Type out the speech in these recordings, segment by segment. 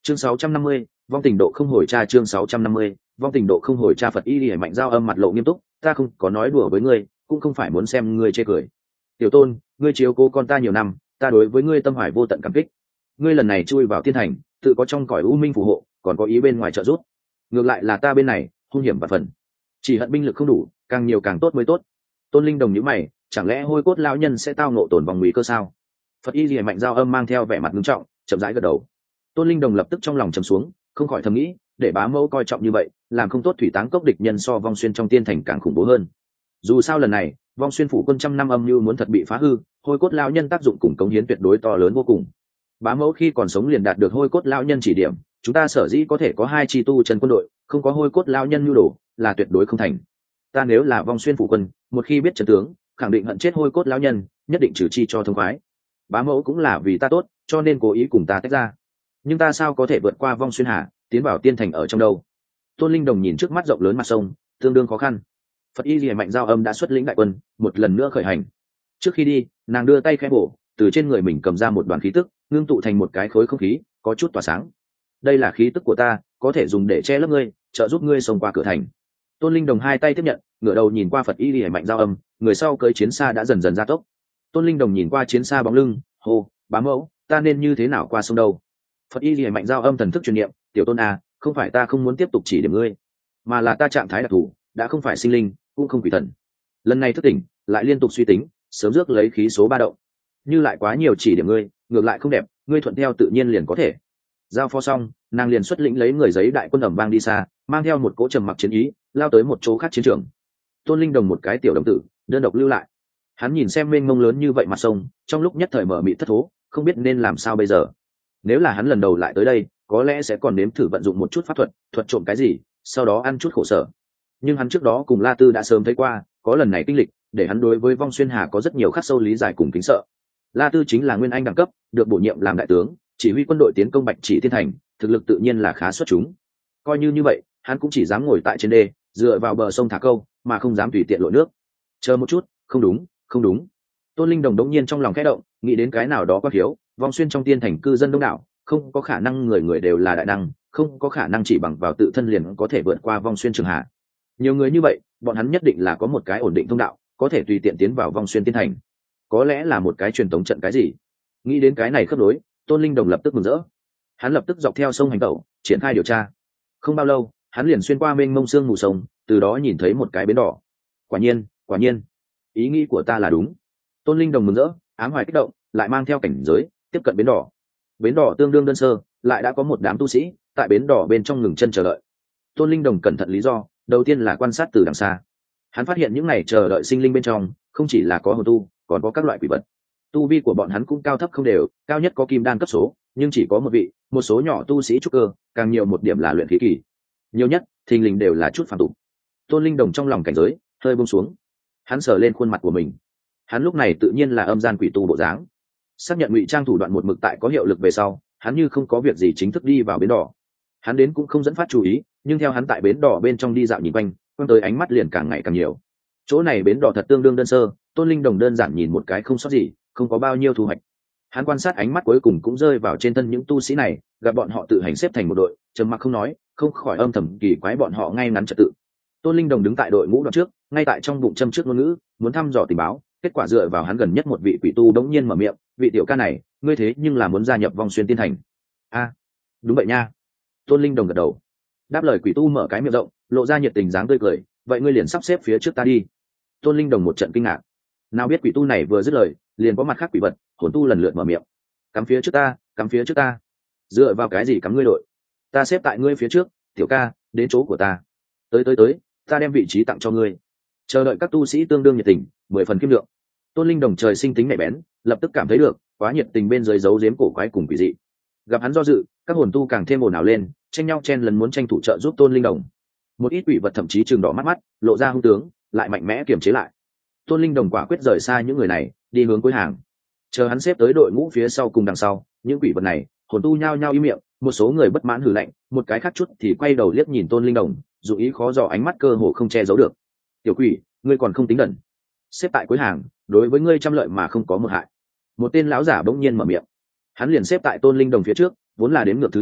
Chương 650, vong tình độ không hồi tra. Chương 650, vong tình độ không hồi tra. Phật Y Lìa Mạnh Giao Âm mặt lộ nghiêm túc, ta không có nói đùa với ngươi, cũng không phải muốn xem ngươi chê cười. Tiểu Tôn, ngươi chiếu cố con ta nhiều năm, ta đối với ngươi tâm hoài vô tận cảm kích. Ngươi lần này chui vào thiên thành, tự có trong cõi u minh phù hộ, còn có ý bên ngoài trợ giúp. Ngược lại là ta bên này, hung hiểm và phần. Chỉ hận binh lực không đủ, càng nhiều càng tốt mới tốt. Tôn Linh Đồng nhíu mày, chẳng lẽ hôi cốt lão nhân sẽ tao ngộ tổn vòng nguy cơ sao? Phật Y Lìa Mạnh Giao Âm mang theo vẻ mặt nghiêm trọng, chậm rãi gật đầu. Tôn Linh Đồng lập tức trong lòng trầm xuống, không khỏi thầm nghĩ, để bá mẫu coi trọng như vậy, làm không tốt thủy táng cốc địch nhân so vong xuyên trong tiên thành càng khủng bố hơn. Dù sao lần này, vong xuyên phủ quân trăm năm âm mưu muốn thật bị phá hư, hôi cốt lão nhân tác dụng cùng cống hiến tuyệt đối to lớn vô cùng. Bá mẫu khi còn sống liền đạt được hôi cốt lão nhân chỉ điểm, chúng ta sở dĩ có thể có hai chi tu chân quân đội, không có hôi cốt lão nhân nhu đồ, là tuyệt đối không thành. Ta nếu là vong xuyên phủ quân, một khi biết trận tướng, khẳng định hận chết hôi cốt lão nhân, nhất định trừ chi cho thông khoái. Bá mẫu cũng là vì ta tốt, cho nên cố ý cùng ta tách ra. Nhưng ta sao có thể vượt qua vong xuyên hà, tiến vào tiên thành ở trong đâu? Tôn Linh Đồng nhìn trước mắt rộng lớn mặt sông, tương đương khó khăn. Phật Y Lìa Mạnh Giao Âm đã xuất lĩnh đại quân, một lần nữa khởi hành. Trước khi đi, nàng đưa tay khẽ bổ, từ trên người mình cầm ra một đoàn khí tức, ngưng tụ thành một cái khối không khí, có chút tỏa sáng. Đây là khí tức của ta, có thể dùng để che lấp ngươi, trợ giúp ngươi xông qua cửa thành. Tôn Linh Đồng hai tay tiếp nhận, ngửa đầu nhìn qua Phật Y Lìa Mạnh Giao Âm, người sau cưỡi chiến xa đã dần dần gia tốc. Tôn Linh Đồng nhìn qua chiến xa bóng lưng, hô, bá mẫu, ta nên như thế nào qua sông đâu? Phật Y Lìa Mạnh Giao Âm thần thức truyền niệm, tiểu Tôn à, không phải ta không muốn tiếp tục chỉ điểm ngươi, mà là ta trạng thái đặc thù, đã không phải sinh linh, cũng không quỷ thần. Lần này thức tỉnh, lại liên tục suy tính, sớm rước lấy khí số ba động. Như lại quá nhiều chỉ điểm ngươi, ngược lại không đẹp, ngươi thuận theo tự nhiên liền có thể. Giao phó xong, nàng liền xuất lĩnh lấy người giấy đại quân ầm vang đi xa, mang theo một cỗ trầm mặc chiến ý, lao tới một chỗ khác chiến trường. Tôn Linh Đồng một cái tiểu đồng tử, đơn độc lưu lại. Hắn nhìn xem mênh mông lớn như vậy mặt sông, trong lúc nhất thời mở mịt thất thố, không biết nên làm sao bây giờ. Nếu là hắn lần đầu lại tới đây, có lẽ sẽ còn nếm thử vận dụng một chút pháp thuật trộm cái gì, sau đó ăn chút khổ sở. Nhưng hắn trước đó cùng La Tư đã sớm thấy qua, có lần này kinh lịch, để hắn đối với vong xuyên hà có rất nhiều khắc sâu lý giải cùng kính sợ. La Tư chính là nguyên anh đẳng cấp, được bổ nhiệm làm đại tướng, chỉ huy quân đội tiến công Bạch Chỉ Thiên Thành, thực lực tự nhiên là khá xuất chúng. Coi như vậy, hắn cũng chỉ dám ngồi tại trên đê, dựa vào bờ sông thả câu, mà không dám tùy tiện lội nước. Chờ một chút, không đúng, không đúng. Tôn Linh Đồng đống nhiên trong lòng khẽ động, nghĩ đến cái nào đó quá thiếu, vong xuyên trong tiên thành cư dân đông đảo, không có khả năng người người đều là đại năng, không có khả năng chỉ bằng vào tự thân liền có thể vượt qua vong xuyên trường hạ. Nhiều người như vậy, bọn hắn nhất định là có một cái ổn định thông đạo, có thể tùy tiện tiến vào vong xuyên tiên thành. Có lẽ là một cái truyền tống trận cái gì. Nghĩ đến cái này khớp nối, Tôn Linh Đồng lập tức mừng rỡ. Hắn lập tức dọc theo sông hành tẩu, triển khai điều tra. Không bao lâu, hắn liền xuyên qua mênh mông sương mù sông, từ đó nhìn thấy một cái bến đỏ. Quả nhiên, ý nghĩ của ta là đúng. Tôn Linh Đồng mừng rỡ, ám hoài kích động, lại mang theo cảnh giới, tiếp cận bến đỏ. Bến đỏ tương đương đơn sơ, lại đã có một đám tu sĩ tại bến đỏ bên trong ngừng chân chờ đợi. Tôn Linh Đồng cẩn thận lý do, đầu tiên là quan sát từ đằng xa. Hắn phát hiện những này chờ đợi sinh linh bên trong, không chỉ là có hồn tu, còn có các loại quỷ vật. Tu vi của bọn hắn cũng cao thấp không đều, cao nhất có kim đan cấp số, nhưng chỉ có một vị, một số nhỏ tu sĩ trúc cơ, càng nhiều một điểm là luyện khí kỳ. Nhiều nhất, thình lình đều là chút phàm tục. Tôn Linh Đồng trong lòng cảnh giới hơi buông xuống. Hắn sờ lên khuôn mặt của mình. Hắn lúc này tự nhiên là âm gian quỷ tu bộ dáng. Xác nhận ngụy trang thủ đoạn một mực tại có hiệu lực về sau, hắn như không có việc gì chính thức đi vào bến đỏ. Hắn đến cũng không dẫn phát chú ý, nhưng theo hắn tại bến đỏ bên trong đi dạo nhìn quanh, quan tới ánh mắt liền càng ngày càng nhiều. Chỗ này bến đỏ thật tương đương đơn sơ, Tôn Linh Đồng đơn giản nhìn một cái không sót gì, không có bao nhiêu thu hoạch. Hắn quan sát ánh mắt cuối cùng cũng rơi vào trên thân những tu sĩ này, gặp bọn họ tự hành xếp thành một đội, trầm mặc không nói, không khỏi âm thầm kỳ quái bọn họ ngay ngắn trật tự. Tôn Linh Đồng đứng tại đội ngũ đoạn trước, ngay tại trong bụng châm trước ngôn ngữ, muốn thăm dò tình báo. Kết quả dựa vào hắn gần nhất một vị quỷ tu đống nhiên mở miệng, vị tiểu ca này, ngươi thế nhưng là muốn gia nhập vong xuyên tiên thành? A, đúng vậy nha. Tôn Linh Đồng gật đầu. Đáp lời quỷ tu mở cái miệng rộng, lộ ra nhiệt tình dáng tươi cười, vậy ngươi liền sắp xếp phía trước ta đi. Tôn Linh Đồng một trận kinh ngạc, nào biết quỷ tu này vừa dứt lời, liền có mặt khác quỷ vật, hồn tu lần lượt mở miệng, cắm phía trước ta, cắm phía trước ta. Dựa vào cái gì cắm ngươi đội? Ta xếp tại ngươi phía trước, tiểu ca, đến chỗ của ta. Tới, ta đem vị trí tặng cho ngươi. Chờ đợi các tu sĩ tương đương nhiệt tình, 10 phần kim lượng. Tôn Linh Đồng trời sinh tính nhạy bén, lập tức cảm thấy được quá nhiệt tình bên dưới giấu giếm cổ quái cùng quỷ dị. Gặp hắn do dự, các hồn tu càng thêm ồn ào lên, tranh nhau chen lần muốn tranh thủ trợ giúp Tôn Linh Đồng. Một ít quỷ vật thậm chí trừng đỏ mắt, lộ ra hung tướng, lại mạnh mẽ kiềm chế lại. Tôn Linh Đồng quả quyết rời xa những người này, đi hướng cuối hàng. Chờ hắn xếp tới đội ngũ phía sau cùng đằng sau, những quỷ vật này, hồn tu nhao nhao im miệng, một số người bất mãn hừ lạnh, một cái khác chút thì quay đầu liếc nhìn Tôn Linh Đồng, dù ý khó dò ánh mắt cơ hồ không che giấu được. Tiểu quỷ, ngươi còn không tính đần. Xếp tại cuối hàng, đối với ngươi trăm lợi mà không có một hại. Một tên lão giả bỗng nhiên mở miệng. Hắn liền xếp tại Tôn Linh Đồng phía trước, vốn là đếm ngược thứ nhất,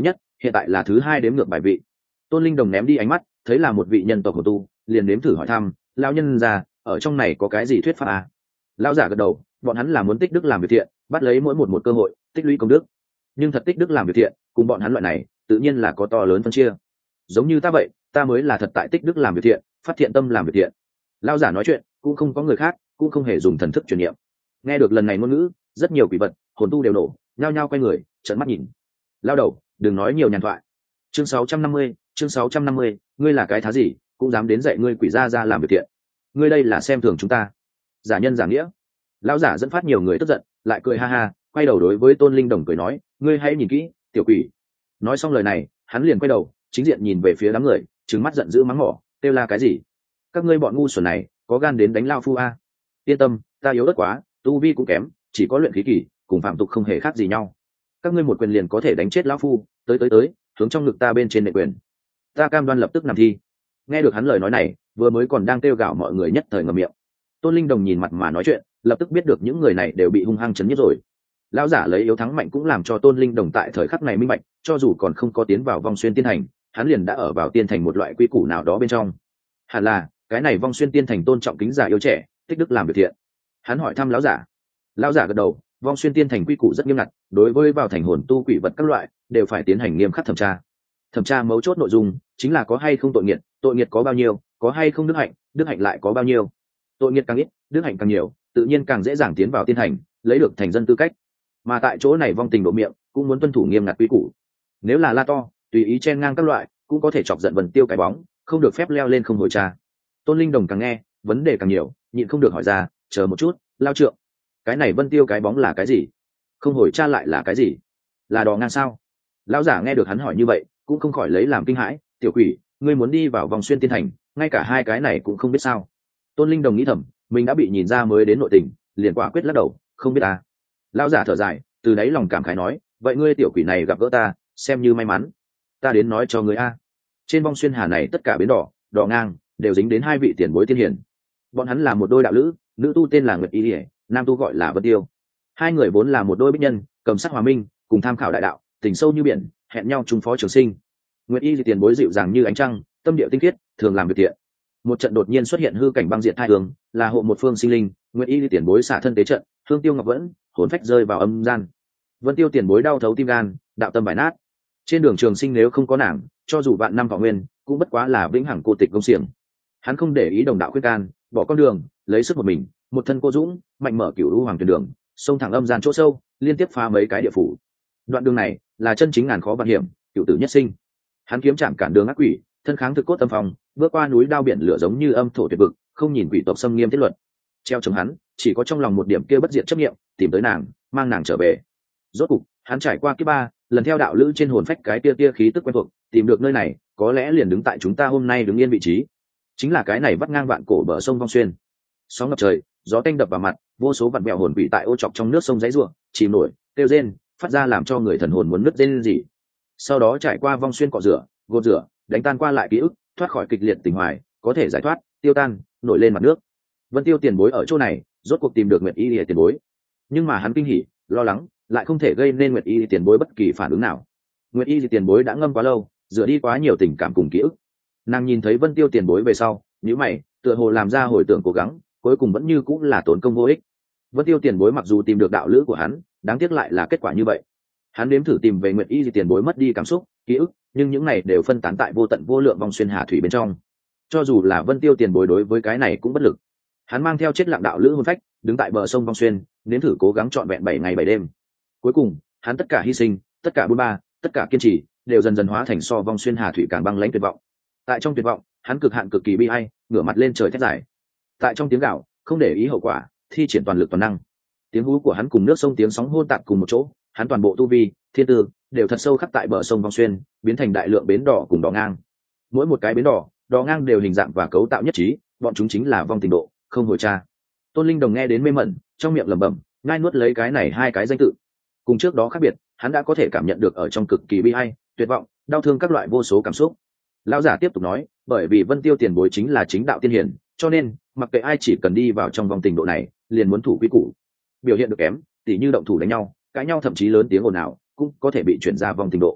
hiện tại là thứ hai đếm ngược bài vị. Tôn Linh Đồng ném đi ánh mắt, thấy là một vị nhân tộc hồn tu, liền nếm thử hỏi thăm, lão nhân già, ở trong này có cái gì thuyết pháp à? Lão giả gật đầu, bọn hắn là muốn tích đức làm việc thiện, bắt lấy mỗi một cơ hội tích lũy công đức. Nhưng thật tích đức làm việc thiện, cùng bọn hắn loại này, tự nhiên là có to lớn phân chia. Giống như ta vậy, ta mới là thật tại tích đức làm việc thiện, phát thiện tâm làm việc thiện. Lão giả nói chuyện, cũng không có người khác, cũng không hề dùng thần thức truyền niệm. Nghe được lần này ngôn ngữ, rất nhiều quỷ vật, hồn tu đều nổ, nhao nhao quay người, trợn mắt nhìn. Lao đầu, đừng nói nhiều nhàn thoại. Chương 650, chương 650, ngươi là cái thá gì, cũng dám đến dạy ngươi quỷ gia ra làm việc thiện. Ngươi đây là xem thường chúng ta. Giả nhân giả nghĩa. Lão giả dẫn phát nhiều người tức giận, lại cười ha ha, quay đầu đối với Tôn Linh Đồng cười nói, ngươi hãy nhìn kỹ, tiểu quỷ. Nói xong lời này, hắn liền quay đầu, chính diện nhìn về phía đám người, trừng mắt giận dữ mắng mỏ, kêu la cái gì? Các ngươi bọn ngu xuẩn này, có gan đến đánh lao phu a? Yên tâm, ta yếu đất quá, tu vi cũng kém, chỉ có luyện khí kỳ, cùng phạm tục không hề khác gì nhau. Các ngươi một quyền liền có thể đánh chết lão phu, tới, hướng trong ngực ta bên trên nệ quyền. Ta cam đoan lập tức nằm thi. Nghe được hắn lời nói này, vừa mới còn đang kêu gào mọi người nhất thời ngậm miệng. Tôn Linh Đồng nhìn mặt mà nói chuyện, lập tức biết được những người này đều bị hung hăng chấn nhất rồi. Lão giả lấy yếu thắng mạnh cũng làm cho Tôn Linh Đồng tại thời khắc này minh bạch, cho dù còn không có tiến vào vong xuyên tiên thành, hắn liền đã ở vào tiên thành một loại quy củ nào đó bên trong. Hẳn là cái này vong xuyên tiên thành tôn trọng kính già yêu trẻ, tích đức làm việc thiện. Hắn hỏi thăm lão giả. Lão giả gật đầu, vong xuyên tiên thành quy củ rất nghiêm ngặt, đối với vào thành hồn tu quỷ vật các loại đều phải tiến hành nghiêm khắc thẩm tra. Thẩm tra mấu chốt nội dung chính là có hay không tội nghiệt có bao nhiêu, có hay không đức hạnh lại có bao nhiêu. Tội nghiệt càng ít, đức hạnh càng nhiều, tự nhiên càng dễ dàng tiến vào tiên thành, lấy được thành dân tư cách. Mà tại chỗ này vong tình độ miệng cũng muốn tuân thủ nghiêm ngặt quy củ. Nếu là la to, tùy ý chen ngang các loại, cũng có thể chọc giận Vân Tiêu cái bóng, không được phép leo lên không hồi tra. Tôn Linh Đồng càng nghe, vấn đề càng nhiều, nhịn không được hỏi ra, chờ một chút, lao trượng, cái này Vân Tiêu cái bóng là cái gì? Không hồi tra lại là cái gì? Là đò ngang sao? Lão giả nghe được hắn hỏi như vậy, cũng không khỏi lấy làm kinh hãi, tiểu quỷ, ngươi muốn đi vào vòng xuyên tiên thành, ngay cả hai cái này cũng không biết sao? Tôn Linh Đồng nghĩ thầm, mình đã bị nhìn ra mới đến nội tình, liền quả quyết lắc đầu, không biết à? Lão giả thở dài, từ đấy lòng cảm khái nói, vậy ngươi tiểu quỷ này gặp gỡ ta, xem như may mắn. Ta đến nói cho ngươi a, trên vong xuyên hà này tất cả bến đò ngang đều dính đến hai vị tiền bối tiên hiển. Bọn hắn là một đôi đạo lữ, nữ tu tên là Nguyệt Y Lệ, nam tu gọi là Vân Tiêu. Hai người vốn là một đôi bích nhân, cầm sắc hòa minh, cùng tham khảo đại đạo, tình sâu như biển, hẹn nhau trùng phó trường sinh. Nguyệt Y thì tiền bối dịu dàng như ánh trăng, tâm địa tinh khiết, thường làm việc thiện. Một trận đột nhiên xuất hiện hư cảnh băng diện thai hướng, là hộ một phương sinh linh. Nguyệt Y thì tiền bối xả thân tế trận, Hương Tiêu Ngọc Vẫn, hồn phách rơi vào âm gian. Vân Tiêu tiền bối đau thấu tim gan, đạo tâm bại nát. Trên đường trường sinh nếu không có nàng, cho dù vạn năm thọ nguyên, cũng bất quá là vĩnh hằng cô tịch công xiềng. Hắn không để ý đồng đạo khuyên can, bỏ con đường, lấy sức một mình, một thân cô dũng, mạnh mở cửu u hoàng tuyển đường, xông thẳng âm gian chỗ sâu, liên tiếp phá mấy cái địa phủ. Đoạn đường này là chân chính ngàn khó vạn hiểm, cửu tử nhất sinh. Hắn kiếm chạm cản đường ác quỷ, thân kháng thực cốt tâm phòng, bước qua núi đao biển lửa giống như âm thổ tuyệt vực, không nhìn quỷ tộc xâm nghiêm thiết luật. Treo chống hắn, chỉ có trong lòng một điểm kia bất diệt chấp niệm, tìm tới nàng, mang nàng trở về. Rốt cục, hắn trải qua kiếp ba, lần theo đạo lữ trên hồn phách cái tia khí tức quen thuộc, tìm được nơi này, có lẽ liền đứng tại chúng ta hôm nay đứng yên vị trí. Chính là cái này vắt ngang vạn cổ bờ sông Vong Xuyên. Sóng ngập trời, gió tanh đập vào mặt, vô số vạn bèo hồn quỷ tại ô chọc trong nước sông giấy rủa, chìm nổi, kêu rên, phát ra làm cho người thần hồn muốn nứt rên gì. Sau đó trải qua Vong Xuyên cọ rửa, gột rửa, đánh tan qua lại ký ức, thoát khỏi kịch liệt tình hoài, có thể giải thoát, tiêu tan, nổi lên mặt nước. Vân Tiêu tiền bối ở chỗ này, rốt cuộc tìm được Nguyệt Y Lìa tiền bối. Nhưng mà hắn kinh hỉ, lo lắng, lại không thể gây nên Nguyệt Y tiền bối bất kỳ phản ứng nào. Nguyệt Y tiền bối đã ngâm quá lâu, rửa đi quá nhiều tình cảm cùng ký ức. Nàng nhìn thấy Vân Tiêu tiền bối về sau, nhíu mày, tựa hồ làm ra hồi tưởng cố gắng, cuối cùng vẫn như cũng là tốn công vô ích. Vân Tiêu tiền bối mặc dù tìm được đạo lữ của hắn, đáng tiếc lại là kết quả như vậy. Hắn nếm thử tìm về Nguyệt Y tiền bối mất đi cảm xúc, ký ức, nhưng những này đều phân tán tại vô tận vô lượng vòng xuyên hà thủy bên trong. Cho dù là Vân Tiêu tiền bối đối với cái này cũng bất lực. Hắn mang theo chết lặng đạo lữ hồn phách, đứng tại bờ sông Vong Xuyên, nếm thử cố gắng trọn vẹn 7 ngày 7 đêm. Cuối cùng, hắn tất cả hy sinh, tất cả buôn ba, tất cả kiên trì, đều dần dần hóa thành so Vong Xuyên hà thủy càng băng lãnh tuyệt vọng. Tại trong tuyệt vọng, hắn cực hạn cực kỳ bi ai, ngửa mặt lên trời thét dài. Tại trong tiếng gào, không để ý hậu quả, thi triển toàn lực toàn năng. Tiếng hú của hắn cùng nước sông tiếng sóng hôn tạp cùng một chỗ, hắn toàn bộ tu vi, thiên tư đều thật sâu khắc tại bờ sông Vong Xuyên, biến thành đại lượng bến đỏ cùng đỏ ngang. Mỗi một cái bến đỏ ngang đều hình dạng và cấu tạo nhất trí, bọn chúng chính là vong tình độ, không hồi tra. Tôn Linh Đồng nghe đến mê mẩn, trong miệng lẩm bẩm, nhai nuốt lấy cái này hai cái danh tự. Cùng trước đó khác biệt, hắn đã có thể cảm nhận được ở trong cực kỳ bi ai, tuyệt vọng, đau thương các loại vô số cảm xúc. Lão giả tiếp tục nói, bởi vì Vân Tiêu tiền bối chính là chính đạo tiên hiển, cho nên mặc kệ ai chỉ cần đi vào trong vòng tình độ này, liền muốn thủ quy củ. Biểu hiện được kém, tỉ như động thủ đánh nhau, cãi nhau thậm chí lớn tiếng ồn ào, cũng có thể bị chuyển ra vòng tình độ.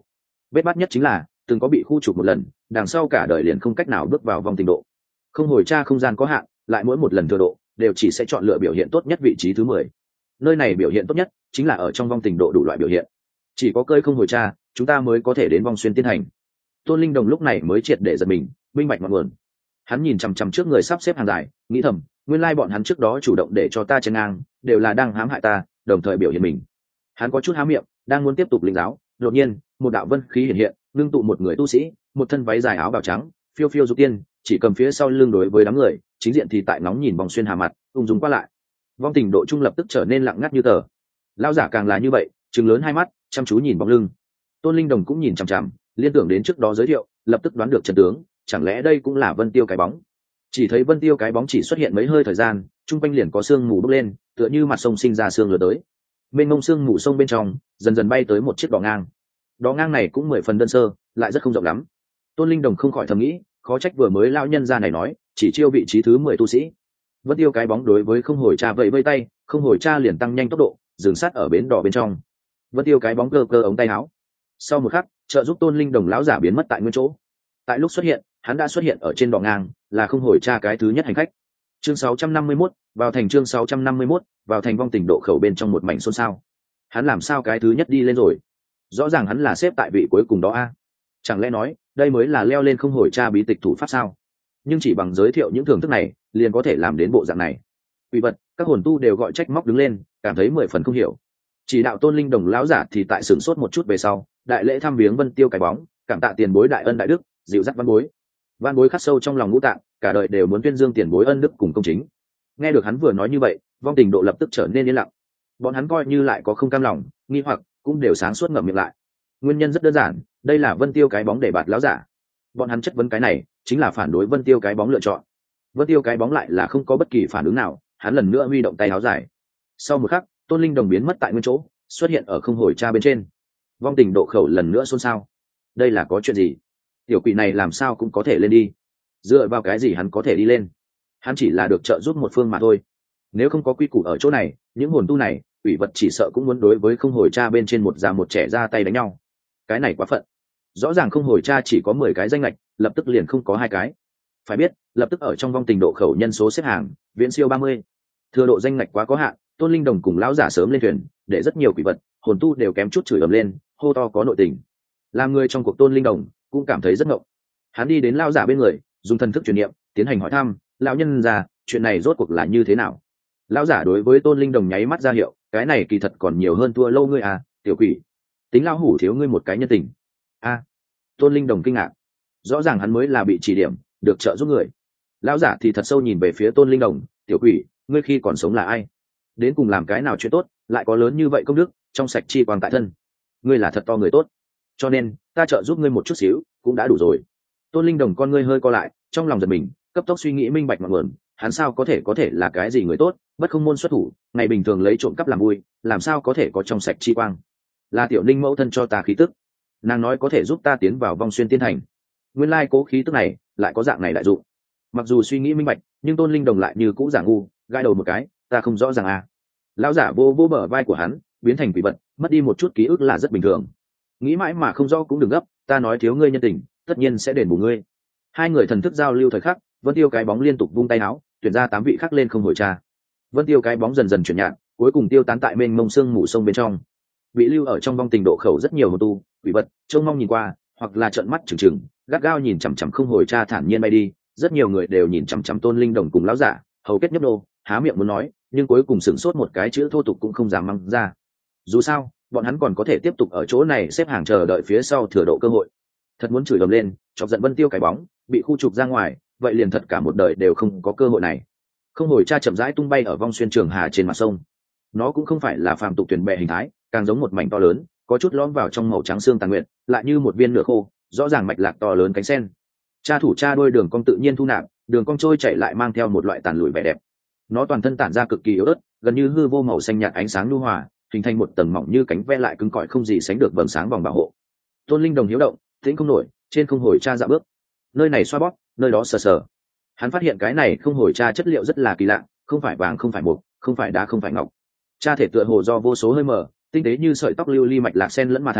Bết bát nhất chính là từng có bị khu trục một lần, đằng sau cả đời liền không cách nào bước vào vòng tình độ. Không hồi tra không gian có hạn, lại mỗi một lần thừa độ đều chỉ sẽ chọn lựa biểu hiện tốt nhất vị trí thứ 10. Nơi này biểu hiện tốt nhất chính là ở trong vòng tình độ đủ loại biểu hiện. Chỉ có cơi không hồi tra, chúng ta mới có thể đến vòng xuyên tiến hành. Tôn Linh Đồng lúc này mới triệt để giật mình, minh bạch ngọn nguồn. Hắn nhìn chằm chằm trước người sắp xếp hàng dài, nghĩ thầm, nguyên lai bọn hắn trước đó chủ động để cho ta chèn ngang, đều là đang hãm hại ta, đồng thời biểu hiện mình. Hắn có chút há miệng, đang muốn tiếp tục lĩnh giáo, đột nhiên, một đạo vân khí hiện hiện, ngưng tụ một người tu sĩ, một thân váy dài áo bào trắng, phiêu phiêu dục tiên, chỉ cầm phía sau lưng đối với đám người, chính diện thì tại nóng nhìn vòng xuyên hà mặt, ung dung qua lại. Vong tình độ trung lập tức trở nên lặng ngắt như tờ. Lão giả càng là như vậy, trừng lớn hai mắt, chăm chú nhìn bóng lưng. Tôn Linh Đồng cũng nhìn chằm chằm, liên tưởng đến trước đó giới thiệu, lập tức đoán được trận tướng, chẳng lẽ đây cũng là Vân Tiêu cái bóng? Chỉ thấy Vân Tiêu cái bóng chỉ xuất hiện mấy hơi thời gian, trung quanh liền có sương mù bốc lên, tựa như mặt sông sinh ra sương lửa tới. Bên mông sương mù sông bên trong, dần dần bay tới một chiếc đò ngang. Đò ngang này cũng 10 phần đơn sơ, lại rất không rộng lắm. Tôn Linh Đồng không khỏi thầm nghĩ, khó trách vừa mới lão nhân gia này nói, chỉ chiêu vị trí thứ 10 tu sĩ. Vân Tiêu cái bóng đối với không hồi tra vậy vây tay, không hồi tra liền tăng nhanh tốc độ, dừng sát ở bến đò bên trong. Vân Tiêu cái bóng cơ cơ ống tay áo. Sau một khắc, trợ giúp Tôn Linh Đồng lão giả biến mất tại nguyên chỗ. Tại lúc xuất hiện, hắn đã xuất hiện ở trên đò ngang, là không hồi tra cái thứ nhất hành khách. Chương 651, vào thành chương 651, vào thành vong tình độ khẩu bên trong một mảnh xôn xao. Hắn làm sao cái thứ nhất đi lên rồi? Rõ ràng hắn là xếp tại vị cuối cùng đó a. Chẳng lẽ nói, đây mới là leo lên không hồi tra bí tịch thủ pháp sao? Nhưng chỉ bằng giới thiệu những thưởng thức này, liền có thể làm đến bộ dạng này. Quỷ vật, các hồn tu đều gọi trách móc đứng lên, cảm thấy 10 phần không hiểu. Chỉ đạo Tôn Linh Đồng lão giả thì tại sửng sốt một chút về sau, đại lễ thăm viếng Vân Tiêu cái bóng, cảm tạ tiền bối đại ân đại đức, dịu dắt văn bối. Văn bối khắc sâu trong lòng ngũ tạng, cả đời đều muốn tuyên dương tiền bối ân đức cùng công chính. Nghe được hắn vừa nói như vậy, vong tình độ lập tức trở nên yên lặng. Bọn hắn coi như lại có không cam lòng, nghi hoặc, cũng đều sáng suốt ngậm miệng lại. Nguyên nhân rất đơn giản, đây là Vân Tiêu cái bóng để bạt lão giả. Bọn hắn chất vấn cái này, chính là phản đối Vân Tiêu cái bóng lựa chọn. Vân Tiêu cái bóng lại là không có bất kỳ phản ứng nào, hắn lần nữa huy động tay áo dài. Sau một khắc, Tôn Linh Đồng biến mất tại nguyên chỗ, xuất hiện ở không hồi tra bên trên. Vong tình độ khẩu lần nữa xôn xao. Đây là có chuyện gì? Tiểu quỷ này làm sao cũng có thể lên đi? Dựa vào cái gì hắn có thể đi lên? Hắn chỉ là được trợ giúp một phương mà thôi. Nếu không có quy củ ở chỗ này, những hồn tu này, quỷ vật chỉ sợ cũng muốn đối với không hồi tra bên trên một già một trẻ ra tay đánh nhau. Cái này quá phận. Rõ ràng không hồi tra chỉ có 10 cái danh lệch, lập tức liền không có 2 cái. Phải biết, lập tức ở trong vong tình độ khẩu nhân số xếp hàng, viễn siêu 30. Thừa độ danh lệch quá có hạn, Tôn Linh Đồng cùng lão giả sớm lên thuyền, để rất nhiều quỷ vật, hồn tu đều kém chút chửi ầm lên, hô to có nội tình. Làm người trong cuộc Tôn Linh Đồng cũng cảm thấy rất ngộng. Hắn đi đến lão giả bên người, dùng thần thức truyền niệm, tiến hành hỏi thăm, lão nhân già, chuyện này rốt cuộc là như thế nào? Lão giả đối với Tôn Linh Đồng nháy mắt ra hiệu, cái này kỳ thật còn nhiều hơn thua lâu ngươi à, tiểu quỷ. Tính lão hủ thiếu ngươi một cái nhân tình. A. Tôn Linh Đồng kinh ngạc. Rõ ràng hắn mới là bị chỉ điểm, được trợ giúp người. Lão giả thì thật sâu nhìn về phía Tôn Linh Đồng, tiểu quỷ, ngươi khi còn sống là ai? Đến cùng làm cái nào chuyện tốt, lại có lớn như vậy công đức, trong sạch chi quang tại thân. Ngươi là thật to người tốt, cho nên ta trợ giúp ngươi một chút xíu cũng đã đủ rồi. Tôn Linh Đồng con ngươi hơi co lại, trong lòng giật mình, cấp tốc suy nghĩ minh bạch ngọn nguồn, hắn sao có thể là cái gì người tốt, bất không môn xuất thủ, ngày bình thường lấy trộm cắp làm vui, làm sao có thể có trong sạch chi quang? Là tiểu Ninh mẫu thân cho ta khí tức, nàng nói có thể giúp ta tiến vào vong xuyên tiên thành. Nguyên lai cố khí tức này lại có dạng này đại dụng. Mặc dù suy nghĩ minh bạch, nhưng Tôn Linh Đồng lại như cũ giả ngu, gai đầu một cái, ta không rõ ràng à. Lão giả vô vô bờ vai của hắn, biến thành quỷ vật, mất đi một chút ký ức là rất bình thường. Nghĩ mãi mà không rõ cũng đừng gấp, ta nói thiếu ngươi nhân tình, tất nhiên sẽ đền bù ngươi. Hai người thần thức giao lưu thời khắc, Vân Tiêu cái bóng liên tục vung tay áo, tuyển ra 8 vị khác lên không hồi tra. Vân Tiêu cái bóng dần dần chuyển nhạt, cuối cùng tiêu tán tại mênh mông sương mù sông bên trong. Bị lưu ở trong vong tình độ khẩu rất nhiều hồn tu, quỷ vật, trông mong nhìn qua, hoặc là trợn mắt trừng trừng, gắt gao nhìn chằm chằm không hồi tra thản nhiên bay đi. Rất nhiều người đều nhìn chằm chằm Tôn Linh Đồng cùng lão giả, hầu kết nhấp nô, há miệng muốn nói, nhưng cuối cùng sửng sốt một cái chữ thô tục cũng không dám mang ra. Dù sao, bọn hắn còn có thể tiếp tục ở chỗ này xếp hàng chờ đợi phía sau thừa độ cơ hội. Thật muốn chửi ầm lên, chọc giận Vân Tiêu cái bóng, bị khu trục ra ngoài, vậy liền thật cả một đời đều không có cơ hội này. Không hồi tra chậm rãi tung bay ở vong xuyên trường hà trên mặt sông. Nó cũng không phải là phàm tục thuyền bè hình thái, càng giống một mảnh to lớn, có chút lõm vào trong màu trắng xương tàn nguyện, lại như một viên nửa khô, rõ ràng mạch lạc to lớn cánh sen. Cha thủ cha đôi đường cong tự nhiên thu nạp, đường cong trôi chảy lại mang theo một loại tàn lùi vẻ đẹp. Nó toàn thân tản ra cực kỳ yếu ớt, gần như hư vô màu xanh nhạt ánh sáng nhu hòa, hình thành một tầng mỏng như cánh ve lại cứng cỏi không gì sánh được vầng sáng vòng bảo hộ. Tôn Linh Đồng hiếu động, tĩnh không nổi, trên không hồi tra dạo bước. Nơi này xoa bóp, nơi đó sờ sờ. Hắn phát hiện cái này không hồi tra chất liệu rất là kỳ lạ, không phải vàng không phải mộc, không phải đá không phải ngọc. Tra thể tựa hồ do vô số hơi mờ, tinh tế như sợi tóc lưu ly mạch lạc sen lẫn mà thành,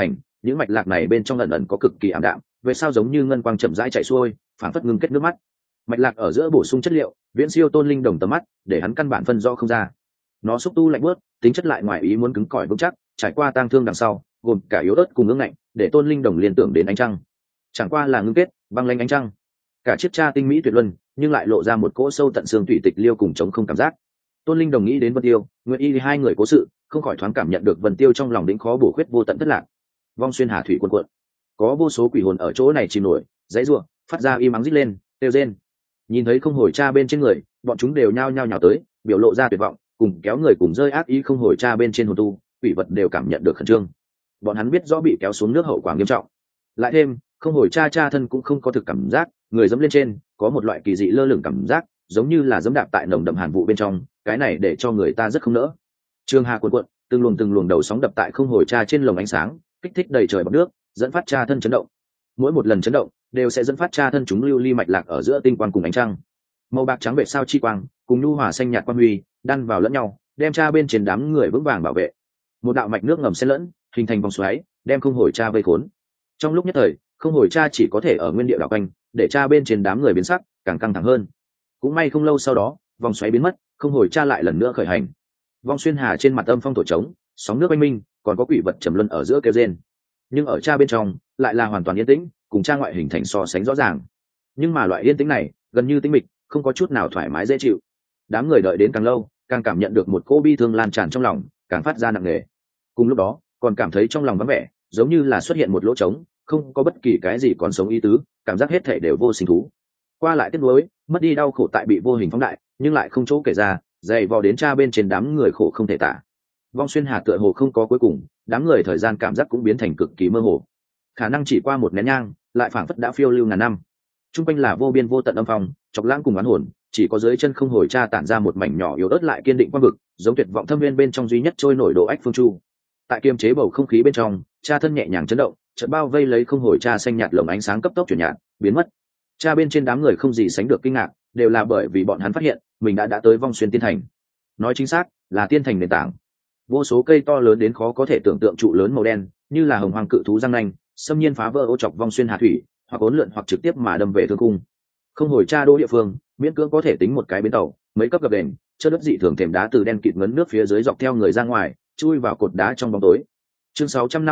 những mạch lạc này bên trong ẩn ẩn có cực kỳ ảm đạm, về sao giống như ngân quang chậm rãi chảy xuôi, phản phất ngưng kết nước mắt. Mạch lạc ở giữa bổ sung chất liệu, viễn siêu Tôn Linh Đồng tầm mắt, để hắn căn bản phân rõ không ra. Nó xúc tu lạnh bớt, tính chất lại ngoài ý muốn cứng cỏi vững chắc, trải qua tang thương đằng sau, gồm cả yếu ớt cùng ương ngạnh, để Tôn Linh Đồng liên tưởng đến ánh trăng. Chẳng qua là ngưng kết, băng lanh ánh trăng. Cả chiếc cha tinh mỹ tuyệt luân, nhưng lại lộ ra một cỗ sâu tận xương tủy tịch liêu cùng chống không cảm giác. Tôn Linh Đồng nghĩ đến Vân Tiêu, Nguyệt Y, hai người cố sự, không khỏi thoáng cảm nhận được Vân Tiêu trong lòng đĩnh khó bổ khuyết vô tận thất lạc. Vong xuyên hà thủy cuồn cuộn, có vô số quỷ hồn ở chỗ này chìm nổi, dãy rủa, phát ra y mắng rít lên, kêu rên. Nhìn thấy không hồi cha bên trên người, bọn chúng đều nhao nhao nhào tới, biểu lộ ra tuyệt vọng, cùng kéo người cùng rơi ác ý không hồi cha bên trên hồn tu, quỷ vật đều cảm nhận được khẩn trương. Bọn hắn biết rõ bị kéo xuống nước hậu quả nghiêm trọng. Lại thêm, không hồi cha thân cũng không có thực cảm giác, người dẫm lên trên, có một loại kỳ dị lơ lửng cảm giác, giống như là dẫm đạp tại nồng đậm hàn vụ bên trong, cái này để cho người ta rất không nỡ. Trường hà cuộn cuộn, từng luồng đầu sóng đập tại không hồi cha trên lồng ánh sáng, kích thích đầy trời bọt nước, dẫn phát cha thân chấn động. Mỗi một lần chấn động đều sẽ dẫn phát cha thân chúng lưu ly mạch lạc ở giữa tinh quang cùng ánh trăng, màu bạc trắng vệ sao chi quang cùng nhu hòa xanh nhạt quang huy đan vào lẫn nhau, đem cha bên trên đám người vững vàng bảo vệ. Một đạo mạch nước ngầm xen lẫn, hình thành vòng xoáy, đem không hồi cha vây khốn. Trong lúc nhất thời, không hồi cha chỉ có thể ở nguyên địa đảo quanh, để cha bên trên đám người biến sắc, càng căng thẳng hơn. Cũng may không lâu sau đó, vòng xoáy biến mất, không hồi cha lại lần nữa khởi hành. Vong xuyên hà trên mặt âm phong thổi trống, sóng nước oanh minh, còn có quỷ vật trầm luân ở giữa kêu rên. Nhưng ở cha bên trong lại là hoàn toàn yên tĩnh, cùng cha ngoại hình thành so sánh rõ ràng. Nhưng mà loại yên tĩnh này gần như tĩnh mịch, không có chút nào thoải mái dễ chịu. Đám người đợi đến càng lâu, càng cảm nhận được một cỗ bi thương lan tràn trong lòng, càng phát ra nặng nề. Cùng lúc đó, còn cảm thấy trong lòng vắng vẻ, giống như là xuất hiện một lỗ trống, không có bất kỳ cái gì còn sống ý tứ, cảm giác hết thể đều vô sinh thú. Qua lại tiếc nuối, mất đi đau khổ tại bị vô hình phóng đại, nhưng lại không chỗ kể ra, dày vò đến cha bên trên đám người khổ không thể tả. Vong xuyên hà tựa hồ không có cuối cùng, đám người thời gian cảm giác cũng biến thành cực kỳ mơ hồ. Khả năng chỉ qua một nén nhang, lại phảng phất đã phiêu lưu ngàn năm. Trung quanh là vô biên vô tận âm phong, chọc lãng cùng oán hồn, chỉ có dưới chân không hồi cha tản ra một mảnh nhỏ yếu ớt lại kiên định quang vực, giống tuyệt vọng thâm viên bên trong duy nhất trôi nổi độ ách phương chu. Tại kiềm chế bầu không khí bên trong, cha thân nhẹ nhàng chấn động, chợt bao vây lấy không hồi cha xanh nhạt lồng ánh sáng cấp tốc chuyển nhạt, biến mất. Cha bên trên đám người không gì sánh được kinh ngạc, đều là bởi vì bọn hắn phát hiện mình đã tới Vong xuyên tiên thành. Nói chính xác là tiên thành nền tảng. Vô số cây to lớn đến khó có thể tưởng tượng trụ lớn màu đen, như là hồng hoàng cự thú răng nanh, xâm nhiên phá vỡ ô chọc Vong xuyên hà thủy, hoặc ốn lượn hoặc trực tiếp mà đâm về thương cung. Không hồi cha đô địa phương, miễn cưỡng có thể tính một cái bến tàu, mấy cấp gập đền, chớp đất dị thường thềm đá từ đen kịt ngấn nước phía dưới dọc theo người ra ngoài, chui vào cột đá trong bóng tối. Chương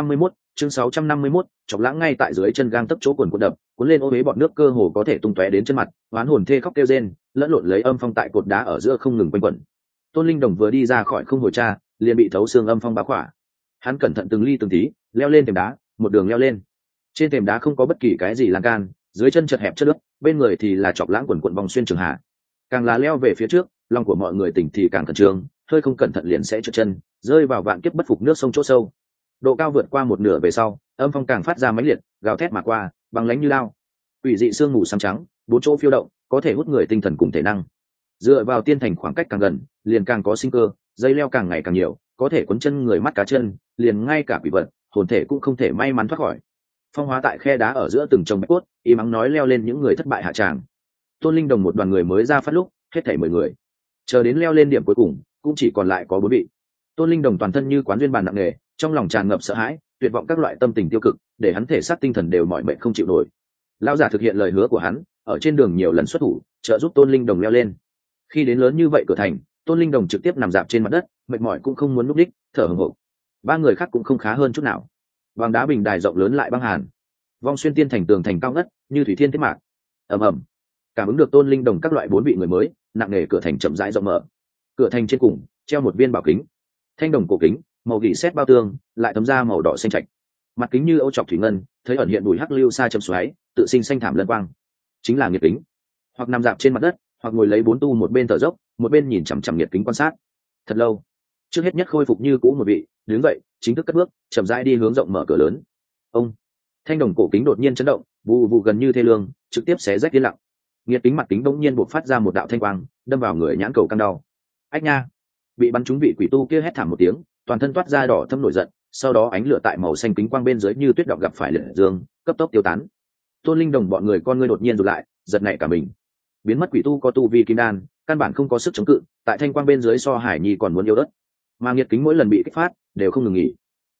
651, chọc lãng ngay tại dưới chân gang tấp chỗ quần cuộn đập, cuốn lên ô huế bọt nước cơ hồ có thể tung tóe đến chân mặt, oán hồn thê khóc kêu rên, lẫn lộn lấy âm phong tại cột đá ở giữa không ngừng quanh quẩn. Tôn Linh Đồng vừa đi ra khỏi không hồi cha, liền bị thấu xương âm phong bao khỏa. Hắn cẩn thận từng ly từng tí leo lên thềm đá, một đường leo lên. Trên thềm đá không có bất kỳ cái gì lan can, dưới chân chật hẹp chất nước, bên người thì là chọc lãng quần quận vòng xuyên trường hạ. Càng là leo về phía trước, lòng của mọi người tỉnh thì càng khẩn trương, hơi không cẩn thận liền sẽ trượt chân, rơi vào vạn kiếp bất phục nước sông chỗ sâu. Độ cao vượt qua một nửa về sau, âm phong càng phát ra mãnh liệt, gào thét mà qua, băng lãnh như lao. Ủy dị sương mù xám trắng, bốn chỗ phiêu động, có thể hút người tinh thần cùng thể năng. Dựa vào tiên thành khoảng cách càng gần, liền càng có sinh cơ, dây leo càng ngày càng nhiều, có thể cuốn chân người mắt cá chân, liền ngay cả quỷ vật, hồn thể cũng không thể may mắn thoát khỏi. Phong hóa tại khe đá ở giữa từng chồng bạch cốt, y mắng nói leo lên những người thất bại hạ tràng. Tôn Linh Đồng một đoàn người mới ra phát lúc, hết thảy 10 người. Chờ đến leo lên điểm cuối cùng, cũng chỉ còn lại có 4 vị. Tôn Linh Đồng toàn thân như quán duyên bàn nặng nề, trong lòng tràn ngập sợ hãi, tuyệt vọng các loại tâm tình tiêu cực, để hắn thể xác tinh thần đều mỏi mệt không chịu nổi. Lão giả thực hiện lời hứa của hắn, ở trên đường nhiều lần xuất thủ, trợ giúp Tôn Linh Đồng leo lên. Khi đến lớn như vậy cửa thành, Tôn Linh Đồng trực tiếp nằm dạp trên mặt đất, mệt mỏi cũng không muốn núp đích, thở hổn hển. 3 người khác cũng không khá hơn chút nào. Vàng đá bình đài rộng lớn lại băng hàn. Vong xuyên tiên thành tường thành cao ngất, như thủy thiên thiết mạc. Ầm ầm. Cảm ứng được Tôn Linh Đồng các loại 4 vị người mới, nặng nề cửa thành chậm rãi rộng mở. Cửa thành trên cùng treo một viên bảo kính, thanh đồng cổ kính, màu gỉ sét bao tương, lại thấm ra màu đỏ xanh trạch. Mặt kính như âu chọc thủy ngân, thấy ẩn hiện bụi hắc lưu xa châm xoáy, tự sinh xanh thảm lân quang. Chính là nghiệt kính. Hoặc nằm dạp trên mặt đất, hoặc ngồi lấy 4 tu một bên thở dốc, một bên nhìn chằm chằm nghiệt kính quan sát. Thật lâu, trước hết nhất khôi phục như cũ một vị, đứng dậy, chính thức cất bước, chậm rãi đi hướng rộng mở cửa lớn. Ông, thanh đồng cổ kính đột nhiên chấn động, vụ vụ gần như thê lương, trực tiếp xé rách yên lặng. Nghiệt kính mặt kính bỗng nhiên bộc phát ra một đạo thanh quang, đâm vào người nhãn cầu căng đau. Ách nha! Bị bắn trúng vị quỷ tu kia hét thảm một tiếng, toàn thân toát ra đỏ thâm nổi giận, sau đó ánh lửa tại màu xanh kính quang bên dưới như tuyết đọng gặp phải liệt dương, cấp tốc tiêu tán. Tôn Linh Đồng bọn người con ngươi đột nhiên rụt lại, giật nảy cả mình. Biến mất quỷ tu có tu vi kim đan, căn bản không có sức chống cự, tại thanh quang bên dưới so Hải Nhi còn muốn yếu đất. Mà nghiệt kính mỗi lần bị kích phát, đều không ngừng nghỉ.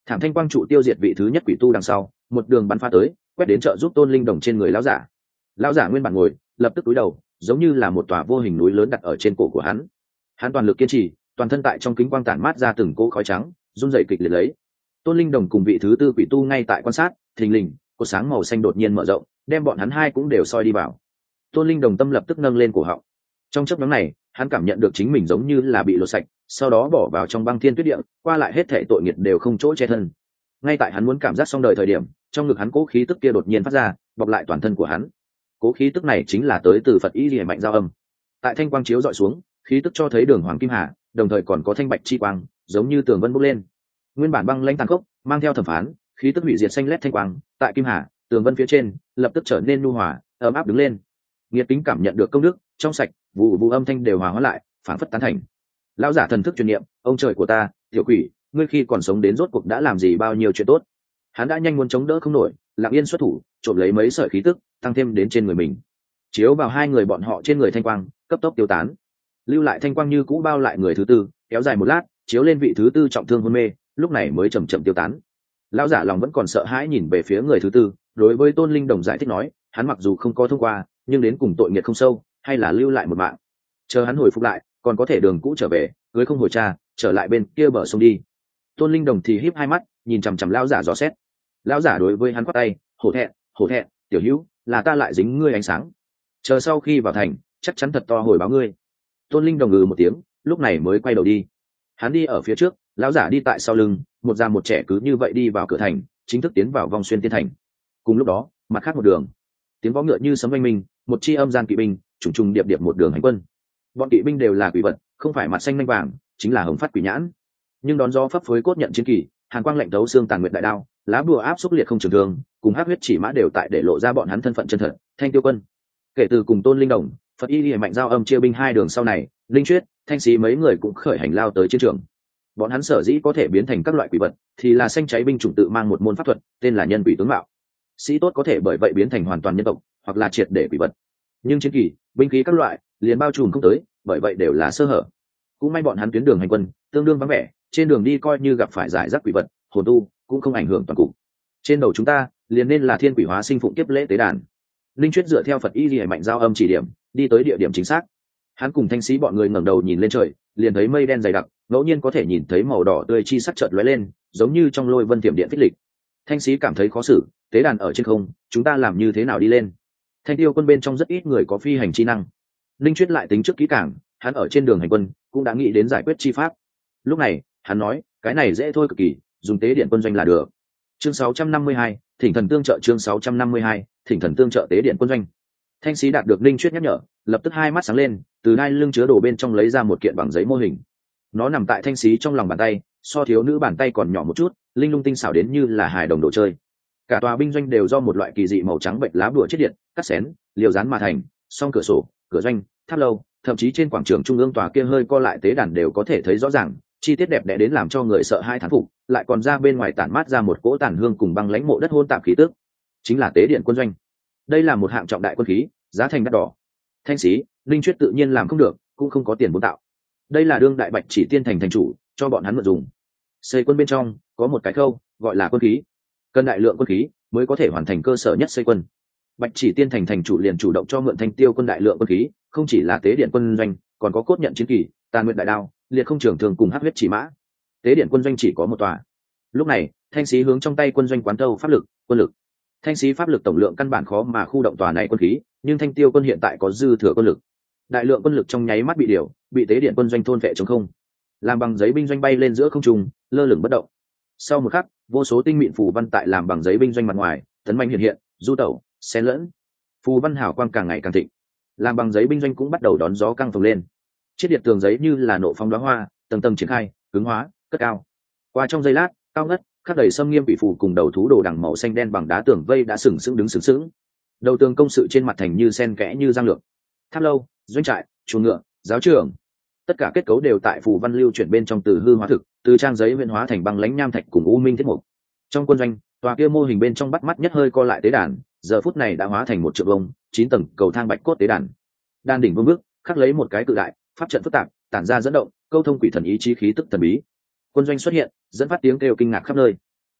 Thảm thanh quang trụ tiêu diệt vị thứ nhất quỷ tu đằng sau, một đường bắn pha tới, quét đến trợ giúp Tôn Linh Đồng trên người lão giả. Lão giả nguyên bản ngồi, lập tức cúi đầu, giống như là một tòa vô hình núi lớn đặt ở trên cổ của hắn. Hắn toàn lực kiên trì, toàn thân tại trong kính quang tản mát ra từng cỗ khói trắng, run rẩy kịch liệt lấy. Tôn Linh Đồng cùng vị thứ tư quỷ tu ngay tại quan sát, thình lình, cột sáng màu xanh đột nhiên mở rộng, đem bọn hắn hai cũng đều soi đi vào. Tôn Linh Đồng tâm lập tức nâng lên cổ họng. Trong chớp nhoáng này, hắn cảm nhận được chính mình giống như là bị lột sạch, sau đó bỏ vào trong băng thiên tuyết địa, qua lại hết thảy tội nghiệp đều không chỗ che thân. Ngay tại hắn muốn cảm giác xong đời thời điểm, trong ngực hắn cố khí tức kia đột nhiên phát ra, bọc lại toàn thân của hắn. Cố khí tức này chính là tới từ Phật Y Liễu Mạnh Giao Âm. Tại thanh quang chiếu dọi xuống, khí tức cho thấy đường hoàng kim hà, đồng thời còn có thanh bạch chi quang, giống như tường vân bốc lên. Nguyên bản băng lãnh tàn khốc, mang theo thẩm phán, khí tức hủy diệt xanh lét thanh quang, tại kim hà, tường vân phía trên, lập tức trở nên nhu hòa, ấm áp đứng lên. Nghiệt tính cảm nhận được công đức, trong sạch, vụ vụ âm thanh đều hòa hóa lại, phản phất tán thành. Lão giả thần thức truyền niệm, ông trời của ta, tiểu quỷ, ngươi khi còn sống đến rốt cuộc đã làm gì bao nhiêu chuyện tốt. Hắn đã nhanh muốn chống đỡ không nổi, lặng yên xuất thủ, trộm lấy mấy sợi khí tức, tăng thêm đến trên người mình, chiếu vào hai người bọn họ trên người thanh quang, cấp tốc tiêu tán. Lưu lại thanh quang như cũ bao lại người thứ tư, kéo dài một lát, chiếu lên vị thứ tư trọng thương hôn mê, lúc này mới chậm chậm tiêu tán. Lão giả lòng vẫn còn sợ hãi nhìn về phía người thứ tư, đối với Tôn Linh Đồng giải thích nói, hắn mặc dù không có thông qua, nhưng đến cùng tội nghiệp không sâu, hay là lưu lại một mạng. Chờ hắn hồi phục lại, còn có thể đường cũ trở về, cưới không hồi cha, trở lại bên kia bờ sông đi. Tôn Linh Đồng thì híp hai mắt, nhìn chằm chằm lão giả dò xét. Lão giả đối với hắn quát tay, hổ thẹn, tiểu hữu, là ta lại dính ngươi ánh sáng. Chờ sau khi vào thành, chắc chắn thật to hồi báo ngươi. Tôn Linh Đồng ngừ một tiếng, lúc này mới quay đầu đi. Hắn đi ở phía trước, lão giả đi tại sau lưng, một già một trẻ cứ như vậy đi vào cửa thành, chính thức tiến vào vòng xuyên tiên thành. Cùng lúc đó, mặt khác một đường, tiếng võ ngựa như sấm oanh minh, một chi âm gian kỵ binh trùng trùng điệp điệp một đường hành quân. Bọn kỵ binh đều là quỷ vật, không phải mặt xanh nanh vàng, chính là hồng phát quỷ nhãn. Nhưng đón gió phấp phới cốt nhận chiến kỳ, hàn quang lạnh thấu xương tàn nguyệt đại đao, lá bùa áp xúc liệt không trường thương, cùng hắc huyết chỉ mã đều tại để lộ ra bọn hắn thân phận chân thật. Thanh Tiêu Quân. Kể từ cùng Tôn Linh Đồng, Phật Y Liễu Mạnh Giao Âm chia binh hai đường sau này, Linh Chuyết, Thanh Sĩ mấy người cũng khởi hành lao tới chiến trường. Bọn hắn sở dĩ có thể biến thành các loại quỷ vật, thì là xanh cháy binh chủng tự mang một môn pháp thuật, tên là nhân quỷ tướng mạo. Sĩ tốt có thể bởi vậy biến thành hoàn toàn nhân tộc, hoặc là triệt để quỷ vật. Nhưng chiến kỳ, binh khí các loại, liền bao trùm không tới, bởi vậy đều là sơ hở. Cũng may bọn hắn tuyến đường hành quân, tương đương vắng vẻ, trên đường đi coi như gặp phải giải rác quỷ vật, hồn tu, cũng không ảnh hưởng toàn cục. Trên đầu chúng ta, liền nên là thiên quỷ hóa sinh phụng kiếp lễ tế đàn. Linh Chuyết dựa theo Phật Y Liễu Mạnh Giao Âm chỉ điểm, đi tới địa điểm chính xác. Hắn cùng Thanh Sĩ bọn người ngẩng đầu nhìn lên trời, liền thấy mây đen dày đặc, ngẫu nhiên có thể nhìn thấy màu đỏ tươi chi sắc chợt lóe lên, giống như trong lôi vân tiềm điện phích lịch. Thanh Sĩ cảm thấy khó xử, tế đàn ở trên không, chúng ta làm như thế nào đi lên? Thanh Tiêu Quân bên trong rất ít người có phi hành chi năng. Linh Chuyết lại tính trước kỹ càng, hắn ở trên đường hành quân cũng đã nghĩ đến giải quyết chi pháp. Lúc này, hắn nói, cái này dễ thôi cực kỳ, dùng tế điện quân doanh là được. Chương 652, Thỉnh Thần tương trợ. Chương 652, Thỉnh Thần tương trợ tế điện quân doanh. Thanh Sĩ đạt được Linh Chuyết nhắc nhở, lập tức hai mắt sáng lên, từ đai lưng chứa đồ bên trong lấy ra một kiện bằng giấy mô hình. Nó nằm tại Thanh Sĩ trong lòng bàn tay, so thiếu nữ bàn tay còn nhỏ một chút, linh lung tinh xảo đến như là hài đồng đồ chơi. Cả tòa binh doanh đều do một loại kỳ dị màu trắng bệnh lá bùa chiết điện, cắt xén, liều dán mà thành, song cửa sổ, cửa doanh, tháp lâu, thậm chí trên quảng trường trung ương tòa kia hơi co lại tế đàn đều có thể thấy rõ ràng, chi tiết đẹp đẽ đến làm cho người sợ hai thán phục, lại còn ra bên ngoài tản mát ra một cỗ tàn hương cùng băng lãnh mộ đất hôn tạp khí tức. Chính là tế điện quân doanh. Đây là một hạng trọng đại quân khí, giá thành đắt đỏ. Thanh Sĩ, Linh Chuyết tự nhiên làm không được, cũng không có tiền vốn tạo. Đây là đương đại Bạch Chỉ Tiên thành thành chủ cho bọn hắn mượn dùng. Xây quân bên trong có một cái khâu gọi là quân khí, cần đại lượng quân khí mới có thể hoàn thành cơ sở nhất xây quân. Bạch Chỉ Tiên thành thành chủ liền chủ động cho mượn Thanh Tiêu Quân đại lượng quân khí, không chỉ là tế điện quân doanh, còn có cốt nhận chiến kỳ, tàn nguyện đại đao, liệt không trường thường cùng hắc huyết chỉ mã. Tế điện quân doanh chỉ có một tòa. Lúc này, Thanh Sĩ hướng trong tay quân doanh quán thâu pháp lực, quân lực. Thanh Sĩ pháp lực tổng lượng căn bản khó mà khu động tòa này quân khí, nhưng Thanh Tiêu Quân hiện tại có dư thừa quân lực. Đại lượng quân lực trong nháy mắt bị điều, bị tế điện quân doanh thôn vệ trống không. Làm bằng giấy binh doanh bay lên giữa không trung, lơ lửng bất động. Sau một khắc, vô số tinh mịn phù văn tại làm bằng giấy binh doanh mặt ngoài, tấn manh hiện hiện, du tẩu, xen lẫn. Phù văn hào quang càng ngày càng thịnh. Làm bằng giấy binh doanh cũng bắt đầu đón gió căng phồng lên. Chiết điện tường giấy như là nộ phong đóa hoa, tầng tầng triển khai, cứng hóa, cất cao. Qua trong giây lát, cao ngất, khắc đầy xâm nghiêm bị phù cùng đầu thú đồ đằng màu xanh đen bằng đá tường vây đã sừng sững đứng sừng sững. Đầu tường công sự trên mặt thành như sen kẽ như giang lược. Tháp lâu, doanh trại, chuồng ngựa, giáo trường, tất cả kết cấu đều tại phù văn lưu chuyển bên trong từ hư hóa thực, từ trang giấy huyễn hóa thành băng lãnh nham thạch cùng u minh thiết mục. Trong quân doanh, tòa kia mô hình bên trong bắt mắt nhất hơi co lại tế đàn, giờ phút này đã hóa thành một trượng vông, 9 tầng cầu thang bạch cốt tế đàn. Đan đỉnh vương bước, khắc lấy một cái cự đại, pháp trận phức tạp, tản ra dẫn động, câu thông quỷ thần ý chí khí tức thần bí. Quân doanh xuất hiện, dẫn phát tiếng kêu kinh ngạc khắp nơi.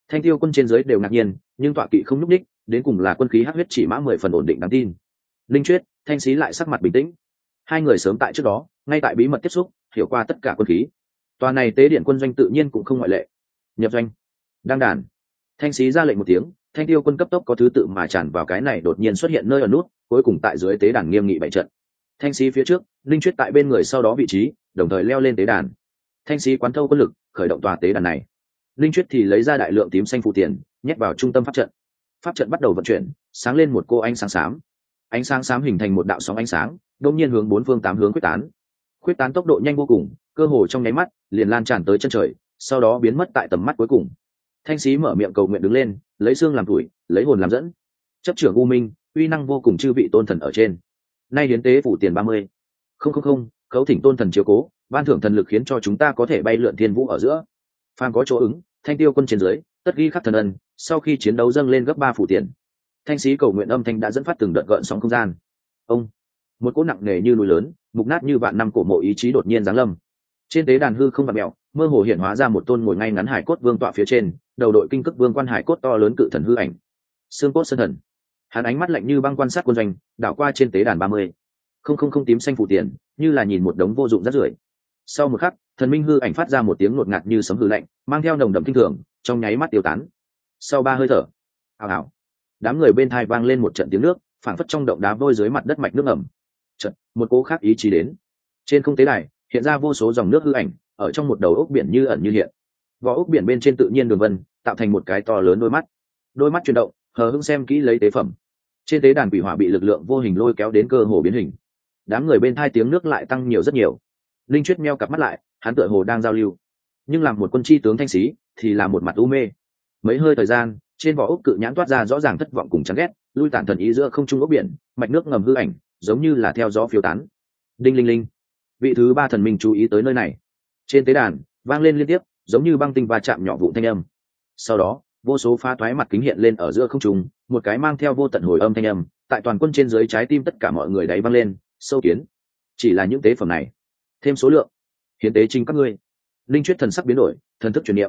Thanh Tiêu quân trên dưới đều ngạc nhiên, nhưng tọa kỵ không nhúc nhích, đến cùng là quân khí hắc huyết chỉ mã 10 phần ổn định đáng tin. Linh Chuyết, Thanh Xí lại sắc mặt bình tĩnh. Hai người sớm tại trước đó, ngay tại bí mật tiếp xúc, hiểu qua tất cả quân khí. Tòa này tế điện quân doanh tự nhiên cũng không ngoại lệ. Nhập doanh. Đăng đàn. Thanh Xí ra lệnh một tiếng, Thanh Tiêu quân cấp tốc có thứ tự mà tràn vào cái này đột nhiên xuất hiện nơi ở nút, cuối cùng tại dưới tế đàn nghiêm nghị bày trận. Thanh Xí phía trước, Linh Chuyết tại bên người sau đó vị trí, đồng thời leo lên tế đàn. Thanh Xí quán thâu quân lực, khởi động tòa tế đàn này. Linh Chuyết thì lấy ra đại lượng tím xanh phù tiền, nhét vào trung tâm pháp trận. Pháp trận bắt đầu vận chuyển, sáng lên một cô ánh sáng xám. Ánh sáng xám hình thành một đạo sóng ánh sáng, đột nhiên hướng bốn phương tám hướng quyết tán tốc độ nhanh vô cùng, cơ hồ trong nháy mắt liền lan tràn tới chân trời, sau đó biến mất tại tầm mắt cuối cùng. Thanh Xí mở miệng cầu nguyện đứng lên, lấy xương làm tuổi, lấy hồn làm dẫn. Chấp trưởng u minh, uy năng vô cùng chư vị tôn thần ở trên. Nay hiến tế phủ tiền 30. Không, khấu thỉnh tôn thần chiếu cố, ban thưởng thần lực khiến cho chúng ta có thể bay lượn thiên vũ ở giữa. Phàm có chỗ ứng, Thanh Tiêu quân trên dưới, tất ghi khắc thần ân, sau khi chiến đấu dâng lên gấp 3 phủ tiền. Thanh Xí cầu nguyện âm thanh đã dẫn phát từng đợt gợn sóng không gian. Ông, một cỗ nặng nề như núi lớn, mục nát như vạn năm cổ mộ ý chí đột nhiên giáng lâm. Trên tế đàn hư không vặn mèo, mơ hồ hiện hóa ra một tôn ngồi ngay ngắn hải cốt vương tọa phía trên, đầu đội kinh cức vương quan hải cốt to lớn cự thần hư ảnh. Xương cốt sơn thần. Hắn ánh mắt lạnh như băng quan sát quân doanh, đảo qua trên tế đàn 30. Không tím xanh phủ tiền, như là nhìn một đống vô dụng rác rưởi. Sau một khắc, thần minh hư ảnh phát ra một tiếng ngột ngạt như sấm hư lạnh, mang theo nồng đậm kinh thường, trong nháy mắt tiêu tán. Sau 3 hơi thở, ào ào, đám người bên thai vang lên một trận tiếng nước, phảng phất trong động đá vôi dưới mặt đất mạch nước ẩm. Trận, một cỗ khác ý chí đến. Trên không tế đài, hiện ra vô số dòng nước hư ảnh, ở trong một đầu ốc biển như ẩn như hiện. Vỏ ốc biển bên trên tự nhiên đường vân, tạo thành một cái to lớn đôi mắt. Đôi mắt chuyển động, hờ hững xem kỹ lấy tế phẩm. Trên tế đàn quỷ hỏa bị lực lượng vô hình lôi kéo đến cơ hồ biến hình. Đám người bên thai tiếng nước lại tăng nhiều rất nhiều. Linh Chuyết meo cặp mắt lại, hắn tựa hồ đang giao lưu, nhưng làm một quân chi tướng Thanh Xí thì là một mặt u mê. Mấy hơi thời gian, trên vỏ ốc cự nhãn toát ra rõ ràng thất vọng cùng chán ghét, lui tản thần ý giữa không trung ốc biển, mạch nước ngầm hư ảnh, giống như là theo gió phiêu tán. Đinh linh linh, vị thứ 3 thần minh chú ý tới nơi này. Trên tế đàn vang lên liên tiếp, giống như băng tinh va chạm nhỏ vụn thanh âm. Sau đó, vô số phá toái mặt kính hiện lên ở giữa không trung, một cái mang theo vô tận hồi âm thanh âm, tại toàn quân trên dưới trái tim tất cả mọi người đáy vang lên, sâu kiến. Chỉ là những tế phẩm này, thêm số lượng, hiến tế chính các ngươi. Linh Chuyết thần sắc biến đổi, thần thức truyền niệm,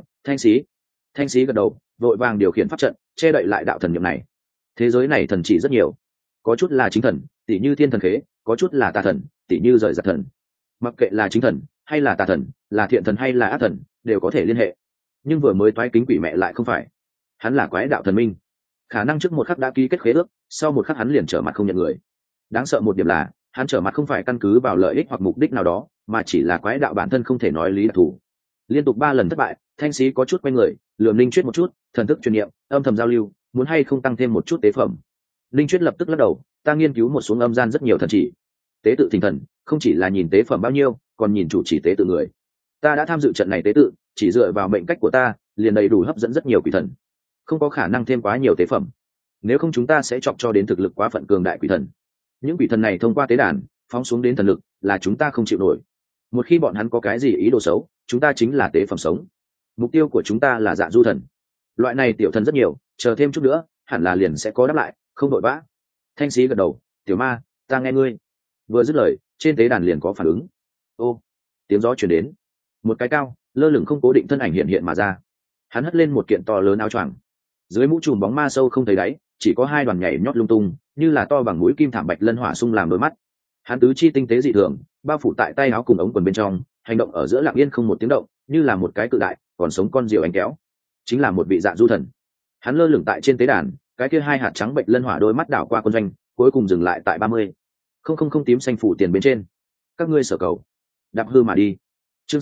Thanh Xí gật đầu, vội vàng điều khiển pháp trận, che đậy lại đạo thần niệm này. Thế giới này thần chỉ rất nhiều, có chút là chính thần, tỷ như thiên thần khế, có chút là tà thần, tỷ như rời giặc thần. Mặc kệ là chính thần hay là tà thần, là thiện thần hay là ác thần, đều có thể liên hệ. Nhưng vừa mới toái kính quỷ mẹ lại không phải, hắn là quái đạo thần minh, khả năng trước một khắc đã ký kết khế ước, sau một khắc hắn liền trở mặt không nhận người. Đáng sợ một điểm là, hắn trở mặt không phải căn cứ vào lợi ích hoặc mục đích nào đó, mà chỉ là quái đạo bản thân không thể nói lý đặc thù. Liên tục 3 lần thất bại, Thanh Xí có chút quay người, lườm Linh Chuyết một chút, thần thức truyền niệm, âm thầm giao lưu, muốn hay không tăng thêm một chút tế phẩm. Linh Chuyết lập tức lắc đầu, ta nghiên cứu một xuống âm gian rất nhiều thần chỉ, tế tự thỉnh thần không chỉ là nhìn tế phẩm bao nhiêu, còn nhìn chủ chỉ tế tự người. Ta đã tham dự trận này tế tự, chỉ dựa vào mệnh cách của ta liền đầy đủ hấp dẫn rất nhiều quỷ thần, không có khả năng thêm quá nhiều tế phẩm, nếu không chúng ta sẽ chọc cho đến thực lực quá phận cường đại quỷ thần. Những quỷ thần này thông qua tế đàn phóng xuống đến thần lực là chúng ta không chịu nổi. Một khi bọn hắn có cái gì ý đồ xấu, chúng ta chính là tế phẩm sống. Mục tiêu của chúng ta là Dạ Du thần. Loại này tiểu thần rất nhiều, chờ thêm chút nữa hẳn là liền sẽ có đáp lại, không vội vã. Thanh Xí gật đầu, tiểu ma, ta nghe ngươi. Vừa dứt lời, trên tế đàn liền có phản ứng. Ô, tiếng gió chuyển đến, một cái cao lơ lửng không cố định thân ảnh hiện hiện mà ra. Hắn hất lên một kiện to lớn áo choàng, dưới mũ trùm bóng ma sâu không thấy đáy, chỉ có 2 đoàn nhảy nhót lung tung, như là to bằng mũi kim thảm bạch lân hỏa sung làm đôi mắt. Hắn tứ chi tinh tế dị thường, bao phủ tại tay áo cùng ống quần bên trong, hành động ở giữa lặng yên không một tiếng động, như là một cái cự đại còn sống con diều anh kéo. Chính là một vị Dạ Du thần. Hắn lơ lửng tại trên tế đàn, cái kia 2 hạt trắng bệnh lân hỏa đôi mắt đảo qua quân doanh, cuối cùng dừng lại tại 30. Không tím xanh phủ tiền bên trên. Các ngươi sở cầu, đạp hư mà đi. Chương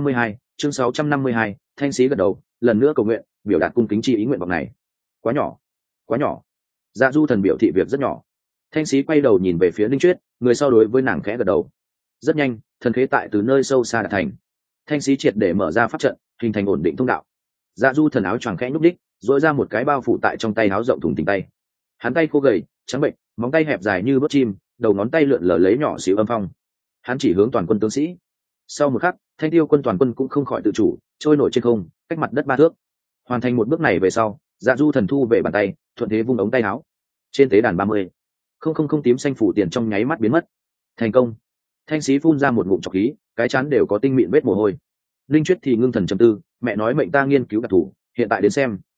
652, Thanh Xí gật đầu, lần nữa cầu nguyện, biểu đạt cung kính chi ý nguyện vọng này. Quá nhỏ. Dạ Du thần biểu thị việc rất nhỏ. Thanh Xí quay đầu nhìn về phía Linh Chuyết, người sau đối với nàng khẽ gật đầu. Rất nhanh, thần khế tại từ nơi sâu xa đạt thành. Thanh Xí triệt để mở ra pháp trận, hình thành ổn định thông đạo. Dạ Du thần áo choàng khẽ nhúc đích, dội ra một cái bao phủ tại trong tay áo rộng thùng thình tay. Hắn tay khô gầy, trắng bệnh, móng tay hẹp dài như bớt chim, đầu ngón tay lượn lờ lấy nhỏ xíu âm phong. Hắn chỉ hướng toàn quân tướng sĩ. Sau một khắc, Thanh Tiêu quân toàn quân cũng không khỏi tự chủ, trôi nổi trên không, cách mặt đất 3 thước. Hoàn thành một bước này về sau, Dạ Du thần thu về bàn tay, thuận thế vung ống tay áo. Trên tế đàn 30. Không tím xanh phủ tiền trong nháy mắt biến mất. Thành công. Thanh Xí phun ra một ngụm trọc khí, cái chán đều có tinh mịn vết mồ hôi. Linh Chuyết thì ngưng thần trầm tư, mẹ nói mệnh ta nghiên cứu đặc thủ, hiện tại đến xem,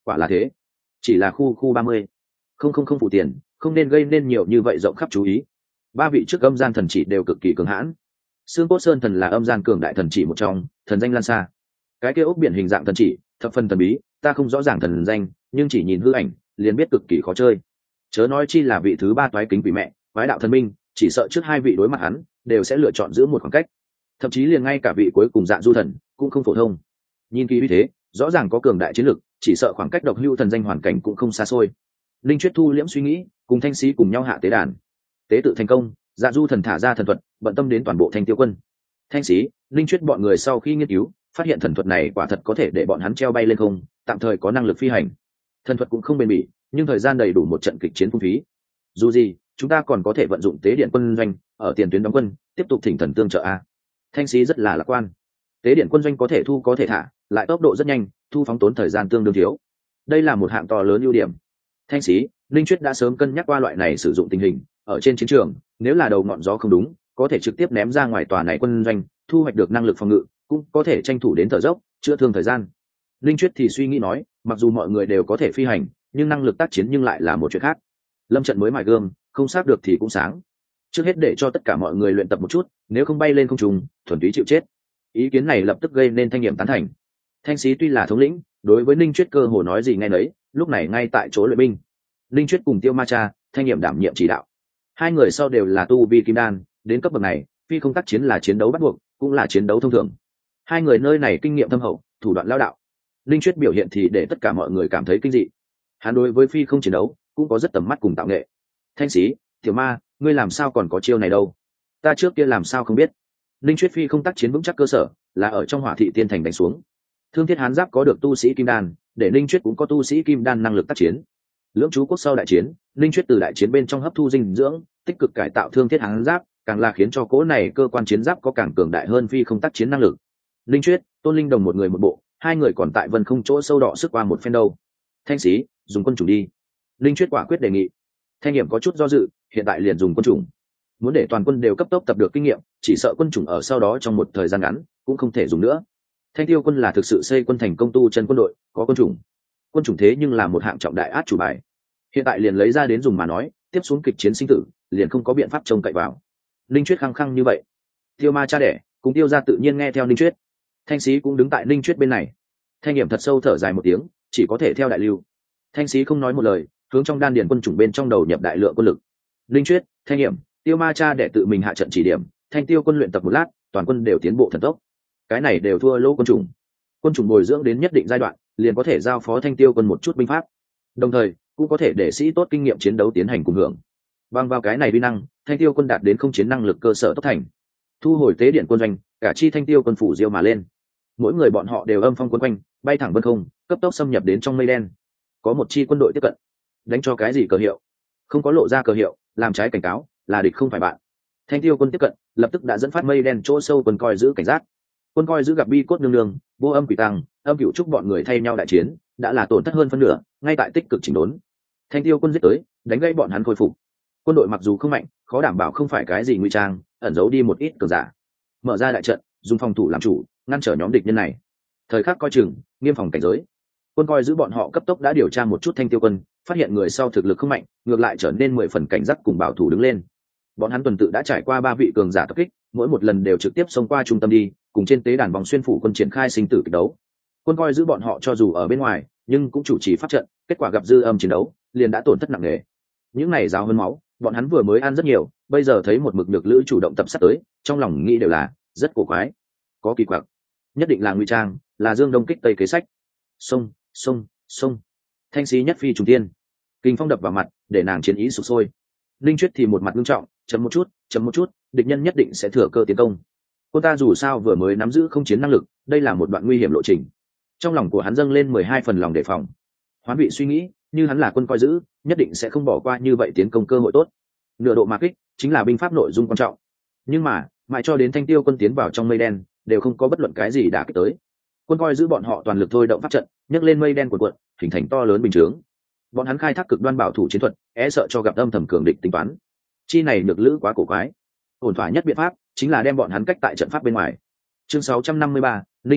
quả là thế. Chỉ là khu 30. Không phụ tiền, không nên gây nên nhiều như vậy rộng khắp chú ý. Ba vị trước âm gian thần chỉ đều cực kỳ cường hãn. Xương cốt sơn thần là âm gian cường đại thần chỉ một trong, thần danh lan xa. Cái kia ốc biển hình dạng thần chỉ thập phần thần bí, ta không rõ ràng thần danh, nhưng chỉ nhìn hư ảnh liền biết cực kỳ khó chơi. Chớ nói chi là vị thứ ba toái kính quỷ mẹ quái đạo thần minh, chỉ sợ trước hai vị đối mặt hắn đều sẽ lựa chọn giữ một khoảng cách, thậm chí liền ngay cả vị cuối cùng Dạ Du thần cũng không phổ thông. Nhìn kỹ như thế, rõ ràng có cường đại chiến lực, chỉ sợ khoảng cách độc hưu thần danh hoàn cảnh cũng không xa xôi. Linh Chuyết thu liễm suy nghĩ, cùng Thanh Sĩ cùng nhau hạ tế đàn. Tế tự thành công, Dạ Du thần thả ra thần thuật, bận tâm đến toàn bộ Thanh Tiêu quân. Thanh Sĩ, Linh Chuyết bọn người sau khi nghiên cứu, phát hiện thần thuật này quả thật có thể để bọn hắn treo bay lên không, tạm thời có năng lực phi hành. Thần thuật cũng không bền bỉ, nhưng thời gian đầy đủ một trận kịch chiến phung phí. Dù gì, chúng ta còn có thể vận dụng tế điện quân doanh ở tiền tuyến đóng quân, tiếp tục thỉnh thần tương trợ a. Thanh Sĩ rất là lạc quan. Tế điện quân doanh có thể thu có thể thả, lại tốc độ rất nhanh, thu phóng tốn thời gian tương đương thiếu. Đây là một hạng to lớn ưu điểm. Thanh Sĩ, Linh Chuyết đã sớm cân nhắc qua loại này sử dụng tình hình, ở trên chiến trường, nếu là đầu ngọn gió không đúng, có thể trực tiếp ném ra ngoài tòa này quân doanh, thu hoạch được năng lực phòng ngự, cũng có thể tranh thủ đến thở dốc, chữa thương thời gian. Linh Chuyết thì suy nghĩ nói, mặc dù mọi người đều có thể phi hành, nhưng năng lực tác chiến nhưng lại là một chuyện khác. Lâm trận mới mài gươm, không sát được thì cũng sáng. Trước hết để cho tất cả mọi người luyện tập một chút, nếu không bay lên không trung, thuần túy chịu chết. Ý kiến này lập tức gây nên Thanh Nghiệm tán thành. Thanh Sĩ tuy là thống lĩnh, đối với Linh Chuyết cơ hồ nói gì nghe nấy, lúc này ngay tại chỗ luyện binh. Linh Chuyết cùng Tiêu Ma Cha, Thanh Nghiệm đảm nhiệm chỉ đạo. Hai người sau đều là tu vi kim đan, đến cấp bậc này, phi không tác chiến là chiến đấu bắt buộc, cũng là chiến đấu thông thường. Hai người nơi này kinh nghiệm thâm hậu, thủ đoạn lao đạo. Linh Chuyết biểu hiện thì để tất cả mọi người cảm thấy kinh dị. Hắn đối với phi không chiến đấu cũng có rất tầm mắt cùng tạo nghệ. Thanh Sĩ, Tiểu Ma, ngươi làm sao còn có chiêu này đâu? Ta trước kia làm sao không biết? Linh Chuyết phi không tác chiến vững chắc cơ sở, là ở trong Hỏa Thị Tiên Thành đánh xuống. Thương Thiết Hán Giáp có được tu sĩ kim đan, để Linh Chuyết cũng có tu sĩ kim đan năng lực tác chiến. Lưỡng Chú Quốc sau đại chiến, Linh Chuyết từ đại chiến bên trong hấp thu dinh dưỡng, tích cực cải tạo Thương Thiết Hán Giáp, càng là khiến cho cỗ này cơ quan chiến giáp có càng cường đại hơn phi không tác chiến năng lực. Linh Chuyết, Tôn Linh Đồng một người một bộ, hai người còn tại vân không chỗ sâu đọ sức qua một phen đâu. Thanh Sĩ, dùng quân chủng đi. Linh Chuyết quả quyết đề nghị. Thanh Nghiệm có chút do dự, hiện tại liền dùng quân chủng. Muốn để toàn quân đều cấp tốc tập được kinh nghiệm, chỉ sợ quân chủng ở sau đó trong một thời gian ngắn cũng không thể dùng nữa. Thanh Tiêu quân là thực sự xây quân thành công tu chân quân đội, có quân chủng. Quân chủng thế nhưng là một hạng trọng đại át chủ bài. Hiện tại liền lấy ra đến dùng mà nói, tiếp xuống kịch chiến sinh tử, liền không có biện pháp trông cậy vào. Linh Chuyết khăng khăng như vậy. Tiêu Ma Cha đẻ, cùng Tiêu gia tự nhiên nghe theo Linh Chuyết. Thanh Sĩ cũng đứng tại Linh Chuyết bên này. Thanh Nghiệm thật sâu thở dài một tiếng, chỉ có thể theo đại lưu. Thanh Sĩ không nói một lời, hướng trong đan điền quân chủng bên trong đầu nhập đại lượng quân lực. Linh Chuyết, Thanh Nghiệm, Tiêu Ma Cha để tự mình hạ trận chỉ điểm, Thanh Tiêu quân luyện tập một lát, toàn quân đều tiến bộ thần tốc. Cái này đều thua lỗ quân chủng. Quân chủng bồi dưỡng đến nhất định giai đoạn, liền có thể giao phó Thanh Tiêu quân một chút binh pháp. Đồng thời, cũng có thể để sĩ tốt kinh nghiệm chiến đấu tiến hành cùng hưởng. Bằng vào cái này uy năng, Thanh Tiêu quân đạt đến không chiến năng lực cơ sở tốc thành. Thu hồi tế điện quân doanh, cả chi Thanh Tiêu quân phủ diêu mà lên. Mỗi người bọn họ đều âm phong quấn quanh, bay thẳng vân không, cấp tốc xâm nhập đến trong mây đen. Có một chi quân đội tiếp cận. Đánh cho cái gì cờ hiệu? Không có lộ ra cờ hiệu, làm trái cảnh cáo, là địch không phải bạn. Thanh Tiêu quân tiếp cận, lập tức đã dẫn phát mây đen chỗ sâu quân coi giữ cảnh giác. Quân coi giữ gặp Bi Cốt nương nương, Vô Âm Quỷ Tăng, Âm Cửu Trúc bọn người thay nhau đại chiến, đã là tổn thất hơn phân nửa, ngay tại tích cực chỉnh đốn. Thanh Tiêu quân giết tới, đánh gãy bọn hắn khôi phục. Quân đội mặc dù không mạnh, khó đảm bảo không phải cái gì nguy trang, ẩn giấu đi một ít cường giả. Mở ra đại trận, dùng phòng thủ làm chủ, ngăn trở nhóm địch nhân này. Thời khắc coi chừng, nghiêm phòng cảnh giới. Quân coi giữ bọn họ cấp tốc đã điều tra một chút Thanh Tiêu quân, phát hiện người sau thực lực không mạnh, ngược lại trở nên 10 phần cảnh giác cùng bảo thủ đứng lên. Bọn hắn tuần tự đã trải qua 3 vị cường giả tập kích, mỗi một lần đều trực tiếp xông qua trung tâm đi, cùng trên tế đàn vòng xuyên phủ quân triển khai sinh tử kịch đấu. Quân coi giữ bọn họ cho dù ở bên ngoài, nhưng cũng chủ trì pháp trận, kết quả gặp dư âm chiến đấu, liền đã tổn thất nặng nề. Những này giáo hơn máu, bọn hắn vừa mới ăn rất nhiều, bây giờ thấy một mực nhược lữ chủ động tập sát tới, trong lòng nghĩ đều là rất cổ quái, có kỳ quặc, nhất định là ngụy trang, là Dương Đông kích Tây kế sách. Xông, xông, xông. Thanh Sĩ nhất phi trùng tiên, kinh phong đập vào mặt, để nàng chiến ý sục sôi. Linh Chuyết thì một mặt nghiêm trọng, chấm một chút, địch nhân nhất định sẽ thừa cơ tiến công. Cô ta dù sao vừa mới nắm giữ không chiến năng lực, đây là một đoạn nguy hiểm lộ trình. Trong lòng của hắn dâng lên 12 phần lòng đề phòng. Hoán vị suy nghĩ, như hắn là quân coi giữ, nhất định sẽ không bỏ qua như vậy tiến công cơ hội tốt. Nửa độ mà kích, chính là binh pháp nội dung quan trọng. Nhưng mà, mãi cho đến Thanh Tiêu quân tiến vào trong mây đen, đều không có bất luận cái gì đả kích tới. Quân coi giữ bọn họ toàn lực thôi động pháp trận, nhấc lên mây đen cuộn cuộn, hình thành to lớn bình chướng. Bọn hắn khai thác cực đoan bảo thủ chiến thuật, sợ cho gặp âm thầm cường địch tính toán. Chi này nhược lữ quá cổ quái. Ổn thỏa nhất biện pháp chính là đem bọn hắn cách tại trận pháp bên ngoài. Chương 653, Linh Chuyết,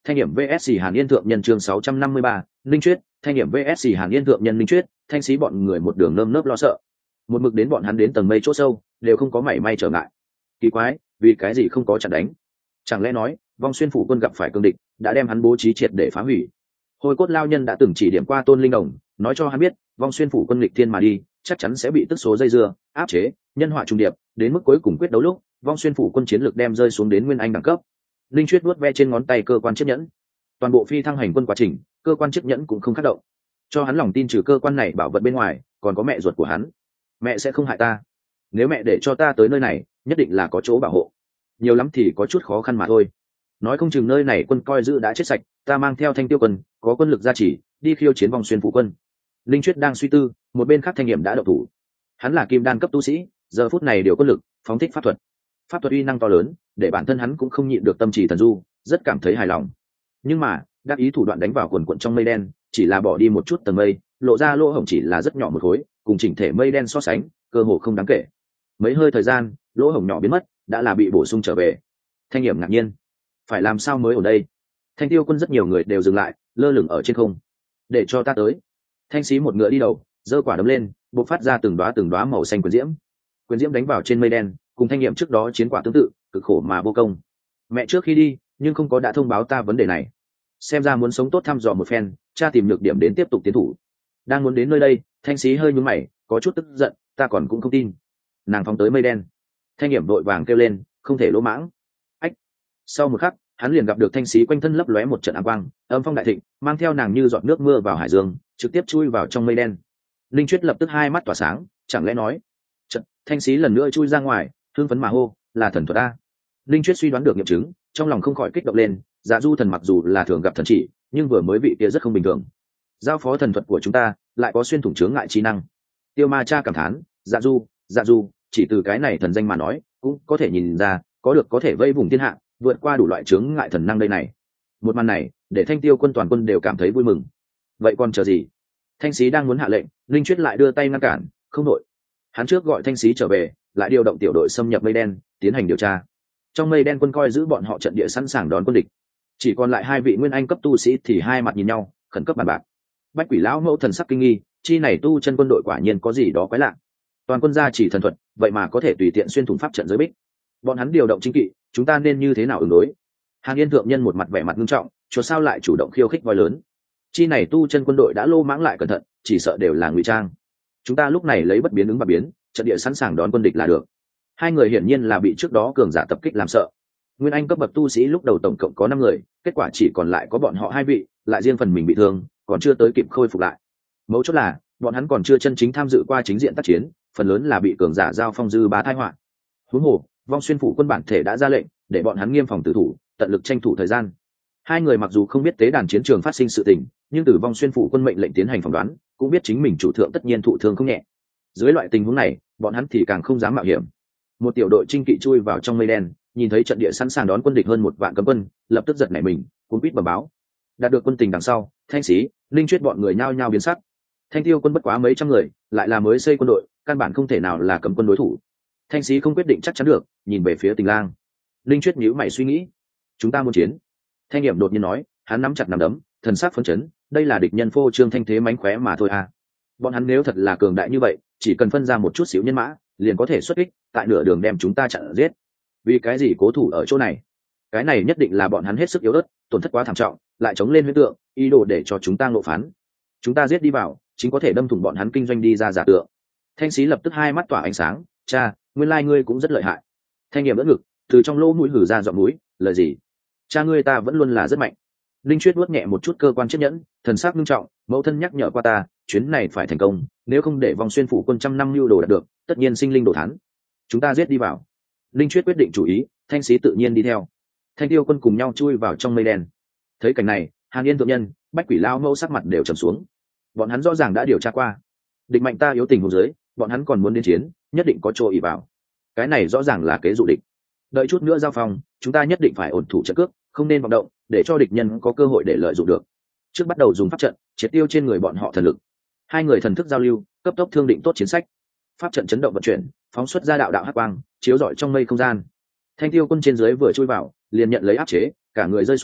Thanh Hiểm vs Hàn Yên thượng nhân chương 653, Linh Chuyết, Thanh Hiểm vs Hàn Yên thượng nhân Linh Chuyết, thanh sĩ bọn người một đường nơm nớp lo sợ. Một mực đến bọn hắn đến tầng mây chỗ sâu, đều không có mảy may trở ngại. Kỳ quái, vì cái gì không có chặn đánh? Chẳng lẽ nói, Vong Xuyên phủ quân gặp phải cương địch, đã đem hắn bố trí triệt để phá hủy? Hồi cốt lao nhân đã từng chỉ điểm qua Tôn Linh Đồng, nói cho hắn biết, Vong Xuyên phủ quân nghịch thiên mà đi, chắc chắn sẽ bị tức số dây dưa, áp chế, nhân họa trùng điệp, đến mức cuối cùng quyết đấu lúc, Vong Xuyên phủ quân chiến lược đem rơi xuống đến nguyên anh đẳng cấp. Linh Chuyết vuốt ve trên ngón tay cơ quan chiếc nhẫn, toàn bộ phi thăng hành quân quá trình, cơ quan chiếc nhẫn cũng không khắc động, cho hắn lòng tin trừ cơ quan này bảo vật bên ngoài, còn có mẹ ruột của hắn. Mẹ sẽ không hại ta, nếu mẹ để cho ta tới nơi này, nhất định là có chỗ bảo hộ. Nhiều lắm thì có chút khó khăn mà thôi. Nói không chừng nơi này quân coi giữ đã chết sạch, ta mang theo Thanh Tiêu quân, có quân lực gia trì, đi khiêu chiến Vong Xuyên phủ quân. Linh Chuyết đang suy tư, một bên khác Thanh Hiểm đã động thủ. Hắn là kim đan cấp tu sĩ, giờ phút này điều quân lực, phóng thích pháp thuật. Pháp thuật uy năng to lớn, để bản thân hắn cũng không nhịn được tâm trì thần du, rất cảm thấy hài lòng. Nhưng mà, đắc ý thủ đoạn đánh vào quần quần trong mây đen, chỉ là bỏ đi một chút tầng mây, lộ ra lỗ hổng chỉ là rất nhỏ một khối, cùng chỉnh thể mây đen so sánh, cơ hồ không đáng kể. Mấy hơi thời gian, lỗ hổng nhỏ biến mất, đã là bị bổ sung trở về. Thanh Hiểm ngạc nhiên, phải làm sao mới ở đây? Thanh Tiêu quân rất nhiều người đều dừng lại, lơ lửng ở trên không. Để cho ta tới. Thanh Sĩ một ngựa đi đầu, giơ quả đấm lên, bộc phát ra từng đóa màu xanh quyền diễm. Quyền diễm đánh vào trên mây đen, cùng Thanh Hiểm trước đó chiến quả tương tự, cực khổ mà vô công. Mẹ trước khi đi, nhưng không có đã thông báo ta vấn đề này. Xem ra muốn sống tốt thăm dò một phen, cha tìm nhược điểm đến tiếp tục tiến thủ. Đang muốn đến nơi đây, Thanh Sĩ hơi nhướng mày, có chút tức giận, ta còn cũng không tin. Nàng phóng tới mây đen. Thanh Hiểm vội vàng kêu lên, không thể lỗ mãng. Ách. Sau một khắc, hắn liền gặp được Thanh Sĩ quanh thân lấp lóe một trận ám quang, âm phong đại thịnh, mang theo nàng như giọt nước mưa vào hải dương, trực tiếp chui vào trong mây đen. Linh Chuyết lập tức hai mắt tỏa sáng, chẳng lẽ nói, trận Thanh Sĩ lần nữa chui ra ngoài, hưng phấn mà hô, là thần thuật a. Linh Chuyết suy đoán được nghiệm chứng, trong lòng không khỏi kích động lên, Dạ Du thần mặc dù là thường gặp thần chỉ, nhưng vừa mới vị kia rất không bình thường. Giao phó thần thuật của chúng ta, lại có xuyên thủng chướng ngại trí năng. Tiêu Ma Cha cảm thán, Dạ Du, chỉ từ cái này thần danh mà nói, cũng có thể nhìn ra, có thể vây vùng thiên hạ, vượt qua đủ loại chướng ngại thần năng đây này. Một màn này, để Thanh Tiêu quân toàn quân đều cảm thấy vui mừng. Vậy còn chờ gì? Thanh Sĩ đang muốn hạ lệnh, Linh Chuyết lại đưa tay ngăn cản, không đội. Hắn trước gọi Thanh Sĩ trở về, lại điều động tiểu đội xâm nhập mây đen, tiến hành điều tra. Trong mây đen quân coi giữ bọn họ trận địa sẵn sàng đón quân địch. Chỉ còn lại hai vị nguyên anh cấp tu sĩ thì hai mặt nhìn nhau, khẩn cấp bàn bạc. Bách Quỷ lão mẫu thần sắc kinh nghi, chi này tu chân quân đội quả nhiên có gì đó quái lạ. Toàn quân gia chỉ thần thuật, vậy mà có thể tùy tiện xuyên thủng pháp trận giới bích. Bọn hắn điều động chính kỵ, chúng ta nên như thế nào ứng đối? Hàn Yên thượng nhân một mặt vẻ mặt nghiêm trọng, cho sao lại chủ động khiêu khích voi lớn? Chi này tu chân quân đội đã lô mãng lại cẩn thận, chỉ sợ đều là ngụy trang. Chúng ta lúc này lấy bất biến ứng và biến, trận địa sẵn sàng đón quân địch là được. Hai người hiển nhiên là bị trước đó cường giả tập kích làm sợ. Nguyên anh cấp bậc tu sĩ lúc đầu tổng cộng có 5 người, kết quả chỉ còn lại có bọn họ 2 vị, lại riêng phần mình bị thương, còn chưa tới kịp khôi phục lại. Mấu chốt là, bọn hắn còn chưa chân chính tham dự qua chính diện tác chiến, phần lớn là bị cường giả giao phong dư bá tai họa. Huống hồ, Vong Xuyên phủ quân bản thể đã ra lệnh, để bọn hắn nghiêm phòng tử thủ, tận lực tranh thủ thời gian. Hai người mặc dù không biết tế đàn chiến trường phát sinh sự tình, nhưng từ Vong Xuyên phủ quân mệnh lệnh tiến hành phỏng đoán, cũng biết chính mình chủ thượng tất nhiên thụ thương không nhẹ. Dưới loại tình huống này, bọn hắn thì càng không dám mạo hiểm. Một tiểu đội chinh kỵ chui vào trong mây đen, nhìn thấy trận địa sẵn sàng đón quân địch hơn 1 vạn cấm quân, lập tức giật nảy mình, cuống quýt bẩm báo. Đạt được quân tình đằng sau, Thanh Sĩ, Linh Chuyết bọn người nhao nhao biến sắc. Thanh Tiêu quân bất quá mấy trăm người, lại là mới xây quân đội, căn bản không thể nào là cấm quân đối thủ. Thanh Sĩ không quyết định chắc chắn được, nhìn về phía Tình Lang. Linh Chuyết nhíu mày suy nghĩ, chúng ta muốn chiến. Thanh Hiểm đột nhiên nói, hắn nắm chặt nắm đấm, thần sắc phấn chấn, đây là địch nhân phô trương thanh thế mánh khóe mà thôi à. Bọn hắn nếu thật là cường đại như vậy, chỉ cần phân ra một chút xíu nhân mã, liền có thể xuất kích, tại nửa đường đem chúng ta chặn giết. Vì cái gì cố thủ ở chỗ này? Cái này nhất định là bọn hắn hết sức yếu ớt, tổn thất quá thảm trọng, lại chống lên huyễn tượng, ý đồ để cho chúng ta ngộ phán. Chúng ta giết đi vào, chính có thể đâm thủng bọn hắn kinh doanh đi ra giả tượng. Thanh Sĩ lập tức hai mắt tỏa ánh sáng, cha, nguyên lai ngươi cũng rất lợi hại. Thanh Hiểm đỡ ngực, từ trong lỗ mũi hử ra giọng mũi, lời gì? Cha ngươi ta vẫn luôn là rất mạnh. Linh Chuyết vuốt nhẹ một chút cơ quan chiếc nhẫn, thần sắc nghiêm trọng, mẫu thân nhắc nhở qua ta, chuyến này phải thành công, nếu không để Vong Xuyên phủ quân trăm năm lưu đồ đạt được, tất nhiên sinh linh đồ thán. Chúng ta giết đi vào. Linh Chuyết quyết định chủ ý, Thanh Sĩ tự nhiên đi theo. Thanh Tiêu quân cùng nhau chui vào trong mây đen. Thấy cảnh này, Hàn Yên thượng nhân, Bách Quỷ lão mẫu sắc mặt đều trầm xuống. Bọn hắn rõ ràng đã điều tra qua, địch mạnh ta yếu tình huống dưới, bọn hắn còn muốn đến chiến, nhất định có chỗ ỷ vào. Cái này rõ ràng là kế dụ địch. Đợi chút nữa giao phòng, chúng ta nhất định phải ổn thủ trận cước, không nên vọng động, để cho địch nhân có cơ hội để lợi dụng được. Trước bắt đầu dùng pháp trận triệt tiêu trên người bọn họ thần lực. Hai người thần thức giao lưu, cấp tốc thương định tốt chiến sách. Pháp trận chấn động vận chuyển, phóng xuất ra đạo đạo hắc quang, chiếu rọi trong mây không gian. Thanh Tiêu quân trên dưới vừa chui vào, liền nhận lấy áp chế, cả người rơi xuống,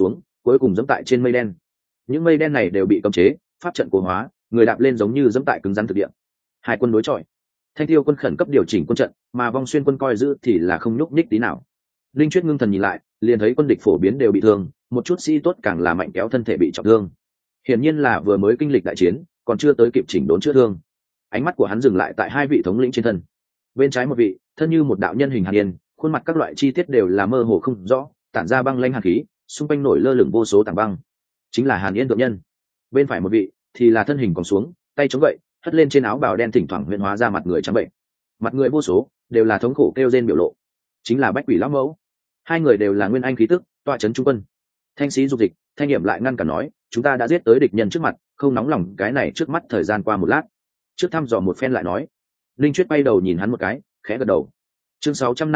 cuối cùng dẫm tại trên mây đen. Những mây đen này đều bị cấm chế, pháp trận cố hóa, người đạp lên giống như dẫm tại cứng rắn thực địa. Hai quân đối chọi. Thanh Tiêu quân khẩn cấp điều chỉnh quân trận, mà Vong Xuyên quân coi giữ thì là không nhúc nhích tí nào. Linh Chuyết ngưng thần nhìn lại, liền thấy quân địch phổ biến đều bị thương, một chút sĩ tốt càng là mạnh kéo thân thể bị trọng thương. Hiển nhiên là vừa mới kinh lịch đại chiến, còn chưa tới kịp chỉnh đốn chữa thương. Ánh mắt của hắn dừng lại tại hai vị thống lĩnh trên thân. Bên trái một vị, thân như một đạo nhân hình hàn yên, khuôn mặt các loại chi tiết đều là mơ hồ không rõ, tản ra băng lãnh hàn khí, xung quanh nổi lơ lửng vô số tảng băng, chính là Hàn Yên thượng nhân. Bên phải một vị thì là thân hình còn xuống, tay chống gậy, hất lên trên áo bào đen thỉnh thoảng huyễn hóa ra mặt người trắng bệnh, mặt người vô số đều là thống khổ kêu rên biểu lộ, chính là Bách Quỷ lão mẫu. Hai người đều là nguyên anh khí tức, tọa chấn trung quân. Thanh sĩ dục dịch, Thanh Nghiệm lại ngăn cản nói, chúng ta đã giết tới địch nhân trước mặt, không nóng lòng cái này trước mắt thời gian qua một lát, trước thăm dò một phen lại nói. Linh Chuyết bay đầu nhìn hắn một cái, khẽ gật đầu. Chương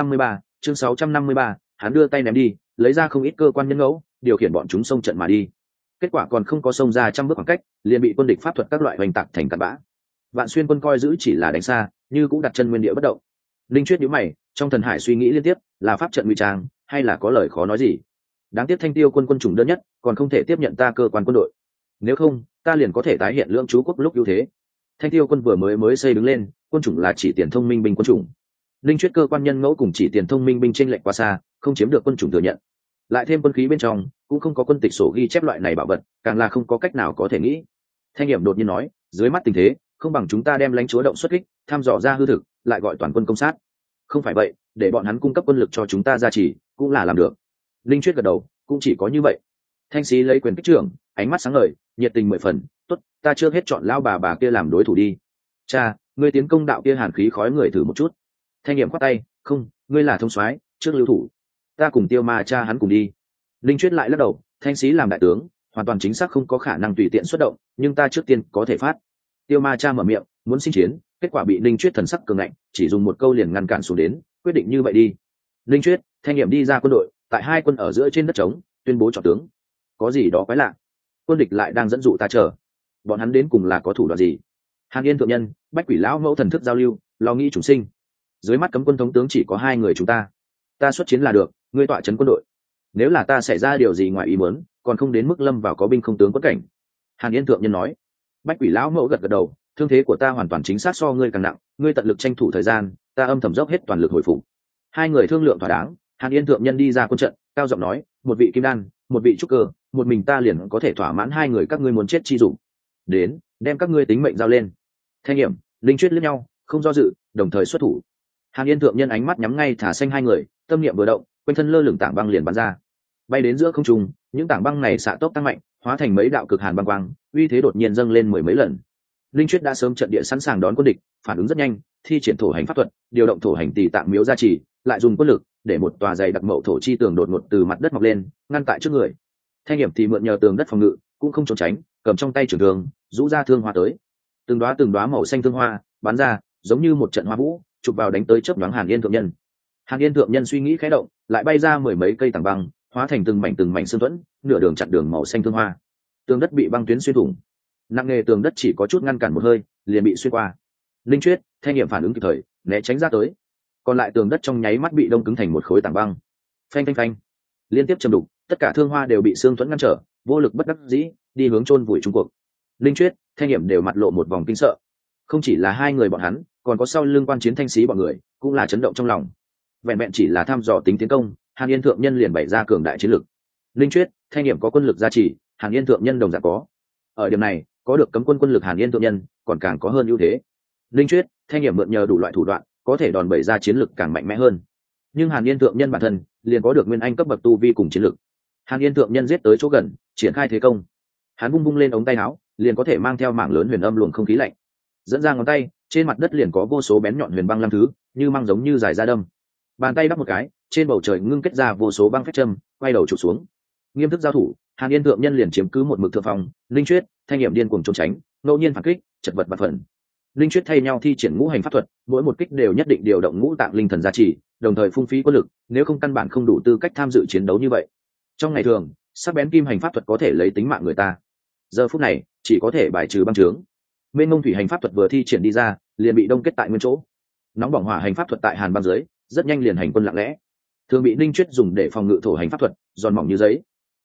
653, hắn đưa tay ném đi, lấy ra không ít cơ quan nhân ngẫu, điều khiển bọn chúng xông trận mà đi. Kết quả còn không có xông ra trăm bước khoảng cách, liền bị quân địch pháp thuật các loại hoành tạc thành cát bã. Vạn Xuyên quân coi giữ chỉ là đánh xa, như cũng đặt chân nguyên địa bất động. Linh Chuyết nhíu mày, trong thần hải suy nghĩ liên tiếp, là pháp trận ngụy trang, hay là có lời khó nói gì? Đáng tiếc Thanh Tiêu quân quân chủng đơn nhất, còn không thể tiếp nhận ta cơ quan quân đội. Nếu không, ta liền có thể tái hiện lưỡng chú quốc lúc ưu thế. Thanh Tiêu quân vừa mới xây đứng lên, quân chủng là chỉ tiền thông minh binh quân chủng. Linh Chuyết cơ quan nhân ngẫu cùng chỉ tiền thông minh binh chênh lệch quá xa, không chiếm được quân chủng thừa nhận. Lại thêm quân khí bên trong, cũng không có quân tịch sổ ghi chép loại này bảo vật, càng là không có cách nào có thể nghĩ. Thanh Nghiệm đột nhiên nói, dưới mắt tình thế, không bằng chúng ta đem lãnh chúa động xuất kích, thăm dò ra hư thực, lại gọi toàn quân công sát. Không phải vậy, để bọn hắn cung cấp quân lực cho chúng ta gia trì, cũng là làm được. Linh Chuyết gật đầu, cũng chỉ có như vậy. Thanh Sĩ lấy quyền kích trưởng, ánh mắt sáng ngời, nhiệt tình mười phần, tốt, ta chưa hết chọn lao bà kia làm đối thủ đi. Cha, ngươi tiến công đạo kia hàn khí khói người thử một chút. Thanh Nghiệm khoát tay, không, ngươi là thông soái, trước lưu thủ, ta cùng Tiêu Ma cha hắn cùng đi. Linh Chuyết lại lắc đầu, Thanh Sĩ làm đại tướng, hoàn toàn chính xác không có khả năng tùy tiện xuất động, nhưng ta trước tiên có thể phát. Tiêu Ma cha mở miệng, muốn xin chiến, kết quả bị Linh Chuyết thần sắc cường ngạnh, chỉ dùng một câu liền ngăn cản xuống đến, quyết định như vậy đi. Linh Chuyết, Thanh Nghiệm đi ra quân đội, tại hai quân ở giữa trên đất trống, tuyên bố chọn tướng. Có gì đó quái lạ, quân địch lại đang dẫn dụ ta chờ, bọn hắn đến cùng là có thủ đoạn gì? Hàn Yên thượng nhân, Bách Quỷ lão mẫu thần thức giao lưu, lo nghĩ chúng sinh. Dưới mắt cấm quân thống tướng chỉ có hai người chúng ta xuất chiến là được, ngươi tọa trấn quân đội. Nếu là ta xảy ra điều gì ngoài ý muốn, còn không đến mức lâm vào có binh không tướng quất cảnh. Hàn Yên thượng nhân nói. Bách Quỷ lão mẫu gật gật đầu, thương thế của ta hoàn toàn chính xác so ngươi càng nặng, ngươi tận lực tranh thủ thời gian, ta âm thầm dốc hết toàn lực hồi phục. Hai người thương lượng thỏa đáng, Hàn Yên thượng nhân đi ra quân trận, cao giọng nói, một vị kim đan, một vị trúc cơ, một mình ta liền có thể thỏa mãn hai người các ngươi muốn chết chi dụng. Đến, đem các ngươi tính mệnh giao lên. Thanh Nghiệm, Linh Chuyết liếc nhau, không do dự, đồng thời xuất thủ. Hàn Yên thượng nhân ánh mắt nhắm ngay thả xanh hai người, tâm niệm vừa động, quanh thân lơ lửng tảng băng liền bắn ra, bay đến giữa không trung. Những tảng băng này xạ tốc tăng mạnh, hóa thành mấy đạo cực hàn băng quang, uy thế đột nhiên dâng lên mười mấy lần. Linh Chuyết đã sớm trận địa sẵn sàng đón quân địch, phản ứng rất nhanh, thi triển thổ hành pháp thuật, điều động thổ hành tỷ tạng miếu gia trì, lại dùng quân lực để một tòa dày đặc mậu thổ chi tường đột ngột từ mặt đất mọc lên, ngăn tại trước người. Thanh Nghiệm thì mượn nhờ tường đất phòng ngự, cũng không trốn tránh, cầm trong tay trường thương, rũ ra thương hoa tới. Từng đóa màu xanh thương hoa bắn ra, giống như một trận hoa vũ, chụp vào đánh tới chớp nhoáng Hàn Yên thượng nhân. Hàn Yên thượng nhân suy nghĩ khẽ động, lại bay ra mười mấy cây tảng băng, hóa thành từng mảnh xương thuẫn, nửa đường chặn đường màu xanh thương hoa. Tường đất bị băng tuyến xuyên thủng, nặng nề tường đất chỉ có chút ngăn cản một hơi, liền bị xuyên qua. Linh Chuyết, Thanh Nghiệm phản ứng kịp thời, né tránh ra tới. Còn lại tường đất trong nháy mắt bị đông cứng thành một khối tảng băng. Phanh phanh phanh, liên tiếp châm đục, tất cả thương hoa đều bị xương thuẫn ngăn trở, vô lực bất đắc dĩ, đi hướng chôn vùi trung cuộc. Linh Chuyết, Thanh Nghiệm đều mặt lộ một vòng kinh sợ. Không chỉ là hai người bọn hắn, còn có sau lưng quan chiến Thanh Sĩ bọn người, cũng là chấn động trong lòng. Vẹn vẹn chỉ là thăm dò tính tiến công, Hàn Yên thượng nhân liền bày ra cường đại chiến lực. Linh Chuyết, Thanh Nghiệm có quân lực gia trì, Hàn Yên thượng nhân đồng dạng có. Ở điểm này, có được cấm quân quân lực Hàn Yên thượng nhân, còn càng có hơn ưu thế. Linh Chuyết, Thanh Nghiệm mượn nhờ đủ loại thủ đoạn, có thể đòn bẩy ra chiến lực càng mạnh mẽ hơn. Nhưng Hàn Yên thượng nhân bản thân liền có được nguyên anh cấp bậc tu vi cùng chiến lực. Hàn Yên thượng nhân giết tới chỗ gần, triển khai thế công. Hắn bung lên ống tay áo, liền có thể mang theo mảng lớn huyền âm luồng không khí lạnh. Dẫn ra ngón tay, trên mặt đất liền có vô số bén nhọn huyền băng lăng thứ, như mang giống như dài da đâm. Bàn tay đắp một cái, trên bầu trời ngưng kết ra vô số băng phách châm, quay đầu chụp xuống. Nghiêm thức giao thủ, Hàn Yên thượng nhân liền chiếm cứ một mực thượng phòng. Linh Chuyết, Thanh Nghiệm điên cuồng trốn tránh, ngẫu nhiên phản kích, chật vật bạt phần. Linh Chuyết thay nhau thi triển ngũ hành pháp thuật, mỗi một kích đều nhất định điều động ngũ tạng linh thần gia trì, đồng thời phung phí quân lực, nếu không căn bản không đủ tư cách tham dự chiến đấu như vậy. Trong ngày thường, sắc bén kim hành pháp thuật có thể lấy tính mạng người ta, giờ phút này chỉ có thể bài trừ băng trướng. Mênh mông thủy hành pháp thuật vừa thi triển đi ra, liền bị đông kết tại nguyên chỗ. Nóng bỏng hỏa hành pháp thuật tại hàn băng dưới, rất nhanh liền hành quân lặng lẽ. Thường bị Linh Chuyết dùng để phòng ngự thổ hành pháp thuật, giòn mỏng như giấy.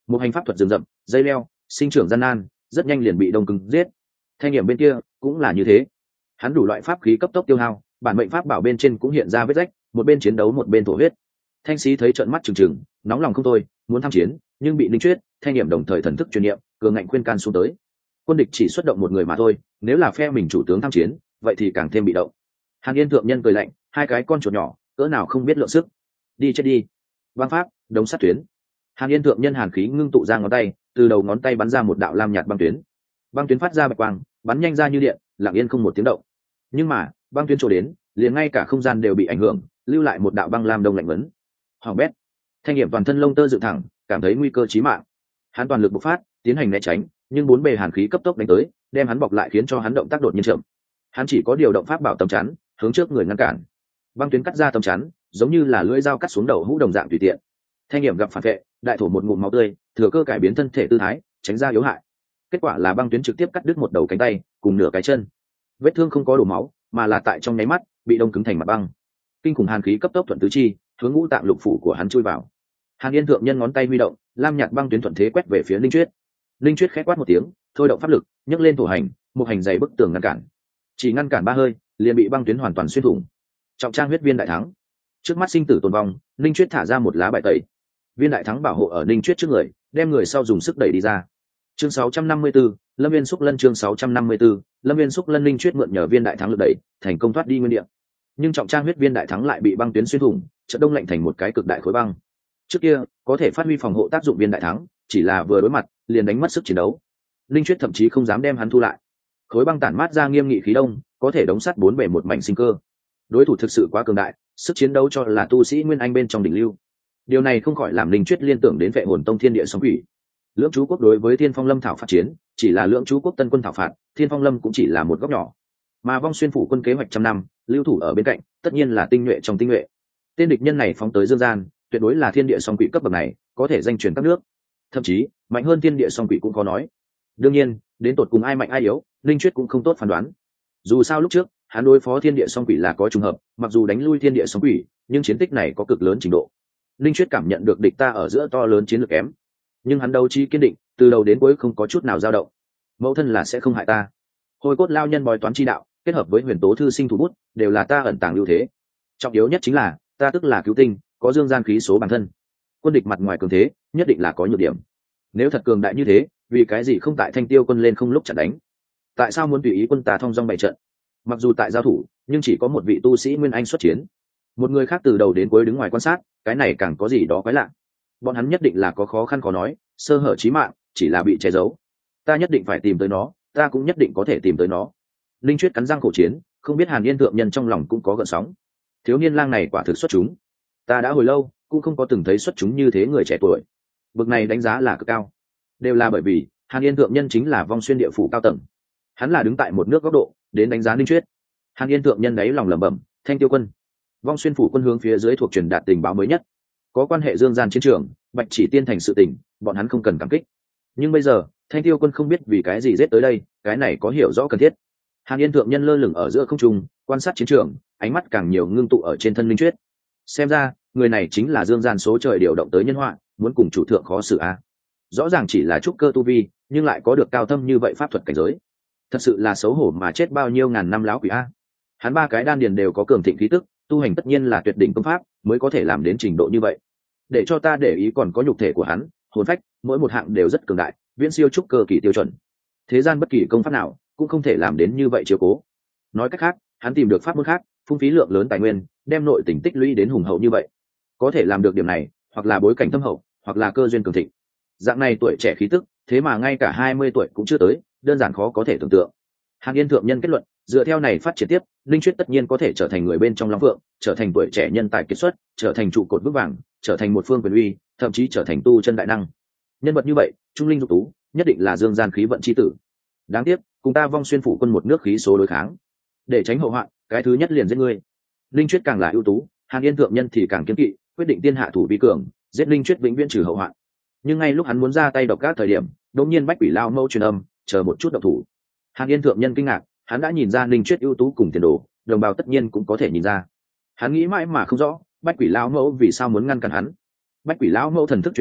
một hành pháp thuật rừng rậm, dây leo, sinh trưởng gian nan, rất nhanh liền bị đông cứng giết. Thanh nghiệm bên kia cũng là như thế, hắn đủ loại pháp khí cấp tốc tiêu hao, bản mệnh pháp bảo bên trên cũng hiện ra vết rách, một bên chiến đấu một bên thổ huyết. Thanh sĩ thấy trợn mắt trừng trừng, nóng lòng không thôi, muốn tham chiến, nhưng bị Linh Chuyết, Thanh nghiệm đồng thời thần thức truyền niệm, cường ngạnh khuyên can xuống tới. Quân địch chỉ xuất động một người mà thôi, nếu là phe mình chủ tướng tham chiến, vậy thì càng thêm bị động. Hàn Yên thượng nhân cười lạnh, hai cái con chuột nhỏ, cỡ nào không biết lượng sức, đi chết đi. Băng pháp, đống sắt tuyến. Hàn Yên thượng nhân hàn khí ngưng tụ ra ngón tay, từ đầu ngón tay bắn ra một đạo lam nhạt băng tuyến. Băng tuyến phát ra bạch quang, bắn nhanh ra như điện, lặng yên không một tiếng động. Nhưng mà băng tuyến chỗ đến, liền ngay cả không gian đều bị ảnh hưởng, lưu lại một đạo băng lam đông lạnh vấn. Hoàng bét. Thanh nghiệm toàn thân lông tơ dựng thẳng, cảm thấy nguy cơ chí mạng. Hắn toàn lực bộc phát, tiến hành né tránh, nhưng bốn bề hàn khí cấp tốc đánh tới, đem hắn bọc lại khiến cho hắn động tác đột nhiên chậm. Hắn chỉ có điều động pháp bảo tấm chắn, hướng trước người ngăn cản. Băng tuyến cắt ra tấm chắn, giống như là lưỡi dao cắt xuống đầu hũ đồng dạng tùy tiện. Thanh nghiệm gặp phản vệ, đại thổ một ngụm máu tươi, thừa cơ cải biến thân thể tư thái, tránh ra yếu hại. Kết quả là băng tuyến trực tiếp cắt đứt một đầu cánh tay cùng nửa cái chân. Vết thương không có đổ máu, mà là tại trong nháy mắt bị đông cứng thành mặt băng. Kinh khủng hàn khí cấp tốc thuận tứ chi, hướng ngũ tạng lục phủ của hắn chui vào. Hàn Yên thượng nhân ngón tay huy động, lam nhạt băng tuyến thuận thế quét về phía Linh Chuyết. Linh Chuyết khẽ quát một tiếng, thôi động pháp lực, nhấc lên thổ hành, một hành dày bức tường ngăn cản. Chỉ ngăn cản 3 hơi, liền bị băng tuyến hoàn toàn xuyên thủng. Trọng trang huyết viên đại thắng. Trước mắt sinh tử tồn vong, Linh Chuyết thả ra một lá bài tẩy. Viên đại thắng bảo hộ ở Linh Chuyết trước người, đem người sau dùng sức đẩy đi ra. Chương 654, Lâm Viên Xúc Lân chương 654, Lâm Viên Xúc Lân. Linh Chuyết mượn nhờ viên đại thắng lực đẩy, thành công thoát đi nguyên địa. Nhưng trọng trang huyết viên đại thắng lại bị băng tuyến xuyên thủng, chợt đông lạnh thành một cái cực đại khối băng. Trước kia có thể phát huy phòng hộ tác dụng viên đại thắng, chỉ là vừa đối mặt liền đánh mất sức chiến đấu. Linh Chuyết thậm chí không dám đem hắn thu lại. Khối băng tản mát ra nghiêm nghị khí đông, có thể đóng sắt bốn bề một mảnh sinh cơ. Đối thủ thực sự quá cường đại, sức chiến đấu cho là tu sĩ nguyên anh bên trong đỉnh lưu. Điều này không khỏi làm Linh Chuyết liên tưởng đến Vệ Hồn Tông Thiên Địa Sóng Quỷ. Lưỡng Chú Quốc đối với Thiên Phong Lâm thảo phát chiến, chỉ là Lưỡng Chú Quốc tân quân thảo phạt, Thiên Phong Lâm cũng chỉ là một góc nhỏ. Mà Vong Xuyên phủ quân kế hoạch trăm năm, lưu thủ ở bên cạnh, tất nhiên là tinh nhuệ trong tinh nhuệ. Tên địch nhân này phóng tới dương gian, tuyệt đối là thiên địa song quỷ cấp bậc này, có thể danh truyền các nước, thậm chí mạnh hơn thiên địa song quỷ cũng có nói. Đương nhiên, đến tột cùng ai mạnh ai yếu, Linh Chuyết cũng không tốt phán đoán. Dù sao lúc trước hắn đối phó thiên địa song quỷ là có trùng hợp, mặc dù đánh lui thiên địa song quỷ, nhưng chiến tích này có cực lớn trình độ. Linh Chuyết cảm nhận được địch ta ở giữa to lớn chiến lược kém, nhưng hắn đấu trí kiên định, từ đầu đến cuối không có chút nào dao động. Mẫu thân là sẽ không hại ta. Hồi cốt lao nhân bói toán chi đạo, kết hợp với huyền tố thư sinh thủ bút, đều là ta ẩn tàng ưu thế. Trọng yếu nhất chính là ta tức là cứu tinh, có dương gian khí số bản thân. Quân địch mặt ngoài cường thế, nhất định là có nhược điểm. Nếu thật cường đại như thế, vì cái gì không tại Thanh Tiêu quân lên không lúc chặn đánh? Tại sao muốn tùy ý quân ta thông dong bày trận? Mặc dù tại giao thủ, nhưng chỉ có một vị tu sĩ nguyên anh xuất chiến, một người khác từ đầu đến cuối đứng ngoài quan sát, cái này càng có gì đó quái lạ. Bọn hắn nhất định là có khó khăn khó nói, sơ hở chí mạng, chỉ là bị che giấu. Ta nhất định phải tìm tới nó, ta cũng nhất định có thể tìm tới nó. Linh Chuyết cắn răng khổ chiến, không biết Hàn Yên thượng nhân trong lòng cũng có gợn sóng. Thiếu niên lang này quả thực xuất chúng, ta đã hồi lâu cũng không có từng thấy xuất chúng như thế người trẻ tuổi. Bực này đánh giá là cực cao, đều là bởi vì Hàn Yên thượng nhân chính là Vong Xuyên địa phủ cao tầng, hắn là đứng tại một nước góc độ đến đánh giá Linh Chuyết. Hàn Yên thượng nhân đấy lòng lẩm bẩm, Thanh Tiêu quân, Vong Xuyên phủ quân hướng phía dưới thuộc truyền đạt tình báo mới nhất, có quan hệ dương gian chiến trường, Bạch Chỉ Tiên thành sự tình, bọn hắn không cần cảm kích. Nhưng bây giờ Thanh Tiêu quân không biết vì cái gì giết tới đây, cái này có hiểu rõ cần thiết. Hàn Yên thượng nhân lơ lửng ở giữa không trung, quan sát chiến trường, ánh mắt càng nhiều ngưng tụ ở trên thân Linh Chuyết. Xem ra người này chính là dương gian số trời điều động tới nhân họa, muốn cùng chủ thượng khó xử a. Rõ ràng chỉ là trúc cơ tu vi, nhưng lại có được cao thâm như vậy pháp thuật cảnh giới, thật sự là xấu hổ mà chết bao nhiêu ngàn năm láo quỷ a. Hắn 3 cái đan điền đều có cường thịnh khí tức, tu hành tất nhiên là tuyệt đỉnh công pháp mới có thể làm đến trình độ như vậy. Để cho ta để ý còn có nhục thể của hắn, hồn phách, mỗi một hạng đều rất cường đại, viễn siêu trúc cơ kỳ tiêu chuẩn. Thế gian bất kỳ công pháp nào cũng không thể làm đến như vậy chiếu cố. Nói cách khác, hắn tìm được pháp môn khác, phung phí lượng lớn tài nguyên, đem nội tình tích lũy đến hùng hậu như vậy. Có thể làm được điểm này, hoặc là bối cảnh thâm hậu, hoặc là cơ duyên cường thịnh. Dạng này tuổi trẻ khí tức, thế mà ngay cả 20 tuổi cũng chưa tới, đơn giản khó có thể tưởng tượng. Hàn Yên thượng nhân kết luận, dựa theo này phát triển tiếp, Linh Chuyết tất nhiên có thể trở thành người bên trong Long Phượng, trở thành tuổi trẻ nhân tài kiệt xuất, trở thành trụ cột vững vàng, trở thành một phương quyền uy, thậm chí trở thành tu chân đại năng. Nhân vật như vậy, trung linh dục tú, nhất định là dương gian khí vận chi tử. Đáng tiếc, cùng ta Vong Xuyên phủ quân một nước khí số đối kháng. Để tránh hậu hoạn, cái thứ nhất liền giết ngươi. Linh Chuyết càng là ưu tú, Hàn Yên thượng nhân thì càng kiên kỵ, quyết định tiên hạ thủ vi cường, giết Linh Chuyết vĩnh viễn trừ hậu hoạn. Nhưng ngay lúc hắn muốn ra tay độc các thời điểm, đột nhiên Bách Quỷ Lao Mâu truyền âm, chờ một chút động thủ. Hàn Yên thượng nhân kinh ngạc, hắn đã nhìn ra Linh Chuyết ưu tú cùng tiền đồ, đồng bào tất nhiên cũng có thể nhìn ra. Hắn nghĩ mãi mà không rõ, Bách Quỷ Lao Mâu vì sao muốn ngăn cản hắn. Bách Quỷ Lao Mâu thần thức truyền niệm,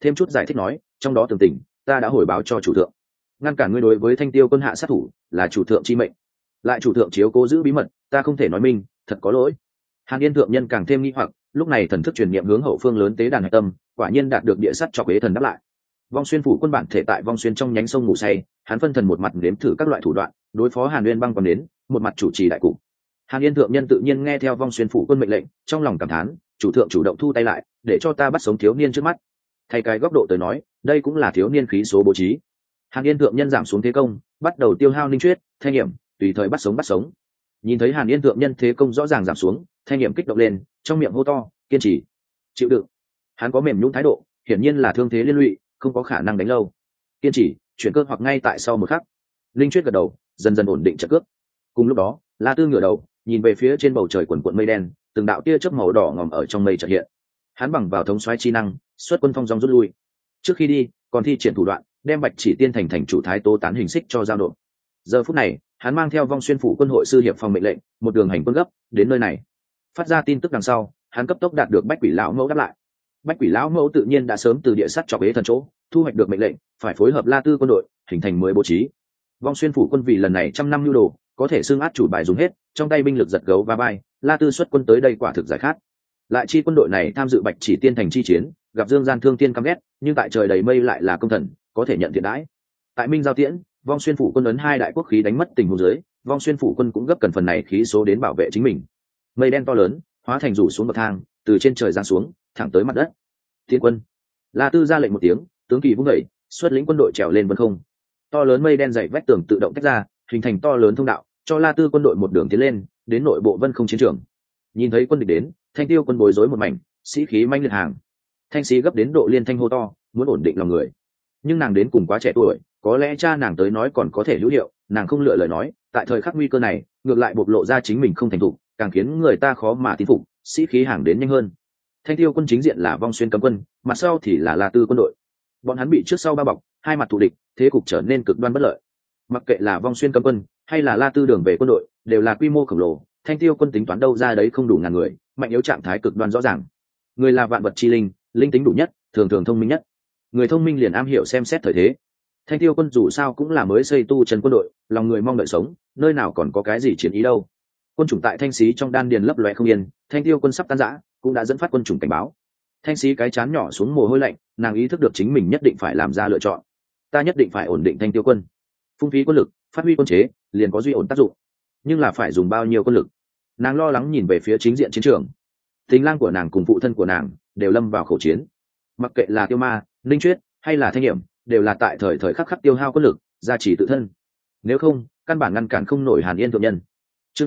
thêm chút giải thích nói, trong đó tường tình ta đã hồi báo cho chủ thượng, ngăn cản ngươi đối với Thanh Tiêu quân hạ sát thủ là chủ thượng chi mệnh, lại chủ thượng chiếu cố giữ bí mật, ta không thể nói minh, thật có lỗi. Hàn Yên thượng nhân càng thêm nghi hoặc, lúc này thần thức truyền niệm hướng hậu phương lớn tế đàn hạch tâm, quả nhiên đạt được địa sắt cho quế thần đáp lại. Vong Xuyên phủ quân bản thể tại Vong Xuyên trong nhánh sông ngủ say, hắn phân thần một mặt nếm thử các loại thủ đoạn đối phó Hàn Uyên băng còn đến, một mặt chủ trì đại cục. Hàn Yên thượng nhân tự nhiên nghe theo Vong Xuyên phủ quân mệnh lệnh, trong lòng cảm thán, chủ thượng chủ động thu tay lại, để cho ta bắt sống thiếu niên trước mắt. Thay cái góc độ tới nói, đây cũng là thiếu niên khí số bố trí. Hàn Yên thượng nhân giảm xuống thế công, bắt đầu tiêu hao linh chuyết, thanh nghiệm, tùy thời bắt sống. Nhìn thấy Hàn Yên thượng nhân thế công rõ ràng giảm xuống, thanh nghiệm kích động lên, trong miệng hô to, kiên trì, chịu đựng. Hắn có mềm nhũn thái độ, hiển nhiên là thương thế liên lụy, không có khả năng đánh lâu. Kiên trì, chuyển cơ hoặc ngay tại sau một khắc. Linh chuyết gật đầu, dần dần ổn định trận cước. Cùng lúc đó, La Tư ngửa đầu, nhìn về phía trên bầu trời quần quận mây đen, từng đạo tia chớp màu đỏ ngòm ở trong mây chợt hiện. Hắn bằng vào thống soái chi năng, xuất quân phong dong rút lui. Trước khi đi, còn thi triển thủ đoạn, đem Bạch Chỉ Tiên thành chủ Thái Tố tán hình xích cho giao nộp. Giờ phút này, hắn mang theo Vong Xuyên phủ quân hội sư hiệp phòng mệnh lệnh, một đường hành quân gấp đến nơi này. Phát ra tin tức đằng sau, hắn cấp tốc đạt được Bách Quỷ lão mẫu đáp lại. Bách Quỷ lão mẫu tự nhiên đã sớm từ địa sắt chọc ế thần chỗ thu hoạch được mệnh lệnh, phải phối hợp La Tư quân đội, hình thành mới bố trí. Vong Xuyên phủ quân vì lần này trăm năm nhu đồ, có thể xưng át chủ bài dùng hết, trong tay binh lực giật gấu và bay, La Tư xuất quân tới đây quả thực giải khát. Lại chi quân đội này tham dự Bạch Chỉ Tiên thành chi chiến, gặp Dương Gian Thương Tiên căm ghét, nhưng tại trời đầy mây lại là công thần, có thể nhận thiện đãi. Tại Minh Giao Tiễn, Vong Xuyên phủ quân ấn hai đại quốc khí đánh mất tình huống dưới, Vong Xuyên phủ quân cũng gấp cần phần này khí số đến bảo vệ chính mình. Mây đen to lớn, hóa thành rủ xuống bậc thang, từ trên trời giáng xuống, thẳng tới mặt đất. Tiến quân. La Tư ra lệnh một tiếng, tướng kỳ vung dậy, xuất lĩnh quân đội trèo lên vân không. To lớn mây đen dày vách tường tự động tách ra, hình thành to lớn thông đạo, cho La Tư quân đội một đường tiến lên, đến nội bộ vân không chiến trường. Nhìn thấy quân địch đến, Thanh Tiêu quân bối rối một mảnh, sĩ khí manh liệt hàng. Thanh sĩ gấp đến độ liên thanh hô to, muốn ổn định lòng người. Nhưng nàng đến cùng quá trẻ tuổi, có lẽ cha nàng tới nói còn có thể hữu hiệu, nàng không lựa lời nói, tại thời khắc nguy cơ này, ngược lại bộc lộ ra chính mình không thành thục, càng khiến người ta khó mà tin phục, sĩ khí hàng đến nhanh hơn. Thanh Tiêu quân chính diện là Vong Xuyên cấm quân, mặt sau thì là La Tư quân đội. Bọn hắn bị trước sau bao bọc, hai mặt thù địch, thế cục trở nên cực đoan bất lợi. Mặc kệ là Vong Xuyên cấm quân hay là La Tư đường về quân đội, đều là quy mô khổng lồ, Thanh Tiêu quân tính toán đâu ra đấy không đủ ngàn người, mạnh yếu trạng thái cực đoan rõ ràng. Người là vạn vật chi linh, linh tính đủ nhất, thường thường thông minh nhất. Người thông minh liền am hiểu xem xét thời thế. Thanh Tiêu quân dù sao cũng là mới xây tu chân quân đội, lòng người mong đợi sống, nơi nào còn có cái gì chiến ý đâu. Quân chủng tại Thanh Xí trong đan điền lấp loé không yên, Thanh Tiêu quân sắp tan rã, cũng đã dẫn phát quân chủng cảnh báo. Thanh Xí cái chán nhỏ xuống mồ hôi lạnh, nàng ý thức được chính mình nhất định phải làm ra lựa chọn. Ta nhất định phải ổn định Thanh Tiêu quân, phung phí quân lực, phát huy quân chế, liền có duy ổn tác dụng. Nhưng là phải dùng bao nhiêu quân lực? Nàng lo lắng nhìn về phía chính diện chiến trường. Tình lang của nàng cùng phụ thân của nàng đều lâm vào khẩu chiến. Mặc kệ là Tiêu Ma, Linh Chuyết hay là Thanh Nghiệm, đều là tại thời khắc tiêu hao quân lực, gia trì tự thân. Nếu không, căn bản ngăn cản không nổi Hàn Yên thượng nhân. Chương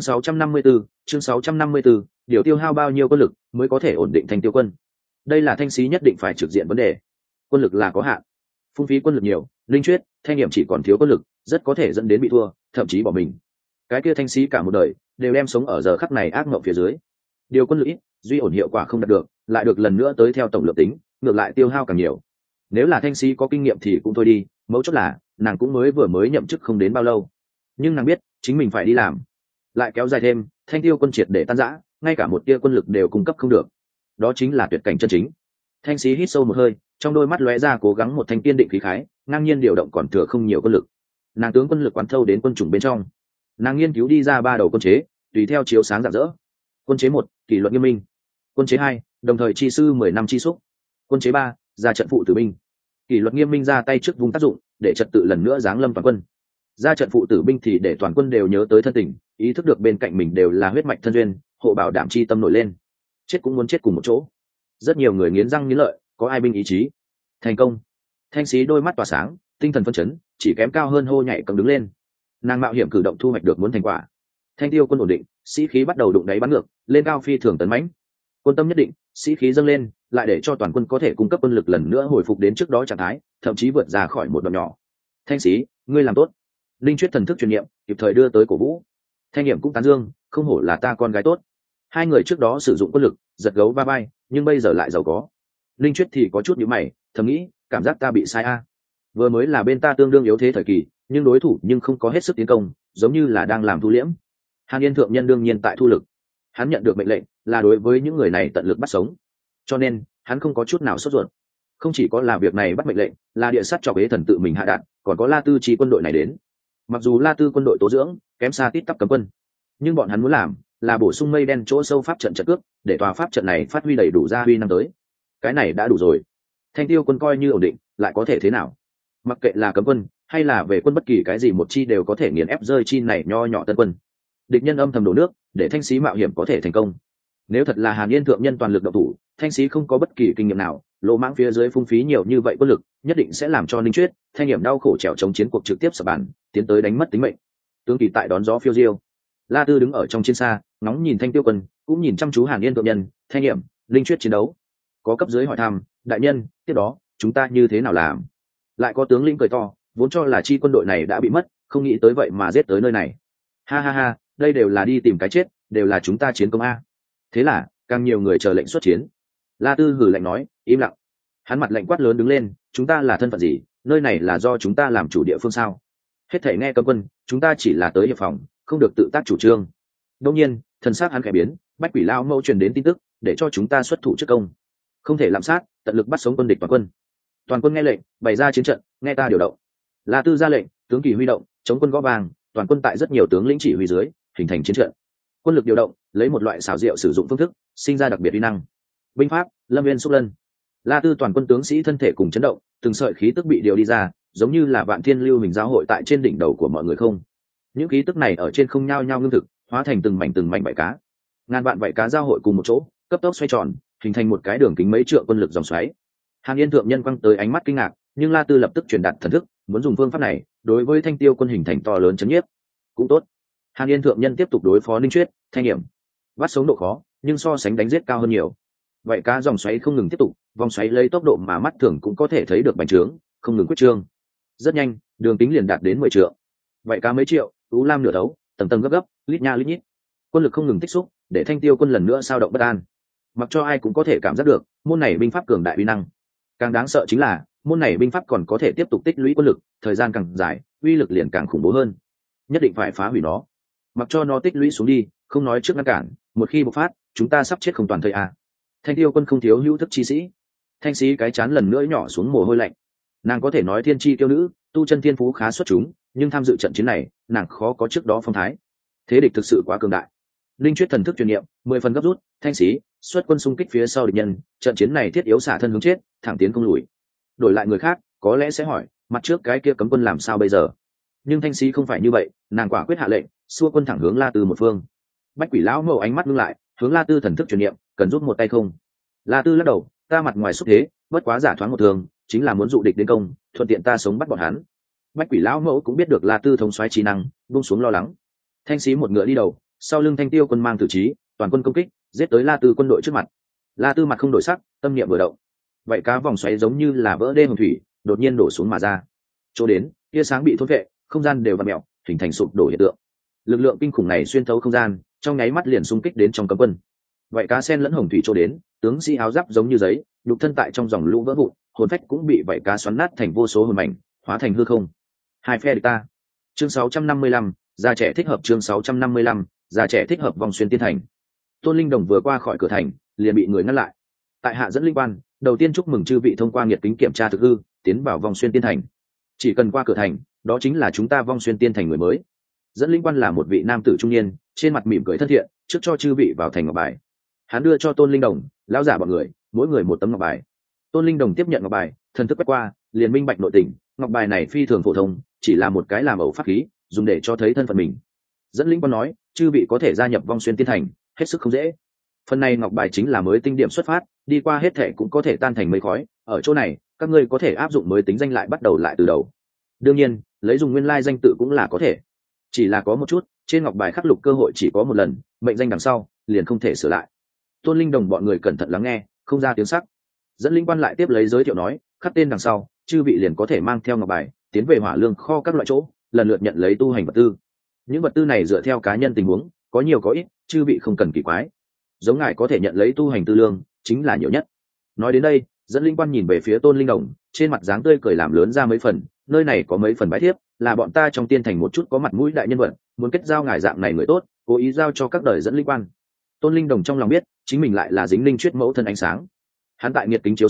654, điều tiêu hao bao nhiêu quân lực mới có thể ổn định Thanh Tiêu quân? Đây là Thanh Xí nhất định phải trực diện vấn đề. Quân lực là có hạn, phung phí quân lực nhiều, Linh Chuyết, Thanh Nghiệm chỉ còn thiếu quân lực, rất có thể dẫn đến bị thua, thậm chí bỏ mình. Cái kia Thanh Xí cả một đời đều đem sống ở giờ khắc này ác mộng phía dưới. Điều quân lực ít, duy ổn hiệu quả không đạt được, lại được lần nữa tới theo tổng lượng tính, ngược lại tiêu hao càng nhiều. Nếu là Thanh Xí có kinh nghiệm thì cũng thôi đi, mấu chốt là nàng cũng vừa mới nhậm chức không đến bao lâu, nhưng nàng biết chính mình phải đi làm. Lại kéo dài thêm, Thanh Tiêu quân triệt để tan rã, ngay cả một tia quân lực đều cung cấp không được, đó chính là tuyệt cảnh chân chính. Thanh Xí hít sâu một hơi, trong đôi mắt lóe ra cố gắng một thanh kiên định khí khái, ngang nhiên điều động còn thừa không nhiều quân lực. Nàng tướng quân lực quán thâu đến quân chủng bên trong, nàng nghiên cứu đi ra 3 đầu quân chế, tùy theo chiếu sáng rạng rỡ. Quân chế 1, kỷ luật nghiêm minh. Quân chế 2, đồng thời chi sư 10 năm chi xúc. Quân chế 3, ra trận phụ tử binh. Kỷ luật nghiêm minh ra tay trước vùng tác dụng, để trật tự lần nữa giáng lâm toàn quân. Ra trận phụ tử binh thì để toàn quân đều nhớ tới thân tình, ý thức được bên cạnh mình đều là huyết mạch thân duyên, hộ bảo đảm chi tâm nổi lên. Chết cũng muốn chết cùng một chỗ. Rất nhiều người nghiến răng nghiến lợi, có ai binh ý chí. Thành công. Thanh Xí đôi mắt tỏa sáng, tinh thần phấn chấn, chỉ kém cao hơn hô nhảy cầm đứng lên. Nàng mạo hiểm cử động thu hoạch được muốn thành quả. Thanh Tiêu quân ổn định, sĩ khí bắt đầu đụng đáy bắn ngược, lên cao phi thường tấn mãnh. Quân tâm nhất định, sĩ khí dâng lên, lại để cho toàn quân có thể cung cấp quân lực lần nữa hồi phục đến trước đó trạng thái, thậm chí vượt ra khỏi một đoạn nhỏ. Thanh Xí, ngươi làm tốt. Linh Chuyết thần thức truyền niệm, kịp thời đưa tới cổ vũ. Thanh Nghiệm cũng tán dương, không hổ là ta con gái tốt. Hai người trước đó sử dụng quân lực, giật gấu va vai, nhưng bây giờ lại giàu có. Linh Chuyết thì có chút nhíu mày, thầm nghĩ, cảm giác ta bị sai a. Vừa mới là bên ta tương đương yếu thế thời kỳ, nhưng đối thủ nhưng không có hết sức tiến công, giống như là đang làm thu liễm. Hàn Yên thượng nhân đương nhiên tại thu lực, hắn nhận được mệnh lệnh là đối với những người này tận lực bắt sống, cho nên hắn không có chút nào sốt ruột. Không chỉ có là việc này bắt mệnh lệnh là địa sát trọc ế thần tự mình hạ đạn, còn có La Tư chi quân đội này đến. Mặc dù La Tư quân đội tố dưỡng kém xa tít tắp cấm quân, nhưng bọn hắn muốn làm là bổ sung mây đen chỗ sâu pháp trận trận cước, để tòa pháp trận này phát huy đầy đủ ra huy năm tới. Cái này đã đủ rồi. Thanh Tiêu quân coi như ổn định, lại có thể thế nào? Mặc kệ là cấm quân hay là về quân, bất kỳ cái gì một chi đều có thể nghiền ép rơi chi này nho nhỏ tân quân. Địch nhân âm thầm đổ nước, để Thanh Sĩ mạo hiểm có thể thành công. Nếu thật là Hàn Yên thượng nhân toàn lực động thủ, Thanh Sĩ không có bất kỳ kinh nghiệm nào, lỗ mãng phía dưới phung phí nhiều như vậy quân lực, nhất định sẽ làm cho Ninh Chuyết, Thanh Hiểm đau khổ trèo chống chiến cuộc trực tiếp sập bàn, tiến tới đánh mất tính mệnh. Tướng kỳ tại đón gió phiêu diêu. La Tư đứng ở trong chiến xa, ngóng nhìn Thanh Tiêu quân, cũng nhìn chăm chú Hàn Yên thượng nhân, Thanh Hiểm, Ninh Chuyết chiến đấu. Có cấp dưới hỏi thăm, đại nhân, tiếp đó chúng ta như thế nào làm? Lại có tướng lĩnh cười to, vốn cho là chi quân đội này đã bị mất, không nghĩ tới vậy mà giết tới nơi này. Ha ha ha, đây đều là đi tìm cái chết, đều là chúng ta chiến công a. Thế là càng nhiều người chờ lệnh xuất chiến. La Tư hừ lạnh nói, im lặng. Hắn mặt lạnh quát lớn đứng lên, chúng ta là thân phận gì, nơi này là do chúng ta làm chủ địa phương sao? Hết thảy nghe cấm quân, chúng ta chỉ là tới hiệp phòng, không được tự tác chủ trương. Đương nhiên, thần sắc hắn khẽ biến, Bách Quỷ Lão Mẫu truyền đến tin tức, để cho chúng ta xuất thủ trước công, không thể lạm sát, tận lực bắt sống quân địch toàn quân. Toàn quân nghe lệnh, bày ra chiến trận, nghe ta điều động. La Tư ra lệnh, tướng kỳ huy động, chống quân gõ vàng, toàn quân tại rất nhiều tướng lĩnh chỉ huy dưới, hình thành chiến trận. Quân lực điều động, lấy một loại xảo diệu sử dụng phương thức, sinh ra đặc biệt uy năng. Binh pháp, Lâm Viên xúc lân. La Tư toàn quân tướng sĩ thân thể cùng chấn động, từng sợi khí tức bị điều đi ra, giống như là vạn thiên lưu hình giáo hội tại trên đỉnh đầu của mọi người không. Những khí tức này ở trên không nhao nhao ngưng thực, hóa thành từng mảnh vảy cá. Ngàn vạn vảy cá giao hội cùng một chỗ, cấp tốc xoay tròn, hình thành một cái đường kính mấy trượng quân lực dòng xoáy. Hàn Yên thượng nhân quăng tới ánh mắt kinh ngạc, nhưng La Tư lập tức truyền đạt thần thức, muốn dùng phương pháp này đối với Thanh Tiêu quân hình thành to lớn chấn nhiếp. Cũng tốt. Hàn Yên thượng nhân tiếp tục đối phó Ninh Chuyết, Thanh Hiểm. Bắt sống độ khó, nhưng so sánh đánh giết cao hơn nhiều. Vậy cá dòng xoáy không ngừng tiếp tục, vòng xoáy lấy tốc độ mà mắt thường cũng có thể thấy được bành trướng, không ngừng quyết trương. Rất nhanh, đường kính liền đạt đến 10 trượng. Vậy cá mấy triệu, tú lam nửa đấu, tầng tầng gấp, lít nha lít nhít. Quân lực không ngừng tích xúc, để Thanh Tiêu quân lần nữa sao động bất an. Mặc cho ai cũng có thể cảm giác được, môn này binh pháp cường đại uy năng. Càng đáng sợ chính là, môn này binh pháp còn có thể tiếp tục tích lũy quân lực, thời gian càng dài, uy lực liền càng khủng bố hơn. Nhất định phải phá hủy nó. Mặc cho nó tích lũy xuống đi, không nói trước ngăn cản, một khi bộc phát, chúng ta sắp chết không toàn thây à. Thanh Tiêu quân không thiếu hữu thức chi sĩ. Thanh sĩ cái chán lần nữa nhỏ xuống mồ hôi lạnh. Nàng có thể nói thiên chi tiêu nữ, tu chân thiên phú khá xuất chúng, nhưng tham dự trận chiến này, nàng khó có trước đó phong thái. Thế địch thực sự quá cường đại. Linh Chuyết thần thức truyền niệm, 10 phần gấp rút, Thanh sĩ xuất quân xung kích phía sau địch nhân, trận chiến này thiết yếu xả thân hướng chết, thẳng tiến không lùi. Đổi lại người khác, có lẽ sẽ hỏi, mặt trước cái kia cấm quân làm sao bây giờ? Nhưng Thanh sĩ không phải như vậy, nàng quả quyết hạ lệnh, xua quân thẳng hướng La Tư một phương. Bách Quỷ Lão Mẫu ánh mắt ngưng lại, hướng La Tư thần thức truyền niệm, cần giúp một tay không? La Tư lắc đầu, ta mặt ngoài xúc thế, bất quá giả thoáng một thường, chính là muốn dụ địch đến công, thuận tiện ta sống bắt bọn hắn. Bách Quỷ Lão Mẫu cũng biết được La Tư thống soái trí năng, buông xuống lo lắng. Thanh sĩ một ngựa đi đầu, sau lưng Thanh Tiêu quân mang tử trí, toàn quân công kích, giết tới La Tư quân đội trước mặt. La Tư mặt không đổi sắc, tâm niệm vừa động. Vậy cá vòng xoáy giống như là vỡ đê hồng thủy, đột nhiên đổ xuống mà ra. Chỗ đến, tia sáng bị thôn vệ, không gian đều vặn mèo, hình thành sụp đổ hiện tượng. Lực lượng kinh khủng này xuyên thấu không gian, trong nháy mắt liền xung kích đến trong cấm quân. Vậy cá sen lẫn hồng thủy chỗ đến, tướng sĩ áo giáp giống như giấy, nhục thân tại trong dòng lũ vỡ vụn, hồn phách cũng bị vậy cá xoắn nát thành vô số hồn mảnh, hóa thành hư không. Hai phe địch ta. Chương 655, già trẻ thích hợp. Chương 655, già trẻ thích hợp. Vòng xuyên tiên thành. Tôn Linh Đồng vừa qua khỏi cửa thành, liền bị người ngăn lại. Tại hạ dẫn linh quan, đầu tiên chúc mừng chư vị thông qua nghiệt kính kiểm tra thực hư, tiến vào Vòng xuyên tiên thành. Chỉ cần qua cửa thành, đó chính là chúng ta Vong xuyên tiên thành người mới. Dẫn linh quan là một vị nam tử trung niên, trên mặt mỉm cười thân thiện, trước cho chư vị vào thành ngọc bài. Hắn đưa cho Tôn Linh Đồng, lão giả bọn người, mỗi người một tấm ngọc bài. Tôn Linh Đồng tiếp nhận ngọc bài, thần thức quét qua, liền minh bạch nội tình, ngọc bài này phi thường phổ thông, chỉ là một cái làm ẩu pháp khí, dùng để cho thấy thân phận mình. Dẫn linh quan nói, chư vị có thể gia nhập Vong xuyên tiên thành, hết sức không dễ. Phần này ngọc bài chính là mới tinh điểm xuất phát, đi qua hết thể cũng có thể tan thành mây khói, ở chỗ này, các ngươi có thể áp dụng mới tính danh lại bắt đầu lại từ đầu. Đương nhiên, lấy dùng nguyên lai danh tự cũng là có thể. Chỉ là có một chút, trên ngọc bài khắc lục cơ hội chỉ có một lần, mệnh danh đằng sau, liền không thể sửa lại. Tôn Linh Đồng bọn người cẩn thận lắng nghe, không ra tiếng sắc. Dẫn linh quan lại tiếp lấy giới thiệu nói, khắc tên đằng sau, chư vị liền có thể mang theo ngọc bài, tiến về hỏa lương kho các loại chỗ, lần lượt nhận lấy tu hành vật tư. Những vật tư này dựa theo cá nhân tình huống, có nhiều có ít, chư vị không cần kỳ quái. Giống ngài có thể nhận lấy tu hành tư lương, chính là nhiều nhất. Nói đến đây, dẫn linh quan nhìn về phía Tôn Linh Đồng, trên mặt dáng tươi cười làm lớn ra mấy phần, nơi này có mấy phần bái thiếp, là bọn ta trong tiên thành một chút có mặt mũi đại nhân vật, muốn kết giao ngài dạng này người tốt, cố ý giao cho các đời dẫn linh quan. Tôn Linh Đồng trong lòng biết, chính mình lại là dính linh chuyết mẫu thân ánh sáng. Hắn tại nghiệt kính chiếu xuống,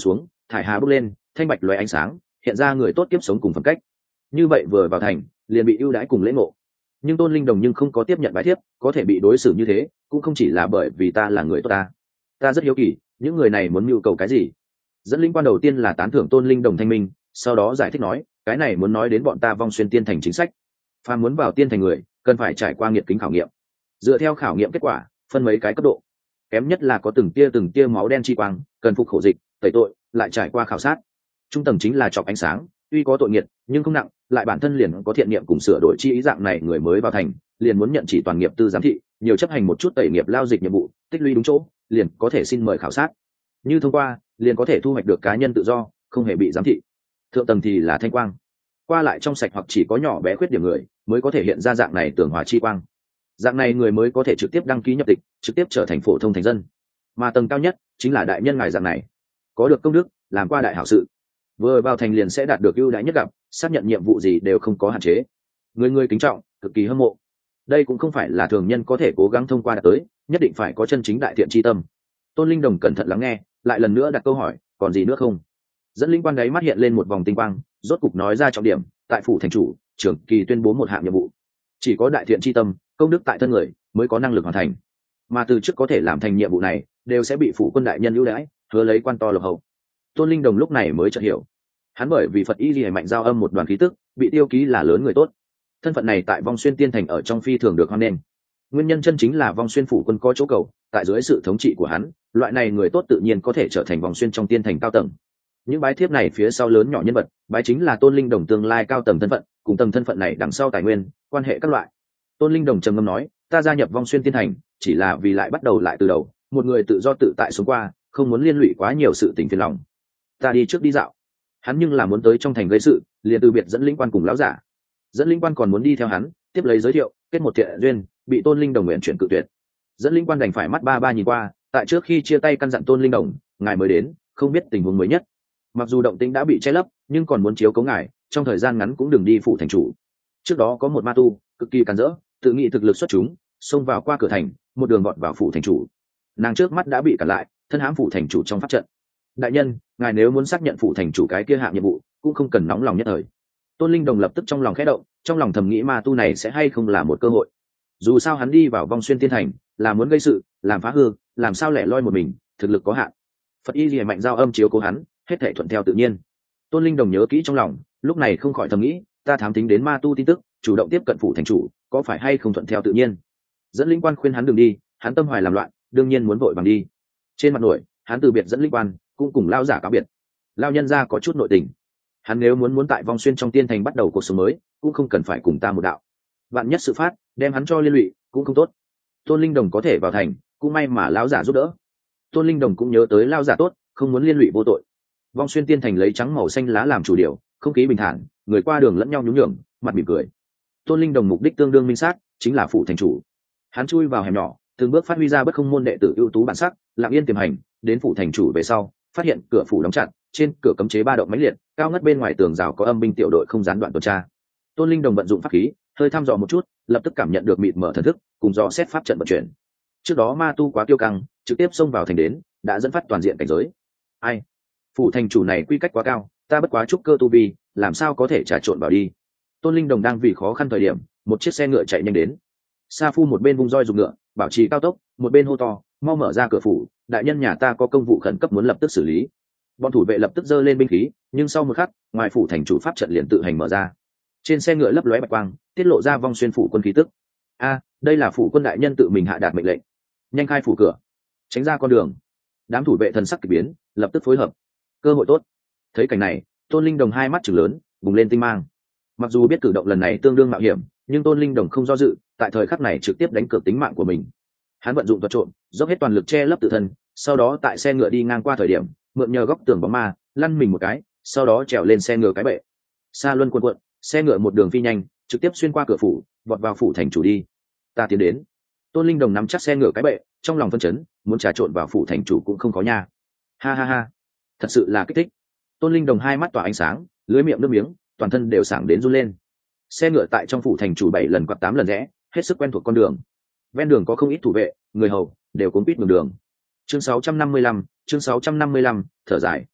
thải hà bốc lên, thanh bạch loé ánh sáng, hiện ra người tốt tiếp sống cùng phẩm cách. Như vậy vừa vào thành, liền bị ưu đãi cùng lễ ngộ. Nhưng Tôn Linh Đồng nhưng không có tiếp nhận bái thiếp, có thể bị đối xử như thế, cũng không chỉ là bởi vì ta là người tốt ta. Ta rất hiếu kỳ, những người này muốn nhu cầu cái gì? Dẫn linh quan đầu tiên là tán thưởng Tôn Linh Đồng thanh minh, sau đó giải thích nói, cái này muốn nói đến bọn ta Vong Xuyên Tiên Thành chính sách. Phàm muốn vào tiên thành người, cần phải trải qua nghiệt kính khảo nghiệm. Dựa theo khảo nghiệm kết quả, phân mấy cái cấp độ. Kém nhất là có từng tia máu đen chi quang, cần phục khổ dịch, tẩy tội, lại trải qua khảo sát. Trung tầng chính là chọc ánh sáng, tuy có tội nghiệt, nhưng không nặng, lại bản thân liền có thiện niệm cùng sửa đổi chi ý dạng này người mới vào thành, liền muốn nhận chỉ toàn nghiệp tư giám thị, nhiều chấp hành một chút tẩy nghiệp lao dịch nhiệm vụ, tích lũy đúng chỗ, liền có thể xin mời khảo sát. Như thông qua, liền có thể thu hoạch được cá nhân tự do, không hề bị giám thị. Thượng tầng thì là thanh quang, qua lại trong sạch hoặc chỉ có nhỏ bé khuyết điểm người mới có thể hiện ra dạng này tường hòa chi quang. Dạng này người mới có thể trực tiếp đăng ký nhập tịch, trực tiếp trở thành phổ thông thành dân. Mà tầng cao nhất chính là đại nhân ngài dạng này, có được công đức, làm qua đại hảo sự, vừa vào thành liền sẽ đạt được ưu đãi nhất gặp, xác nhận nhiệm vụ gì đều không có hạn chế, người kính trọng, cực kỳ hâm mộ. Đây cũng không phải là thường nhân có thể cố gắng thông qua đạt tới, nhất định phải có chân chính đại thiện chi tâm. Tôn Linh Đồng cẩn thận lắng nghe, lại lần nữa đặt câu hỏi, còn gì nữa không? Dẫn linh quan đấy mắt hiện lên một vòng tinh quang, rốt cục nói ra trọng điểm, tại phủ thành chủ trưởng kỳ tuyên bố một hạng nhiệm vụ, chỉ có đại thiện chi tâm, công đức tại thân người mới có năng lực hoàn thành, mà từ trước có thể làm thành nhiệm vụ này đều sẽ bị phủ quân đại nhân ưu đãi, hứa lấy quan to lộc hậu. Tôn Linh Đồng lúc này mới chợt hiểu, hắn bởi vì Phật Y Lìa Mạnh giao âm một đoàn khí tức, bị tiêu ký là lớn người tốt, thân phận này tại Vong Xuyên Tiên Thành ở trong phi thường được hoan nghênh. Nguyên nhân chân chính là Vong Xuyên phủ quân có chỗ cầu, tại dưới sự thống trị của hắn, loại này người tốt tự nhiên có thể trở thành Vong Xuyên trong tiên thành cao tầng. Những bái thiếp này phía sau lớn nhỏ nhân vật, bái chính là Tôn Linh Đồng tương lai cao tầng thân phận, cùng tầng thân phận này đằng sau tài nguyên, quan hệ các loại. Tôn Linh Đồng trầm ngâm nói, ta gia nhập Vong Xuyên Tiên Thành chỉ là vì lại bắt đầu lại từ đầu, một người tự do tự tại sống qua, không muốn liên lụy quá nhiều sự tình phiền lòng. Ta đi trước đi dạo. Hắn nhưng là muốn tới trong thành gây sự, liền từ biệt dẫn linh quan cùng lão giả. Dẫn linh quan còn muốn đi theo hắn, tiếp lấy giới thiệu, kết một thiện duyên, bị Tôn Linh Đồng nguyện chuyển cự tuyệt. Dẫn linh quan đành phải mắt ba nhìn qua, tại trước khi chia tay căn dặn Tôn Linh Đồng, ngài mới đến, không biết tình huống mới nhất. Mặc dù động tĩnh đã bị che lấp, nhưng còn muốn chiếu cố ngài, trong thời gian ngắn cũng đừng đi phủ thành chủ. Trước đó có một ma tu cực kỳ càn rỡ, tự nghĩ thực lực xuất chúng, xông vào qua cửa thành, một đường vọt vào phủ thành chủ. Nàng trước mắt đã bị cản lại, thân hãm phủ thành chủ trong pháp trận. Đại nhân, ngài nếu muốn xác nhận phủ thành chủ cái kia hạng nhiệm vụ, cũng không cần nóng lòng nhất thời. Tôn Linh Đồng lập tức trong lòng khẽ động, trong lòng thầm nghĩ ma tu này sẽ hay không là một cơ hội. Dù sao hắn đi vào Vong Xuyên Tiên Thành là muốn gây sự, làm phá hư, làm sao lẻ loi một mình, thực lực có hạn. Phật Y Lìa Mạnh giao âm chiếu cố hắn, hết thảy thuận theo tự nhiên. Tôn Linh Đồng nhớ kỹ trong lòng, lúc này không khỏi thầm nghĩ, ta thám tính đến ma tu tin tức, chủ động tiếp cận phủ thành chủ, có phải hay không thuận theo tự nhiên. Dẫn linh quan khuyên hắn đừng đi, hắn tâm hoài làm loạn, đương nhiên muốn vội vàng đi. Trên mặt nổi, hắn từ biệt dẫn linh quan, cũng cùng lao giả cáo biệt. Lao nhân ra có chút nội tình, hắn nếu muốn tại Vong Xuyên trong tiên thành bắt đầu cuộc sống mới, cũng không cần phải cùng ta một đạo. Vạn nhất sự phát, đem hắn cho liên lụy, cũng không tốt. Tôn Linh Đồng có thể vào thành, cũng may mà lão giả giúp đỡ. Tôn Linh Đồng cũng nhớ tới lao giả tốt, không muốn liên lụy vô tội. Vong Xuyên Tiên Thành lấy trắng màu xanh lá làm chủ điều, không khí bình thản, người qua đường lẫn nhau nhún nhường, mặt mỉm cười. Tôn Linh Đồng mục đích tương đương minh xác, chính là phủ thành chủ. Hắn chui vào hẻm nhỏ, từng bước phát huy ra bất không môn đệ tử ưu tú bản sắc, lặng yên tiềm hành, đến phủ thành chủ về sau, phát hiện cửa phủ đóng chặt, trên cửa cấm chế ba động mãnh liệt, cao ngất bên ngoài tường rào có âm binh tiểu đội không gián đoạn tuần tra. Tôn Linh Đồng vận dụng pháp khí, hơi thăm dò một chút, lập tức cảm nhận được mịt mở thần thức, cùng dò xét pháp trận vận chuyển. Trước đó ma tu quá kiêu căng, trực tiếp xông vào thành đến, đã dẫn phát toàn diện cảnh giới. Ai? Phủ thành chủ này quy cách quá cao, ta bất quá trúc cơ tu vi, làm sao có thể trà trộn vào đi. Tôn Linh Đồng đang vì khó khăn thời điểm, một chiếc xe ngựa chạy nhanh đến. Sa Phu một bên vung roi giục ngựa, bảo trì cao tốc, một bên hô to, mau mở ra cửa phủ, đại nhân nhà ta có công vụ khẩn cấp muốn lập tức xử lý. Bọn thủ vệ lập tức giơ lên binh khí, nhưng sau một khắc, ngoài phủ thành chủ pháp trận liền tự hành mở ra. Trên xe ngựa lấp lóe bạch quang, tiết lộ ra Vong Xuyên phủ quân khí tức. A, đây là phủ quân đại nhân tự mình hạ đạt mệnh lệnh. Nhanh khai phủ cửa, tránh ra con đường. Đám thủ vệ thần sắc kỳ biến, lập tức phối hợp. Cơ hội tốt. Thấy cảnh này, Tôn Linh Đồng hai mắt trừng lớn, bùng lên tinh mang. Mặc dù biết cử động lần này tương đương mạo hiểm, nhưng Tôn Linh Đồng không do dự, tại thời khắc này trực tiếp đánh cược tính mạng của mình. Hắn vận dụng thuật trộm, dốc hết toàn lực che lấp tự thân, sau đó tại xe ngựa đi ngang qua thời điểm, mượn nhờ góc tường bóng ma, lăn mình một cái, sau đó trèo lên xe ngựa cái bệ. Xa luân cuộn cuộn, xe ngựa một đường phi nhanh, trực tiếp xuyên qua cửa phủ, vọt vào phủ thành chủ đi. Ta tiến đến. Tôn Linh Đồng nắm chắc xe ngựa cái bệ, trong lòng phân chấn, muốn trà trộn vào phủ thành chủ cũng không có nha. Ha ha ha, thật sự là kích thích. Tôn Linh Đồng hai mắt tỏa ánh sáng, lưỡi miệng nước miếng, toàn thân đều sảng đến run lên. Xe ngựa tại trong phủ thành chủ 7 lần quặt 8 lần rẽ, hết sức quen thuộc con đường. Ven đường có không ít thủ vệ, người hầu đều cuống quýt nhường đường. Chương 655, thở dài.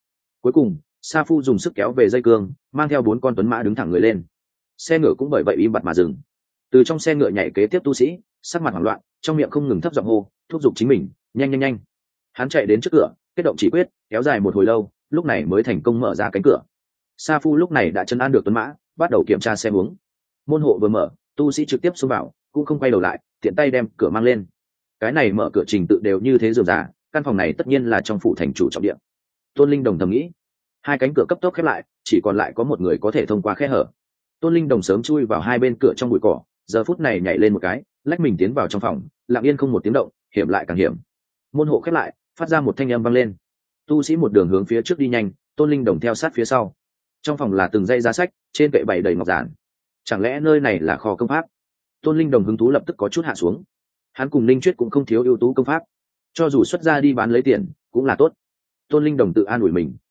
Cuối cùng sa phu dùng sức kéo về dây cương, mang theo 4 con tuấn mã đứng thẳng người lên. Xe ngựa cũng bởi vậy im bặt mà dừng. Từ trong xe ngựa nhảy kế tiếp tu sĩ, sắc mặt hoảng loạn, trong miệng không ngừng thấp giọng hô, thúc giục chính mình, nhanh nhanh nhanh. Hắn chạy đến trước cửa, kết động chỉ quyết, kéo dài một hồi lâu, lúc này mới thành công mở ra cánh cửa. Sa phu lúc này đã trấn an được tuấn mã, bắt đầu kiểm tra xe hướng. Môn hộ vừa mở, tu sĩ trực tiếp xông vào, cũng không quay đầu lại, tiện tay đem cửa mang lên. Cái này mở cửa trình tự đều như thế rườm rà, căn phòng này tất nhiên là trong phủ thành chủ trọng địa. Tôn Linh Đồng thầm nghĩ. Hai cánh cửa cấp tốc khép lại, chỉ còn lại có một người có thể thông qua khe hở. Tôn Linh Đồng sớm chui vào hai bên cửa trong bụi cỏ, giờ phút này nhảy lên một cái, lách mình tiến vào trong phòng, lặng yên không một tiếng động, hiểm lại càng hiểm. Môn hộ khép lại, phát ra một thanh âm vang lên. Tu sĩ một đường hướng phía trước đi nhanh, Tôn Linh Đồng theo sát phía sau. Trong phòng là từng dãy giá sách, trên kệ bày đầy ngọc giản. Chẳng lẽ nơi này là kho công pháp? Tôn Linh Đồng hứng thú lập tức có chút hạ xuống. Hắn cùng Linh Chuyết cũng không thiếu ưu tú công pháp, cho dù xuất ra đi bán lấy tiền cũng là tốt. Tôn Linh Đồng tự an ủi mình.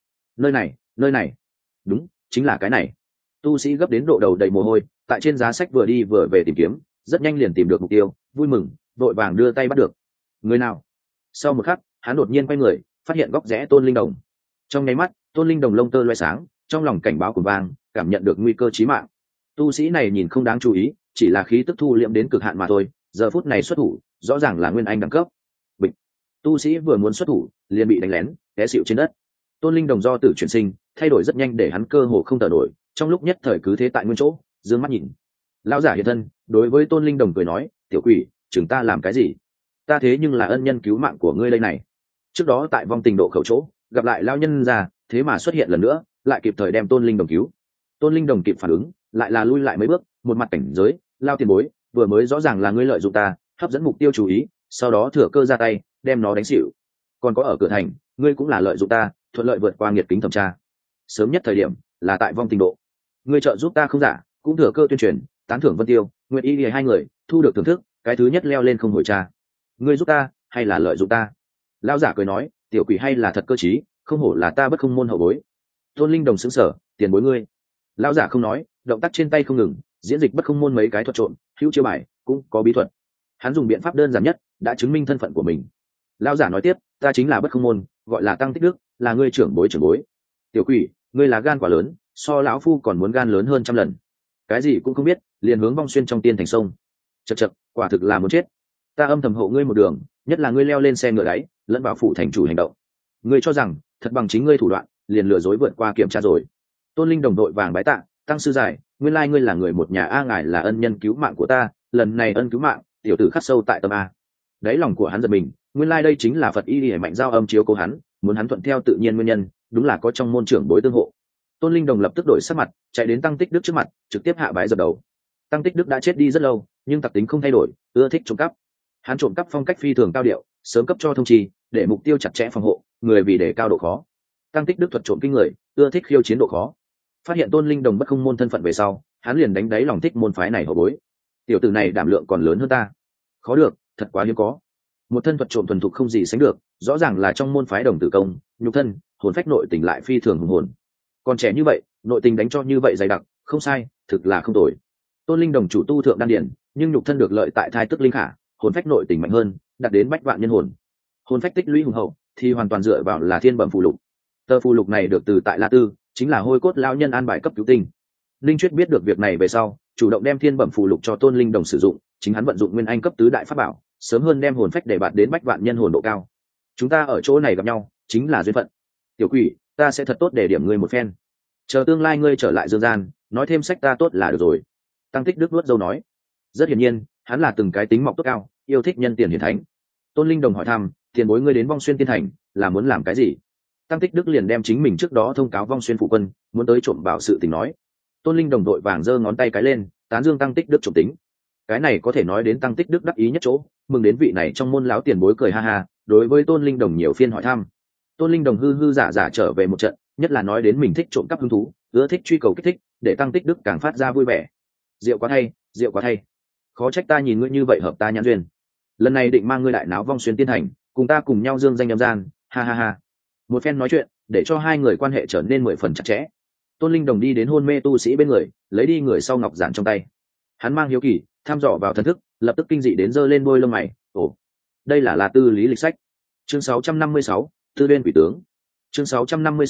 Nơi này, đúng, chính là cái này. Tu sĩ gấp đến độ đầu đầy mồ hôi, tại trên giá sách vừa đi vừa về tìm kiếm, rất nhanh liền tìm được mục tiêu, vui mừng, vội vàng đưa tay bắt được. Người nào? Sau một khắc, hắn đột nhiên quay người, phát hiện góc rẽ Tôn Linh Đồng. Trong nháy mắt, Tôn Linh Đồng lông tơ loé sáng, trong lòng cảnh báo cuồng vang, cảm nhận được nguy cơ chí mạng. Tu sĩ này nhìn không đáng chú ý, chỉ là khí tức thu liễm đến cực hạn mà thôi, giờ phút này xuất thủ, rõ ràng là nguyên anh đẳng cấp. Bịch. Tu sĩ vừa muốn xuất thủ, liền bị đánh lén, té xỉu trên đất. Tôn Linh Đồng do tử chuyển sinh, thay đổi rất nhanh để hắn cơ hồ không thở nổi, trong lúc nhất thời cứ thế tại nguyên chỗ, dương mắt nhìn. Lão giả hiện thân, đối với Tôn Linh Đồng cười nói, tiểu quỷ, chừng ta làm cái gì? Ta thế nhưng là ân nhân cứu mạng của ngươi đây này. Trước đó tại vong tình độ khẩu chỗ, gặp lại lão nhân già, thế mà xuất hiện lần nữa, lại kịp thời đem Tôn Linh Đồng cứu. Tôn Linh Đồng kịp phản ứng, lại là lui lại mấy bước, một mặt cảnh giới, lao tiền bối, vừa mới rõ ràng là ngươi lợi dụng ta, hấp dẫn mục tiêu chú ý, sau đó thừa cơ ra tay, đem nó đánh xỉu. Còn có ở cửa thành, ngươi cũng là lợi dụng ta, thuận lợi vượt qua nghiệt kính thẩm tra. Sớm nhất thời điểm là tại vong tình độ, ngươi trợ giúp ta không giả, cũng thừa cơ tuyên truyền, tán thưởng Vân Tiêu, Nguyệt Y hai người thu được thưởng thức, cái thứ nhất leo lên không hồi tra. Ngươi giúp ta hay là lợi dụng ta? Lão giả cười nói, tiểu quỷ hay là thật cơ trí, không hổ là ta bất không môn hậu bối. Tôn Linh Đồng sững sờ, tiền bối ngươi. Lão giả không nói, động tác trên tay không ngừng, diễn dịch bất không môn mấy cái thuật trộn, hữu chiêu bài, cũng có bí thuật. Hắn dùng biện pháp đơn giản nhất, đã chứng minh thân phận của mình. Lão giả nói tiếp, ta chính là bất không môn, gọi là Tăng Tích Đức, là ngươi trưởng bối trưởng bối. Tiểu quỷ, ngươi là gan quả lớn, so lão phu còn muốn gan lớn hơn trăm lần. Cái gì cũng không biết, liền hướng vong xuyên trong tiên thành sông. Chậc chậc, quả thực là muốn chết. Ta âm thầm hộ ngươi một đường, nhất là ngươi leo lên xe ngựa đáy, lẫn vào phủ thành chủ hành động. Ngươi cho rằng thật bằng chính ngươi thủ đoạn, liền lừa dối vượt qua kiểm tra rồi. Tôn Linh Đồng đội vàng bái tạ, tăng sư giải, nguyên lai ngươi là người một nhà a, ngài là ân nhân cứu mạng của ta, lần này ân cứu mạng, tiểu tử khắc sâu tại tâm a. Đáy lòng của hắn giật mình, nguyên lai đây chính là Phật Y Lìa Mạnh Giao Âm chiếu cố hắn, muốn hắn thuận theo tự nhiên nguyên nhân, đúng là có trong môn trưởng bối tương hộ. Tôn Linh Đồng lập tức đổi sắc mặt, chạy đến Tăng Tích Đức trước mặt, trực tiếp hạ bái dập đầu. Tăng Tích Đức đã chết đi rất lâu, nhưng tặc tính không thay đổi, ưa thích trộm cắp. Hắn trộm cắp phong cách phi thường cao điệu, sớm cấp cho thông trì, để mục tiêu chặt chẽ phòng hộ, người vì để cao độ khó. Tăng Tích Đức thuật trộm kinh người, ưa thích khiêu chiến độ khó. Phát hiện Tôn Linh Đồng bất không môn thân phận về sau, hắn liền đánh đáy lòng thích môn phái này hậu bối. Tiểu tử này đảm lượng còn lớn hơn ta. Khó được, thật quá hiếm có. Một thân thuật trộm thuần thục không gì sánh được, rõ ràng là trong môn phái đồng tử công, nhục thân, hồn phách nội tình lại phi thường hùng hồn. Còn trẻ như vậy, nội tình đánh cho như vậy dày đặc, không sai, thực là không tồi. Tôn Linh Đồng chủ tu thượng đan điển, nhưng nhục thân được lợi tại thai tức linh khả, hồn phách nội tình mạnh hơn, đạt đến bách vạn nhân hồn. Hồn phách tích lũy hùng hậu, thì hoàn toàn dựa vào là thiên bẩm phù lục. Tờ phù lục này được từ tại La Tư, chính là hôi cốt lão nhân an bài cấp cứu tinh. Linh Chuyết biết được việc này về sau, chủ động đem thiên bẩm phù lục cho Tôn Linh Đồng sử dụng, chính hắn vận dụng nguyên anh cấp tứ đại pháp bảo, sớm hơn đem hồn phách để bạt đến bách vạn nhân hồn độ cao. Chúng ta ở chỗ này gặp nhau, chính là duyên phận. Tiểu quỷ, ta sẽ thật tốt để điểm ngươi một phen. Chờ tương lai ngươi trở lại dương gian, nói thêm sách ta tốt là được rồi. Tăng Tích Đức nuốt dâu nói. Rất hiển nhiên, hắn là từng cái tính mọc tốt cao, yêu thích nhân tiền hiển thánh. Tôn Linh Đồng hỏi thăm, tiền bối ngươi đến vong xuyên tiên thành, là muốn làm cái gì? Tăng Tích Đức liền đem chính mình trước đó thông cáo vong xuyên phụ quân, muốn tới trộm bảo sự tình nói. Tôn Linh Đồng đội vàng giơ ngón tay cái lên, tán dương Tăng Tích Đức trộm tính. Cái này có thể nói đến Tăng Tích Đức đắc ý nhất chỗ, mừng đến vị này trong môn lão tiền bối cười ha ha, đối với Tôn Linh Đồng nhiều phiên hỏi thăm. Tôn Linh Đồng hư hư giả giả trở về một trận, nhất là nói đến mình thích trộm cắp hứng thú, ưa thích truy cầu kích thích, để Tăng Tích Đức càng phát ra vui vẻ. Diệu quá thay, diệu quá thay. Khó trách ta nhìn ngươi như vậy hợp ta nhãn duyên. Lần này định mang ngươi đại náo vong xuyên tiên thành, cùng ta cùng nhau dương danh âm gian, ha ha ha. Một phen nói chuyện, để cho hai người quan hệ trở nên 10 phần chặt chẽ. Tôn Linh Đồng đi đến hôn mê tu sĩ bên người, lấy đi người sau ngọc giản trong tay. Hắn mang hiếu kỳ, thăm dò vào thần thức, lập tức kinh dị đến giơ lên đôi lông mày. Ồ, đây là Tư lý lịch sách. Chương 656, Tư Uyên quỷ tướng. Chương 656,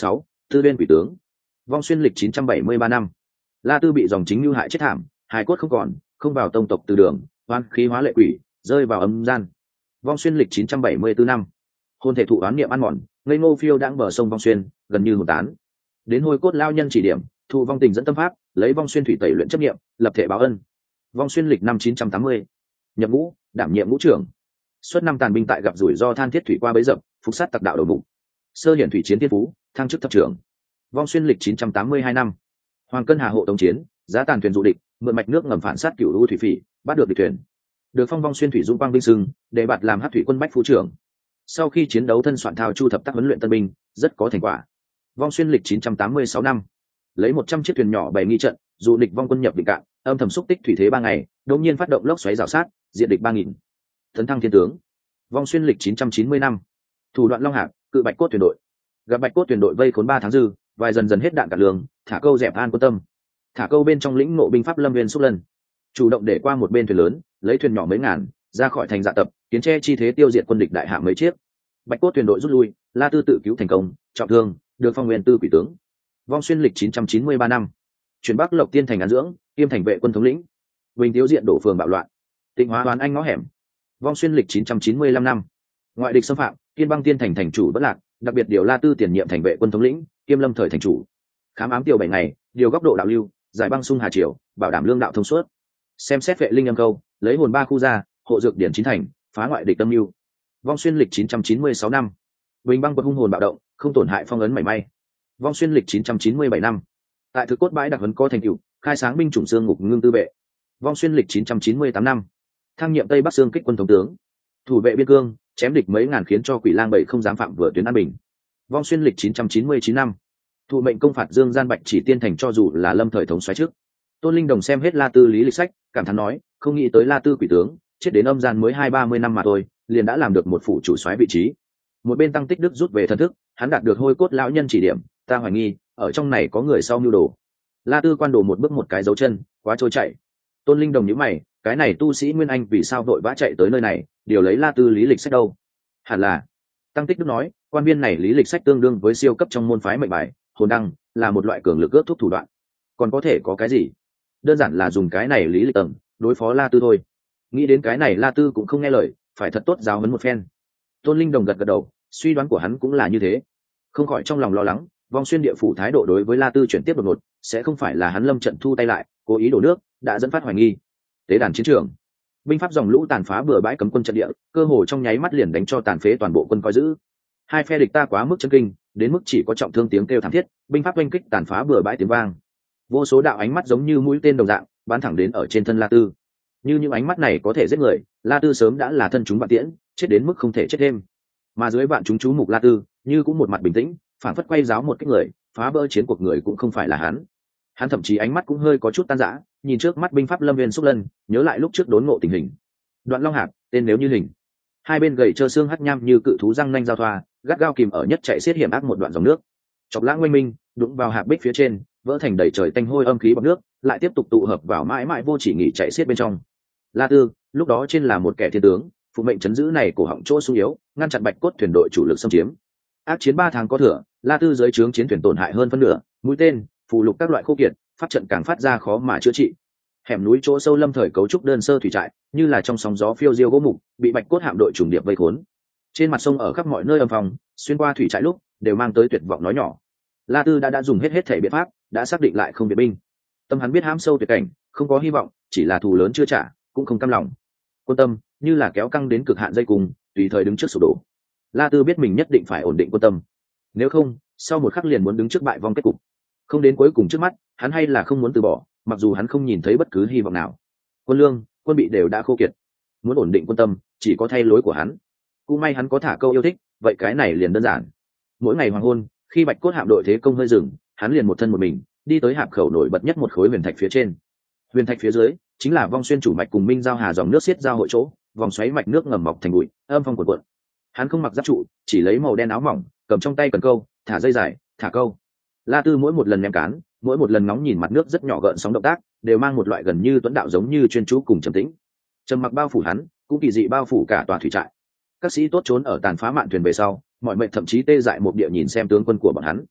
Tư Uyên quỷ tướng. Vong xuyên lịch 973 năm. La Tư bị dòng chính mưu hại chết thảm, hài cốt không còn, không vào tông tộc từ đường, hoan khí hóa lệ quỷ, rơi vào âm gian. Vong xuyên lịch 974 năm. Hồn thể thụ oán niệm ăn mòn, ngây ngô phiêu đãng bờ sông Vong xuyên, gần như hồn tán. Đến hồi cốt lao nhân chỉ điểm, thụ vong tình dẫn tâm pháp, lấy Vong xuyên thủy tẩy luyện chấp niệm, lập thể báo ân. Vong xuyên lịch năm 980. Nhập ngũ, đảm nhiệm ngũ trưởng. Suốt năm tàn binh tại gặp rủi ro than thiết thủy qua bấy dập, phục sát tặc đạo đầu mục. Sơ hiển thủy chiến tiên phú, thăng chức thập trưởng. Vong xuyên lịch 982 năm. Hoàng Cân Hà hộ tống chiến, giá tàn thuyền dụ địch, mượn mạch nước ngầm phản sát cửu u thủy phỉ, bắt được địch thuyền. Được phong Vong xuyên thủy dũng quang vinh sưng, để bạt làm hắc thủy quân bách phu trưởng. Sau khi chiến đấu thân soạn thao chu thập tác huấn luyện tân binh, rất có thành quả. Vong xuyên lịch 986 năm. Lấy 100 chiếc thuyền nhỏ bày nghi trận, dụ địch vong quân nhập định cạn, âm thầm xúc tích thủy thế 3 ngày, đột nhiên phát động lốc xoáy rào sát, diện địch 3000. Tấn thăng thiên tướng. Vong xuyên lịch 990 năm. Thủ đoạn Long Hạc, cự bạch cốt thuyền đội. Gặp bạch cốt thuyền đội vây khốn 3 tháng dư, vài dần dần hết đạn cả lương, thả câu dẹp an quân tâm. Thả câu bên trong lĩnh ngộ binh pháp lâm viên xúc lân, chủ động để qua một bên thuyền lớn, lấy thuyền nhỏ mấy ngàn ra khỏi thành dạ tập, kiến che chi thế tiêu diệt quân địch đại hạ mấy chiếc. Bạch cốt thuyền đội rút lui, La Tư tự cứu thành công, trọng thương, được phong nguyên tư quỷ tướng. Vong xuyên lịch 993 năm. Chuyển Bắc Lộc Tiên thành an dưỡng, kiêm thành vệ quân thống lĩnh. Bình Tiếu diện đổ phường bạo loạn, Tịnh hóa đoán anh ngõ hẻm. Vong xuyên lịch 995 năm. Ngoại địch xâm phạm, Kiên Băng Tiên thành thành chủ bất lạc, đặc biệt điều La Tư tiền nhiệm thành vệ quân thống lĩnh, kiêm lâm thời thành chủ. Khám ám tiêu 7 ngày, điều góc độ đạo lưu, giải băng sung hà triều, bảo đảm lương đạo thông suốt. Xem xét vệ linh âm câu, lấy hồn 3 khu ra, hộ dược điển chín thành, phá ngoại địch tâm lưu. Vong xuyên lịch 996 năm. Bình Băng quật hung hồn bạo động, không tổn hại phong ấn mảy may. Vong xuyên lịch 997 năm. Tại thực cốt bãi đặc huấn có thành tựu, khai sáng binh chủng xương ngục ngưng tư vệ. Vong xuyên lịch 998 năm. Thăng nhiệm Tây Bắc Xương kích quân thống tướng, thủ vệ biên cương, chém địch mấy ngàn khiến cho quỷ lang bảy không dám phạm vừa tuyến an bình. Vong xuyên lịch 999 năm. Thụ mệnh công phạt Dương Gian Bạch Chỉ Tiên thành cho dù là lâm thời thống soái trước. Tôn Linh Đồng xem hết La Tư lý lịch sách, cảm thán nói, không nghĩ tới La Tư quỷ tướng, chết đến âm gian mới 20-30 năm mà thôi, liền đã làm được một phủ chủ soái vị trí. Một bên Tăng Tích Đức rút về thần thức, hắn đạt được hôi cốt lão nhân chỉ điểm, ta hoài nghi, ở trong này có người sau mưu đồ. La Tư quan đồ một bước một cái dấu chân, quá trôi chạy. Tôn Linh Đồng nhíu mày, cái này tu sĩ Nguyên Anh vì sao vội vã chạy tới nơi này, điều lấy La Tư lý lịch sách đâu? Hẳn là, Tăng Tích Đức nói, quan viên này lý lịch sách tương đương với siêu cấp trong môn phái mệnh bài, hồn đăng, là một loại cường lực ước thúc thủ đoạn. Còn có thể có cái gì? Đơn giản là dùng cái này lý lịch tầng đối phó La Tư thôi. Nghĩ đến cái này La Tư cũng không nghe lời, phải thật tốt giáo huấn một phen. Tôn Linh Đồng gật gật đầu, suy đoán của hắn cũng là như thế. Không khỏi trong lòng lo lắng, Vong xuyên địa phủ thái độ đối với La Tư chuyển tiếp đột ngột, sẽ không phải là hắn lâm trận thu tay lại, cố ý đổ nước, đã dẫn phát hoài nghi. Tế đàn chiến trường, binh pháp dòng lũ tàn phá bừa bãi cấm quân trận địa, cơ hồ trong nháy mắt liền đánh cho tàn phế toàn bộ quân coi giữ. Hai phe địch ta quá mức chấn kinh, đến mức chỉ có trọng thương tiếng kêu thảm thiết, binh pháp oanh kích tàn phá bừa bãi tiếng vang. Vô số đạo ánh mắt giống như mũi tên đồng dạng, bắn thẳng đến ở trên thân La Tư. Như những ánh mắt này có thể giết người, La Tư sớm đã là thân chúng vạn tiễn, chết đến mức không thể chết thêm. Mà dưới vạn chúng chú mục La Tư, như cũng một mặt bình tĩnh, phản phất quay giáo một cái người, phá vỡ chiến cuộc người cũng không phải là hắn. Hắn thậm chí ánh mắt cũng hơi có chút tan rã, nhìn trước mắt binh pháp lâm viên xúc lân, nhớ lại lúc trước đốn ngộ tình hình. Đoạn Long Hạp, tên nếu như hình. Hai bên gầy trơ xương hắc nham như cự thú răng nanh giao thoa, gắt gao kìm ở nhất chạy xiết hiểm ác một đoạn dòng nước. Chọc lãng oanh minh, đụng vào hạp bích phía trên, vỡ thành đầy trời tanh hôi âm khí bọt nước, lại tiếp tục tụ hợp vào mãi mãi vô chỉ nghỉ chạy xiết bên trong. La Tư, lúc đó trên là một kẻ thiên tướng, phụ mệnh chấn giữ này cổ họng chỗ sung yếu, ngăn chặn bạch cốt thuyền đội chủ lực xâm chiếm. Ác chiến 3 tháng có thừa, La Tư dưới trướng chiến thuyền tổn hại hơn phân nửa, mũi tên, phù lục các loại khô kiệt, pháp trận càng phát ra khó mà chữa trị. Hẻm núi chỗ sâu lâm thời cấu trúc đơn sơ thủy trại, như là trong sóng gió phiêu diêu gỗ mục, bị bạch cốt hạm đội trùng điệp vây khốn. Trên mặt sông ở khắp mọi nơi âm phòng, xuyên qua thủy trại lúc đều mang tới tuyệt vọng nói nhỏ. La Tư đã dùng hết thể biện pháp, đã xác định lại không biệt binh. Tâm hắn biết hãm sâu tuyệt cảnh, không có hy vọng, chỉ là thù lớn chưa trả, cũng không cam lòng. Quân tâm như là kéo căng đến cực hạn dây cùng, tùy thời đứng trước sụp đổ. La Tư biết mình nhất định phải ổn định quân tâm, nếu không, sau một khắc liền muốn đứng trước bại vong kết cục. Không đến cuối cùng trước mắt, hắn hay là không muốn từ bỏ, mặc dù hắn không nhìn thấy bất cứ hy vọng nào. Quân lương, quân bị đều đã khô kiệt, muốn ổn định quân tâm, chỉ có thay lối của hắn. Cũng may hắn có thả câu yêu thích, vậy cái này liền đơn giản. Mỗi ngày hoàng hôn, khi bạch cốt hạm đội thế công hơi dừng, hắn liền một thân một mình đi tới hạp khẩu nổi bật nhất một khối huyền thạch phía trên. Huyền thạch phía dưới chính là Vong xuyên chủ mạch cùng Minh giao hà dòng nước xiết giao hội chỗ, vòng xoáy mạch nước ngầm mọc thành bụi, âm phong cuộn cuộn. Hắn không mặc giáp trụ, chỉ lấy màu đen áo mỏng, cầm trong tay cần câu, thả dây dài, thả câu. La Tư mỗi một lần ném cán, mỗi một lần nóng nhìn mặt nước rất nhỏ gợn sóng động tác, đều mang một loại gần như tuấn đạo giống như chuyên chú cùng trầm tĩnh. Trầm mặc bao phủ hắn, cũng kỳ dị bao phủ cả tòa thủy trại. Các sĩ tốt trốn ở tàn phá mạn thuyền về sau, mọi mệnh thậm chí tê dại một địa nhìn xem tướng quân của bọn hắn.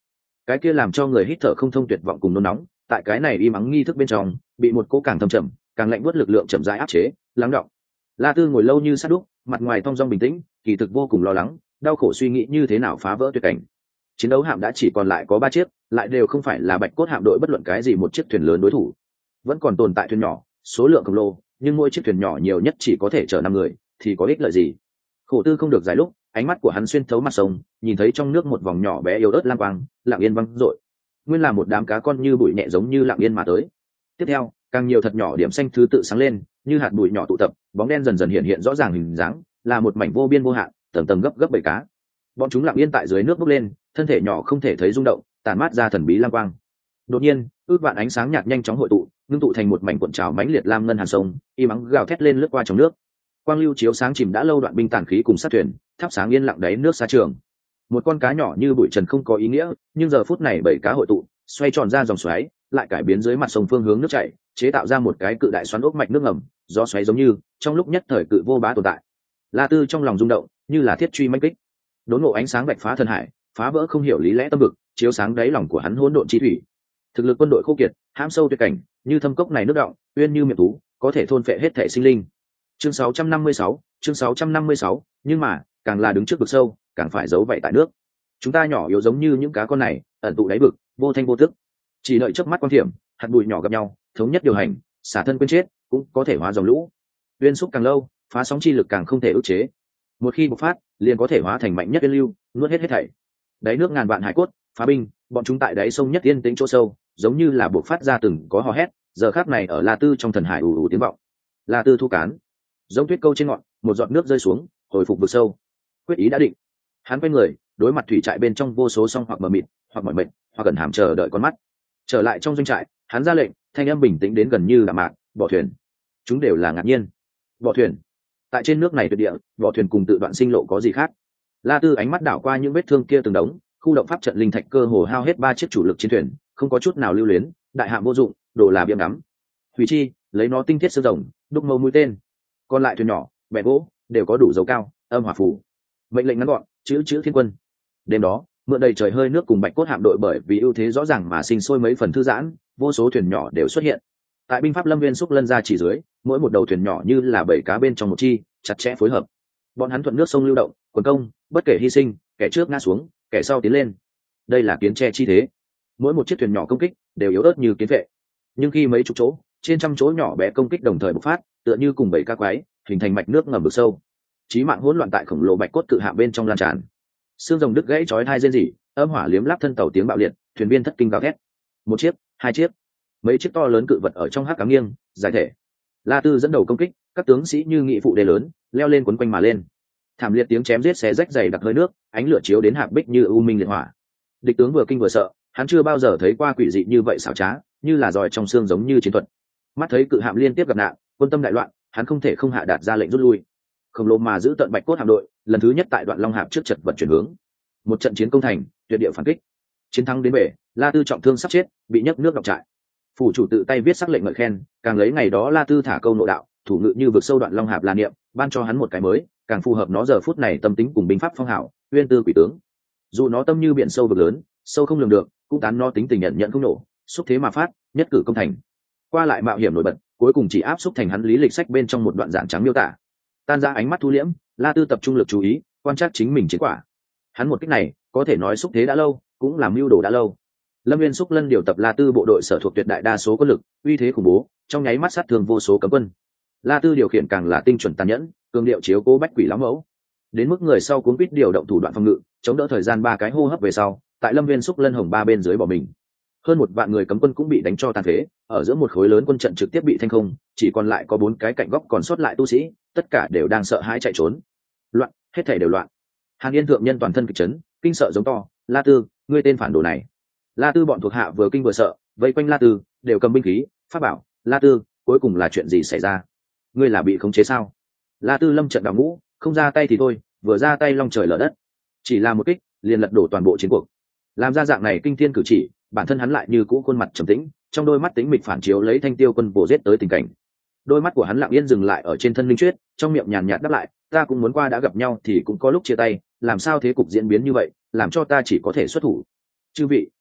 cái kia làm cho người hít thở không thông tuyệt vọng cùng nôn nóng tại cái này im ắng nghi thức bên trong bị một cỗ càng thâm trầm càng lạnh buốt lực lượng chậm rãi áp chế lắng đọng. La Tư ngồi lâu như sát đúc, mặt ngoài thong dong bình tĩnh, kỳ thực vô cùng lo lắng, đau khổ suy nghĩ như thế nào phá vỡ tuyệt cảnh. Chiến đấu hạm đã chỉ còn lại có 3 chiếc, lại đều không phải là Bạch Cốt hạm đội bất luận cái gì một chiếc thuyền lớn đối thủ. Vẫn còn tồn tại thuyền nhỏ, số lượng khổng lồ, nhưng mỗi chiếc thuyền nhỏ nhiều nhất chỉ có thể chở 5 người, thì có ích lợi gì? Khổ tư không được dài lúc, ánh mắt của hắn xuyên thấu mặt sông, nhìn thấy trong nước một vòng nhỏ bé yếu ớt lam quang, lặng yên văng rội. Nguyên là một đám cá con như bụi nhẹ giống như lặng yên mà tới. Tiếp theo, càng nhiều thật nhỏ điểm xanh thứ tự sáng lên, như hạt bụi nhỏ tụ tập, bóng đen dần dần hiện hiện rõ ràng hình dáng, là một mảnh vô biên vô hạn, tầng tầng gấp gấp bầy cá. Bọn chúng lặng yên tại dưới nước bốc lên, thân thể nhỏ không thể thấy rung động, tản mát ra thần bí lam quang. Đột nhiên, ước vạn ánh sáng nhạt nhanh chóng hội tụ, ngưng tụ thành một mảnh cuộn trào mãnh liệt lam ngân hàn sông, y mắng gào thét lên lướt qua trong nước. Quang lưu chiếu sáng chìm đã lâu đoạn binh tàn khí cùng sát thuyền, thắp sáng yên lặng đáy nước xa trường. Một con cá nhỏ như bụi trần không có ý nghĩa, nhưng giờ phút này bảy cá hội tụ, xoay tròn ra dòng xoáy, lại cải biến dưới mặt sông phương hướng nước chảy, chế tạo ra một cái cự đại xoắn ốc mạch nước ngầm, gió xoáy giống như trong lúc nhất thời cự vô bá tồn tại. La Tư trong lòng rung động, như là thiết truy mãnh kích. Đốn ngộ ánh sáng bạch phá thần hải, phá vỡ không hiểu lý lẽ tâm vực, chiếu sáng đáy lòng của hắn hỗn độn chi thủy. Thực lực quân đội khô kiệt, hãm sâu tuyệt cảnh, như thâm cốc này nước động, uyên như miệng thú, có thể thôn phệ hết thể sinh linh. Chương 656, chương 656, nhưng mà, càng là đứng trước vực sâu, càng phải giấu vậy tại nước. Chúng ta nhỏ yếu giống như những cá con này, ẩn tụ đáy vực, vô thanh vô tức. Chỉ đợi chớp mắt quan thiểm, hạt bụi nhỏ gặp nhau, thống nhất điều hành, xả thân quên chết, cũng có thể hóa dòng lũ. Uyên xúc càng lâu, phá sóng chi lực càng không thể ức chế. Một khi bộc phát, liền có thể hóa thành mạnh nhất uyên lưu, nuốt hết thảy. Đáy nước ngàn vạn hải cốt, phá binh, bọn chúng tại đáy sông nhất yên tĩnh chỗ sâu, giống như là bộc phát ra từng có hò hét, giờ khắc này ở La Tư trong thần hải ù ù tiếng vọng. La Tư thu cán, giống tuyết câu trên ngọn, một giọt nước rơi xuống, hồi phục vực sâu. Quyết ý đã định. Hắn quay người, đối mặt thủy trại bên trong vô số song hoặc mờ mịt, hoặc mỏi mệt, hoặc gần hàm chờ đợi con mắt. Trở lại trong doanh trại, hắn ra lệnh, thanh âm bình tĩnh đến gần như đạm mạc, bỏ thuyền. Chúng đều là ngạc nhiên. Bỏ thuyền. Tại trên nước này tuyệt địa, bỏ thuyền cùng tự đoạn sinh lộ có gì khác? La Tư ánh mắt đảo qua những vết thương kia từng đống, khu động pháp trận linh thạch cơ hồ hao hết 3 chiếc chủ lực chiến thuyền, không có chút nào lưu luyến, đại hạm vô dụng, đồ là biếng ngắm. Hủy chi, lấy nó tinh thiết xương rồng, đúc mâu mũi tên. Còn lại thuyền nhỏ, bè gỗ, đều có đủ dầu cao, âm hỏa phù. Mệnh lệnh ngắn gọn, chữ thiên quân. Đêm đó, mượn đầy trời hơi nước cùng Bạch Cốt hạm đội bởi vì ưu thế rõ ràng mà sinh sôi mấy phần thư giãn, vô số thuyền nhỏ đều xuất hiện. Tại binh pháp Lâm Viên xúc lân ra chỉ dưới, mỗi một đầu thuyền nhỏ như là bảy cá bên trong một chi, chặt chẽ phối hợp. Bọn hắn thuận nước sông lưu động, quần công, bất kể hy sinh, kẻ trước ngã xuống, kẻ sau tiến lên. Đây là kiến tre chi thế. Mỗi một chiếc thuyền nhỏ công kích đều yếu ớt như kiến vệ, nhưng khi mấy chục chỗ, trên trăm chỗ nhỏ bé công kích đồng thời bộc phát, tựa như cùng bảy cá quái, hình thành mạch nước ngầm vực sâu. Chí mạng hỗn loạn tại khổng lồ Bạch Cốt cự hạm bên trong lan tràn. Xương rồng đứt gãy chói tai rên rỉ, âm hỏa liếm láp thân tàu tiếng bạo liệt, thuyền viên thất kinh gào thét. Một chiếc, 2 chiếc, mấy chiếc to lớn cự vật ở trong hắc ám nghiêng, giải thể. La Tư dẫn đầu công kích, các tướng sĩ như nghị phụ đề lớn, leo lên quấn quanh mà lên. Thảm liệt tiếng chém giết xé rách dày đặc hơi nước, ánh lửa chiếu đến hạc bích như u minh liệt hỏa. Địch tướng vừa kinh vừa sợ, hắn chưa bao giờ thấy qua quỷ dị như vậy xảo trá, như là giỏi trong xương giống như chiến thuật. Mắt thấy cự hạm liên tiếp gặp nạn, quân tâm đại loạn, hắn không thể không hạ đạt ra lệnh rút lui. Khổng lồ mà giữ tận Bạch Cốt hạm đội, lần thứ nhất tại đoạn Long hạp trước chật vật chuyển hướng. Một trận chiến công thành, tuyệt địa phản kích. Chiến thắng đến bể, La Tư trọng thương sắp chết, bị nhấc nước độc trại. Phủ chủ tự tay viết sắc lệnh ngợi khen, càng lấy ngày đó La Tư thả câu nội đạo, thủ ngự như vực sâu đoạn Long hạp là niệm, ban cho hắn một cái mới, càng phù hợp nó giờ phút này tâm tính cùng binh pháp phong hảo, uyên tư quỷ tướng. Dù nó tâm như biển sâu vực lớn, sâu không lường được, cũng tán nó tính tình nhận không nổ, xúc thế mà phát, nhất cử công thành. Qua lại mạo hiểm nổi bật, cuối cùng chỉ áp xúc thành hắn lý lịch sách bên trong một đoạn giản trắng miêu tả. Tan ra ánh mắt thu liễm, La Tư tập trung lực chú ý, quan sát chính mình chiến quả. Hắn một cách này, có thể nói xúc thế đã lâu, cũng làm mưu đồ đã lâu. Lâm Viên xúc lân điều tập La Tư bộ đội sở thuộc tuyệt đại đa số quân lực, uy thế khủng bố, trong nháy mắt sát thương vô số cấm quân. La Tư điều khiển càng là tinh chuẩn tàn nhẫn, cường điệu chiếu cố bách quỷ lão mẫu. Đến mức người sau cuốn quýt điều động thủ đoạn phòng ngự, chống đỡ thời gian 3 cái hô hấp về sau, tại Lâm Viên xúc lân hồng 3 bên dưới bỏ mình. Hơn 1 vạn người cấm quân cũng bị đánh cho tàn phế, ở giữa một khối lớn quân trận trực tiếp bị thanh không, chỉ còn lại có 4 cái cạnh góc còn sót lại tu sĩ, tất cả đều đang sợ hãi chạy trốn. Loạn, hết thảy đều loạn. Hàn Yên thượng nhân toàn thân kịch chấn, kinh sợ giống to, La Tư, ngươi tên phản đồ này. La Tư bọn thuộc hạ vừa kinh vừa sợ, vây quanh La Tư, đều cầm binh khí, pháp bảo. La Tư, cuối cùng là chuyện gì xảy ra? Ngươi là bị khống chế sao? La Tư lâm trận đào ngũ, không ra tay thì thôi, vừa ra tay long trời lở đất, chỉ là một kích, liền lật đổ toàn bộ chiến cuộc. Làm ra dạng này kinh thiên cử chỉ, bản thân hắn lại như cũ khuôn mặt trầm tĩnh, trong đôi mắt tĩnh mịch phản chiếu lấy Thanh Tiêu quân bổ giết tới tình cảnh. Đôi mắt của hắn lặng yên dừng lại ở trên thân Linh Chuyết, trong miệng nhàn nhạt đáp lại, ta cũng muốn qua đã gặp nhau thì cũng có lúc chia tay, làm sao thế cục diễn biến như vậy, làm cho ta chỉ có thể xuất thủ. Chư vị,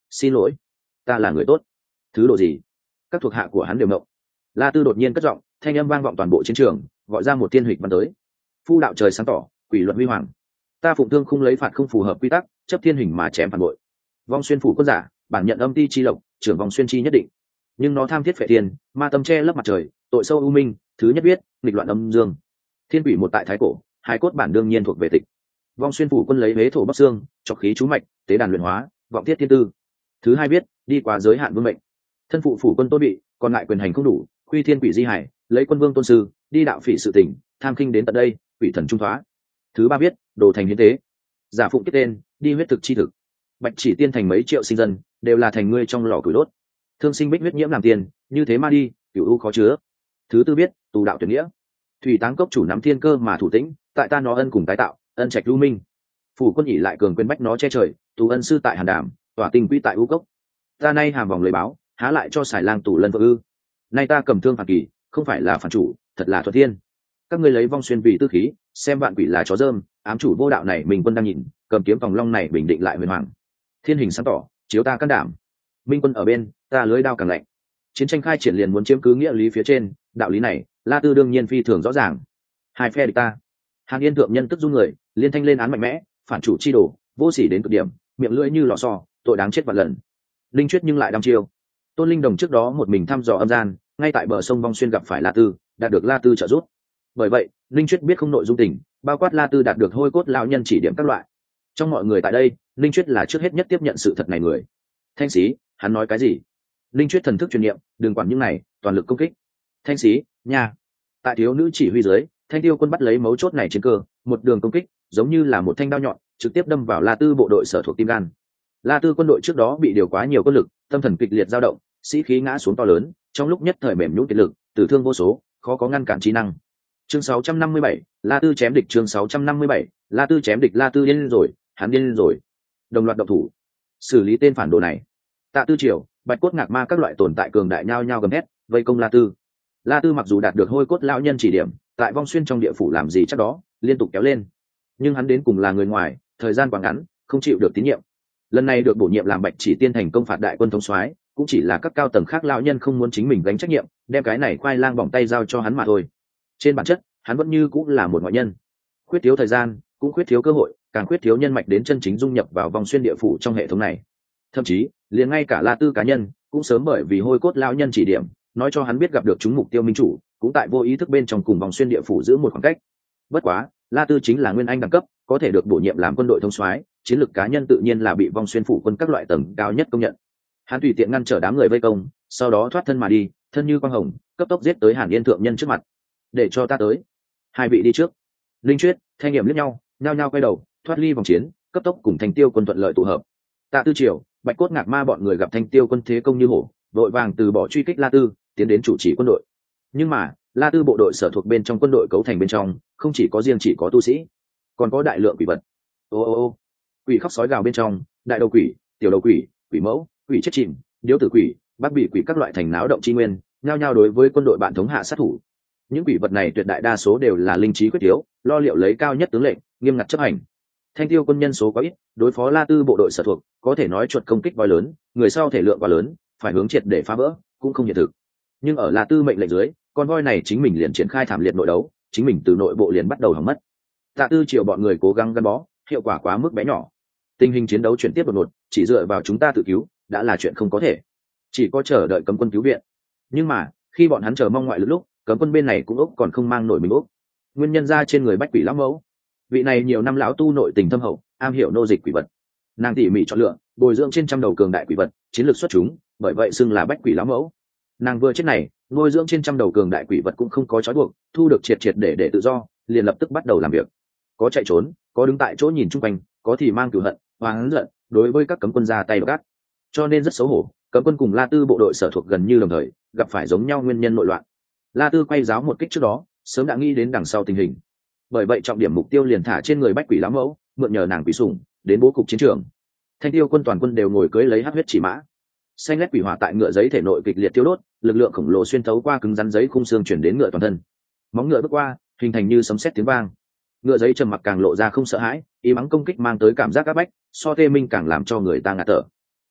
xin lỗi, ta là người tốt. Thứ độ gì? Các thuộc hạ của hắn đều ngộng. La Tư đột nhiên cất giọng, thanh âm vang vọng toàn bộ chiến trường, gọi ra một thiên hịch bắn tới. Phu đạo trời sáng tỏ, quỷ luật huy hoàng. Ta phụng thương không lấy phạt không phù hợp quy tắc, chấp thiên hình mà chém phản bội. Vong xuyên phủ quân giả, bản nhận âm ti chi lộc, trưởng vong xuyên chi nhất định. Nhưng nó tham thiết phệ tiền, ma tâm che lấp mặt trời, tội sâu u minh, thứ nhất biết, nghịch loạn âm dương. Thiên quỷ một tại thái cổ, hai cốt bản đương nhiên thuộc về tịch. Vong xuyên phủ quân lấy hế thổ bắc xương, trọc khí chú mạch, tế đàn luyện hóa, vọng thiết thiên tư. Thứ hai biết, đi qua giới hạn vương mệnh. Thân phụ phủ quân tôn bị, còn lại quyền hành không đủ, quy thiên quỷ di hải, lấy quân vương tôn sư, đi đạo phỉ sự tỉnh, tham kinh đến tận đây, quỷ thần trung thoá. Thứ ba biết, đồ thành hiến tế, giả phụng kết tên, đi huyết thực chi thực. Bạch chỉ tiên thành mấy triệu sinh dân, đều là thành ngươi trong lò củi đốt. Thương sinh bích huyết nhiễm làm tiền, như thế ma đi, cửu u khó chứa. Thứ tư biết, tù đạo tuyệt nghĩa. Thủy táng cốc chủ nắm thiên cơ mà thủ tĩnh, tại ta nó ân cùng tái tạo, ân trạch lưu minh. Phủ quân ỉ lại cường quyền bách nó che trời, tù ân sư tại hàn đảm, tỏa tình quy tại u cốc. Ta nay hàm vòng lời báo, há lại cho xài lang tù lân vợ ư? Nay ta cầm thương phản kỳ, không phải là phản chủ, thật là thuận thiên. Các ngươi lấy vong xuyên vì tư khí, xem vạn quỷ là chó dơm, ám chủ vô đạo này mình quân đang nhìn, cầm kiếm vòng long này bình định lại huyền hoàng. Thiên hình sáng tỏ, chiếu ta can đảm. Minh quân ở bên, ta lưới đao càng lạnh. Chiến tranh khai triển liền muốn chiếm cứ nghĩa lý phía trên, đạo lý này, La Tư đương nhiên phi thường rõ ràng. Hai phe địch ta. Hàn Yên thượng nhân tức run người, liên thanh lên án mạnh mẽ, phản chủ chi đồ, vô sỉ đến cực điểm, miệng lưỡi như lò xo, tội đáng chết vạn lần. Linh Chuyết nhưng lại đăm chiêu. Tôn Linh Đồng trước đó một mình thăm dò âm gian, ngay tại bờ sông Vong Xuyên gặp phải La Tư, đạt được La Tư trợ giúp. Bởi vậy, Linh Chuyết biết không nội dung tình, bao quát La Tư đạt được hôi cốt lão nhân chỉ điểm các loại. Trong mọi người tại đây, Linh Chuyết là trước hết nhất tiếp nhận sự thật này người. Thanh sĩ, hắn nói cái gì? Linh Chuyết thần thức truyền niệm, đừng quản những này, toàn lực công kích. Thanh sĩ, nha. Tại thiếu nữ chỉ huy dưới, Thanh Tiêu quân bắt lấy mấu chốt này trên cơ, một đường công kích, giống như là một thanh đao nhọn, trực tiếp đâm vào La Tư bộ đội sở thuộc tim gan. La Tư quân đội trước đó bị điều quá nhiều quân lực, tâm thần kịch liệt dao động, sĩ khí ngã xuống to lớn, trong lúc nhất thời mềm nhũn kiệt lực, tử thương vô số, khó có ngăn cản trí năng. Chương 657, La Tư chém địch. Chương 657, La Tư chém địch. La Tư điên rồi, hắn điên rồi. Đồng loạt động thủ, xử lý tên phản đồ này. Tạ Tư Triều, Bạch Cốt Ngạc Ma các loại tồn tại cường đại nhao nhao gầm hét, vây công La Tư. La Tư mặc dù đạt được hôi cốt lão nhân chỉ điểm, tại Vong Xuyên trong địa phủ làm gì chắc đó, liên tục kéo lên. Nhưng hắn đến cùng là người ngoài, thời gian quá ngắn, không chịu được tín nhiệm. Lần này được bổ nhiệm làm Bạch Chỉ Tiên thành công phạt đại quân thống soái, cũng chỉ là các cao tầng khác lão nhân không muốn chính mình gánh trách nhiệm, đem cái này khoai lang bỏng tay giao cho hắn mà thôi. Trên bản chất, hắn vẫn như cũng là một ngoại nhân, khuyết thiếu thời gian, cũng khuyết thiếu cơ hội, càng khuyết thiếu nhân mạch đến chân chính dung nhập vào Vong Xuyên địa phủ trong hệ thống này. Thậm chí, liền ngay cả La Tư cá nhân, cũng sớm bởi vì hôi cốt lão nhân chỉ điểm, nói cho hắn biết gặp được chúng mục tiêu minh chủ, cũng tại vô ý thức bên trong cùng Vong Xuyên địa phủ giữ một khoảng cách. Bất quá, La Tư chính là nguyên anh đẳng cấp, có thể được bổ nhiệm làm quân đội thống soái, chiến lược cá nhân tự nhiên là bị Vong Xuyên phủ quân các loại tầng cao nhất công nhận. Hắn tùy tiện ngăn trở đám người vây công, sau đó thoát thân mà đi, thân như quang hồng, cấp tốc giết tới Hàn Yên thượng nhân trước mặt. Để cho ta tới. Hai vị đi trước. Linh Chuyết, Thanh Nghiệm liếc nhau, nhao nhao quay đầu, thoát ly vòng chiến, cấp tốc cùng Thanh Tiêu quân thuận lợi tụ hợp. Tạ Tư Triều, Bạch Cốt Ngạc Ma bọn người gặp Thanh Tiêu quân thế công như hổ, vội vàng từ bỏ truy kích La Tư, tiến đến chủ trì quân đội. Nhưng mà, La Tư bộ đội sở thuộc bên trong quân đội cấu thành bên trong, không chỉ có riêng chỉ có tu sĩ, còn có đại lượng quỷ vật. Ô, quỷ khóc sói gào bên trong, đại đầu quỷ, tiểu đầu quỷ, quỷ mẫu, quỷ chết chìm, điếu tử quỷ, bác bị quỷ các loại thành náo động chi nguyên, nhao nhao đối với quân đội bạn thống hạ sát thủ. Những quỷ vật này tuyệt đại đa số đều là linh trí quyết yếu, lo liệu lấy cao nhất tướng lệnh, nghiêm ngặt chấp hành. Thanh Tiêu quân nhân số quá ít, đối phó La Tư bộ đội sở thuộc, có thể nói chuột công kích voi lớn, người sau thể lượng quá lớn, phải hướng triệt để phá vỡ, cũng không hiện thực. Nhưng ở La Tư mệnh lệnh dưới, con voi này chính mình liền triển khai thảm liệt nội đấu, chính mình từ nội bộ liền bắt đầu hỏng mất. Tạ Tư Triều bọn người cố gắng gắn bó, hiệu quả quá mức bé nhỏ. Tình hình chiến đấu chuyển tiếp đột ngột, chỉ dựa vào chúng ta tự cứu, đã là chuyện không có thể. Chỉ có chờ đợi cấm quân cứu viện. Nhưng mà, khi bọn hắn chờ mong ngoại lực lúc, cấm quân bên này cũng ốc còn không mang nổi mình ốc. Nguyên nhân ra trên người Bách Quỷ lão mẫu. Vị này nhiều năm lão tu nội tình thâm hậu, am hiểu nô dịch quỷ vật. Nàng tỉ mỉ chọn lựa, bồi dưỡng trên trăm đầu cường đại quỷ vật, chiến lược xuất chúng, bởi vậy xưng là Bách Quỷ lão mẫu. Nàng vừa chết này, nuôi dưỡng trên trăm đầu cường đại quỷ vật cũng không có trói buộc, thu được triệt để tự do, liền lập tức bắt đầu làm việc. Có chạy trốn, có đứng tại chỗ nhìn chung quanh, có thì mang cửu hận, oán giận, đối với các cấm quân ra tay gắt. Cho nên rất xấu hổ, cấm quân cùng La Tư bộ đội sở thuộc gần như đồng thời, gặp phải giống nhau nguyên nhân nội loạn. La Tư quay giáo một kích trước đó, sớm đã nghĩ đến đằng sau tình hình. Bởi vậy trọng điểm mục tiêu liền thả trên người Bách Quỷ lão mẫu, mượn nhờ nàng quỷ sủng, đến bố cục chiến trường. Thanh Tiêu quân toàn quân đều ngồi cưỡi lấy hắc huyết chỉ mã. Xanh lét quỷ hỏa tại ngựa giấy thể nội kịch liệt tiêu đốt, lực lượng khổng lồ xuyên thấu qua cứng rắn giấy khung xương chuyển đến ngựa toàn thân. Móng ngựa bước qua, hình thành như sấm sét tiếng vang. Ngựa giấy trầm mặc càng lộ ra không sợ hãi, ý mắng công kích mang tới cảm giác áp bách, so tê minh càng làm cho người ta ngạt thở.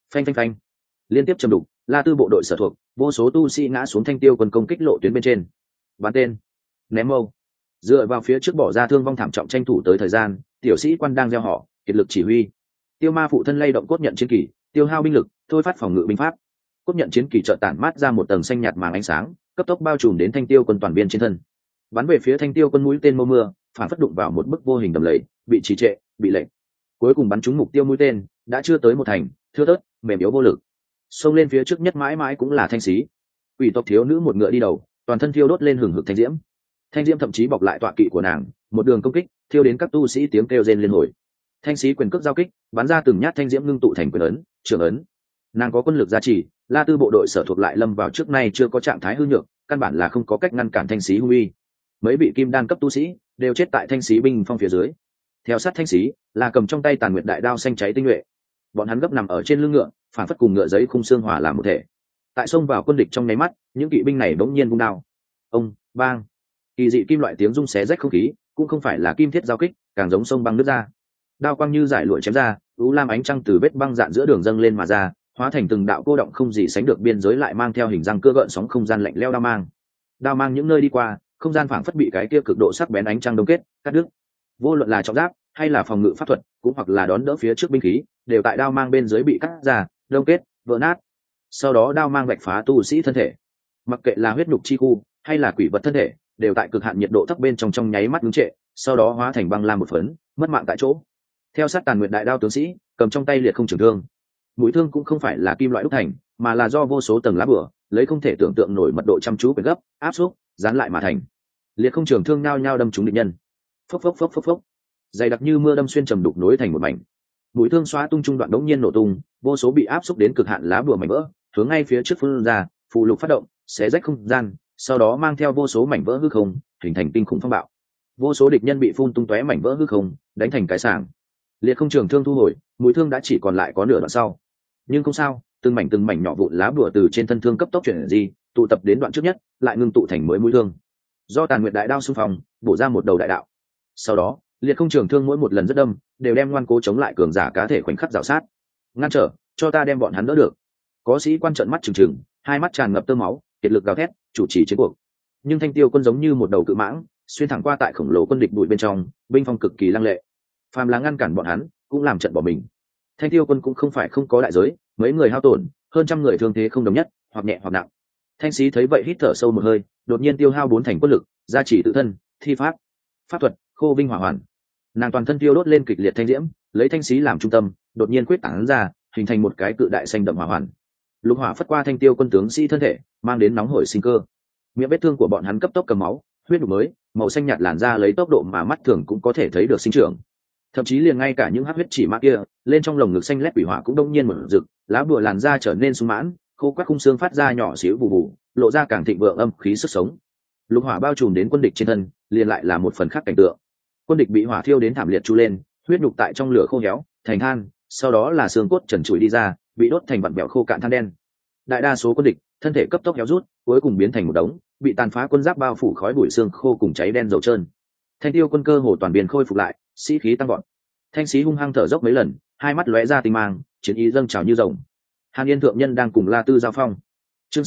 Phanh phanh phanh, liên tiếp chầm đục, La Tư bộ đội sở thuộc, vô số tu sĩ ngã xuống Thanh Tiêu quân công kích lộ tuyến bên trên. Bắn tên, ném mâu, dựa vào phía trước bỏ ra thương vong thảm trọng tranh thủ tới thời gian, tiểu sĩ quan đang gieo họ, kiệt lực chỉ huy. Tiêu Ma phụ thân lay động cốt nhận chiến kỳ, tiêu hao binh lực, thôi phát phòng ngự binh pháp. Cốt nhận chiến kỳ chợt tản mát ra một tầng xanh nhạt màng ánh sáng, cấp tốc bao trùm đến Thanh Tiêu quân toàn biên trên thân. Bắn về phía Thanh Tiêu quân mũi tên mâu mưa, phản phất đụng vào một bức vô hình đầm lầy, bị trì trệ, bị lệnh. Cuối cùng bắn trúng mục tiêu mũi tên, đã chưa tới một thành, thưa thớt, mềm yếu vô lực. Xông lên phía trước nhất mãi mãi cũng là Thanh Xí. Quỷ tộc thiếu nữ một ngựa đi đầu, toàn thân thiêu đốt lên hừng hực thanh diễm. Thanh diễm thậm chí bọc lại tọa kỵ của nàng, một đường công kích, thiêu đến các tu sĩ tiếng kêu rên liên hồi. Thanh Xí quyền cước giao kích, bắn ra từng nhát thanh diễm ngưng tụ thành quyền ấn, trưởng ấn. Nàng có quân lực gia trì, La Tư bộ đội sở thuộc lại lâm vào trước nay chưa có trạng thái hư nhược, căn bản là không có cách ngăn cản Thanh Xí hung uy. Mấy vị kim đan cấp tu sĩ đều chết tại Thanh Xí binh phong phía dưới. Theo sát Thanh Xí là cầm trong tay Tàn Nguyệt đại đao xanh cháy tinh nhuệ. Bọn hắn gấp nằm ở trên lưng ngựa, phản phất cùng ngựa giấy khung xương hòa làm một thể. Tại xông vào quân địch trong nháy mắt, những kỵ binh này bỗng nhiên vung đao. Ông, bang. Kỳ dị kim loại tiếng rung xé rách không khí, cũng không phải là kim thiết giao kích, càng giống sông băng nứt ra. Đao quang như giải lụa chém ra, u lam ánh trăng từ vết băng dạn giữa đường dâng lên mà ra, hóa thành từng đạo cô động không gì sánh được biên giới, lại mang theo hình răng cưa gợn sóng không gian lạnh lẽo đao mang. Đao mang những nơi đi qua, không gian phảng phất bị cái kia cực độ sắc bén ánh trăng đông kết, cắt đứt. Vô luận là trọng giáp hay là phòng ngự pháp thuật, cũng hoặc là đón đỡ phía trước binh khí, đều tại đao mang bên dưới bị cắt ra, đông kết, vỡ nát. Sau đó đao mang vạch phá tu sĩ thân thể. Mặc kệ là huyết nhục chi khu hay là quỷ vật thân thể, đều tại cực hạn nhiệt độ thấp bên trong nháy mắt ngưng trệ, sau đó hóa thành băng lam một phấn, mất mạng tại chỗ. Theo sát Tàn Nguyệt đại đao tướng sĩ cầm trong tay liệt không trường thương. Mũi thương cũng không phải là kim loại đúc thành, mà là do vô số tầng lá bửa lấy không thể tưởng tượng nổi mật độ chăm chú quyền gấp, áp xúc, dán lại mà thành. Liệt không trường thương nhao nhao đâm trúng địch nhân. Phốc phốc phốc phốc phốc. Dày đặc như mưa đâm xuyên trầm đục nối thành một mảnh. Mũi thương xóa tung trung đoạn đống nhiên nổ tung, vô số bị áp xúc đến cực hạn lá bùa mảnh vỡ, hướng ngay phía trước phun ra, phù lục phát động, xé rách không gian, sau đó mang theo vô số mảnh vỡ hư không, hình thành kinh khủng phong bạo. Vô số địch nhân bị phun tung tóe mảnh vỡ hư không, đánh thành cái sảng. Liệt không trường thương thu hồi, mũi thương đã chỉ còn lại có nửa đoạn sau. Nhưng không sao, từng mảnh nhỏ vụn lá bùa từ trên thân thương cấp tốc chuyển di, tụ tập đến đoạn trước nhất, lại ngưng tụ thành mới mũi thương. Do Tàn Nguyệt đại đao xung phong, bổ ra một đầu đại đạo. Sau đó, liệt không trường thương mỗi một lần rất đâm, đều đem ngoan cố chống lại cường giả cá thể khoảnh khắc rào sát. Ngăn trở, cho ta đem bọn hắn đỡ được. Có sĩ quan trợn mắt trừng trừng, hai mắt tràn ngập tơ máu, kiệt lực gào thét, chủ trì chiến cuộc. Nhưng Thanh Tiêu quân giống như một đầu cự mãng, xuyên thẳng qua tại khổng lồ quân địch bụi bên trong, binh phong cực kỳ lăng lệ. Phàm là ngăn cản bọn hắn, cũng làm trận bỏ mình. Thanh Tiêu quân cũng không phải không có đại giới, mấy người hao tổn, hơn trăm người thương thế không đồng nhất, hoặc nhẹ hoặc nặng. Thanh Sĩ thấy vậy hít thở sâu một hơi, đột nhiên tiêu hao 4 thành quân lực, gia trì tự thân, thi pháp, pháp thuật, khô vinh hỏa hoàn. Nàng toàn thân tiêu đốt lên kịch liệt thanh diễm, lấy Thanh Sĩ làm trung tâm, đột nhiên quyết tán ra, hình thành một cái cự đại xanh đậm hỏa hoàn. Lục hỏa phất qua Thanh Tiêu quân tướng sĩ thân thể, mang đến nóng hổi sinh cơ. Miệng vết thương của bọn hắn cấp tốc cầm máu, huyết nhục mới, màu xanh nhạt làn da lấy tốc độ mà mắt thường cũng có thể thấy được sinh trưởng. Thậm chí liền ngay cả những hắc huyết chỉ mã kia, lên trong lồng ngực xanh lét quỷ hỏa cũng đông nhiên mở rực, lá bùa làn da trở nên sung mãn, khô quắt khung xương phát ra nhỏ xíu bù bù, lộ ra càng thịnh vượng âm khí sức sống. Lục hỏa bao trùm đến quân địch trên thân, liền lại là một phần khác cảnh tượng. Quân địch bị hỏa thiêu đến thảm liệt chu lên, huyết nhục tại trong lửa khô héo thành than, sau đó là xương cốt trần trụi đi ra, bị đốt thành vặn vẹo khô cạn than đen. Đại đa số quân địch thân thể cấp tốc héo rút, cuối cùng biến thành một đống bị tàn phá quân giáp bao phủ khói bụi xương khô cùng cháy đen dầu trơn. Thanh Tiêu quân cơ hồ toàn biên khôi phục lại, sĩ khí tăng vọt. Thanh Sĩ hung hăng thở dốc mấy lần, hai mắt lóe ra tinh mang, chiến ý dâng trào như rồng. Hàn Yên thượng nhân đang cùng La Tư giao phong. Chương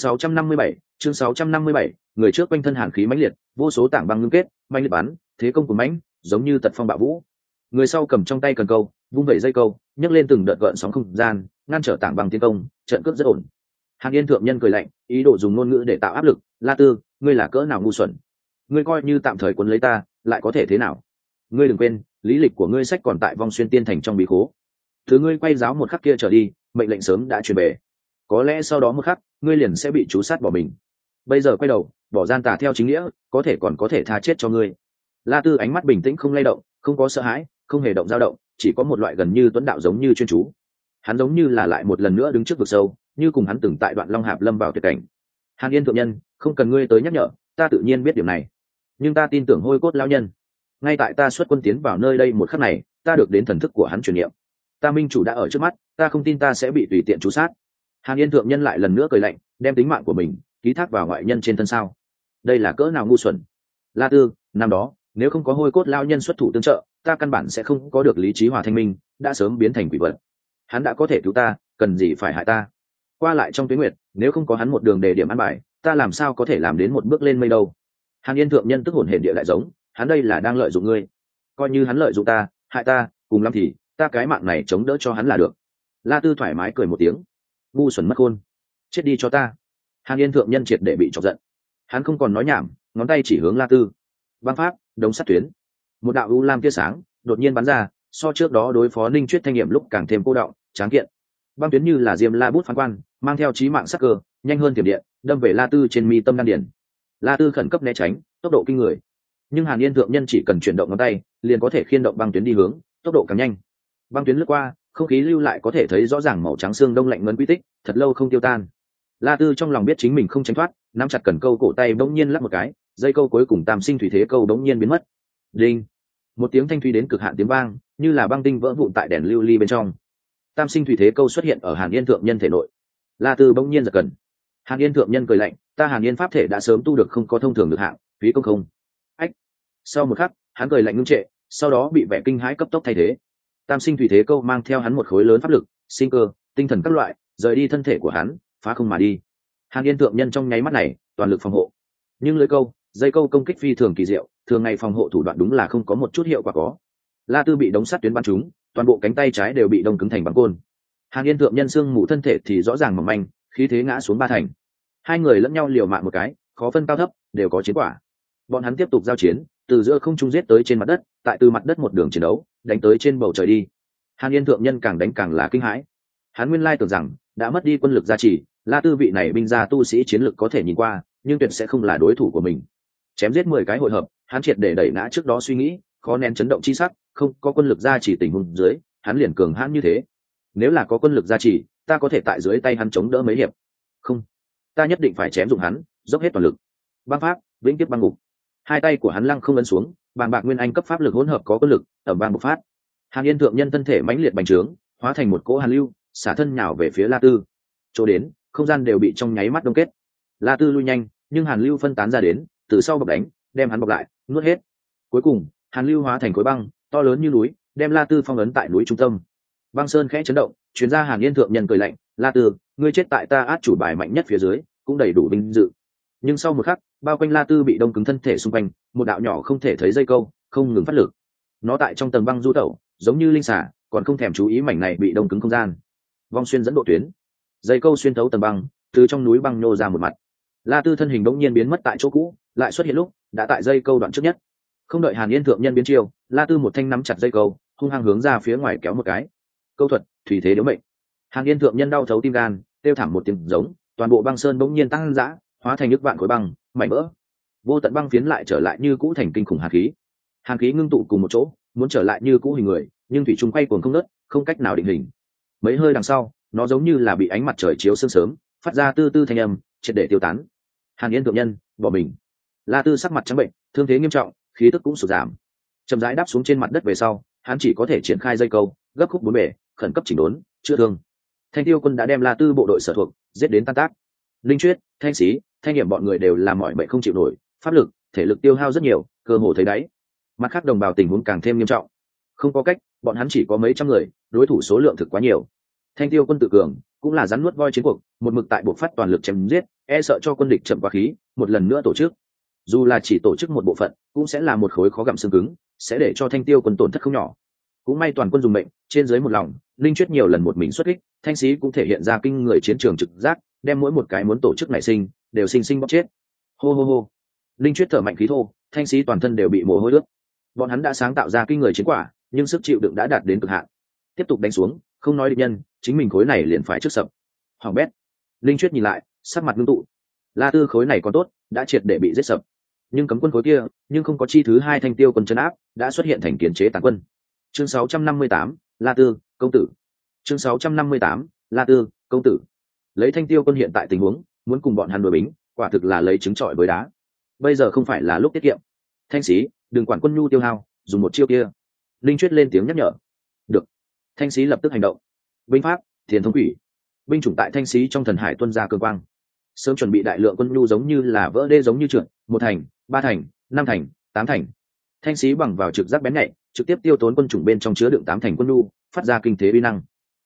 657, người trước quanh thân hàn khí mãnh liệt, vô số tảng băng ngưng kết, mãnh liệt bắn, thế công của mãnh, giống như tật phong bạo vũ. Người sau cầm trong tay cần câu, vung vẩy dây câu, nhấc lên từng đợt gợn sóng không gian, ngăn trở tảng băng tiến công, trận cướp rất ổn. Hàn Yên thượng nhân cười lạnh, ý đồ dùng ngôn ngữ để tạo áp lực, La Tư, ngươi là cỡ nào ngu xuẩn? Ngươi coi như tạm thời quấn lấy ta, lại có thể thế nào? Ngươi đừng quên, lý lịch của ngươi sách còn tại Vong Xuyên Tiên Thành trong bí khố. Thứ ngươi quay giáo một khắc kia trở đi, mệnh lệnh sớm đã truyền về. Có lẽ sau đó một khắc, ngươi liền sẽ bị chú sát bỏ mình. Bây giờ quay đầu, bỏ gian tà theo chính nghĩa, có thể còn có thể tha chết cho ngươi. La Tư ánh mắt bình tĩnh không lay động, không có sợ hãi, không hề động dao động, chỉ có một loại gần như tuấn đạo giống như chuyên chú. Hắn giống như là lại một lần nữa đứng trước vực sâu, như cùng hắn từng tại Đoạn Long Hạp lâm vào tuyệt cảnh. Hàn Yên thượng nhân, không cần ngươi tới nhắc nhở, ta tự nhiên biết điểm này. Nhưng ta tin tưởng Hôi Cốt lão nhân. Ngay tại ta xuất quân tiến vào nơi đây một khắc này, ta được đến thần thức của hắn truyền niệm. Ta minh chủ đã ở trước mắt, ta không tin ta sẽ bị tùy tiện chú sát. Hàn Yên thượng nhân lại lần nữa cười lạnh, đem tính mạng của mình ký thác vào ngoại nhân trên thân sao? Đây là cỡ nào ngu xuẩn! La Tư, năm đó nếu không có Hôi Cốt lão nhân xuất thủ tương trợ, ta căn bản sẽ không có được lý trí hòa thanh minh, đã sớm biến thành quỷ vật. Hắn đã có thể cứu ta, cần gì phải hại ta? Qua lại trong tuyến nguyệt, nếu không có hắn một đường đề điểm ăn bài, ta làm sao có thể làm đến một bước lên mây đâu? Hàn Yên thượng nhân tức hồn hển địa lại giống, hắn đây là đang lợi dụng ngươi. Coi như hắn lợi dụng ta, hại ta, cùng lắm thì ta cái mạng này chống đỡ cho hắn là được. La Tư thoải mái cười một tiếng, ngu xuẩn mất khôn, chết đi cho ta. Hàn Yên thượng nhân triệt để bị chọc giận, hắn không còn nói nhảm, ngón tay chỉ hướng La Tư. Băng pháp, đống sắt tuyến. Một đạo u lam tia sáng đột nhiên bắn ra, so trước đó đối phó Ninh Chuyết thanh nghiệm lúc càng thêm cô đọng, tráng kiện. Băng tuyến như là diêm la bút phán quan, mang theo chí mạng sắc cơ, nhanh hơn tiềm điện, đâm về La Tư trên mi tâm đan điền. La Tư khẩn cấp né tránh, tốc độ kinh người. Nhưng Hàn Yên thượng nhân chỉ cần chuyển động ngón tay, liền có thể khiên động băng tuyến đi hướng, tốc độ càng nhanh. Băng tuyến lướt qua, không khí lưu lại có thể thấy rõ ràng màu trắng xương đông lạnh ngấn quy tích, thật lâu không tiêu tan. La Tư trong lòng biết chính mình không tránh thoát, nắm chặt cần câu cổ tay bỗng nhiên lắc một cái, dây câu cuối cùng tam sinh thủy thế câu bỗng nhiên biến mất. Đinh! Một tiếng thanh thủy đến cực hạn tiếng vang, như là băng tinh vỡ vụn tại đèn lưu ly bên trong. Tam sinh thủy thế câu xuất hiện ở Hàn Yên thượng nhân thể nội. La Tư bỗng nhiên giật cần. Hàn Yên thượng nhân cười lạnh, ta Hàn Yên pháp thể đã sớm tu được không có thông thường được hạng, phí công không. Ách! Sau một khắc, hắn cười lạnh ngưng trệ, sau đó bị vẻ kinh hãi cấp tốc thay thế. Tam sinh thủy thế câu mang theo hắn một khối lớn pháp lực, sinh cơ, tinh thần các loại, rời đi thân thể của hắn, phá không mà đi. Hàn Yên thượng nhân trong nháy mắt này toàn lực phòng hộ, nhưng lưới câu, dây câu công kích phi thường kỳ diệu, thường ngày phòng hộ thủ đoạn đúng là không có một chút hiệu quả có. La Tư bị đống sắt tuyến bắn trúng, toàn bộ cánh tay trái đều bị đông cứng thành băng côn. Hàn Yên thượng nhân xương mù thân thể thì rõ ràng mỏng manh, khí thế ngã xuống ba thành. Hai người lẫn nhau liều mạng một cái, khó phân cao thấp, đều có chiến quả. Bọn hắn tiếp tục giao chiến, từ giữa không trung giết tới trên mặt đất, tại từ mặt đất một đường chiến đấu, đánh tới trên bầu trời đi. Hàn Yên thượng nhân càng đánh càng là kinh hãi. Hắn nguyên lai tưởng rằng đã mất đi quân lực gia trì, La Tư vị này binh gia tu sĩ chiến lực có thể nhìn qua, nhưng tuyệt sẽ không là đối thủ của mình. Chém giết 10 cái hội hợp, hắn triệt để đẩy ngã trước đó suy nghĩ, khó nén chấn động chi sắc, không có quân lực gia trì tình huống dưới, hắn liền cường hãn như thế. Nếu là có quân lực gia trì, ta có thể tại dưới tay hắn chống đỡ mấy hiệp. Không, ta nhất định phải chém dụng hắn, dốc hết toàn lực. Băng pháp, vĩnh tiếp băng ngục. Hai tay của hắn lăng không ấn xuống, bàng bạc nguyên anh cấp pháp lực hỗn hợp có quân lực, ầm vang bộc phát. Hàn Yên thượng nhân thân thể mãnh liệt bành trướng, hóa thành một cỗ hàn lưu, xả thân nhào về phía La Tư. Chỗ đến, không gian đều bị trong nháy mắt đông kết. La Tư lui nhanh, nhưng hàn lưu phân tán ra đến, từ sau bọc đánh, đem hắn bọc lại, nuốt hết. Cuối cùng, hàn lưu hóa thành khối băng, to lớn như núi, đem La Tư phong ấn tại núi trung tâm. Băng sơn khẽ chấn động, truyền ra Hàn Yên thượng nhân cười lạnh, La Tư, ngươi chết tại ta át chủ bài mạnh nhất phía dưới, cũng đầy đủ vinh dự. Nhưng sau một khắc, bao quanh La Tư bị đông cứng thân thể xung quanh, một đạo nhỏ không thể thấy dây câu, không ngừng phát lực. Nó tại trong tầng băng du tẩu, giống như linh xà, còn không thèm chú ý mảnh này bị đông cứng không gian. Vong xuyên dẫn độ tuyến, dây câu xuyên thấu tầng băng, từ trong núi băng nô ra một mặt. La Tư thân hình bỗng nhiên biến mất tại chỗ cũ, lại xuất hiện lúc đã tại dây câu đoạn trước nhất. Không đợi Hàn Yên thượng nhân biến chiêu, La Tư một thanh nắm chặt dây câu, hung hăng hướng ra phía ngoài kéo một cái. Câu thuật, thủy thế điếu mệnh. Hàn Yên thượng nhân đau thấu tim gan, kêu thảm một tiếng giống, toàn bộ băng sơn bỗng nhiên tăng dã, hóa thành nước vạn khối băng, mảnh vỡ. Vô tận băng phiến lại trở lại như cũ thành kinh khủng hàn khí. Hàn khí ngưng tụ cùng một chỗ, muốn trở lại như cũ hình người, nhưng thủy trung quay cuồng không ngớt, không cách nào định hình. Mấy hơi đằng sau, nó giống như là bị ánh mặt trời chiếu sương sớm, phát ra tư tư thanh âm, triệt để tiêu tán. Hàn Yên thượng nhân bỏ mình. La Tư sắc mặt trắng bệnh, thương thế nghiêm trọng, khí tức cũng sụt giảm. Chậm rãi đáp xuống trên mặt đất về sau, hắn chỉ có thể triển khai dây câu, gấp khúc bốn bể, khẩn cấp chỉnh đốn, chữa thương. Thanh Tiêu quân đã đem La Tư bộ đội sở thuộc giết đến tan tác. Linh Chuyết, Thanh Sĩ, Thanh Hiểm bọn người đều làm mỏi mệt không chịu nổi, pháp lực, thể lực tiêu hao rất nhiều, cơ hồ thấy đáy. Mặt khác đồng bào tình huống càng thêm nghiêm trọng. Không có cách, bọn hắn chỉ có mấy trăm người, đối thủ số lượng thực quá nhiều. Thanh Tiêu quân tự cường, cũng là rắn nuốt voi chiến cuộc, một mực tại buộc phát toàn lực chém giết, e sợ cho quân địch chậm quá khí, một lần nữa tổ chức. Dù là chỉ tổ chức một bộ phận, cũng sẽ là một khối khó gặm xương cứng, sẽ để cho Thanh Tiêu quân tổn thất không nhỏ. Cũng may toàn quân dùng mệnh, trên dưới một lòng, Linh Chuyết nhiều lần một mình xuất kích, Thanh Sĩ cũng thể hiện ra kinh người chiến trường trực giác, đem mỗi một cái muốn tổ chức nảy sinh, đều sinh sinh bóc chết. Hô hô hô. Linh Chuyết thở mạnh khí thô, Thanh Sĩ toàn thân đều bị mồ hôi ướt. Bọn hắn đã sáng tạo ra kinh người chiến quả, nhưng sức chịu đựng đã đạt đến cực hạn. Tiếp tục đánh xuống, không nói địch nhân, chính mình khối này liền phải trước sập. Hoàng bét. Linh Chuyết nhìn lại, sắc mặt ngưng tụ. La Tư khối này còn tốt, đã triệt để bị giết sập. Nhưng cấm quân khối kia, nhưng không có chi thứ hai Thanh Tiêu quân trấn áp, đã xuất hiện thành kiến chế tàn quân. Chương 658, La Tư, công tử. Chương 658, La Tư, công tử. Lấy Thanh Tiêu quân hiện tại tình huống, muốn cùng bọn hắn đối bính, quả thực là lấy trứng trọi với đá. Bây giờ không phải là lúc tiết kiệm. Thanh Sĩ, đừng quản quân nhu tiêu hao, dùng một chiêu kia. Linh Chuyết lên tiếng nhắc nhở. Được. Thanh Sĩ lập tức hành động. Binh pháp, Thiền thống quỷ. Binh chủng tại Thanh Sĩ trong thần hải tuân ra cơ quang. Sớm chuẩn bị đại lượng quân nhu giống như là vỡ đê giống như trượt, một thành, ba thành, năm thành, tám thành. Thanh Sĩ bằng vào trực giác bén nhạy, trực tiếp tiêu tốn quân chủng bên trong chứa đựng tám thành quân nhu, phát ra kinh thế uy năng.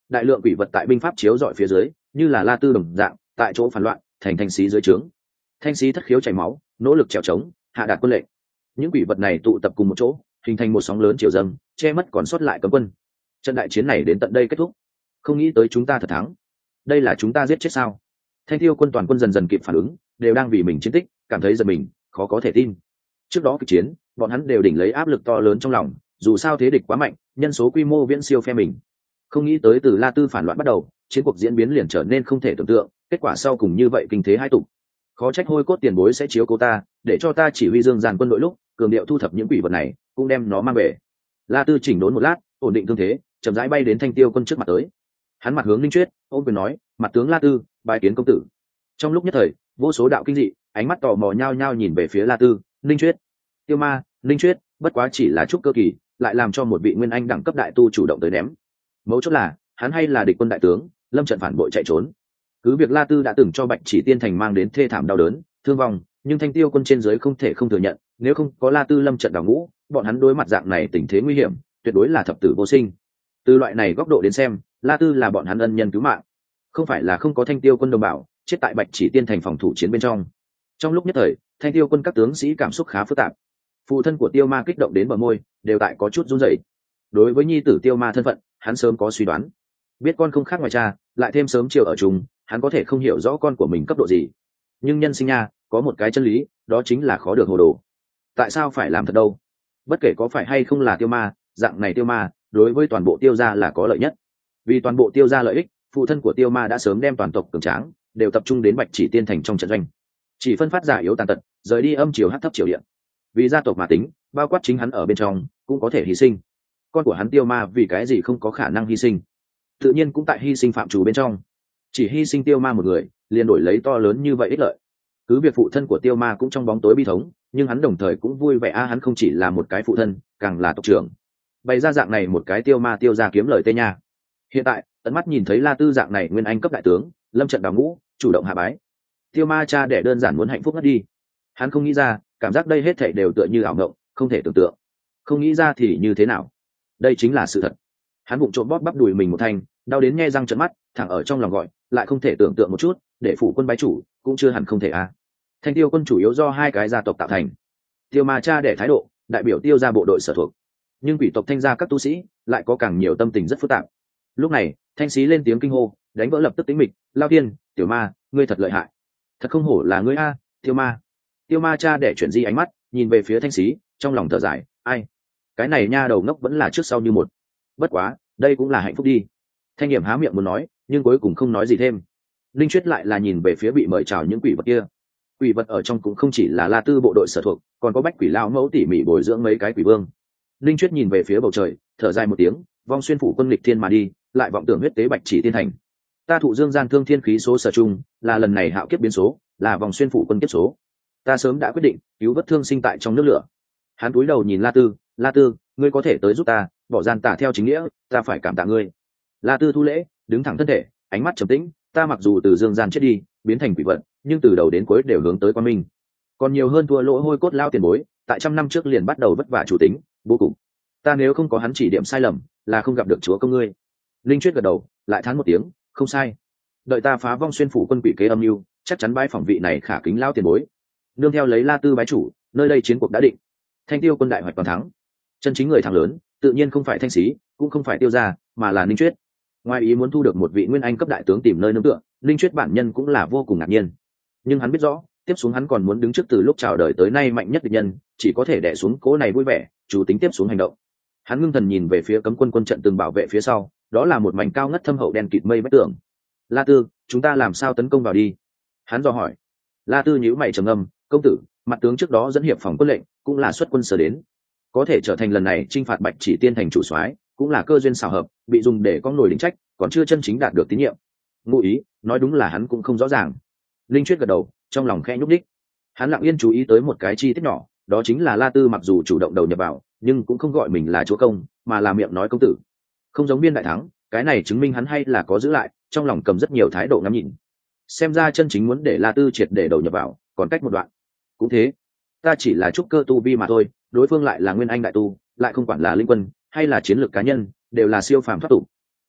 đại lượng quỷ vật tại binh pháp chiếu dọi phía dưới như là La Tư đồng dạng tại chỗ phản loạn thành thanh sĩ dưới trướng. Thanh sĩ thất khiếu chảy máu, nỗ lực trèo trống, hạ đạt quân lệnh. Những quỷ vật này tụ tập cùng một chỗ, hình thành một sóng lớn triều dâng, che mất còn sót lại cấm quân. Trận đại chiến này đến tận đây kết thúc. Không nghĩ tới chúng ta thật thắng. Đây là chúng ta giết chết sao? Thanh Tiêu quân toàn quân dần dần kịp phản ứng, đều đang vì mình chiến tích cảm thấy giật mình, khó có thể tin. Trước đó kịch chiến, bọn hắn đều đỉnh lấy áp lực to lớn trong lòng, dù sao thế địch quá mạnh, nhân số quy mô viễn siêu phe mình. Không nghĩ tới từ La Tư phản loạn bắt đầu, chiến cuộc diễn biến liền trở nên không thể tưởng tượng, kết quả sau cùng như vậy kinh thế hai tục. Khó trách Hôi Cốt tiền bối sẽ chiếu cố ta, để cho ta chỉ huy Dương Giàn quân đội lúc cường điệu thu thập những quỷ vật này, cũng đem nó mang về. La Tư chỉnh đốn một lát, ổn định thương thế, chậm rãi bay đến Thanh Tiêu quân trước mặt tới. Hắn mặt hướng Linh Chuyết, ôm quyền nói, mặt tướng La Tư, bái kiến công tử. Trong lúc nhất thời, vô số đạo kinh dị, ánh mắt tò mò nhao nhao nhìn về phía La Tư. Linh Chuyết, Tiêu Ma, Linh Chuyết, bất quá chỉ là trúc cơ kỳ, lại làm cho một vị nguyên anh đẳng cấp đại tu chủ động tới ném. Mấu chốt là, hắn hay là địch quân đại tướng, lâm trận phản bội chạy trốn. Cứ việc La Tư đã từng cho Bạch Chỉ Tiên Thành mang đến thê thảm đau đớn, thương vong, nhưng Thanh Tiêu quân trên dưới không thể không thừa nhận, nếu không có La Tư lâm trận đào ngũ, bọn hắn đối mặt dạng này tình thế nguy hiểm, tuyệt đối là thập tử vô sinh. Từ loại này góc độ đến xem, La Tư là bọn hắn ân nhân cứu mạng, không phải là không có Thanh Tiêu quân đồng bào chết tại Bạch Chỉ Tiên Thành phòng thủ chiến bên trong. Trong lúc nhất thời, Thanh Tiêu quân các tướng sĩ cảm xúc khá phức tạp. Phụ thân của Tiêu Ma kích động đến bờ môi, đều tại có chút run rẩy. Đối với nhi tử Tiêu Ma thân phận, hắn sớm có suy đoán, biết con không khác ngoài cha, lại thêm sớm chiều ở chung, hắn có thể không hiểu rõ con của mình cấp độ gì. Nhưng nhân sinh nha, có một cái chân lý, đó chính là khó được hồ đồ. Tại sao phải làm thật đâu? Bất kể có phải hay không là Tiêu Ma, dạng này Tiêu Ma đối với toàn bộ Tiêu gia là có lợi nhất. Vì toàn bộ Tiêu gia lợi ích, phụ thân của Tiêu Ma đã sớm đem toàn tộc cường tráng đều tập trung đến Bạch Chỉ Tiên Thành trong trận doanh, chỉ phân phát giả yếu tàn tật, rời đi âm triều hắc thấp triều điện. Vì gia tộc mà tính, bao quát chính hắn ở bên trong cũng có thể hy sinh. Con của hắn Tiêu Ma vì cái gì không có khả năng hy sinh? Tự nhiên cũng tại hy sinh phạm trù bên trong. Chỉ hy sinh Tiêu Ma một người, liền đổi lấy to lớn như vậy ích lợi. Cứ việc phụ thân của Tiêu Ma cũng trong bóng tối bi thống, nhưng hắn đồng thời cũng vui vẻ hắn không chỉ là một cái phụ thân, càng là tộc trưởng. Bày ra dạng này một cái Tiêu Ma Tiêu gia kiếm lời tê nha. Hiện tại, tận mắt nhìn thấy La Tư dạng này nguyên anh cấp đại tướng, lâm trận đào ngũ, chủ động hạ bái. Tiêu Ma cha đẻ đơn giản muốn hạnh phúc ngất đi. Hắn không nghĩ ra, cảm giác đây hết thảy đều tựa như ảo mộng, không thể tưởng tượng. Không nghĩ ra thì như thế nào? Đây chính là sự thật. Hắn bụng trộm bóp bắp đùi mình một thanh, đau đến nhe răng trợn mắt, thẳng ở trong lòng gọi, lại không thể tưởng tượng một chút, để phủ quân bái chủ, cũng chưa hẳn không thể Thanh Tiêu quân chủ yếu do hai cái gia tộc tạo thành. Tiêu Ma cha đẻ thái độ, đại biểu Tiêu gia bộ đội sở thuộc. Nhưng quỷ tộc Thanh gia các tu sĩ lại có càng nhiều tâm tình rất phức tạp. Lúc này, Thanh Sĩ lên tiếng kinh hô, đánh vỡ lập tức tĩnh mịch, Lao Tiên, Tiểu Ma, ngươi thật lợi hại. Thật không hổ là ngươi Tiêu Ma. Tiêu Ma cha đẻ chuyển di ánh mắt, nhìn về phía Thanh Sĩ, trong lòng thở dài, ai? Cái này nha đầu ngốc vẫn là trước sau như một. Bất quá, đây cũng là hạnh phúc đi. Thanh Nghiệm há miệng muốn nói, nhưng cuối cùng không nói gì thêm. Linh Chuyết lại là nhìn về phía bị mời chào những quỷ vật kia. Quỷ vật ở trong cũng không chỉ là La Tư bộ đội sở thuộc, còn có Bách Quỷ lão mẫu tỉ mỉ bồi dưỡng mấy cái quỷ vương. Linh Chuyết nhìn về phía bầu trời, thở dài một tiếng, vong xuyên phủ quân lịch thiên mà đi, lại vọng tưởng huyết tế Bạch Chỉ Tiên Thành. Ta thụ Dương Gian thương thiên khí số sở trung, là lần này hạo kiếp biến số, là vòng xuyên phủ quân kiếp số. Ta sớm đã quyết định cứu vớt thương sinh tại trong nước lửa. Hắn cúi đầu nhìn La Tư, La Tư, ngươi có thể tới giúp ta, bỏ gian tả theo chính nghĩa, ta phải cảm tạ ngươi. La Tư thu lễ, đứng thẳng thân thể, ánh mắt trầm tĩnh, ta mặc dù từ Dương Gian chết đi, biến thành quỷ vật, nhưng từ đầu đến cuối đều hướng tới quan minh. Còn nhiều hơn thua lỗ Hôi Cốt lao tiền bối, tại trăm năm trước liền bắt đầu vất vả chủ tính, vô cùng. Ta nếu không có hắn chỉ điểm sai lầm, là không gặp được chúa công ngươi. Linh Chuyết gật đầu, lại thán một tiếng, không sai. Đợi ta phá vong xuyên phủ quân quỷ kế âm mưu, chắc chắn bái phỏng vị này khả kính lao tiền bối. Nương theo lấy La Tư bái chủ, nơi đây chiến cuộc đã định. Thanh Tiêu quân đại hoạch toàn thắng. Chân chính người thắng lớn, tự nhiên không phải Thanh Sĩ, cũng không phải Tiêu gia, mà là Linh Chuyết. Ngoài ý muốn thu được một vị nguyên anh cấp đại tướng tìm nơi nương tựa, Linh Chuyết bản nhân cũng là vô cùng ngạc nhiên. Nhưng hắn biết rõ, tiếp xuống hắn còn muốn đứng trước từ lúc chào đời tới nay mạnh nhất địch nhân, chỉ có thể đè xuống cố này vui vẻ, chủ tính tiếp xuống hành động. Hắn ngưng thần nhìn về phía cấm quân quân trận từng bảo vệ phía sau, đó là một mảnh cao ngất thâm hậu đen kịt mây vách tường. La Tư, chúng ta làm sao tấn công vào đi? Hắn dò hỏi. La Tư nhíu mày trầm ngâm, công tử, mặt tướng trước đó dẫn hiệp phòng quân lệnh, cũng là xuất quân sở đến, có thể trở thành lần này chinh phạt Bạch Chỉ Tiên Thành chủ soái, cũng là cơ duyên xảo hợp, bị dùng để có nổi đỉnh trách, còn chưa chân chính đạt được tín nhiệm. Ngụ ý, nói đúng là hắn cũng không rõ ràng. Linh Chuyết gật đầu, trong lòng khẽ nhúc nhích. Hắn lặng yên chú ý tới một cái chi tiết nhỏ, đó chính là La Tư mặc dù chủ động đầu nhập vào, nhưng cũng không gọi mình là chúa công, mà là miệng nói công tử. Không giống biên đại thắng, cái này chứng minh hắn hay là có giữ lại, trong lòng cầm rất nhiều thái độ ngắm nhìn. Xem ra chân chính muốn để La Tư triệt để đầu nhập vào, còn cách một đoạn. Cũng thế, ta chỉ là trúc cơ tu vi mà thôi, đối phương lại là nguyên anh đại tu, lại không quản là linh quân hay là chiến lược cá nhân, đều là siêu phàm thoát tục.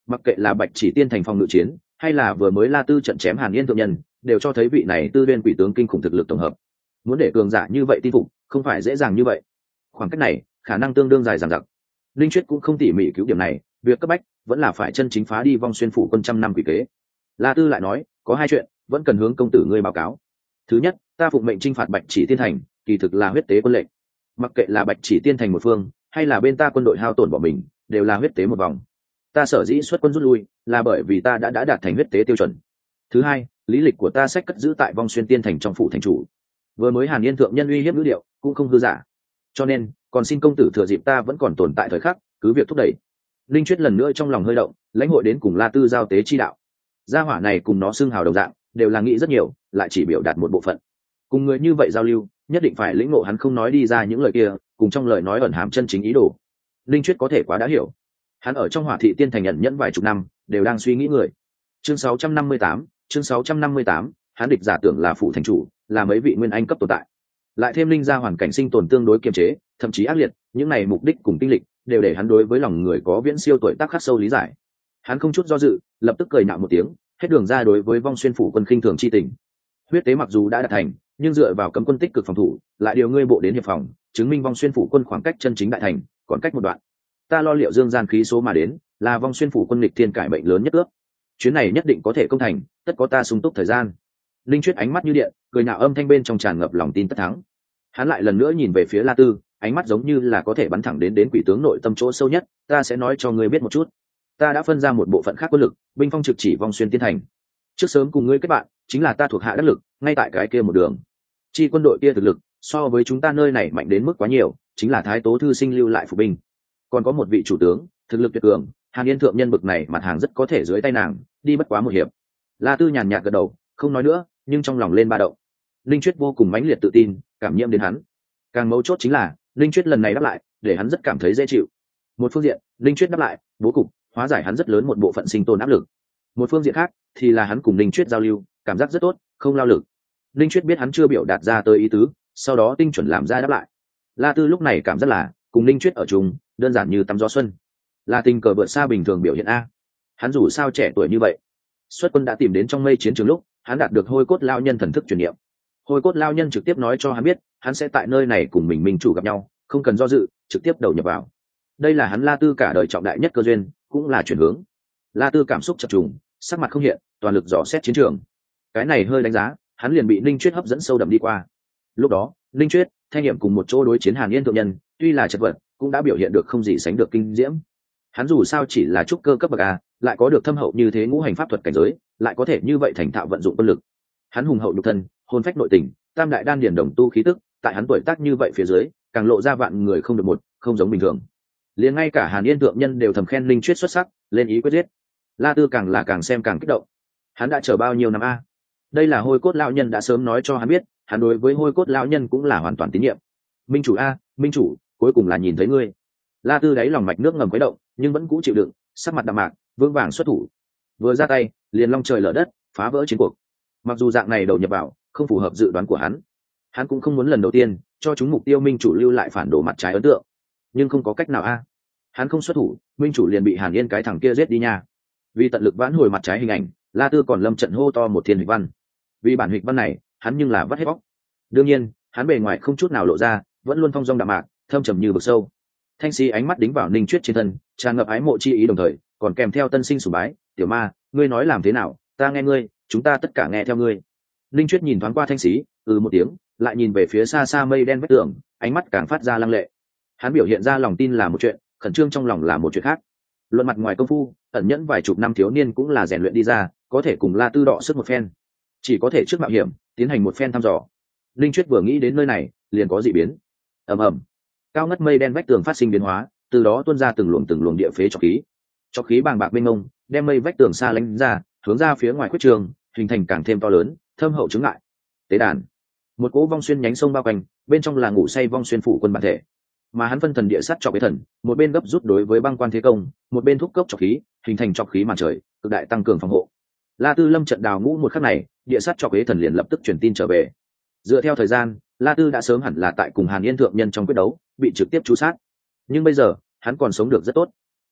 Mặc kệ là Bạch Chỉ Tiên thành phòng ngự chiến, hay là vừa mới La Tư trận chém Hàn Yên thượng nhân, đều cho thấy vị này Tư Uyên quỷ tướng kinh khủng thực lực tổng hợp. Muốn để cường giả như vậy tin phục, không phải dễ dàng như vậy. Khoảng cách này, khả năng tương đương dài dằng dặc. Linh Chuyết cũng không tỉ mỉ cứu điểm này, việc cấp bách vẫn là phải chân chính phá đi vong xuyên phủ quân trăm năm quỷ kế. La Tư lại nói, có hai chuyện vẫn cần hướng công tử ngươi báo cáo. Thứ nhất, ta phụng mệnh chinh phạt Bạch Chỉ Tiên thành, kỳ thực là huyết tế quân lệnh. Mặc kệ là Bạch Chỉ Tiên thành một phương, hay là bên ta quân đội hao tổn bỏ mình, đều là huyết tế một vòng. Ta sở dĩ xuất quân rút lui, là bởi vì ta đã đạt thành huyết tế tiêu chuẩn. Thứ hai, lý lịch của ta sách cất giữ tại vong xuyên tiên thành trong phủ thành chủ. Vừa mới Hàn Yên thượng nhân uy hiếp ngữ điệu, cũng không hư giả. Cho nên, còn xin công tử thừa dịp ta vẫn còn tồn tại thời khắc, cứ việc thúc đẩy. Linh Chuyết lần nữa trong lòng hơi động, lãnh hội đến cùng La Tư giao tế chi đạo. Gia hỏa này cùng nó xưng hào đồng dạng, đều là nghĩ rất nhiều, lại chỉ biểu đạt một bộ phận. Cùng người như vậy giao lưu, nhất định phải lĩnh ngộ hắn không nói đi ra những lời kia, cùng trong lời nói ẩn hàm chân chính ý đồ. Linh Chuyết có thể quá đã hiểu. Hắn ở trong Hỏa Thị Tiên thành nhận nhẫn vài chục năm, đều đang suy nghĩ người. Chương 658, chương 658, hắn địch giả tưởng là phụ thành chủ, là mấy vị nguyên anh cấp tồn tại. Lại thêm linh gia hoàn cảnh sinh tồn tương đối kiềm chế, thậm chí ác liệt, những này mục đích cùng tinh lịch đều để hắn đối với lòng người có viễn siêu tuổi tác khắc sâu lý giải. Hắn không chút do dự, lập tức cười nhạo một tiếng, hết đường ra đối với vong xuyên phủ quân khinh thường chi tình. Huyết tế mặc dù đã đạt thành, nhưng dựa vào cấm quân tích cực phòng thủ, lại điều ngươi bộ đến hiệp phòng, chứng minh vong xuyên phủ quân khoảng cách chân chính đại thành còn cách một đoạn. Ta lo liệu dương gian khí số mà đến, là vong xuyên phủ quân lịch thiên cải bệnh lớn nhất ước. Chuyến này nhất định có thể công thành, tất có ta sung túc thời gian. Linh Chuyết ánh mắt như điện, cười nhạo âm thanh bên trong tràn ngập lòng tin tất thắng. Hắn lại lần nữa nhìn về phía La Tư, ánh mắt giống như là có thể bắn thẳng đến quỷ tướng nội tâm chỗ sâu nhất. Ta sẽ nói cho ngươi biết một chút. Ta đã phân ra một bộ phận khác quân lực, binh phong trực chỉ vong xuyên tiên thành. Trước sớm cùng ngươi kết bạn, chính là ta thuộc hạ đắc lực, ngay tại cái kia một đường. Chi quân đội kia thực lực so với chúng ta nơi này mạnh đến mức quá nhiều, chính là Thái Tố thư sinh lưu lại phục binh. Còn có một vị chủ tướng, thực lực tuyệt cường, Hàn Yên thượng nhân bực này mặt hàng rất có thể dưới tay nàng, đi bất quá một hiệp. La Tư nhàn nhạt gật đầu, không nói nữa, nhưng trong lòng lên ba động. Linh Chuyết vô cùng mãnh liệt tự tin, cảm nhiễm đến hắn. Càng mấu chốt chính là, Linh Chuyết lần này đáp lại, để hắn rất cảm thấy dễ chịu. Một phương diện, Linh Chuyết đáp lại, bố cục hóa giải hắn rất lớn một bộ phận sinh tồn áp lực. Một phương diện khác, thì là hắn cùng Linh Chuyết giao lưu, cảm giác rất tốt, không lao lực. Linh Chuyết biết hắn chưa biểu đạt ra tới ý tứ, sau đó tinh chuẩn làm ra đáp lại. La Tư lúc này cảm giác là, cùng Linh Chuyết ở chung, đơn giản như tắm gió xuân, là tình cờ vượt xa bình thường biểu hiện a. Hắn dù sao trẻ tuổi như vậy, xuất quân đã tìm đến trong mây chiến trường lúc, hắn đạt được Hôi Cốt Lao Nhân thần thức truyền niệm. Hôi Cốt Lao Nhân trực tiếp nói cho hắn biết, hắn sẽ tại nơi này cùng mình minh chủ gặp nhau, không cần do dự, trực tiếp đầu nhập vào. Đây là hắn La Tư cả đời trọng đại nhất cơ duyên, cũng là chuyển hướng. La Tư cảm xúc chập trùng, sắc mặt không hiện, toàn lực dò xét chiến trường. Cái này hơi đánh giá, hắn liền bị Ninh Chuyết hấp dẫn sâu đậm đi qua. Lúc đó, Ninh Chuyết, Thanh Niệm cùng một chỗ đối chiến Hàn Yên thượng nhân, tuy là chật vật, cũng đã biểu hiện được không gì sánh được kinh diễm. Hắn dù sao chỉ là trúc cơ cấp bậc a, lại có được thâm hậu như thế ngũ hành pháp thuật cảnh giới, lại có thể như vậy thành thạo vận dụng quân lực. Hắn hùng hậu nhục thân, hồn phách nội tình, tam đại đan điển đồng tu khí tức, tại hắn tuổi tác như vậy phía dưới, càng lộ ra vạn người không được một, không giống bình thường. Liền ngay cả Hàn Yên thượng nhân đều thầm khen Linh Chuyết xuất sắc, lên ý quyết giết. La Tư càng là càng xem càng kích động. Hắn đã chờ bao nhiêu năm a? Đây là Hôi Cốt lão nhân đã sớm nói cho hắn biết, hắn đối với Hôi Cốt lão nhân cũng là hoàn toàn tín nhiệm. Minh chủ a, minh chủ, cuối cùng là nhìn thấy ngươi. La Tư đáy lòng mạch nước ngầm quấy động, nhưng vẫn cũ chịu đựng, sắc mặt đạm mạc, vững vàng xuất thủ. Vừa ra tay, liền long trời lở đất, phá vỡ chiến cuộc. Mặc dù dạng này đầu nhập vào, không phù hợp dự đoán của hắn cũng không muốn lần đầu tiên cho chúng mục tiêu minh chủ lưu lại phản đồ mặt trái ấn tượng, nhưng không có cách nào a. Hắn không xuất thủ, minh chủ liền bị Hàn Yên cái thằng kia giết đi nha. Vì tận lực vãn hồi mặt trái hình ảnh, La Tư còn lâm trận hô to một thiên hịch văn. Vì bản hịch văn này, hắn nhưng là vắt hết bóc. Đương nhiên, hắn bề ngoài không chút nào lộ ra, vẫn luôn thong dong đạm mạc, thâm trầm như vực sâu. Thanh sĩ ánh mắt đính vào Ninh Chuyết trên thân, tràn ngập ái mộ chi ý đồng thời, còn kèm theo tân sinh sủng bái. Tiểu ma, ngươi nói làm thế nào, ta nghe ngươi, chúng ta tất cả nghe theo ngươi. Ninh Chuyết nhìn thoáng qua Thanh sĩ, một tiếng, lại nhìn về phía xa xa mây đen vách tường, ánh mắt càng phát ra lăng lệ. Hắn biểu hiện ra lòng tin là một chuyện, khẩn trương trong lòng là một chuyện khác. Luận mặt ngoài công phu, ẩn nhẫn vài chục năm thiếu niên cũng là rèn luyện đi ra, có thể cùng La Tư đọ sức một phen. Chỉ có thể trước mạo hiểm, tiến hành một phen thăm dò. Linh Chuyết vừa nghĩ đến nơi này, liền có dị biến. Ầm ầm, cao ngất mây đen vách tường phát sinh biến hóa, từ đó tuôn ra từng luồng địa phế trọc khí bàng bạc mênh mông, đem mây vách tường xa lánh ra, hướng ra phía ngoài khuyết trường, hình thành càng thêm to lớn, thâm hậu chứng ngại. Tế đàn, một cỗ vong xuyên nhánh sông bao quanh, bên trong là ngủ say vong xuyên phủ quân bản thể, mà hắn phân thần địa sát trọc với thần, một bên gấp rút đối với băng quan thế công, một bên thúc cốc trọc khí, hình thành trọc khí màn trời, cực đại tăng cường phòng hộ. La Tư lâm trận đào ngũ một khắc này, địa sát trọc với thần liền lập tức truyền tin trở về. Dựa theo thời gian, La Tư đã sớm hẳn là tại cùng Hàn Yên thượng nhân trong quyết đấu, bị trực tiếp chú sát. Nhưng bây giờ, hắn còn sống được rất tốt.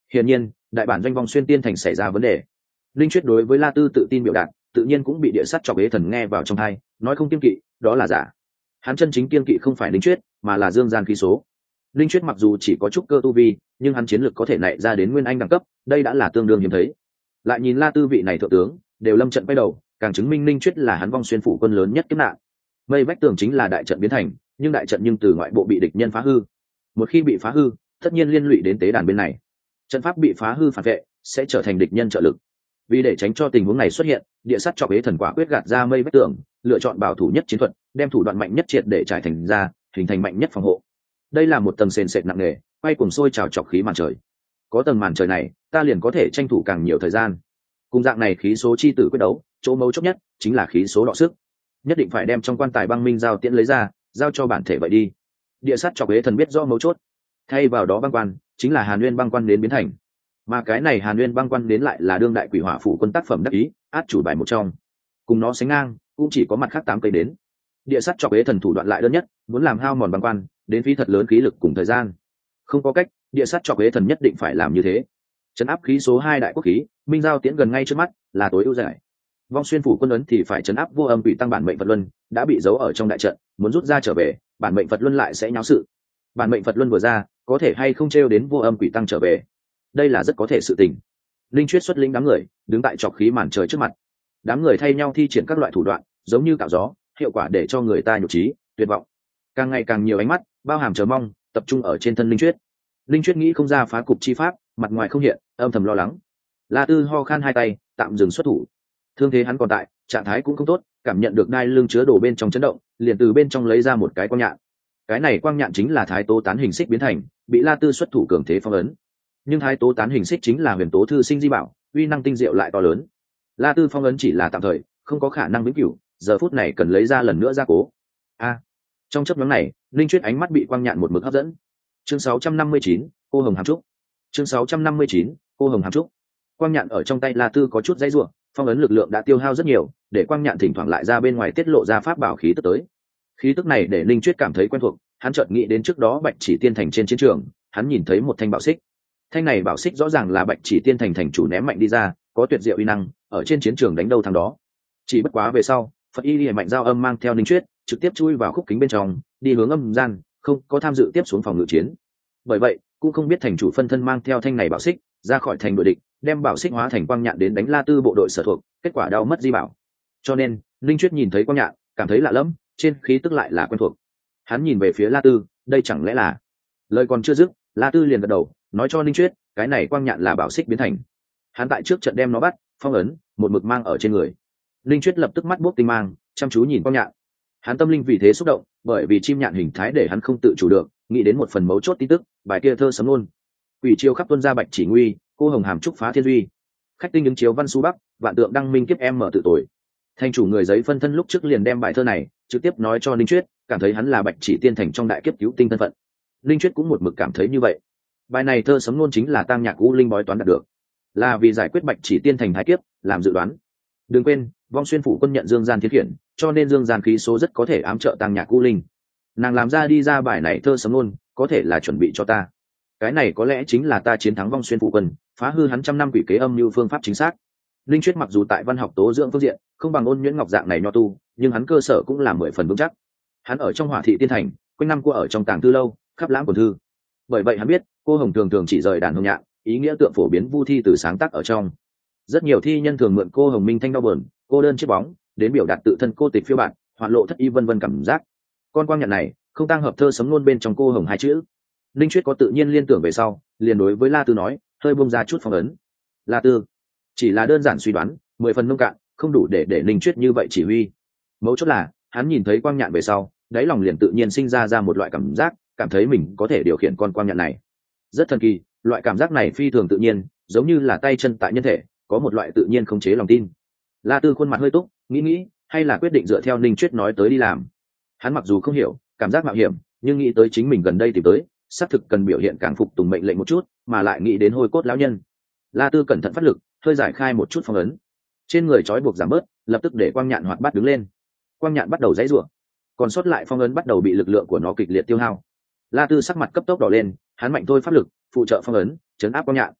Hiển nhiên đại bản doanh Vong Xuyên Tiên Thành xảy ra vấn đề. Linh Chuyết đối với La Tư tự tin biểu đạt tự nhiên cũng bị địa sắt chọc ế thần nghe vào trong tai, nói không kiêng kỵ đó là giả. Hắn chân chính kiêng kỵ không phải Linh Chuyết mà là dương gian khí số. Linh Chuyết mặc dù chỉ có chút cơ tu vi nhưng hắn chiến lược có thể nảy ra đến nguyên anh đẳng cấp, đây đã là tương đương hiếm thấy. Lại nhìn La Tư vị này thượng tướng đều lâm trận quay đầu, càng chứng minh Linh Chuyết là hắn Vong Xuyên phủ quân lớn nhất kiếp nạn. Mây vách tường chính là đại trận biến thành, nhưng đại trận từ ngoại bộ bị địch nhân phá hư. Một khi bị phá hư tất nhiên liên lụy đến tế đàn bên này, trận pháp bị phá hư phản vệ sẽ trở thành địch nhân trợ lực. Vì để tránh cho tình huống này xuất hiện, địa sắt chọc ế thần quả quyết gạt ra mây vách tường, lựa chọn bảo thủ nhất chiến thuật, đem thủ đoạn mạnh nhất triệt để trải thành ra, hình thành mạnh nhất phòng hộ. Đây là một tầng sền sệt nặng nề, quay cuồng sôi trào chọc khí màn trời. Có tầng màn trời này, ta liền có thể tranh thủ càng nhiều thời gian. Cùng dạng này khí số chi tử quyết đấu, chỗ mấu chốt nhất chính là khí số đọ sức. Nhất định phải đem trong quan tài băng minh giao tiễn lấy ra, giao cho bản thể vậy đi. Địa sắt chọc ế thần biết rõ mấu chốt, thay vào đó băng quan chính là Hàn Nguyên băng quan đến biến thành, mà cái này Hàn Nguyên băng quan đến lại là đương đại quỷ hỏa phủ quân tác phẩm đắc ý, át chủ bài một trong. Cùng nó sánh ngang cũng chỉ có mặt khác 8 cây đến. Địa sắt chọc ế thần thủ đoạn lại đơn nhất, muốn làm hao mòn băng quan đến phí thật lớn khí lực cùng thời gian. Không có cách, địa sắt chọc ế thần nhất định phải làm như thế. Trấn áp khí số 2 đại quốc khí, minh giao tiễn gần ngay trước mắt là tối ưu giải. Vong Xuyên phủ quân ấn thì phải trấn áp vô âm quỷ tăng bản mệnh Phật luân, đã bị giấu ở trong đại trận, muốn rút ra trở về, bản mệnh Phật luân lại sẽ nháo sự. Bản mệnh Phật luân vừa ra, có thể hay không trêu đến vô âm quỷ tăng trở về, đây là rất có thể sự tình. Linh Chuyết xuất lĩnh đám người đứng tại trọc khí màn trời trước mặt, đám người thay nhau thi triển các loại thủ đoạn giống như cạo gió, hiệu quả để cho người ta nhục trí tuyệt vọng. Càng ngày càng nhiều ánh mắt bao hàm chờ mong tập trung ở trên thân Linh Chuyết. Linh Chuyết nghĩ không ra phá cục chi pháp, mặt ngoài không hiện, âm thầm lo lắng. La Tư ho khan hai tay tạm dừng xuất thủ. Thương thế hắn còn tại, trạng thái cũng không tốt, cảm nhận được đai lưng chứa đồ bên trong chấn động, liền từ bên trong lấy ra một cái quang nhạn. Cái này quang nhạn chính là thái tố tán hình xích biến thành, bị La Tư xuất thủ cường thế phong ấn. Nhưng thái tố tán hình xích chính là huyền tố thư sinh di bảo, uy năng tinh diệu lại to lớn. La Tư phong ấn chỉ là tạm thời, không có khả năng vĩnh cửu, giờ phút này cần lấy ra lần nữa gia cố. Trong chớp nhoáng này, Linh Chuyết ánh mắt bị quang nhạn một mực hấp dẫn. Chương 659, cô hồng hàm trúc. Chương 659, cô hồng hàm trúc. Quang nhạn ở trong tay La Tư có chút dãy rủa, phong ấn lực lượng đã tiêu hao rất nhiều, để quang nhạn thỉnh thoảng lại ra bên ngoài tiết lộ ra pháp bảo khí tức tới. Khí tức này để Linh Chuyết cảm thấy quen thuộc, hắn chợt nghĩ đến trước đó Bạch Chỉ Tiên Thành trên chiến trường, hắn nhìn thấy một thanh bảo xích. Thanh này bảo xích rõ ràng là Bạch Chỉ Tiên Thành thành chủ ném mạnh đi ra, có tuyệt diệu uy năng, ở trên chiến trường đánh đâu thắng đó. Chỉ bất quá về sau, Phật Y Liễu mạnh giao âm mang theo Linh Chuyết, trực tiếp chui vào khúc kính bên trong, đi hướng âm gian, không có tham dự tiếp xuống phòng ngự chiến. Bởi vậy, cũng không biết thành chủ phân thân mang theo thanh này bảo xích ra khỏi thành đội địch, đem bảo xích hóa thành quang nhạn đến đánh La Tư bộ đội sở thuộc, kết quả đau mất di bảo. Cho nên, Linh Chuyết nhìn thấy quang nhạn, cảm thấy lạ lẫm, trên khí tức lại là quen thuộc. Hắn nhìn về phía La Tư, đây chẳng lẽ là... Lời còn chưa dứt, La Tư liền gật đầu, nói cho Linh Chuyết, cái này quang nhạn là bảo xích biến thành. Hắn tại trước trận đem nó bắt, phong ấn, một mực mang ở trên người. Linh Chuyết lập tức mắt buốc tinh mang, chăm chú nhìn quang nhạn. Hắn tâm linh vì thế xúc động, bởi vì chim nhạn hình thái để hắn không tự chủ được, nghĩ đến một phần mấu chốt tin tức, bài kia thơ sấm luôn. Quỷ chiêu khắp tuân ra Bạch Chỉ nguy, cô hồng hàm trúc phá thiên duy. Khách tinh ứng chiếu văn su bắc, vạn tượng đăng minh kiếp em mở tự tuổi. Thành chủ người giấy phân thân lúc trước liền đem bài thơ này trực tiếp nói cho Linh Chuyết, cảm thấy hắn là Bạch Chỉ Tiên Thành trong đại kiếp cứu tinh thân phận. Linh Chuyết cũng một mực cảm thấy như vậy. Bài này thơ sấm luôn chính là Tang Nhạc U Linh bói toán đạt được, là vì giải quyết Bạch Chỉ Tiên Thành thái kiếp, làm dự đoán. Đừng quên, Vong Xuyên phủ quân nhận Dương Gian thiết khiển, cho nên Dương Gian khí số rất có thể ám trợ Tang Nhạc U Linh. Nàng làm ra đi ra bài này thơ sấm luôn, có thể là chuẩn bị cho ta. Cái này có lẽ chính là ta chiến thắng Vong Xuyên phủ quân, phá hư hắn trăm năm quỷ kế âm như phương pháp chính xác. Linh Chuyết mặc dù tại văn học tố dưỡng phương diện không bằng Ôn Nhuyễn Ngọc dạng này nho tu, nhưng hắn cơ sở cũng là 10 phần vững chắc. Hắn ở trong Hỏa Thị Tiên Thành, quanh năm qua ở trong tàng thư lâu, khắp lãng quần thư. Bởi vậy hắn biết, cô hồng thường thường chỉ rời đàn hồng nhạn, ý nghĩa tượng phổ biến vu thi từ sáng tác ở trong. Rất nhiều thi nhân thường mượn cô hồng minh thanh đau buồn, cô đơn chiếc bóng, đến biểu đạt tự thân cô tịch phiêu bạt, hoạt lộ thất y vân vân cảm giác. Con quang nhạn này, không tăng hợp thơ sấm luôn bên trong cô hồng hai chữ. Linh Chuyết có tự nhiên liên tưởng về sau, liền đối với La Tư nói, hơi bông ra chút phong ấn. La Tư chỉ là đơn giản suy đoán, 10 phần nông cạn, không đủ để Linh Chuyết như vậy chỉ huy. Mấu chốt là, hắn nhìn thấy quang nhạn về sau, đáy lòng liền tự nhiên sinh ra một loại cảm giác, cảm thấy mình có thể điều khiển con quang nhạn này. Rất thần kỳ, loại cảm giác này phi thường tự nhiên, giống như là tay chân tại nhân thể, có một loại tự nhiên khống chế lòng tin. La Tư khuôn mặt hơi túc, nghĩ, hay là quyết định dựa theo Linh Chuyết nói tới đi làm. Hắn mặc dù không hiểu cảm giác mạo hiểm, nhưng nghĩ tới chính mình gần đây tìm tới, xác thực cần biểu hiện càng phục tùng mệnh lệnh một chút, mà lại nghĩ đến hôi cốt lão nhân. La Tư cẩn thận phát lực, hơi giải khai một chút phong ấn, trên người trói buộc giảm bớt, lập tức để quang nhạn hoạt bát đứng lên. Quang nhạn bắt đầu giãy giụa, còn sót lại phong ấn bắt đầu bị lực lượng của nó kịch liệt tiêu hao. La Tư sắc mặt cấp tốc đỏ lên, hắn mạnh thôi pháp lực phụ trợ phong ấn, chấn áp quang nhạn.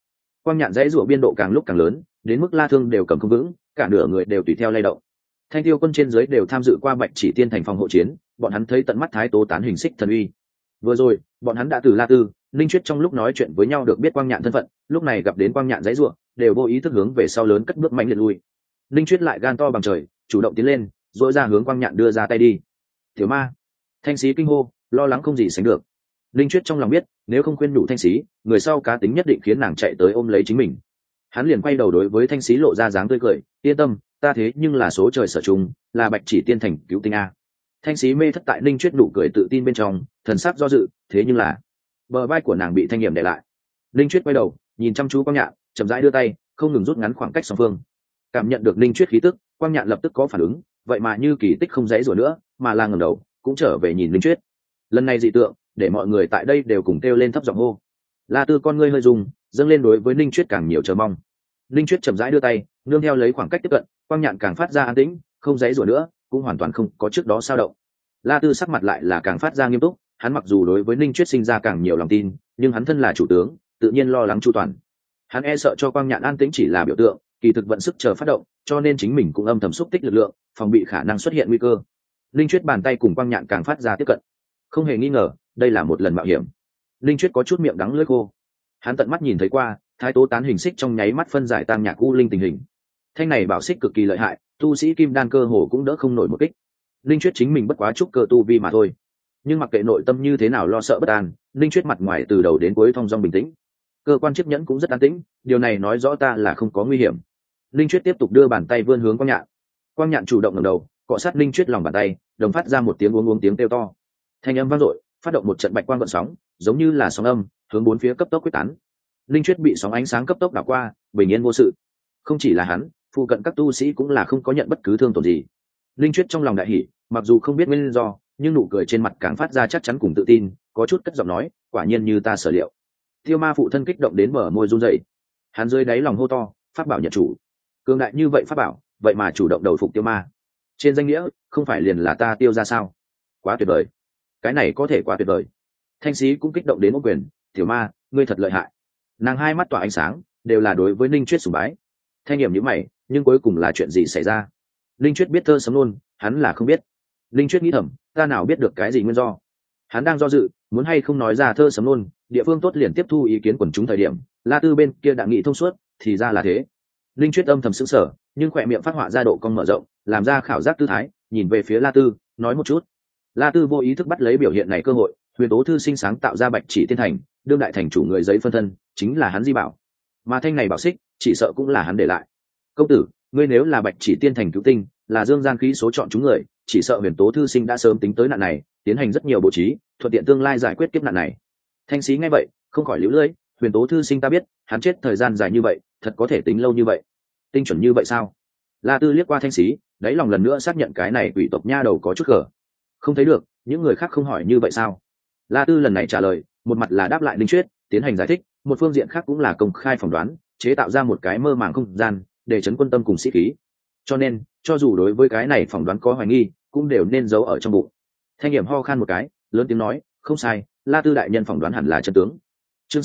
Quang Nhạn dãy rủa biên độ càng lúc càng lớn, đến mức La Thương đều cầm không vững, cả nửa người đều tùy theo lay động. Thanh Tiêu quân trên dưới đều tham dự qua Bạch Chỉ Tiên thành phòng hộ chiến, bọn hắn thấy tận mắt Thái Tố tán hình xích thần uy. Vừa rồi, bọn hắn đã từ La Tư, Linh Chuyết trong lúc nói chuyện với nhau được biết Quang Nhạn thân phận, lúc này gặp đến Quang Nhạn dãy rủa, đều vô ý thức hướng về sau lớn cất bước mạnh liệt lui. Linh Chuyết lại gan to bằng trời, chủ động tiến lên, dội ra hướng Quang Nhạn đưa ra tay đi. Tiểu ma, Thanh Sĩ kinh hô, lo lắng không gì sánh được. Linh Chuyết trong lòng biết, nếu không khuyên nhủ Thanh Sĩ, người sau cá tính nhất định khiến nàng chạy tới ôm lấy chính mình. Hắn liền quay đầu đối với Thanh Sĩ lộ ra dáng tươi cười, yên tâm, ta thế nhưng là số trời sở trùng, là Bạch Chỉ Tiên thành cứu tinh a. Thanh Sĩ mê thất tại Linh Chuyết nụ cười tự tin bên trong, thần sắc do dự, thế nhưng là bờ vai của nàng bị Thanh Nghiệm đè lại. Linh Chuyết quay đầu, nhìn chăm chú Quang Nhạn, chậm rãi đưa tay, không ngừng rút ngắn khoảng cách song phương. Cảm nhận được Linh Chuyết khí tức, Quang Nhạn lập tức có phản ứng, vậy mà như kỳ tích không dãy rủa nữa, mà là ngẩng đầu, cũng trở về nhìn Linh Chuyết. Lần này dị tượng, để mọi người tại đây đều cùng kêu lên thấp giọng hô. La Tư con ngươi hơi rung, dâng lên đối với Linh Chuyết càng nhiều chờ mong. Linh Chuyết chậm rãi đưa tay, nương theo lấy khoảng cách tiếp cận, Quang Nhạn càng phát ra an tĩnh, không dãy rủa nữa, cũng hoàn toàn không có trước đó sao động. La Tư sắc mặt lại là càng phát ra nghiêm túc, hắn mặc dù đối với Linh Chuyết sinh ra càng nhiều lòng tin, nhưng hắn thân là chủ tướng, tự nhiên lo lắng chu toàn. Hắn e sợ cho Quang Nhạn an tĩnh chỉ là biểu tượng, kỳ thực vận sức chờ phát động, cho nên chính mình cũng âm thầm xúc tích lực lượng, phòng bị khả năng xuất hiện nguy cơ. Linh Chuyết bàn tay cùng Quang Nhạn càng phát ra tiếp cận. Không hề nghi ngờ, đây là một lần mạo hiểm. Linh Chuyết có chút miệng đắng lưỡi khô. Hắn tận mắt nhìn thấy qua, Thái Tố tán hình xích trong nháy mắt phân giải Tam Nhạc U Linh tình hình. Thanh này bảo xích cực kỳ lợi hại, tu sĩ kim đan cơ hồ cũng đỡ không nổi một kích. Linh Chuyết chính mình bất quá trúc cơ tu vi mà thôi, nhưng mặc kệ nội tâm như thế nào lo sợ bất an, Linh Chuyết mặt ngoài từ đầu đến cuối thong dong bình tĩnh. Cơ quan chiếc nhẫn cũng rất an tĩnh, điều này nói rõ ta là không có nguy hiểm. Linh Chuyết tiếp tục đưa bàn tay vươn hướng Quang Nhạn. Quang Nhạn chủ động ngẩng đầu, cọ sát Linh Chuyết lòng bàn tay, đồng phát ra một tiếng uống tiếng kêu to. Thanh âm vang dội, phát động một trận bạch quang gợn sóng, giống như là sóng âm, hướng bốn phía cấp tốc quyết tán. Linh Chuyết bị sóng ánh sáng cấp tốc đảo qua, bình yên vô sự. Không chỉ là hắn, phụ cận các tu sĩ cũng là không có nhận bất cứ thương tổn gì. Linh Chuyết trong lòng đại hỉ, mặc dù không biết nguyên do, nhưng nụ cười trên mặt càng phát ra chắc chắn cùng tự tin, có chút cất giọng nói, quả nhiên như ta sở liệu. Tiêu Ma phụ thân kích động đến mở môi run rẩy. Hắn dưới đáy lòng hô to, pháp bảo nhận chủ. Cường đại như vậy pháp bảo, vậy mà chủ động đầu phục Tiêu Ma. Trên danh nghĩa, không phải liền là ta Tiêu ra sao? Quá tuyệt vời. Cái này có thể quá tuyệt vời. Thanh Sĩ cũng kích động đến ôm quyền, Tiểu Ma, ngươi thật lợi hại. Nàng hai mắt tỏa ánh sáng, đều là đối với Linh Chuyết sùng bái. Thanh Nghiệm nhíu mày, nhưng cuối cùng là chuyện gì xảy ra? Linh Chuyết biết thơ sấm luôn, hắn là không biết. Linh Chuyết nghĩ thầm, ta nào biết được cái gì nguyên do? Hắn đang do dự, muốn hay không nói ra thơ sấm luôn, địa phương tốt liền tiếp thu ý kiến quần chúng thời điểm, La Tư bên kia đã nghĩ thông suốt, thì ra là thế. Linh Chuyết âm thầm sững sờ, nhưng khỏe miệng phát họa ra độ cong mở rộng, làm ra khảo giác tư thái, nhìn về phía La Tư, nói một chút. La Tư vô ý thức bắt lấy biểu hiện này cơ hội, Huyền Tố thư sinh sáng tạo ra Bạch Chỉ Tiên thành, đương đại thành chủ người giấy phân thân, chính là hắn di bảo. Mà thanh này bảo xích, chỉ sợ cũng là hắn để lại. Công tử, ngươi nếu là Bạch Chỉ Tiên thành cứu tinh, là dương gian khí số chọn chúng người, chỉ sợ Huyền Tố thư sinh đã sớm tính tới nạn này, tiến hành rất nhiều bố trí, thuận tiện tương lai giải quyết kiếp nạn này. Thanh Sĩ nghe vậy, không khỏi liễu lưỡi, Huyền Tố thư sinh ta biết, hắn chết thời gian dài như vậy, thật có thể tính lâu như vậy, tinh chuẩn như vậy sao? La Tư liếc qua Thanh Sĩ, đáy lòng lần nữa xác nhận cái này quỷ tộc nha đầu có chút gở. Không thấy được, những người khác không hỏi như vậy sao? La Tư lần này trả lời, một mặt là đáp lại Linh Chuyết, tiến hành giải thích, một phương diện khác cũng là công khai phỏng đoán, chế tạo ra một cái mơ màng không gian, để chấn quân tâm cùng sĩ khí. Cho nên, cho dù đối với cái này phỏng đoán có hoài nghi, cũng đều nên giấu ở trong bụng. Thanh Nghiệm ho khan một cái, lớn tiếng nói, không sai, La Tư đại nhân phỏng đoán hẳn là chân tướng. Chương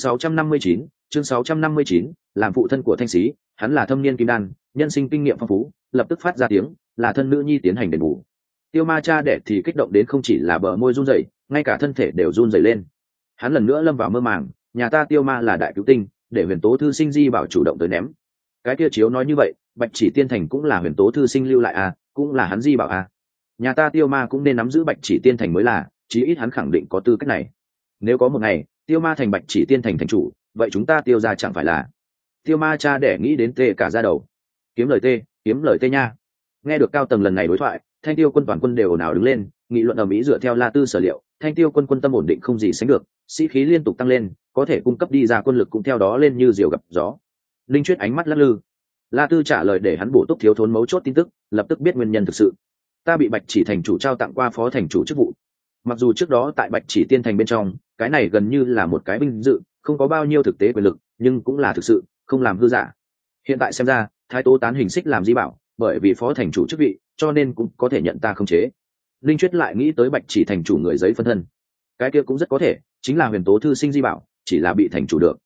659, làm phụ thân của Thanh Sĩ, hắn là thâm niên kim đan, nhân sinh kinh nghiệm phong phú, lập tức phát ra tiếng, là thân nữ nhi tiến hành đền bù. Tiêu Ma cha đẻ thì kích động đến không chỉ là bờ môi run rẩy, ngay cả thân thể đều run rẩy lên. Hắn lần nữa lâm vào mơ màng, nhà ta Tiêu Ma là đại cứu tinh, để Huyền Tố thư sinh di bảo chủ động tới ném. Cái kia chiếu nói như vậy, Bạch Chỉ Tiên thành cũng là Huyền Tố thư sinh lưu lại à, cũng là hắn di bảo à. Nhà ta Tiêu Ma cũng nên nắm giữ Bạch Chỉ Tiên thành mới là, chí ít hắn khẳng định có tư cách này. Nếu có một ngày, Tiêu Ma thành Bạch Chỉ Tiên thành thành chủ, vậy chúng ta Tiêu ra chẳng phải là. Tiêu Ma cha đẻ nghĩ đến tê cả da đầu. Kiếm lời tê nha. Nghe được cao tầng lần này đối thoại, Thanh Tiêu quân toàn quân đều ồn ào đứng lên, nghị luận ầm ĩ dựa theo La Tư sở liệu, Thanh Tiêu quân quân tâm ổn định không gì sánh được, sĩ khí liên tục tăng lên, có thể cung cấp đi ra quân lực cũng theo đó lên như diều gặp gió. Linh Chuyết ánh mắt lắc lư. La Tư trả lời để hắn bổ túc thiếu thốn mấu chốt tin tức, lập tức biết nguyên nhân thực sự. Ta bị Bạch Chỉ thành chủ trao tặng qua phó thành chủ chức vụ. Mặc dù trước đó tại Bạch Chỉ Tiên thành bên trong, cái này gần như là một cái vinh dự, không có bao nhiêu thực tế quyền lực, nhưng cũng là thực sự, không làm hư giả. Hiện tại xem ra, Thái Tố tán hình xích làm di bảo, bởi vì phó thành chủ chức vị, cho nên cũng có thể nhận ta không chế. Linh Chuyết lại nghĩ tới Bạch Chỉ thành chủ người giấy phân thân, cái kia cũng rất có thể chính là Huyền Tố thư sinh di bảo, chỉ là bị thành chủ được.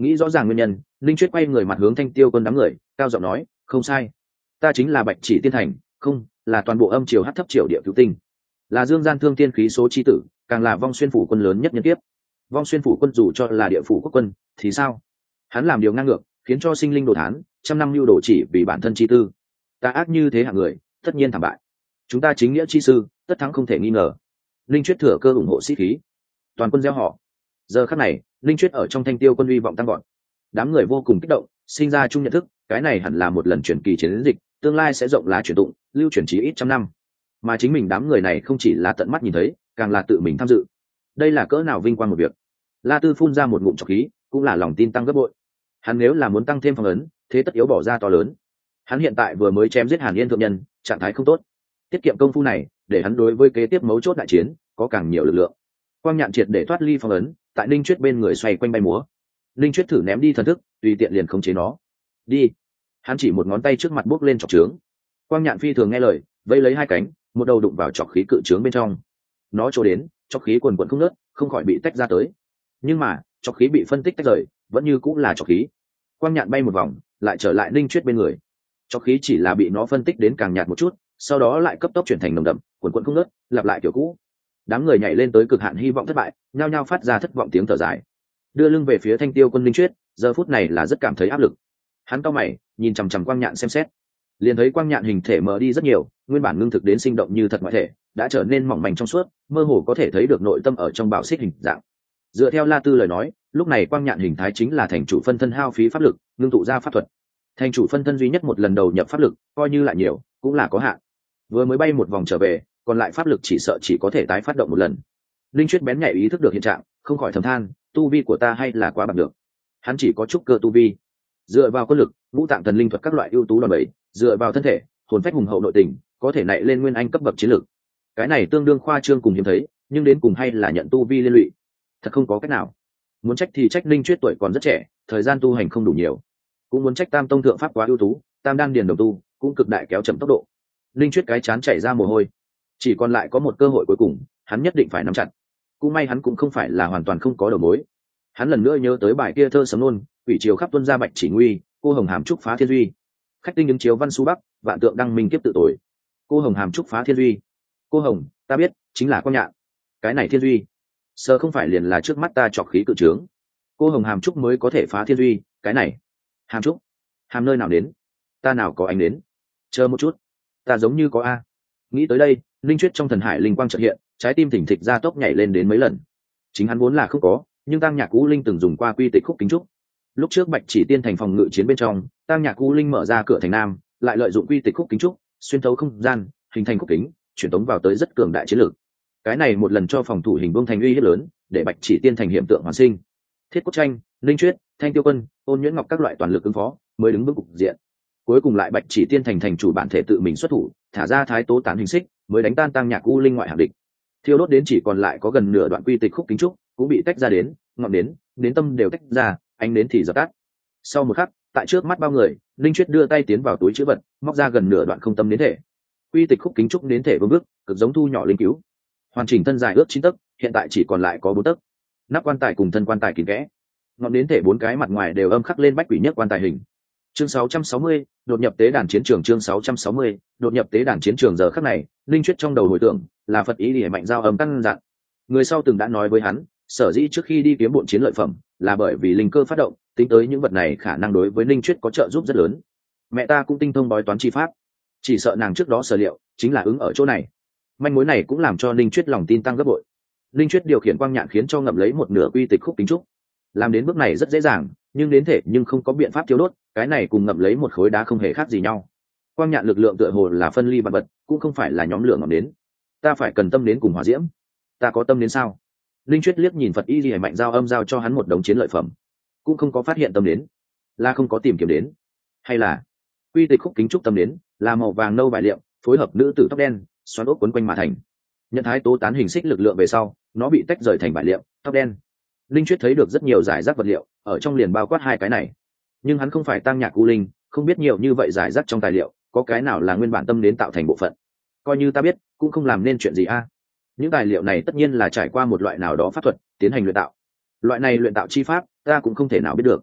Nghĩ rõ ràng nguyên nhân, linh chuyết quay người mặt hướng Thanh Tiêu Quân đám người, cao giọng nói, không sai, ta chính là Bạch Chỉ Tiên Thành, không, là toàn bộ âm triều hắc thấp triều địa cứu tinh, là dương gian thương tiên khí số chi tử, càng là Vong Xuyên phủ quân lớn nhất nhân tiếp. Vong Xuyên phủ quân dù cho là địa phủ quốc quân thì sao? Hắn làm điều ngang ngược, khiến cho sinh linh đồ thán, trăm năm lưu đồ chỉ vì bản thân chi tư. Ta ác như thế hạng người, tất nhiên thảm bại. Chúng ta chính nghĩa chi sư, tất thắng không thể nghi ngờ. Linh chuyết thừa cơ ủng hộ sĩ khí, toàn quân gieo họ. Giờ khắc này, linh chuyết ở trong Thanh Tiêu Quân uy vọng tăng vọt, đám người vô cùng kích động, sinh ra chung nhận thức, cái này hẳn là một lần truyền kỳ chiến dịch, tương lai sẽ rộng lá truyền tụng, lưu truyền chí ít trăm năm. Mà chính mình đám người này không chỉ là tận mắt nhìn thấy, càng là tự mình tham dự. Đây là cỡ nào vinh quang một việc. La Tư phun ra một ngụm trọc khí, cũng là lòng tin tăng gấp bội. Hắn nếu là muốn tăng thêm phong ấn, thế tất yếu bỏ ra to lớn. Hắn hiện tại vừa mới chém giết Hàn Yên thượng nhân, trạng thái không tốt. Tiết kiệm công phu này, để hắn đối với kế tiếp mấu chốt đại chiến có càng nhiều lực lượng. Quang Nhạn triệt để thoát ly phong ấn, tại Ninh Chuyết bên người xoay quanh bay múa. Ninh Chuyết thử ném đi thần thức, tùy tiện liền khống chế nó. Đi. Hắn chỉ một ngón tay trước mặt bốc lên chọc trướng. Quang Nhạn phi thường nghe lời, vẫy lấy hai cánh, một đầu đụng vào chọc khí cự trướng bên trong. Nó trôi đến, chọc khí quần quần không nớt, không khỏi bị tách ra tới. Nhưng mà, chọc khí bị phân tích tách rời, vẫn như cũng là chọc khí. Quang Nhạn bay một vòng, lại trở lại Ninh Chuyết bên người. Chọc khí chỉ là bị nó phân tích đến càng nhạt một chút, sau đó lại cấp tốc chuyển thành nồng đậm, quần quần không nớt, lặp lại kiểu cũ. Đám người nhảy lên tới cực hạn hy vọng thất bại, nhao nhao phát ra thất vọng tiếng thở dài. Đưa lưng về phía Thanh Tiêu Quân Ninh Chuyết, giờ phút này là rất cảm thấy áp lực. Hắn cau mày, nhìn chằm chằm Quang Nhạn xem xét, liền thấy Quang Nhạn hình thể mờ đi rất nhiều, nguyên bản ngưng thực đến sinh động như thật ngoại thể, đã trở nên mỏng manh trong suốt, mơ hồ có thể thấy được nội tâm ở trong bảo xích hình dạng. Dựa theo La Tư lời nói, lúc này Quang Nhạn hình thái chính là thành chủ phân thân hao phí pháp lực, ngưng tụ ra pháp thuật. Thành chủ phân thân duy nhất một lần đầu nhập pháp lực, coi như lại nhiều, cũng là có hạn. Vừa mới bay một vòng trở về, còn lại pháp lực chỉ sợ chỉ có thể tái phát động một lần. Linh Chuyết bén nhạy ý thức được hiện trạng, không khỏi thầm than, tu vi của ta hay là quá bằng được. Hắn chỉ có chút cơ tu vi, dựa vào quân lực, ngũ tạng thần linh thuật các loại ưu tú đòn bẩy, dựa vào thân thể, hồn phách hùng hậu nội tình, có thể nảy lên nguyên anh cấp bậc chiến lược. Cái này tương đương khoa trương cùng hiếm thấy, nhưng đến cùng hay là nhận tu vi liên lụy. Thật không có cách nào. Muốn trách thì trách Linh Chuyết tuổi còn rất trẻ, thời gian tu hành không đủ nhiều. Cũng muốn trách Tam Tông thượng pháp quá ưu tú, Tam Đan điền đồng tu, cũng cực đại kéo chậm tốc độ. Linh Chuyết cái chán chảy ra mồ hôi, chỉ còn lại có một cơ hội cuối cùng, hắn nhất định phải nắm chặt. Cũng may hắn cũng không phải là hoàn toàn không có đầu mối. Hắn lần nữa nhớ tới bài kia thơ sấm nôn, quỷ triều khắp tuân ra Bạch Chỉ Nguy, cô hồng hàm trúc phá thiên duy, khách tinh ứng chiếu văn xu bắc, vạn tượng đăng minh kiếp tự tội. Cô hồng hàm trúc phá thiên duy, cô hồng, ta biết, chính là Quang Nhạn. Cái này thiên duy, sơ không phải liền là trước mắt ta trọc khí cự trướng. Cô hồng hàm trúc mới có thể phá thiên duy, cái này hàm trúc, hàm nơi nào đến? Ta nào có ánh đến? Chờ một chút, ta giống như có a. Nghĩ tới đây, Linh Chuyết trong thần hải linh quang chợt hiện, trái tim thỉnh thịch ra tốc nhảy lên đến mấy lần. Chính hắn vốn là không có, nhưng Tăng Nhạc Cú Linh từng dùng qua quy tịch khúc kính trúc. Lúc trước Bạch Chỉ Tiên thành phòng ngự chiến bên trong, Tăng Nhạc Cú Linh mở ra cửa thành nam, lại lợi dụng quy tịch khúc kính trúc, xuyên thấu không gian, hình thành khúc kính, chuyển tống vào tới rất cường đại chiến lược. Cái này một lần cho phòng thủ hình vương thành uy hiếp lớn, để Bạch Chỉ Tiên thành hiện tượng hoàn sinh. Thiết Cốt Tranh, Linh Chuyết, Thanh Tiêu Quân, Ôn Nhuyễn Ngọc các loại toàn lực ứng phó, mới đứng vững cục diện. Cuối cùng lại Bạch Chỉ Tiên thành thành chủ bản thể tự mình xuất thủ, thả ra Thái Tố Tán hình xích, mới đánh tan Tăng Nhạc Cú Linh ngoại hạng địch. Thiêu đốt đến chỉ còn lại có gần nửa đoạn quy tịch khúc kính trúc, cũng bị tách ra đến, ngọn đến tâm đều tách ra, ánh đến thì dập tắt. Sau một khắc, tại trước mắt bao người, Linh Chuyết đưa tay tiến vào túi trữ vật, móc ra gần nửa đoạn không tâm đến thể. Quy tịch khúc kính trúc đến thể vương bước, cực giống thu nhỏ linh cứu. Hoàn chỉnh thân dài ước 9 tấc, hiện tại chỉ còn lại có 4 tấc. Nắp quan tài cùng thân quan tài kín kẽ. Ngọn đến thể 4 cái mặt ngoài đều âm khắc lên bách quỷ nhất quan tài hình. Chương 660, đột nhập tế đàn chiến trường. Chương 660, đột nhập tế đàn chiến trường. Giờ khắc này, Linh Chuyết trong đầu hồi tưởng là Phật ý Liễu Mạnh Giao âm căn dặn. Người sau từng đã nói với hắn, sở dĩ trước khi đi kiếm bộn chiến lợi phẩm là bởi vì linh cơ phát động, tính tới những vật này khả năng đối với Linh Chuyết có trợ giúp rất lớn. Mẹ ta cũng tinh thông bói toán chi pháp, chỉ sợ nàng trước đó sở liệu chính là ứng ở chỗ này. Manh mối này cũng làm cho Linh Chuyết lòng tin tăng gấp bội. Linh Chuyết điều khiển quang nhạn khiến cho ngậm lấy một nửa quy tịch khúc kính trúc. Làm đến bước này rất dễ dàng, nhưng đến thể nhưng không có biện pháp thiêu đốt, cái này cùng ngậm lấy một khối đá không hề khác gì nhau. Quang nhạn lực lượng tựa hồ là phân ly bật bật, cũng không phải là nhóm lửa ngọn đến. Ta phải cần tâm đến cùng hỏa diễm. Ta có tâm đến sao? Linh Chuyết liếc nhìn Phật y Liễu Mạnh Giao âm giao cho hắn một đống chiến lợi phẩm, cũng không có phát hiện tâm đến, là không có tìm kiếm đến, hay là quy tịch khúc kính trúc tâm đến là màu vàng nâu vải liệu phối hợp nữ tử tóc đen xoắn ốc quấn quanh mà thành. Nhận Thái Tố Tán hình xích lực lượng về sau, nó bị tách rời thành vải liệu tóc đen. Linh Chuyết thấy được rất nhiều giải rác vật liệu ở trong liền bao quát hai cái này, nhưng hắn không phải Tăng Nhạc Cú Linh, không biết nhiều như vậy giải rác trong tài liệu có cái nào là nguyên bản tâm đến tạo thành bộ phận. Coi như ta biết cũng không làm nên chuyện gì a. Những tài liệu này tất nhiên là trải qua một loại nào đó pháp thuật tiến hành luyện tạo. Loại này luyện tạo chi pháp ta cũng không thể nào biết được.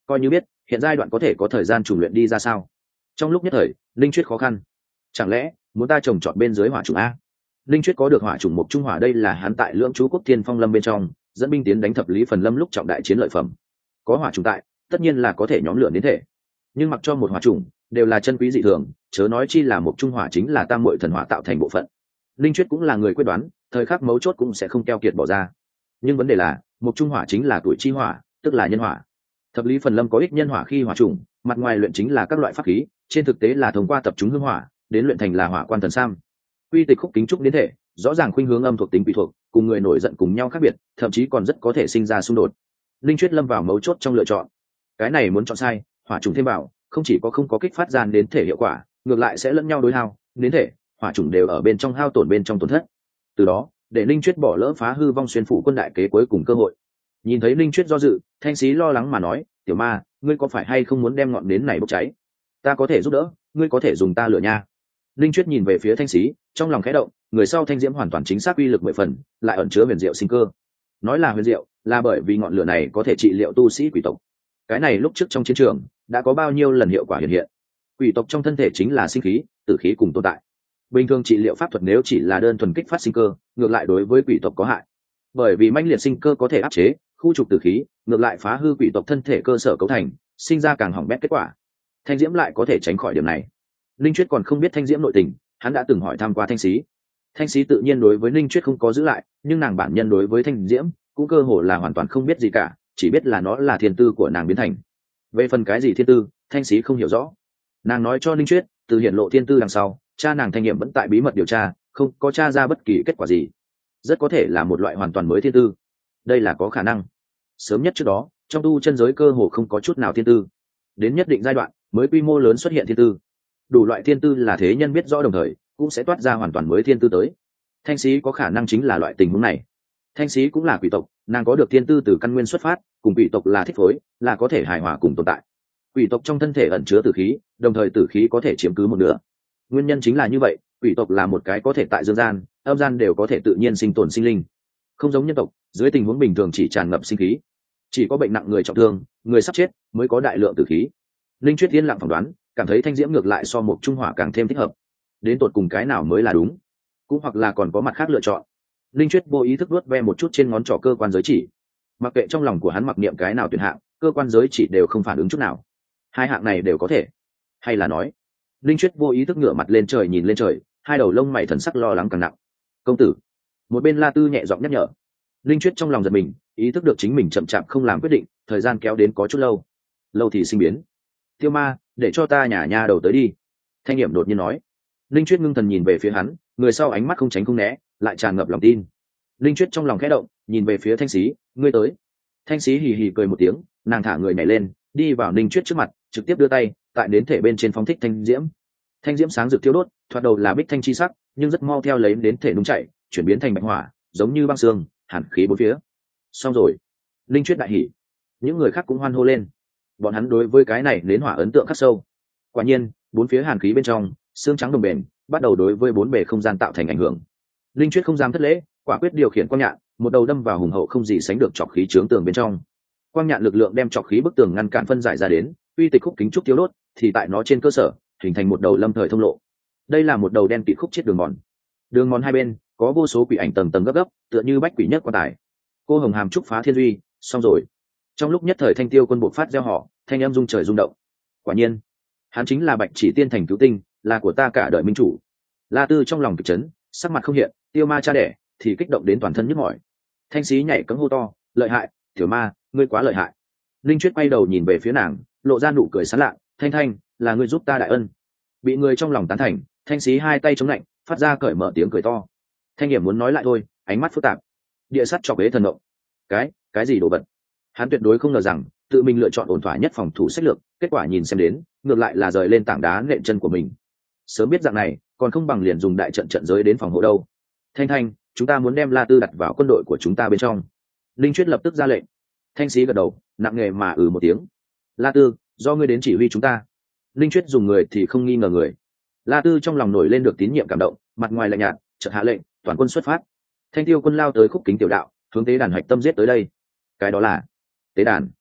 coi như biết hiện giai đoạn có thể có thời gian trùng luyện đi ra sao. Trong lúc nhất thời linh chuyết khó khăn, chẳng lẽ muốn ta trồng trọt bên dưới hỏa chủng a? Linh chuyết có được hỏa chủng mộc trung hỏa, đây là hắn tại lưỡng chú quốc thiên phong lâm bên trong dẫn binh tiến đánh thập lý phần lâm lúc trọng đại chiến lợi phẩm. Có hỏa chủng tại tất nhiên là có thể nhóm lửa đến thể, nhưng mặc cho một hỏa chủng đều là chân quý dị thường, chớ nói chi là mộc trung hỏa chính là tam muội thần hỏa tạo thành bộ phận. Linh chuyết cũng là người quyết đoán, thời khắc mấu chốt cũng sẽ không keo kiệt bỏ ra. Nhưng vấn đề là mộc trung hỏa chính là tuổi chi hỏa, tức là nhân hỏa. Thập lý phần lâm có ích nhân hỏa khi hỏa chủng, mặt ngoài luyện chính là các loại pháp khí, trên thực tế là thông qua tập trung hương hỏa đến luyện thành là hỏa quan thần sam. Quy tịch khúc kính trúc đến thể rõ ràng khuynh hướng âm thuộc tính quỷ thuộc, cùng người nổi giận cùng nhau khác biệt, thậm chí còn rất có thể sinh ra xung đột. Linh chuyết lâm vào mấu chốt trong lựa chọn. Cái này muốn chọn sai, hỏa trùng thêm vào không chỉ có không có kích phát ra đến thể hiệu quả, ngược lại sẽ lẫn nhau đối hao, đến thể hỏa trùng đều ở bên trong hao tổn bên trong tổn thất. Từ đó để linh chuyết bỏ lỡ phá hư vong xuyên phủ quân đại kế cuối cùng cơ hội. Nhìn thấy linh chuyết do dự, Thanh Xí lo lắng mà nói, tiểu ma, ngươi có phải hay không muốn đem ngọn nến này bốc cháy? Ta có thể giúp đỡ, ngươi có thể dùng ta lửa nha. Linh chuyết nhìn về phía Thanh Xí, trong lòng khẽ động, người sau thanh diễm hoàn toàn chính xác uy lực 10 phần, lại ẩn chứa huyền diệu sinh cơ. Nói là huyền diệu, là bởi vì ngọn lửa này có thể trị liệu tu sĩ quỷ tộc. Cái này lúc trước trong chiến trường đã có bao nhiêu lần hiệu quả hiện hiện. Quỷ tộc trong thân thể chính là sinh khí, tử khí cùng tồn tại. Bình thường trị liệu pháp thuật nếu chỉ là đơn thuần kích phát sinh cơ, ngược lại đối với quỷ tộc có hại. Bởi vì manh liệt sinh cơ có thể áp chế, khu trục tử khí, ngược lại phá hư quỷ tộc thân thể cơ sở cấu thành, sinh ra càng hỏng bét kết quả. Thanh diễm lại có thể tránh khỏi điểm này. Linh chuyết còn không biết thanh diễm nội tình, hắn đã từng hỏi thăm qua Thanh Xí. Thanh Xí tự nhiên đối với Linh chuyết không có giữ lại, nhưng nàng bản nhân đối với thanh diễm cũng cơ hồ là hoàn toàn không biết gì cả, chỉ biết là nó là thiên tư của nàng biến thành. Về phần cái gì thiên tư, Thanh Xí không hiểu rõ. Nàng nói cho Linh chuyết, từ hiện lộ thiên tư đằng sau, cha nàng Thanh Nghiệm vẫn tại bí mật điều tra, không có tra ra bất kỳ kết quả gì. Rất có thể là một loại hoàn toàn mới thiên tư. Đây là có khả năng. Sớm nhất trước đó, trong tu chân giới cơ hồ không có chút nào thiên tư. Đến nhất định giai đoạn, mới quy mô lớn xuất hiện thiên tư. Đủ loại thiên tư là thế nhân biết rõ đồng thời, cũng sẽ toát ra hoàn toàn mới thiên tư tới. Thanh Xí có khả năng chính là loại tình huống này. Thanh Xí cũng là quỷ tộc, nàng có được thiên tư từ căn nguyên xuất phát, cùng quỷ tộc là thích phối, là có thể hài hòa cùng tồn tại. Quỷ tộc trong thân thể ẩn chứa tử khí, đồng thời tử khí có thể chiếm cứ một nửa. Nguyên nhân chính là như vậy, quỷ tộc là một cái có thể tại dương gian, âm gian đều có thể tự nhiên sinh tồn sinh linh. Không giống nhân tộc, dưới tình huống bình thường chỉ tràn ngập sinh khí. Chỉ có bệnh nặng, người trọng thương, người sắp chết mới có đại lượng tử khí. Linh chuyết yên lặng phỏng đoán, cảm thấy thanh diễm ngược lại so một trung hỏa càng thêm thích hợp. Đến tột cùng cái nào mới là đúng, cũng hoặc là còn có mặt khác lựa chọn. Linh chuyết vô ý thức vuốt ve một chút trên ngón trỏ cơ quan giới chỉ. Mặc kệ trong lòng của hắn mặc niệm cái nào tuyển hạng, cơ quan giới chỉ đều không phản ứng chút nào. Hai hạng này đều có thể, hay là nói. Linh chuyết vô ý thức ngửa mặt lên trời nhìn lên trời, hai đầu lông mày thần sắc lo lắng càng nặng. Công tử. Một bên La Tư nhẹ giọng nhắc nhở. Linh chuyết trong lòng giật mình, ý thức được chính mình chậm chạp không làm quyết định, thời gian kéo đến có chút lâu. Lâu thì sinh biến. Tiêu ma, để cho ta nhả nha đầu tới đi. Thanh Nghiệm đột nhiên nói. Linh chuyết ngưng thần nhìn về phía hắn, người sau ánh mắt không tránh không né, lại tràn ngập lòng tin. Linh chuyết trong lòng khẽ động, nhìn về phía Thanh Xí, ngươi tới. Thanh Xí hì hì cười một tiếng, nàng thả người nhảy lên, đi vào Linh chuyết trước mặt, trực tiếp đưa tay tại đến thể bên trên phóng thích thanh diễm. Thanh diễm sáng rực thiêu đốt, thoạt đầu là bích thanh chi sắc, nhưng rất mau theo lấy đến thể nung chảy, chuyển biến thành bạch hỏa, giống như băng xương, hàn khí bốn phía. Xong rồi. Linh chuyết đại hỉ. Những người khác cũng hoan hô lên. Bọn hắn đối với cái này nến hỏa ấn tượng khắc sâu. Quả nhiên, bốn phía hàn khí bên trong, xương trắng đồng bền, bắt đầu đối với bốn bề không gian tạo thành ảnh hưởng. Linh chuyết không dám thất lễ, quả quyết điều khiển quang nhạn, một đầu đâm vào hùng hậu không gì sánh được trọc khí chướng tường bên trong. Quang nhạn lực lượng đem trọc khí bức tường ngăn cản phân giải ra đến, uy tịch khúc kính trúc thiếu đốt, thì tại nó trên cơ sở hình thành một đầu lâm thời thông lộ. Đây là một đầu đen kịt khúc chết đường mòn. Đường mòn hai bên có vô số quỷ ảnh tầng tầng gấp gấp, tựa như bách quỷ nhất quan tài. Cô hồng hàm trúc phá thiên duy, xong rồi. Trong lúc nhất thời Thanh Tiêu quân bộ phát gieo họ, thanh âm rung trời rung động. Quả nhiên, hắn chính là Bạch Chỉ Tiên thành cứu tinh, là của ta cả đời minh chủ. La Tư trong lòng kịch chấn, sắc mặt không hiện, Tiêu ma cha đẻ thì kích động đến toàn thân nhức mỏi. Thanh Xí nhảy cẫng hô to, lợi hại, tiểu ma, ngươi quá lợi hại. Linh chuyết quay đầu nhìn về phía nàng, lộ ra nụ cười sán lạ, Thanh Thanh, là ngươi giúp ta đại ân. Bị người trong lòng tán thành, Thanh Xí hai tay chống lạnh, phát ra cởi mở tiếng cười to. Thanh Nghiệm muốn nói lại thôi, ánh mắt phức tạp. Địa sắt chọc ế thần động. Cái gì đồ vật? Hắn tuyệt đối không ngờ rằng tự mình lựa chọn ổn thỏa nhất phòng thủ sách lược, kết quả nhìn xem đến ngược lại là rời lên tảng đá nện chân của mình. Sớm biết dạng này, còn không bằng liền dùng đại trận trận giới đến phòng hộ đâu. Thanh Thanh, chúng ta muốn đem La Tư đặt vào quân đội của chúng ta bên trong. Linh chuyết lập tức ra lệnh. Thanh Xí gật đầu, nặng nề mà một tiếng. La Tư, do ngươi đến chỉ huy chúng ta. Linh chuyết dùng người thì không nghi ngờ người. La Tư trong lòng nổi lên được tín nhiệm cảm động, mặt ngoài lạnh nhạt, chợt hạ lệnh, toàn quân xuất phát. Thanh Tiêu quân lao tới khúc kính tiểu đạo, hướng tế đàn hạch tâm giết tới đây. Cái đó là tế đàn.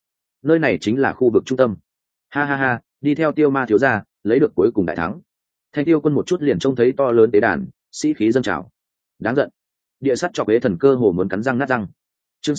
nơi này chính là khu vực trung tâm. Ha ha ha, đi theo Tiêu Ma thiếu gia, lấy được cuối cùng đại thắng. Thanh Tiêu quân một chút liền trông thấy to lớn tế đàn, sĩ khí dâng trào. Đáng giận. Địa sắt chọc ế thần cơ hồ muốn cắn răng nát răng. Chương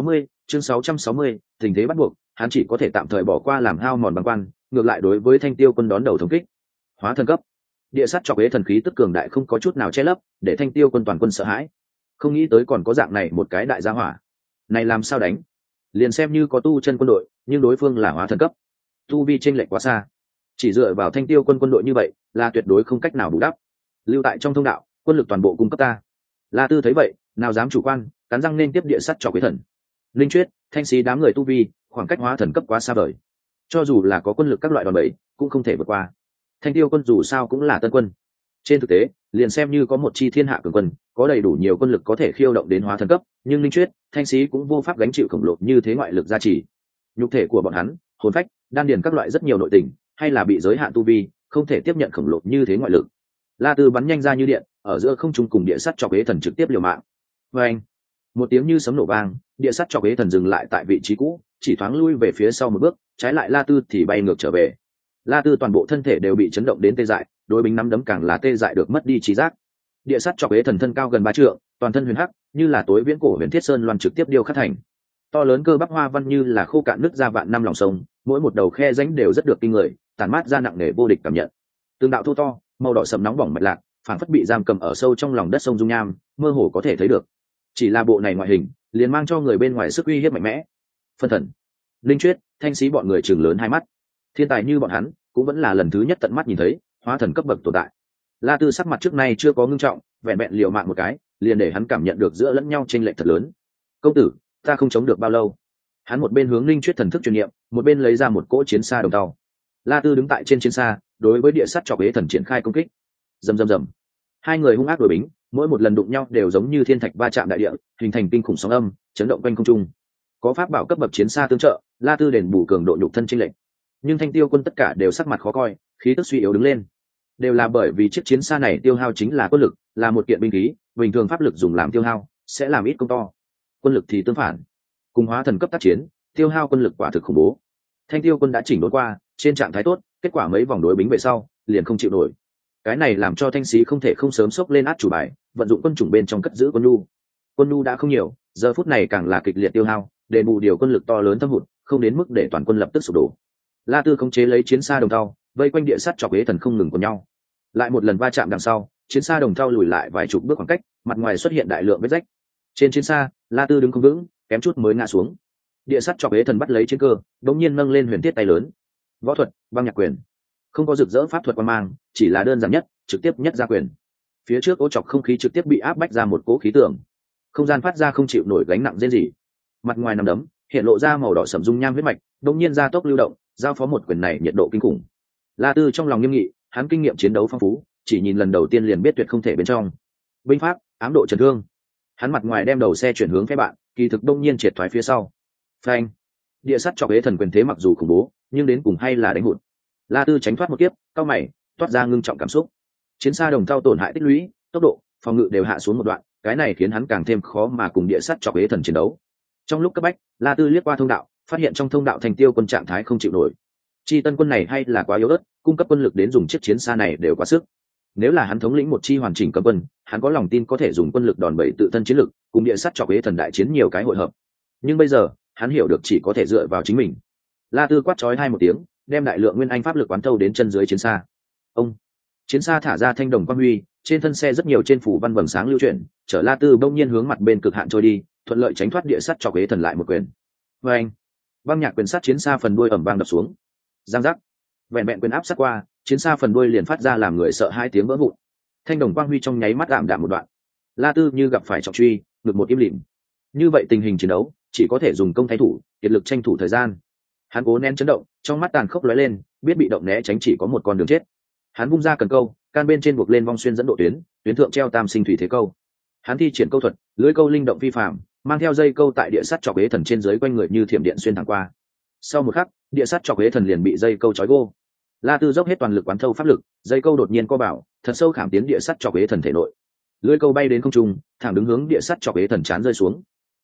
660, tình thế bắt buộc, hắn chỉ có thể tạm thời bỏ qua làm hao mòn bằng quan, ngược lại đối với Thanh Tiêu quân đón đầu thống kích. Hóa thần cấp. Địa sắt chọc ế thần khí tức cường đại không có chút nào che lấp, để Thanh Tiêu quân toàn quân sợ hãi. Không nghĩ tới còn có dạng này một cái đại gia hỏa. Này làm sao đánh? Liền xem như có tu chân quân đội, nhưng đối phương là hóa thần cấp. Tu vi chênh lệch quá xa. Chỉ dựa vào Thanh Tiêu quân đội như vậy, là tuyệt đối không cách nào bù đắp. Lưu tại trong thông đạo, quân lực toàn bộ cung cấp ta. La Tư thấy vậy, nào dám chủ quan, cắn răng nên tiếp địa sắt chọc ế thần. Linh Chuyết, Thanh Xí đám người tu vi, khoảng cách hóa thần cấp quá xa vời. Cho dù là có quân lực các loại đòn bẩy, cũng không thể vượt qua. Thanh Tiêu quân dù sao cũng là tân quân. Trên thực tế, liền xem như có một chi thiên hạ cường quân, có đầy đủ nhiều quân lực có thể khiêu động đến hóa thần cấp, nhưng Linh Chuyết, Thanh Xí cũng vô pháp gánh chịu khổng lồ như thế ngoại lực gia trì. Nhục thể của bọn hắn, hồn phách, đan điền các loại rất nhiều nội tình, hay là bị giới hạn tu vi, không thể tiếp nhận khổng lồ như thế ngoại lực. La Tư bắn nhanh ra như điện, ở giữa không trung cùng địa sắt chọc ế thần trực tiếp liều mạng. Và anh, một tiếng như sấm nổ vang, địa sắt chọc ế thần dừng lại tại vị trí cũ, chỉ thoáng lui về phía sau một bước, trái lại La Tư thì bay ngược trở về. La Tư toàn bộ thân thể đều bị chấn động đến tê dại, đối bính nắm đấm càng là tê dại được mất đi trí giác. Địa sắt chọc ế thần thân cao gần 3 trượng, toàn thân huyền hắc, như là tối viễn cổ huyền thiết sơn loan trực tiếp điêu khắc thành. To lớn cơ bắp hoa văn như là khô cạn nứt ra vạn năm lòng sông, mỗi một đầu khe rãnh đều rất được kinh người, tản mát ra nặng nề vô địch cảm nhận. Từng đạo thô to, màu đỏ sẫm nóng bỏng mạch lạc, phản phất bị giam cầm ở sâu trong lòng đất sông dung nham, mơ hồ có thể thấy được. Chỉ là bộ này ngoại hình, liền mang cho người bên ngoài sức uy hiếp mạnh mẽ. Phân thần, Linh Chuyết, Thanh Xí bọn người trừng lớn hai mắt. Thiên tài như bọn hắn, cũng vẫn là lần thứ nhất tận mắt nhìn thấy hóa thần cấp bậc tồn tại. La Tư sắc mặt trước nay chưa có ngưng trọng, vẹn vẹn liều mạng một cái, liền để hắn cảm nhận được giữa lẫn nhau chênh lệch thật lớn. Công tử, ta không chống được bao lâu. Hắn một bên hướng Linh Chuyết thần thức truyền niệm, một bên lấy ra một cỗ chiến xa đồng tàu. La Tư đứng tại trên chiến xa, đối với địa sắt chọc ế thần triển khai công kích. Rầm rầm rầm. Hai người hung ác đối bính, mỗi một lần đụng nhau đều giống như thiên thạch va chạm đại địa, hình thành kinh khủng sóng âm, chấn động quanh không trung. Có pháp bảo cấp bậc chiến xa tương trợ, La Tư đền bù cường độ nhục thân chênh lệch. Nhưng Thanh Tiêu quân tất cả đều sắc mặt khó coi, khí tức suy yếu đứng lên. Đều là bởi vì chiếc chiến xa này tiêu hao chính là quân lực, là một kiện binh khí, bình thường pháp lực dùng làm tiêu hao, sẽ làm ít công to. Quân lực thì tương phản. Cùng hóa thần cấp tác chiến, tiêu hao quân lực quả thực khủng bố. Thanh Tiêu quân đã chỉnh đốn qua, trên trạng thái tốt, kết quả mấy vòng đối bính về sau, liền không chịu nổi. Cái này làm cho Thanh Xí không thể không sớm xốc lên át chủ bài, vận dụng quân chủng bên trong cất giữ quân nhu. Quân nhu đã không nhiều, giờ phút này càng là kịch liệt tiêu hao, để bù điều quân lực to lớn thâm hụt, không đến mức để toàn quân lập tức sụp đổ. La Tư khống chế lấy chiến xa đồng thau, vây quanh địa sắt chọc ế thần không ngừng của nhau. Lại một lần va chạm đằng sau, chiến xa đồng thau lùi lại vài chục bước khoảng cách, mặt ngoài xuất hiện đại lượng vết rách. Trên chiến xa, La Tư đứng không vững, kém chút mới ngã xuống. Địa sắt chọc ế thần bắt lấy chiến cơ, đống nhiên nâng lên huyền thiết tay lớn. Võ thuật, băng nhạc quyền. Không có rực rỡ pháp thuật quan mang, chỉ là đơn giản nhất, trực tiếp nhất ra quyền. Phía trước ô chọc không khí trực tiếp bị áp bách ra một cỗ khí tượng. Không gian phát ra không chịu nổi gánh nặng rên rỉ. Mặt ngoài nằm đấm, hiện lộ ra màu đỏ sẫm dung nham huyết mạch, đống nhiên ra tốc lưu động, giao phó một quyền này nhiệt độ kinh khủng. La Tư trong lòng nghiêm nghị, hắn kinh nghiệm chiến đấu phong phú, chỉ nhìn lần đầu tiên liền biết tuyệt không thể bên trong. Binh pháp, ám độ chấn thương. Hắn mặt ngoài đem đầu xe chuyển hướng phe bạn, kỳ thực đông nhiên triệt thoái phía sau. Phanh. Địa sắt chọc ế thần quyền thế mặc dù khủng bố, nhưng đến cùng hay là đánh hụt. La Tư tránh thoát một kiếp, cao mày, toát ra ngưng trọng cảm xúc. Chiến xa đồng thau tổn hại tích lũy, tốc độ, phòng ngự đều hạ xuống một đoạn, cái này khiến hắn càng thêm khó mà cùng địa sắt chọc ế thần chiến đấu. Trong lúc cấp bách, La Tư liếc qua thông đạo, phát hiện trong thông đạo Thanh Tiêu quân trạng thái không chịu nổi. Chi tân quân này hay là quá yếu ớt, cung cấp quân lực đến dùng chiếc chiến xa này đều quá sức. Nếu là hắn thống lĩnh một chi hoàn chỉnh cấm quân, hắn có lòng tin có thể dùng quân lực đòn bẩy tự thân chiến lực, cùng địa sắt chọc ế thần đại chiến nhiều cái hội hợp. Nhưng bây giờ, hắn hiểu được chỉ có thể dựa vào chính mình. La Tư quát chói hai một tiếng, đem đại lượng nguyên anh pháp lực quán thâu đến chân dưới chiến xa. Ông, chiến xa thả ra thanh đồng quang huy, trên thân xe rất nhiều trên phủ văn vầng sáng lưu chuyển, chở La Tư bỗng nhiên hướng mặt bên cực hạn trôi đi, thuận lợi tránh thoát địa sắt chọc ế thần lại một quyền. Và anh, băng nhạc quyền sắt chiến xa phần đuôi ầm vang đập xuống. Giang giác, vẹn vẹn quyền áp sát qua, chiến xa phần đuôi liền phát ra làm người sợ hai tiếng vỡ vụn. Thanh đồng quang huy trong nháy mắt ảm đạm một đoạn. La Tư như gặp phải trọng truy, ngực một im lìm. Như vậy tình hình chiến đấu, chỉ có thể dùng công thái thủ, kiệt lực tranh thủ thời gian. Hắn cố nén chấn động, trong mắt tàn khốc lóe lên, biết bị động né tránh chỉ có một con đường chết. Hắn vung ra cần câu, can bên trên buộc lên vong xuyên dẫn độ tuyến, tuyến thượng treo tam sinh thủy thế câu. Hắn thi triển câu thuật, lưới câu linh động vi phạm, mang theo dây câu tại địa sắt chọc ế thần trên dưới quanh người như thiểm điện xuyên thẳng qua. Sau một khắc, địa sắt chọc ế thần liền bị dây câu trói gô. La Tư dốc hết toàn lực quán thâu pháp lực, dây câu đột nhiên co bảo, thật sâu khảm tiến địa sắt chọc ế thần thể nội. Lưới câu bay đến không trung, thẳng đứng hướng địa sắt chọc ế thần chán rơi xuống.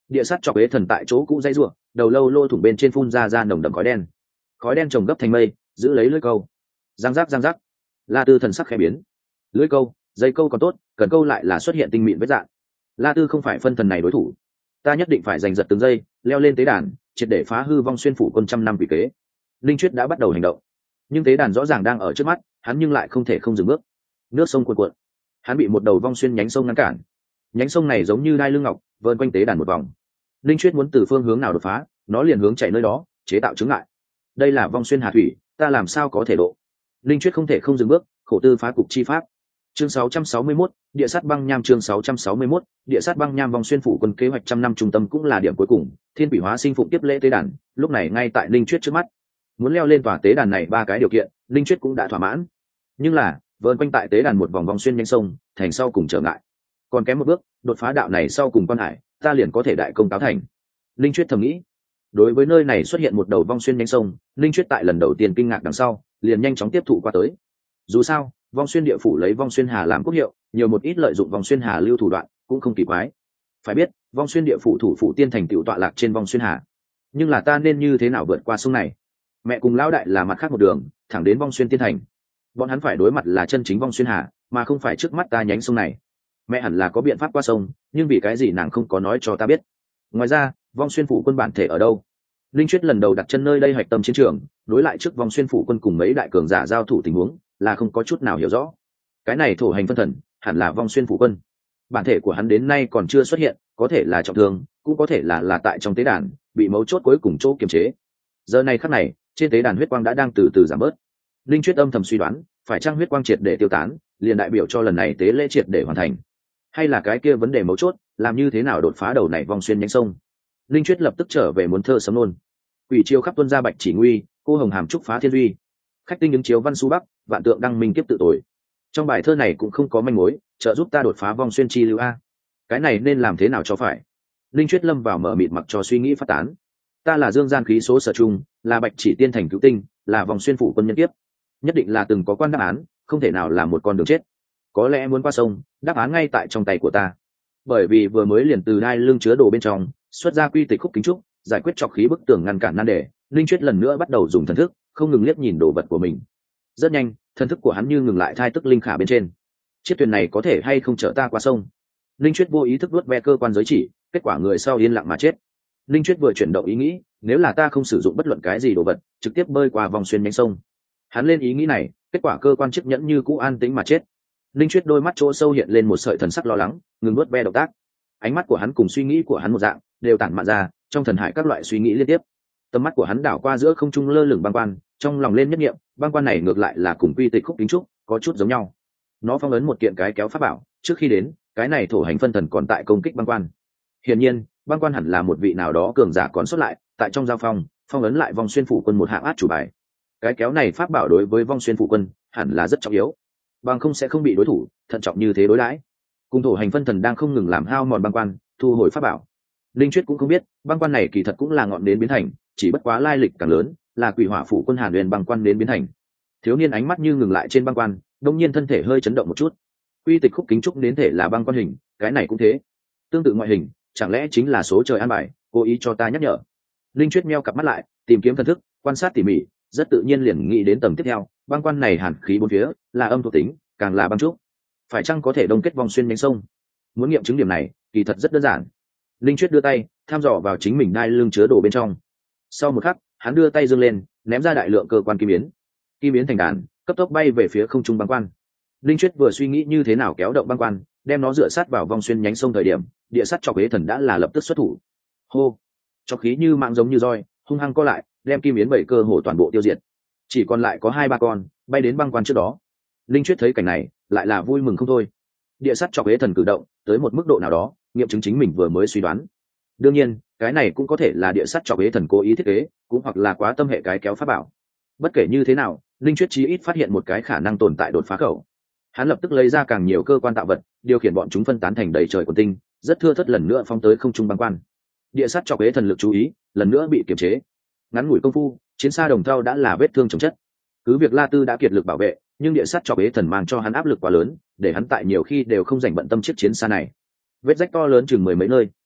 Địa sắt chọc ế thần tại chỗ cũ dây ruộng, đầu lâu lô thủng bên trên phun ra nồng đậm khói đen trồng gấp thành mây, giữ lấy lưỡi câu. Giang giác. La Tư thần sắc khẽ biến. Lưỡi câu, dây câu còn tốt, cần câu lại là xuất hiện tinh mịn vết dạn. La Tư không phải phân thần này đối thủ. Ta nhất định phải giành giật từng giây, leo lên tế đàn, triệt để phá hư vong xuyên phủ quân trăm năm quỷ kế. Linh Chuyết đã bắt đầu hành động, nhưng tế đàn rõ ràng đang ở trước mắt, hắn nhưng lại không thể không dừng bước. Nước sông cuồn cuộn, hắn bị một đầu vong xuyên nhánh sông ngăn cản. Nhánh sông này giống như đai lưng ngọc, vờn quanh tế đàn một vòng. Linh Chuyết muốn từ phương hướng nào đột phá, nó liền hướng chạy nơi đó, chế tạo chướng ngại. Đây là vong xuyên hà thủy, ta làm sao có thể độ? Linh Chuyết không thể không dừng bước, khổ tư phá cục chi pháp. Chương 661, địa sát băng nham. Chương 661, địa sát băng nham. Vong xuyên phủ quân kế hoạch trăm năm trung tâm cũng là điểm cuối cùng. Thiên quỷ hóa sinh phụng tiếp lễ tế đàn, lúc này ngay tại Linh Chuyết trước mắt. Muốn leo lên tòa tế đàn này ba cái điều kiện, Linh Chuyết cũng đã thỏa mãn. Nhưng là vờn quanh tại tế đàn một vòng vong xuyên nhánh sông, thành sau cùng trở ngại. Còn kém một bước, đột phá đạo này sau cùng quan hải, ta liền có thể đại công cáo thành. Linh Chuyết thầm nghĩ. Đối với nơi này xuất hiện một đầu vong xuyên nhánh sông, Linh Chuyết tại lần đầu tiên kinh ngạc đằng sau, liền nhanh chóng tiếp thụ qua tới. Dù sao, vong xuyên địa phủ lấy vong xuyên hà làm quốc hiệu, nhiều một ít lợi dụng vong xuyên hà lưu thủ đoạn cũng không kỳ quái. Phải biết, vong xuyên địa phủ thủ phủ tiên thành tựu tọa lạc trên vong xuyên hà. Nhưng là ta nên như thế nào vượt qua sông này? Mẹ cùng lão đại là mặt khác một đường, thẳng đến vong xuyên tiên thành. Bọn hắn phải đối mặt là chân chính vong xuyên hà, mà không phải trước mắt ta nhánh sông này. Mẹ hẳn là có biện pháp qua sông, nhưng vì cái gì nàng không có nói cho ta biết. Ngoài ra, vong xuyên phủ quân bản thể ở đâu? Linh Chuyết lần đầu đặt chân nơi đây hoạch tâm chiến trường, đối lại trước vong xuyên phủ quân cùng mấy đại cường giả giao thủ tình huống là không có chút nào hiểu rõ. Cái này thổ hành phân thần hẳn là vong xuyên phủ quân. Bản thể của hắn đến nay còn chưa xuất hiện, có thể là trọng thương, cũng có thể là tại trong tế đàn bị mấu chốt cuối cùng chỗ kiềm chế. Giờ này khắc này, trên tế đàn huyết quang đã đang từ từ giảm bớt. Linh Chuyết âm thầm suy đoán, phải chăng huyết quang triệt để tiêu tán, liền đại biểu cho lần này tế lễ triệt để hoàn thành, hay là cái kia vấn đề mấu chốt, làm như thế nào đột phá đầu này vong xuyên nhánh sông. Linh Chuyết lập tức trở về muốn thơ sấm nôn. Quỷ chiêu khắp tuân ra bạch chỉ nguy, cô hồng hàm trúc phá thiên duy. Khách tinh ứng chiếu văn xu bắc, vạn tượng đăng minh kiếp tự tội. Trong bài thơ này cũng không có manh mối, trợ giúp ta đột phá vong xuyên chi lưu a. Cái này nên làm thế nào cho phải? Linh Chuyết lâm vào mở mịt mặc cho suy nghĩ phát tán. Ta là dương gian khí số sở trung, là bạch chỉ tiên thành cứu tinh, là vòng xuyên phủ quân nhân kiếp. Nhất định là từng có quan đáp án, không thể nào là một con đường chết. Có lẽ muốn qua sông, đáp án ngay tại trong tay của ta. Bởi vì vừa mới liền từ đai lưng chứa đồ bên trong xuất ra quy tịch khúc kính trúc, giải quyết trọc khí bức tường ngăn cản nan đề. Linh Chuyết lần nữa bắt đầu dùng thần thức, không ngừng liếc nhìn đồ vật của mình. Rất nhanh, thần thức của hắn như ngừng lại thai tức linh khả bên trên. Chiếc thuyền này có thể hay không chở ta qua sông? Linh Chuyết vô ý thức vuốt ve cơ quan giới chỉ, kết quả người sau yên lặng mà chết. Linh Chuyết vừa chuyển động ý nghĩ, nếu là ta không sử dụng bất luận cái gì đồ vật, trực tiếp bơi qua vòng xuyên nhánh sông. Hắn lên ý nghĩ này, kết quả cơ quan chiếc nhẫn như cũ an tĩnh mà chết. Linh Chuyết đôi mắt chỗ sâu hiện lên một sợi thần sắc lo lắng, ngừng vuốt ve động tác. Ánh mắt của hắn cùng suy nghĩ của hắn một dạng, đều tản mạn ra trong thần hải các loại suy nghĩ liên tiếp. Tầm mắt của hắn đảo qua giữa không trung lơ lửng băng quan, trong lòng lên nhất niệm, băng quan này ngược lại là cùng quy tịch khúc kính trúc có chút giống nhau. Nó phong ấn một kiện cái kéo pháp bảo, trước khi đến, cái này thổ hành phân thần còn tại công kích băng quan. Hiển nhiên, băng quan hẳn là một vị nào đó cường giả còn xuất lại, tại trong giao phong ấn lại vong xuyên phủ quân một hạng át chủ bài. Cái kéo này pháp bảo đối với vong xuyên phủ quân hẳn là rất trọng yếu, bằng không sẽ không bị đối thủ thận trọng như thế đối đãi. Cùng thổ hành phân thần đang không ngừng làm hao mòn băng quan, thu hồi pháp bảo. Linh Chuyết cũng không biết, băng quan này kỳ thật cũng là ngọn nến biến thành, chỉ bất quá lai lịch càng lớn, là quỷ hỏa phủ quân Hàn Huyền băng quan nến biến thành. Thiếu niên ánh mắt như ngừng lại trên băng quan, đông nhiên thân thể hơi chấn động một chút. Quy tịch khúc kính trúc đến thể là băng quan hình, cái này cũng thế. Tương tự ngoại hình, chẳng lẽ chính là số trời an bài, cố ý cho ta nhắc nhở. Linh Chuyết meo cặp mắt lại, tìm kiếm thần thức, quan sát tỉ mỉ, rất tự nhiên liền nghĩ đến tầng tiếp theo, băng quan này hàn khí bốn phía, là âm thuộc tính, càng là băng trúc. Phải chăng có thể đông kết vòng xuyên nhánh sông? Muốn nghiệm chứng điểm này, kỳ thật rất đơn giản. Linh Chuyết đưa tay, thăm dò vào chính mình đai lưng chứa đồ bên trong. Sau một khắc, hắn đưa tay giương lên, ném ra đại lượng cơ quan kim yến. Kim yến thành đàn, cấp tốc bay về phía không trung băng quan. Linh Chuyết vừa suy nghĩ như thế nào kéo động băng quan, đem nó dựa sát vào vòng xuyên nhánh sông thời điểm, địa sắt chọc ế thần đã là lập tức xuất thủ. Hô, chọc khí như mạng giống như roi, hung hăng co lại, đem kim yến bảy cơ hồ toàn bộ tiêu diệt. Chỉ còn lại có 2-3 con bay đến băng quan trước đó. Linh Chuyết thấy cảnh này, lại là vui mừng không thôi. Địa sắt chọc ế thần cử động tới một mức độ nào đó, nghiệm chứng chính mình vừa mới suy đoán. Đương nhiên, cái này cũng có thể là địa sắt chọc ế thần cố ý thiết kế, cũng hoặc là quá tâm hệ cái kéo pháp bảo. Bất kể như thế nào, Linh Chuyết chí ít phát hiện một cái khả năng tồn tại đột phá khẩu. Hắn lập tức lấy ra càng nhiều cơ quan tạo vật, điều khiển bọn chúng phân tán thành đầy trời quần tinh, rất thưa thớt lần nữa phóng tới không trung băng quan. Địa sắt chọc ế thần lực chú ý lần nữa bị kiềm chế. Ngắn ngủi công phu, chiến xa đồng thau đã là vết thương chồng chất. Cứ việc La Tư đã kiệt lực bảo vệ, nhưng địa sắt chọc ế thần mang cho hắn áp lực quá lớn, để hắn tại nhiều khi đều không dành bận tâm chiếc chiến xa này. Vết rách to lớn chừng 10 mấy nơi,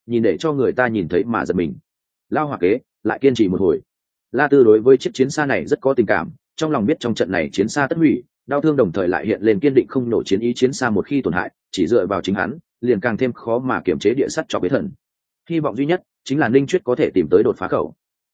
nhìn để cho người ta nhìn thấy mà giật mình. Lao hỏa kế lại kiên trì một hồi. La Tư đối với chiếc chiến xa này rất có tình cảm, trong lòng biết trong trận này chiến xa tất hủy, đau thương đồng thời lại hiện lên kiên định không nổ chiến ý. Chiến xa một khi tổn hại, chỉ dựa vào chính hắn liền càng thêm khó mà kiểm chế địa sắt chọc ế thần. Hy vọng duy nhất chính là Ninh Chuyết có thể tìm tới đột phá khẩu.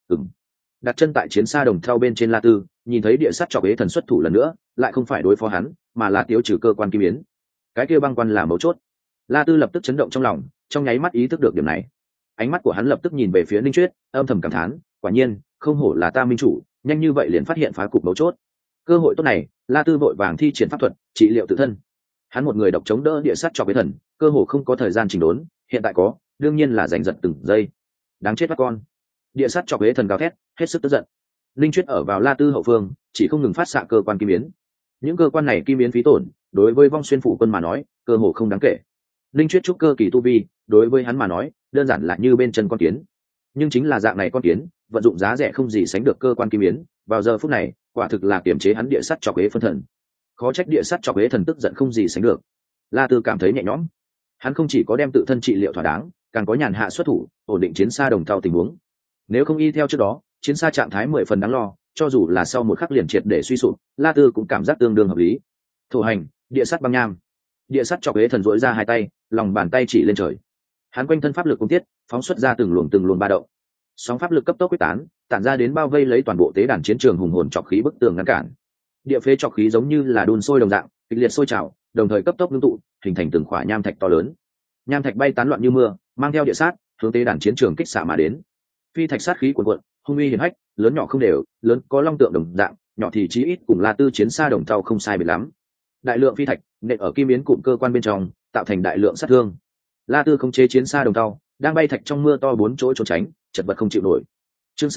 Đặt chân tại chiến xa đồng thau bên trên, La Tư nhìn thấy địa sắt chọc ế thần xuất thủ lần nữa, lại không phải đối phó hắn mà là tiêu trừ cơ quan kim yến. Cái kia băng quan là mấu chốt. La Tư lập tức chấn động trong lòng, trong nháy mắt ý thức được điểm này. Ánh mắt của hắn lập tức nhìn về phía Ninh Chuyết, âm thầm cảm thán, quả nhiên không hổ là ta minh chủ, nhanh như vậy liền phát hiện phá cục mấu chốt. Cơ hội tốt này, La Tư vội vàng thi triển pháp thuật trị liệu tự thân. Hắn một người độc chống đỡ địa sắt chọc ế thần, cơ hồ không có thời gian chỉnh đốn, hiện tại có đương nhiên là giành giật từng giây. Đáng chết các con. Địa sắt chọc ế thần gào thét, hết sức tức giận. Linh Chuyết ở vào La Tư hậu phương, chỉ không ngừng phát xạ cơ quan kim yến. Những cơ quan này kim yến phí tổn, đối với Vong Xuyên phủ quân mà nói, cơ hồ không đáng kể. Linh Chuyết trúc cơ kỳ tu vi, đối với hắn mà nói, đơn giản là như bên chân con kiến. Nhưng chính là dạng này con kiến, vận dụng giá rẻ không gì sánh được cơ quan kim yến, vào giờ phút này, quả thực là kiềm chế hắn địa sắt chọc ế phân thần. Khó trách địa sắt chọc ế thần tức giận không gì sánh được. La Tư cảm thấy nhẹ nhõm. Hắn không chỉ có đem tự thân trị liệu thỏa đáng, càng có nhàn hạ xuất thủ, ổn định chiến xa đồng thau tình huống. Nếu không y theo trước đó, chiến xa trạng thái 10 phần đáng lo, cho dù là sau một khắc liền triệt để suy sụp, La Tư cũng cảm giác tương đương hợp lý. Thổ hành, địa sắt băng nham. Địa sắt chọc ế thần duỗi ra hai tay, lòng bàn tay chỉ lên trời. Hắn quanh thân pháp lực cung tiết, phóng xuất ra từng luồng ba động. Sóng pháp lực cấp tốc quyết tán, tản ra đến bao vây lấy toàn bộ tế đàn chiến trường, hùng hồn chọc khí bức tường ngăn cản. Địa phế chọc khí giống như là đun sôi đồng dạng, kịch liệt sôi trào, đồng thời cấp tốc ngưng tụ, hình thành từng khỏa nham thạch to lớn. Nham thạch bay tán loạn như mưa, mang theo địa sát, hướng tế đàn chiến trường kích xạ mà đến. Phi thạch sát khí cuồn cuộn, hung uy hiển hách, lớn nhỏ không đều, lớn có long tượng đồng dạng, nhỏ thì chí ít cùng La Tư chiến xa đồng thau không sai biệt lắm. Đại lượng phi thạch nện ở kim yến cụm cơ quan bên trong, tạo thành đại lượng sát thương. La Tư khống chế chiến xa đồng thau, đang bay thạch trong mưa to bốn chỗ trốn tránh, chật vật không chịu nổi. Chương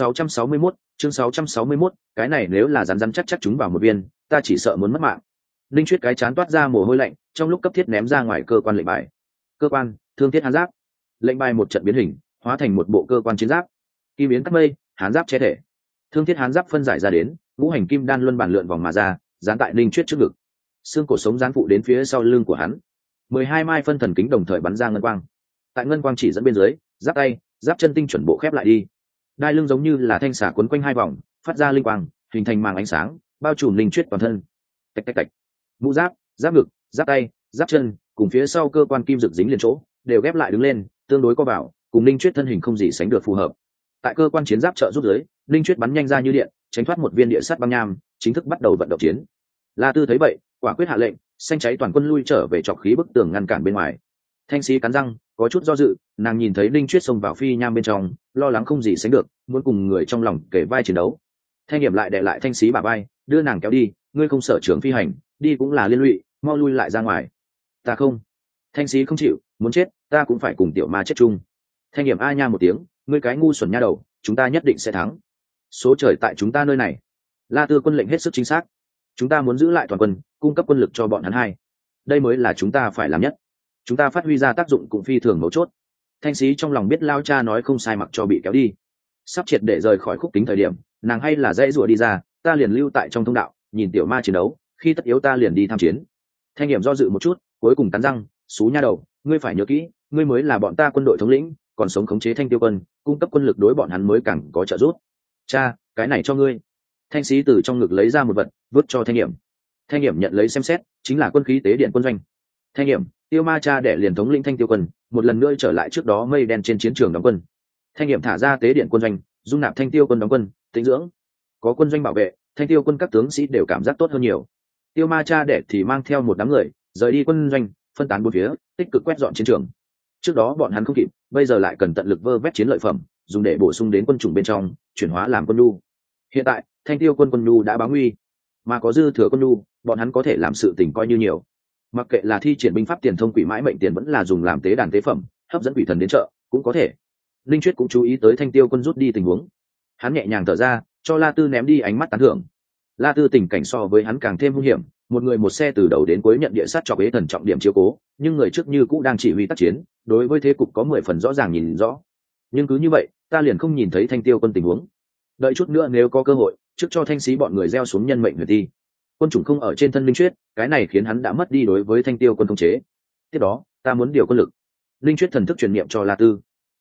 661, cái này nếu là rắn chắc chúng vào một viên, ta chỉ sợ muốn mất mạng. Linh Chuyết cái chán toát ra mồ hôi lạnh, trong lúc cấp thiết ném ra ngoài cơ quan lệnh bài. Cơ quan, thương thiết hán giáp. Lệnh bài một trận biến hình, hóa thành một bộ cơ quan chiến giáp. Kim yến cắt mây, hán giáp che thể. Thương thiết hán giáp phân giải ra đến, ngũ hành kim đan luân bản lượn vòng mà ra, dán tại Linh Chuyết trước ngực. Xương cổ sống dán phụ đến phía sau lưng của hắn. 12 mai phân thần kính đồng thời bắn ra ngân quang. Tại ngân quang chỉ dẫn bên dưới, giáp tay, giáp chân tinh chuẩn bộ khép lại đi. Đai lưng giống như là thanh xà quấn quanh hai vòng, phát ra linh quang, hình thành màng ánh sáng, bao trùm Linh Chuyết toàn thân. Tạch tạch tạch. Mũ giáp, giáp ngực, giáp tay, giáp chân, cùng phía sau cơ quan kim dực dính liền chỗ, đều ghép lại đứng lên, tương đối co vào, cùng Linh Chuyết thân hình không gì sánh được phù hợp. Tại cơ quan chiến giáp trợ giúp dưới, Linh Chuyết bắn nhanh ra như điện, tránh thoát một viên địa sắt băng nham, chính thức bắt đầu vận động chiến. La Tư thấy vậy, quả quyết hạ lệnh, xanh cháy toàn quân lui trở về chọc khí bức tường ngăn cản bên ngoài. Thanh Sĩ cắn răng, có chút do dự, nàng nhìn thấy Linh Chuyết xông vào phi nham bên trong, lo lắng không gì sánh được, muốn cùng người trong lòng kể vai chiến đấu. Thanh Nghiệm lại đè lại Thanh Sĩ bả vai, đưa nàng kéo đi, ngươi không sở trường phi hành, đi cũng là liên lụy, mau lui lại ra ngoài. Ta không. Thanh Sĩ không chịu, muốn chết, ta cũng phải cùng tiểu ma chết chung. Thanh Nghiệm a nha một tiếng, ngươi cái ngu xuẩn nha đầu, chúng ta nhất định sẽ thắng. Số trời tại chúng ta nơi này. La Tư quân lệnh hết sức chính xác. Chúng ta muốn giữ lại toàn quân, cung cấp quân lực cho bọn hắn hai. Đây mới là chúng ta phải làm nhất. Chúng ta phát huy ra tác dụng cũng phi thường mấu chốt. Thanh Sĩ trong lòng biết lao cha nói không sai, mặc cho bị kéo đi. Sắp triệt để rời khỏi khúc tính thời điểm, nàng hay là dãy rủa đi ra, ta liền lưu tại trong thông đạo, nhìn tiểu ma chiến đấu, khi tất yếu ta liền đi tham chiến. Thanh Nghiệm do dự một chút, cuối cùng cắn răng, xú nha đầu, ngươi phải nhớ kỹ, ngươi mới là bọn ta quân đội thống lĩnh, còn sống khống chế Thanh Tiêu quân, cung cấp quân lực đối bọn hắn mới càng có trợ giúp. Cha, cái này cho ngươi. Thanh Sĩ từ trong ngực lấy ra một vật, vứt cho Thanh Nghiệm. Thanh Nghiệm nhận lấy xem xét, chính là quân khí tế điện quân doanh. Thanh Nghiệm, Tiêu ma cha để liền thống lĩnh Thanh Tiêu quân, một lần nữa trở lại trước đó mây đen trên chiến trường đóng quân. Thanh Nghiệm thả ra tế điện quân doanh, dung nạp Thanh Tiêu quân đóng quân, tĩnh dưỡng. Có quân doanh bảo vệ, Thanh Tiêu quân các tướng sĩ đều cảm giác tốt hơn nhiều. Tiêu ma cha để thì mang theo một đám người rời đi quân doanh, phân tán bốn phía, tích cực quét dọn chiến trường. Trước đó bọn hắn không kịp, bây giờ lại cần tận lực vơ vét chiến lợi phẩm, dùng để bổ sung đến quân chủng bên trong, chuyển hóa làm quân nhu. Hiện tại Thanh Tiêu quân nhu đã báo nguy, mà có dư thừa quân nhu, bọn hắn có thể làm sự tình coi như nhiều. Mặc kệ là thi triển binh pháp tiền thông quỷ mãi mệnh tiền, vẫn là dùng làm tế đàn tế phẩm, hấp dẫn quỷ thần đến chợ, cũng có thể. Linh Chuyết cũng chú ý tới Thanh Tiêu quân rút đi tình huống, hắn nhẹ nhàng thở ra, cho La Tư ném đi ánh mắt tán thưởng. La Tư tình cảnh so với hắn càng thêm hung hiểm, một người một xe từ đầu đến cuối nhận địa sát chọc ế thần trọng điểm chiếu cố, nhưng người trước như cũng đang chỉ huy tác chiến, đối với thế cục có 10 phần rõ ràng nhìn rõ. Nhưng cứ như vậy, ta liền không nhìn thấy Thanh Tiêu quân tình huống. Đợi chút nữa nếu có cơ hội, trước cho Thanh Sĩ bọn người gieo xuống nhân mệnh huyền ti. Quân chủng không ở trên thân Linh Chuyết, cái này khiến hắn đã mất đi đối với Thanh Tiêu quân khống chế. Tiếp đó, ta muốn điều quân lực. Linh Chuyết thần thức truyền niệm cho La Tư.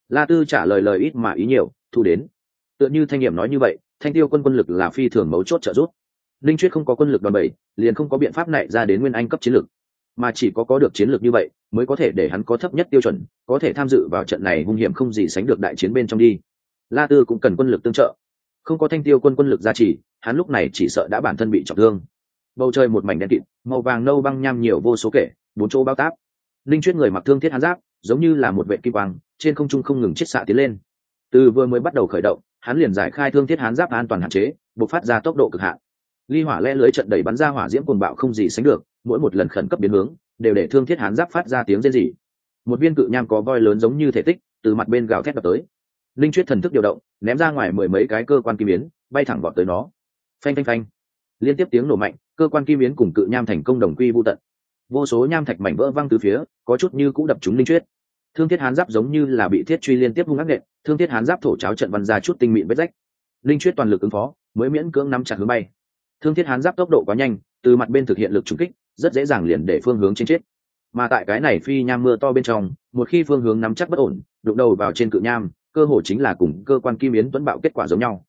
La Tư trả lời lời ít mà ý nhiều, thu đến. Tựa như Thanh Nghiệm nói như vậy, Thanh Tiêu quân quân lực là phi thường mấu chốt trợ giúp. Linh Chuyết không có quân lực đòn bẩy, liền không có biện pháp này ra đến nguyên anh cấp chiến lực, mà chỉ có được chiến lược như vậy mới có thể để hắn có thấp nhất tiêu chuẩn, có thể tham dự vào trận này hung hiểm không gì sánh được đại chiến bên trong đi. La Tư cũng cần quân lực tương trợ, không có Thanh Tiêu quân quân lực gia trì, hắn lúc này chỉ sợ đã bản thân bị trọng thương. Bầu trời một mảnh đen kịt, màu vàng nâu băng nham nhiều vô số kể, bốn chỗ bao táp. Linh Chuyết người mặc thương thiết hán giáp, giống như là một vệ kim quang, trên không trung không ngừng chiết xạ tiến lên. Từ vừa mới bắt đầu khởi động, hắn liền giải khai thương thiết hán giáp an toàn hạn chế, bộc phát ra tốc độ cực hạn. Ly hỏa lẽ lưới trận đẩy bắn ra hỏa diễm cuồng bạo không gì sánh được, mỗi một lần khẩn cấp biến hướng, đều để thương thiết hán giáp phát ra tiếng rên rỉ. Một viên cự nham có voi lớn giống như thể tích, từ mặt bên gào thét đập tới. Linh Chuyết thần thức điều động, ném ra ngoài mười mấy cái cơ quan kim yến, bay thẳng vọt tới nó. Phanh phanh phanh, liên tiếp tiếng nổ mạnh, cơ quan kim yến cùng cự nham thành công đồng quy vu tận. Vô số nham thạch mảnh vỡ văng từ phía, có chút như cũ đập trúng Linh Chuyết. Thương thiết hán giáp giống như là bị thiết truy liên tiếp hung ác nện, thương thiết hán giáp thổ cháo trận văn ra chút tinh mịn vết rách. Linh Chuyết toàn lực ứng phó, mới miễn cưỡng nắm chặt hướng bay. Thương thiết hán giáp tốc độ quá nhanh, từ mặt bên thực hiện lực trúng kích, rất dễ dàng liền để phương hướng trên chết. Mà tại cái này phi nham mưa to bên trong, một khi phương hướng nắm chắc bất ổn, đụng đầu vào trên cự nham, cơ hội chính là cùng cơ quan kim yến tuấn bạo kết quả giống nhau.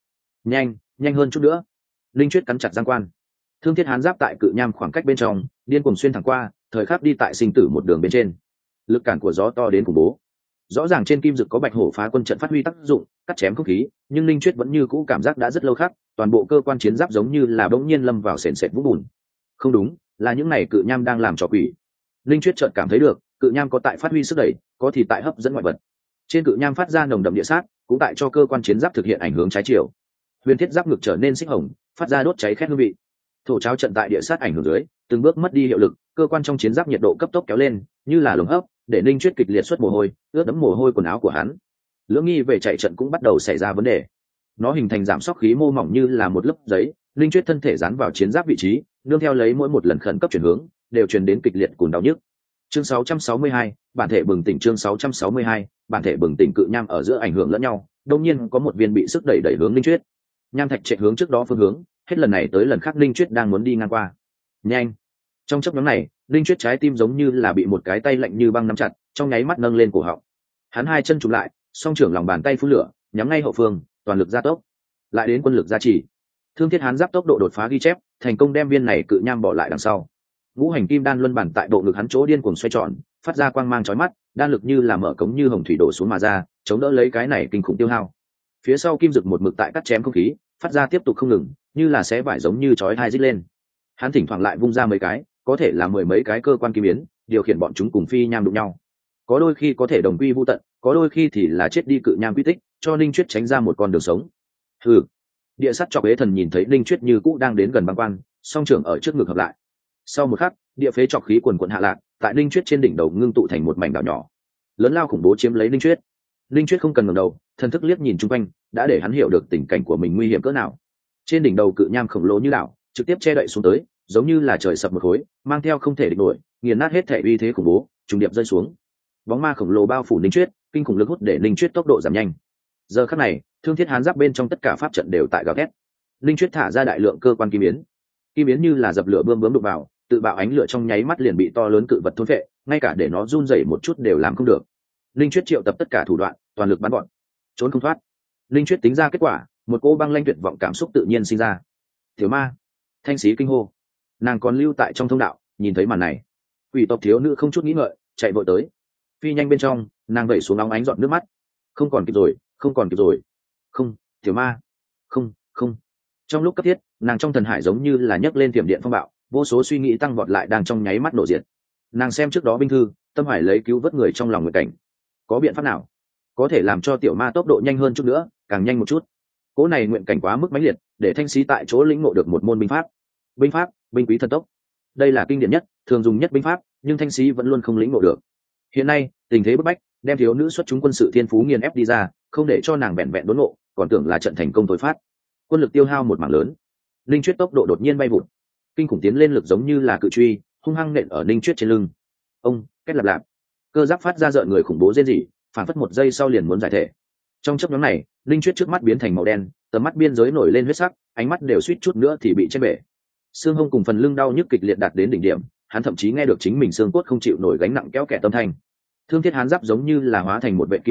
Nhanh hơn chút nữa. Linh Chuyết cắn chặt giang quan. Thương thiết hán giáp tại cự nham khoảng cách bên trong, điên cuồng xuyên thẳng qua, thời khắc đi tại sinh tử một đường bên trên. Lực cản của gió to đến khủng bố. Rõ ràng trên kim dực có bạch hổ phá quân trận phát huy tác dụng, cắt chém không khí, nhưng Linh Chuyết vẫn như cũ cảm giác đã rất lâu khác, toàn bộ cơ quan chiến giáp giống như là bỗng nhiên lâm vào sền sệt vũng bùn. Không đúng, là những này cự nham đang làm trò quỷ. Linh Chuyết chợt cảm thấy được, cự nham có tại phát huy sức đẩy, có thì tại hấp dẫn ngoại vật. Trên cự nham phát ra nồng đậm địa sát, cũng tại cho cơ quan chiến giáp thực hiện ảnh hưởng trái chiều. Huyền thiết giáp ngực trở nên xích hồng, phát ra đốt cháy khét hương vị. Thổ cháo trận tại địa sát ảnh hưởng dưới, từng bước mất đi hiệu lực, cơ quan trong chiến giáp nhiệt độ cấp tốc kéo lên, như là lồng hấp, để Linh Chuyết kịch liệt xuất mồ hôi, ướt đẫm mồ hôi quần áo của hắn. Lưỡng nghi về chạy trận cũng bắt đầu xảy ra vấn đề. Nó hình thành giảm sóc khí mô mỏng như là một lớp giấy, Linh Chuyết thân thể dán vào chiến giáp vị trí, nương theo lấy mỗi một lần khẩn cấp chuyển hướng, đều truyền đến kịch liệt cùn đau nhức. Chương 662, bản thể bừng tỉnh. Chương 662, bản thể bừng tỉnh. Cự nham ở giữa ảnh hưởng lẫn nhau, đột nhiên có một viên bị sức đẩy hướng Linh Chuyết. Nham thạch chạy hướng trước đó phương hướng, hết lần này tới lần khác Linh Chuyết đang muốn đi ngang qua. Nhanh! Trong chốc ngắn này, Linh Chuyết trái tim giống như là bị một cái tay lạnh như băng nắm chặt, trong nháy mắt nâng lên cổ họng. Hắn hai chân chụm lại, song trưởng lòng bàn tay phun lửa, nhắm ngay hậu phương, toàn lực gia tốc. Lại đến quân lực gia trì. Thương thiết hán giáp tốc độ đột phá ghi chép, thành công đem viên này cự nham bỏ lại đằng sau. Ngũ hành kim đan luân bản tại bộ ngực hắn chỗ điên cuồng xoay tròn, phát ra quang mang chói mắt, đan lực như là mở cống như hồng thủy đổ xuống mà ra, chống đỡ lấy cái này kinh khủng tiêu hao. Phía sau kim dực một mực tại cắt chém không khí, phát ra tiếp tục không ngừng, như là xé vải giống như chói tai rít lên. Hắn thỉnh thoảng lại vung ra mấy cái, có thể là mười mấy cái cơ quan kim yến, điều khiển bọn chúng cùng phi nham đụng nhau. Có đôi khi có thể đồng quy vu tận, có đôi khi thì là chết đi cự nham quy tích, cho Linh Chuyết tránh ra một con đường sống. Hừ. Địa sắt chọc ế thần nhìn thấy Linh Chuyết như cũ đang đến gần băng quan, song trưởng ở trước ngực hợp lại. Sau một khắc, địa phế chọc khí quần quần hạ lạc, tại Linh Chuyết trên đỉnh đầu ngưng tụ thành một mảnh đảo nhỏ. Lớn lao khủng bố chiếm lấy Linh Chuyết. Linh Chuyết không cần ngẩng đầu, thần thức liếc nhìn chung quanh, đã để hắn hiểu được tình cảnh của mình nguy hiểm cỡ nào. Trên đỉnh đầu cự nham khổng lồ như đảo, trực tiếp che đậy xuống tới, giống như là trời sập một khối, mang theo không thể địch nổi, nghiền nát hết thể uy thế khủng bố, trùng điệp rơi xuống. Bóng ma khổng lồ bao phủ Linh Chuyết, kinh khủng lực hút để Linh Chuyết tốc độ giảm nhanh. Giờ khắc này, thương thiết hán giáp bên trong tất cả pháp trận đều tại gào thét. Linh Chuyết thả ra đại lượng cơ quan kim yến. Kim yến như là dập lửa bươm bướm đụng vào, tự bạo ánh lửa trong nháy mắt liền bị to lớn cự vật thôn phệ, ngay cả để nó run rẩy một chút đều làm không được. Linh Chuyết triệu tập tất cả thủ đoạn, toàn lực bắn gọn, trốn không thoát. Linh Chuyết tính ra kết quả, một cô băng lanh tuyệt vọng cảm xúc tự nhiên sinh ra. Tiểu ma, Thanh Sĩ kinh hô. Nàng còn lưu tại trong thông đạo, nhìn thấy màn này, quỷ tộc thiếu nữ không chút nghĩ ngợi, chạy vội tới. Phi nhanh bên trong, nàng vẩy xuống nóng ánh giọt nước mắt. Không còn kịp rồi, không còn kịp rồi. Không, tiểu ma, không. Trong lúc cấp thiết, nàng trong thần hải giống như là nhấc lên tiềm điện phong bạo, vô số suy nghĩ tăng vọt lại đang trong nháy mắt nổ diệt. Nàng xem trước đó binh thư, tâm hải lấy cứu vớt người trong lòng người cảnh. Có biện pháp nào có thể làm cho tiểu ma tốc độ nhanh hơn chút nữa, càng nhanh một chút? Cố này nguyện cảnh quá mức mãnh liệt, để Thanh Sĩ tại chỗ lĩnh ngộ được một môn binh pháp. Binh quý thần tốc. Đây là kinh điển nhất, thường dùng nhất binh pháp, nhưng Thanh Sĩ vẫn luôn không lĩnh ngộ được. Hiện nay, tình thế bức bách, đem thiếu nữ xuất chúng quân sự thiên phú nghiền ép đi ra, không để cho nàng vẹn vẹn đốn ngộ, còn tưởng là trận thành công tối phát. Quân lực tiêu hao một mảng lớn. Linh Chuyết tốc độ đột nhiên bay vụt, kinh khủng tiến lên lực giống như là cự truy, hung hăng nện ở Linh Chuyết trên lưng. Ông, kết lạp lạp. Cơ giáp phát ra rợn người khủng bố rên rỉ, phản phất một giây sau liền muốn giải thể. Trong chớp nhoáng này, Linh Chuyết trước mắt biến thành màu đen, tầm mắt biên giới nổi lên huyết sắc, ánh mắt đều suýt chút nữa thì bị chết bể. Xương hông cùng phần lưng đau nhức kịch liệt đạt đến đỉnh điểm, hắn thậm chí nghe được chính mình xương cốt không chịu nổi gánh nặng kéo kẻ tâm thanh. Thương thiết hán giáp giống như là hóa thành một vệ kim quang,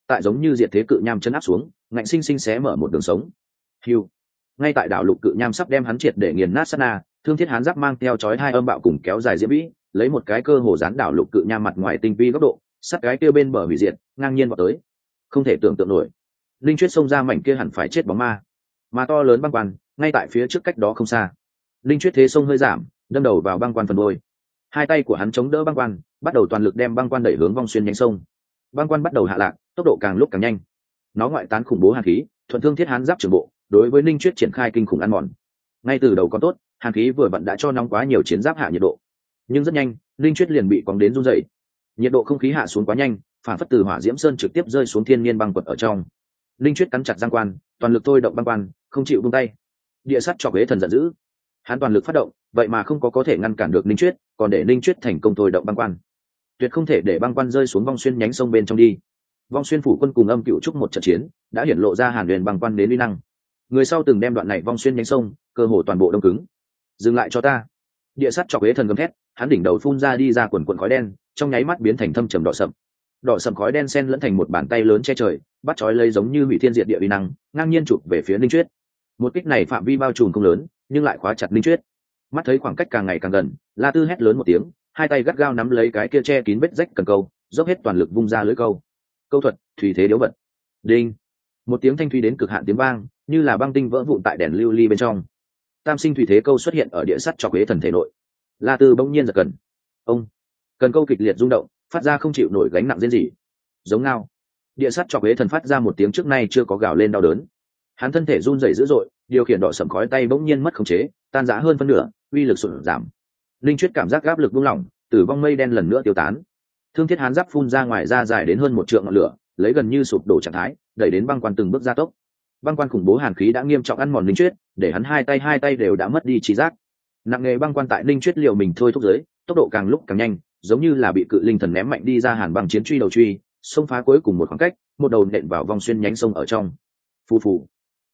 tại giống như diệt thế cự nham chân áp xuống, ngạnh sinh sinh xé mở một đường sống. Hưu. Ngay tại đảo lục cự nham sắp đem hắn triệt để nghiền nát sát na, Thương Thiết Hán Giáp mang theo chói hai âm bạo cùng kéo dài diễm vĩ, lấy một cái cơ hồ dán đảo lục cự nham mặt ngoài tinh vi góc độ, sát cái kia bên bờ hủy diệt, ngang nhiên vào tới. Không thể tưởng tượng nổi. Linh Chuyết xông ra mảnh kia hẳn phải chết bóng ma, mà to lớn băng quan, ngay tại phía trước cách đó không xa. Linh Chuyết thế sông hơi giảm, đâm đầu vào băng quan phần đôi. Hai tay của hắn chống đỡ băng quan, bắt đầu toàn lực đem băng quan đẩy hướng vong xuyên nhánh sông. Băng quan bắt đầu hạ lạc, tốc độ càng lúc càng nhanh. Nó ngoại tán khủng bố hàn khí, thuận Thương Thiết Hán Giáp trưởng bộ, đối với Linh Chuyết triển khai kinh khủng ăn mòn. Ngay từ đầu còn tốt, hàn khí vừa vặn đã cho nóng quá nhiều chiến giáp hạ nhiệt độ, nhưng rất nhanh, Linh Chuyết liền bị quăng đến run rẩy. Nhiệt độ không khí hạ xuống quá nhanh, phản phất từ hỏa diễm sơn trực tiếp rơi xuống thiên nhiên băng quật ở trong. Linh Chuyết cắn chặt giang quan, toàn lực thôi động băng quan, không chịu buông tay. Địa sắt chọc ghế thần giận dữ, hắn toàn lực phát động, vậy mà không có thể ngăn cản được Linh Chuyết, còn để Linh Chuyết thành công thôi động băng quan. Tuyệt không thể để băng quan rơi xuống vong xuyên nhánh sông bên trong đi. Vong xuyên phủ quân cùng Âm Cựu Trúc một trận chiến, đã hiển lộ ra hàn huyền băng quan đến uy năng. Người sau từng đem đoạn này vong xuyên nhánh sông, cơ hồ toàn bộ đông cứng. Dừng lại cho ta! Địa sắt chọc ghế thần gầm thét, hắn đỉnh đầu phun ra đi ra quần quần khói đen, trong nháy mắt biến thành thâm trầm đỏ sậm. Đỏ sậm khói đen xen lẫn thành một bàn tay lớn che trời, bắt chói lấy giống như hủy thiên diệt địa uy năng, ngang nhiên chụp về phía Linh Chuyết. Một kích này phạm vi bao trùm không lớn, nhưng lại khóa chặt Linh Chuyết. Mắt thấy khoảng cách càng ngày càng gần, La Tư hét lớn một tiếng, hai tay gắt gao nắm lấy cái kia che kín vết rách cần câu, dốc hết toàn lực vung ra lưỡi câu. Câu thuật, thủy thế điếu vật. Đinh. Một tiếng thanh thủy đến cực hạn tiếng vang, như là băng tinh vỡ vụn tại đèn lưu ly bên trong. Tam sinh thủy thế câu xuất hiện ở địa sắt chọc ghế thần thể nội. La Tư bỗng nhiên giật cần. Ông. Cần câu kịch liệt rung động, phát ra không chịu nổi gánh nặng rên rỉ. Giống ngao. Địa sắt chọc ghế thần phát ra một tiếng trước nay chưa có gào lên đau đớn. Hắn thân thể run rẩy dữ dội, điều khiển đỏ sẫm khói tay bỗng nhiên mất khống chế, tan rã hơn phân nửa, uy lực sụt giảm. Linh Chuyết cảm giác áp lực buông lỏng, tử vong mây đen lần nữa tiêu tán. Thương Thiết Hán Giáp phun ra ngoài ra dài đến hơn một trượng ngọn lửa, lấy gần như sụp đổ trạng thái, đẩy đến băng quan từng bước gia tốc. Băng quan khủng bố hàn khí đã nghiêm trọng ăn mòn Linh Chuyết, để hắn hai tay đều đã mất đi trí giác. Nặng nghề băng quan tại Linh Chuyết liều mình thôi thúc giới, tốc độ càng lúc càng nhanh, giống như là bị cự linh thần ném mạnh đi ra hàn băng chiến truy đầu truy, xông phá cuối cùng một khoảng cách, một đầu nện vào vòng xuyên nhánh sông ở trong. Phù phù.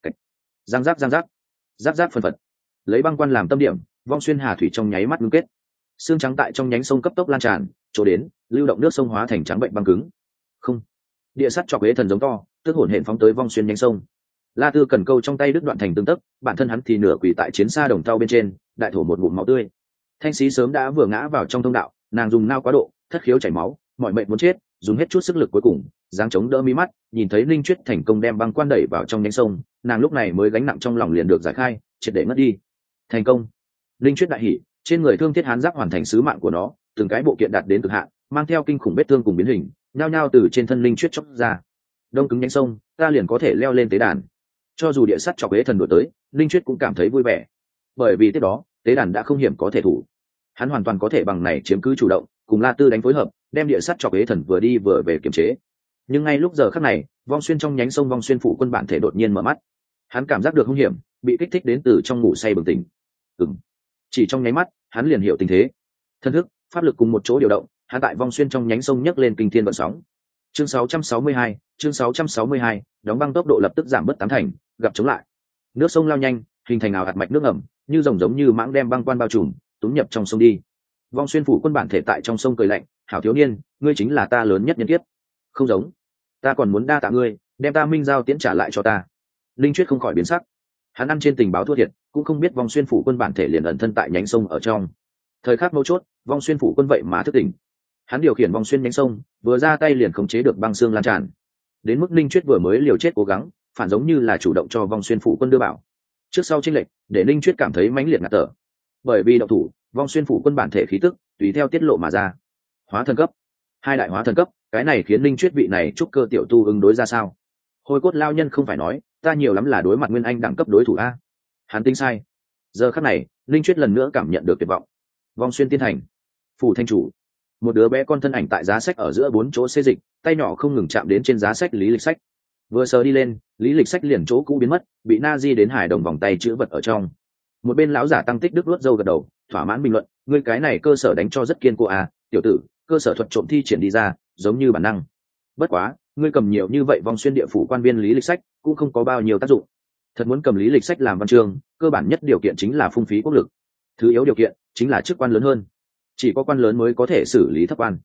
Giang giác giáp giáp phân phật. Lấy băng quan làm tâm điểm, vong xuyên hà thủy trong nháy mắt ngưng kết. Xương trắng tại trong nhánh sông cấp tốc lan tràn, chỗ đến, lưu động nước sông hóa thành trắng bệnh băng cứng. Không. Địa sắt chọc ghế thần giống to, tức hổn hển phóng tới vong xuyên nhánh sông. La Tư cần câu trong tay đứt đoạn thành tương tấc, bản thân hắn thì nửa quỳ tại chiến xa đồng thau bên trên, đại thổ một ngụm máu tươi. Thanh Sĩ sớm đã vừa ngã vào trong thông đạo, nàng dùng nao quá độ, thất khiếu chảy máu, mọi mệnh muốn chết, dùng hết chút sức lực cuối cùng, giáng chống đỡ mí mắt, nhìn thấy Linh Chuyết thành công đem băng quan đẩy vào trong nhánh sông, nàng lúc này mới gánh nặng trong lòng liền được giải khai, triệt để ngất đi. Thành công. Linh Chuyết đại hỉ, trên người Thương Thiết Hán Giáp hoàn thành sứ mạng của nó, từng cái bộ kiện đạt đến cực hạn, mang theo kinh khủng vết thương cùng biến hình, nhao nhao từ trên thân Linh Chuyết chóc ra. Đông cứng nhánh sông, ta liền có thể leo lên tế đàn. Cho dù địa sắt chọc ghế thần đuổi tới, Linh Chuyết cũng cảm thấy vui vẻ, bởi vì tiếp đó tế đàn đã không hiểm có thể thủ, hắn hoàn toàn có thể bằng này chiếm cứ chủ động, cùng La Tư đánh phối hợp, đem địa sắt chọc ghế thần vừa đi vừa về kiềm chế. Nhưng ngay lúc giờ khắc này, vong xuyên trong nhánh sông vong xuyên phụ quân bản thể đột nhiên mở mắt, hắn cảm giác được hung hiểm, bị kích thích đến từ trong ngủ say bừng tỉnh. Chỉ trong nháy mắt, hắn liền hiểu tình thế, thân thức, pháp lực cùng một chỗ điều động, hắn tại vong xuyên trong nhánh sông nhấc lên kinh thiên vận sóng. Chương 662, đóng băng tốc độ lập tức giảm bớt 80, gặp chống lại. Nước sông lao nhanh, hình thành ảo hạt mạch nước ẩm, như rồng giống như mãng đem băng quan bao trùm, túm nhập trong sông đi. Vong xuyên phủ quân bản thể tại trong sông cười lạnh, hảo thiếu niên, ngươi chính là ta lớn nhất nhân kiếp. Không giống, ta còn muốn đa tạ ngươi, đem ta minh giao tiễn trả lại cho ta. Linh Chuyết không khỏi biến sắc, hắn ăn trên tình báo thua thiệt, cũng không biết vong xuyên phủ quân bản thể liền ẩn thân tại nhánh sông ở trong. Thời khắc mấu chốt, vong xuyên phủ quân vậy mà thức tỉnh, hắn điều khiển vong xuyên nhánh sông, vừa ra tay liền khống chế được băng xương lan tràn, đến mức Linh Chuyết vừa mới liều chết cố gắng, phản giống như là chủ động cho vong xuyên phủ quân đưa bảo. Trước sau chênh lệch, để Linh Chuyết cảm thấy mãnh liệt ngạt thở, bởi vì động thủ, vong xuyên phủ quân bản thể khí tức tùy theo tiết lộ mà ra. Hóa thần cấp, hai đại hóa thần cấp, cái này khiến Linh Chuyết vị này trúc cơ tiểu tu ứng đối ra sao? Hồi cốt lao nhân không phải nói, ta nhiều lắm là đối mặt nguyên anh đẳng cấp đối thủ a. Hắn tính sai. Giờ khắc này, Linh Chuyết lần nữa cảm nhận được tuyệt vọng. Vong xuyên tiên thành, phủ thanh chủ, một đứa bé con thân ảnh tại giá sách ở giữa 4 chỗ xê dịch, tay nhỏ không ngừng chạm đến trên giá sách lý lịch sách. Vừa sờ đi lên, lý lịch sách liền chỗ cũ biến mất, bị na di đến hải đồng vòng tay chữ vật ở trong. Một bên lão giả tăng tích đức luốt râu gật đầu, thỏa mãn bình luận, ngươi cái này cơ sở đánh cho rất kiên cố à, tiểu tử, cơ sở thuật trộm thi triển đi ra, giống như bản năng. Bất quá, ngươi cầm nhiều như vậy vong xuyên địa phủ quan viên lý lịch sách, cũng không có bao nhiêu tác dụng. Thật muốn cầm lý lịch sách làm văn chương, cơ bản nhất điều kiện chính là phung phí quốc lực. Thứ yếu điều kiện chính là chức quan lớn hơn. Chỉ có quan lớn mới có thể xử lý thấp quan.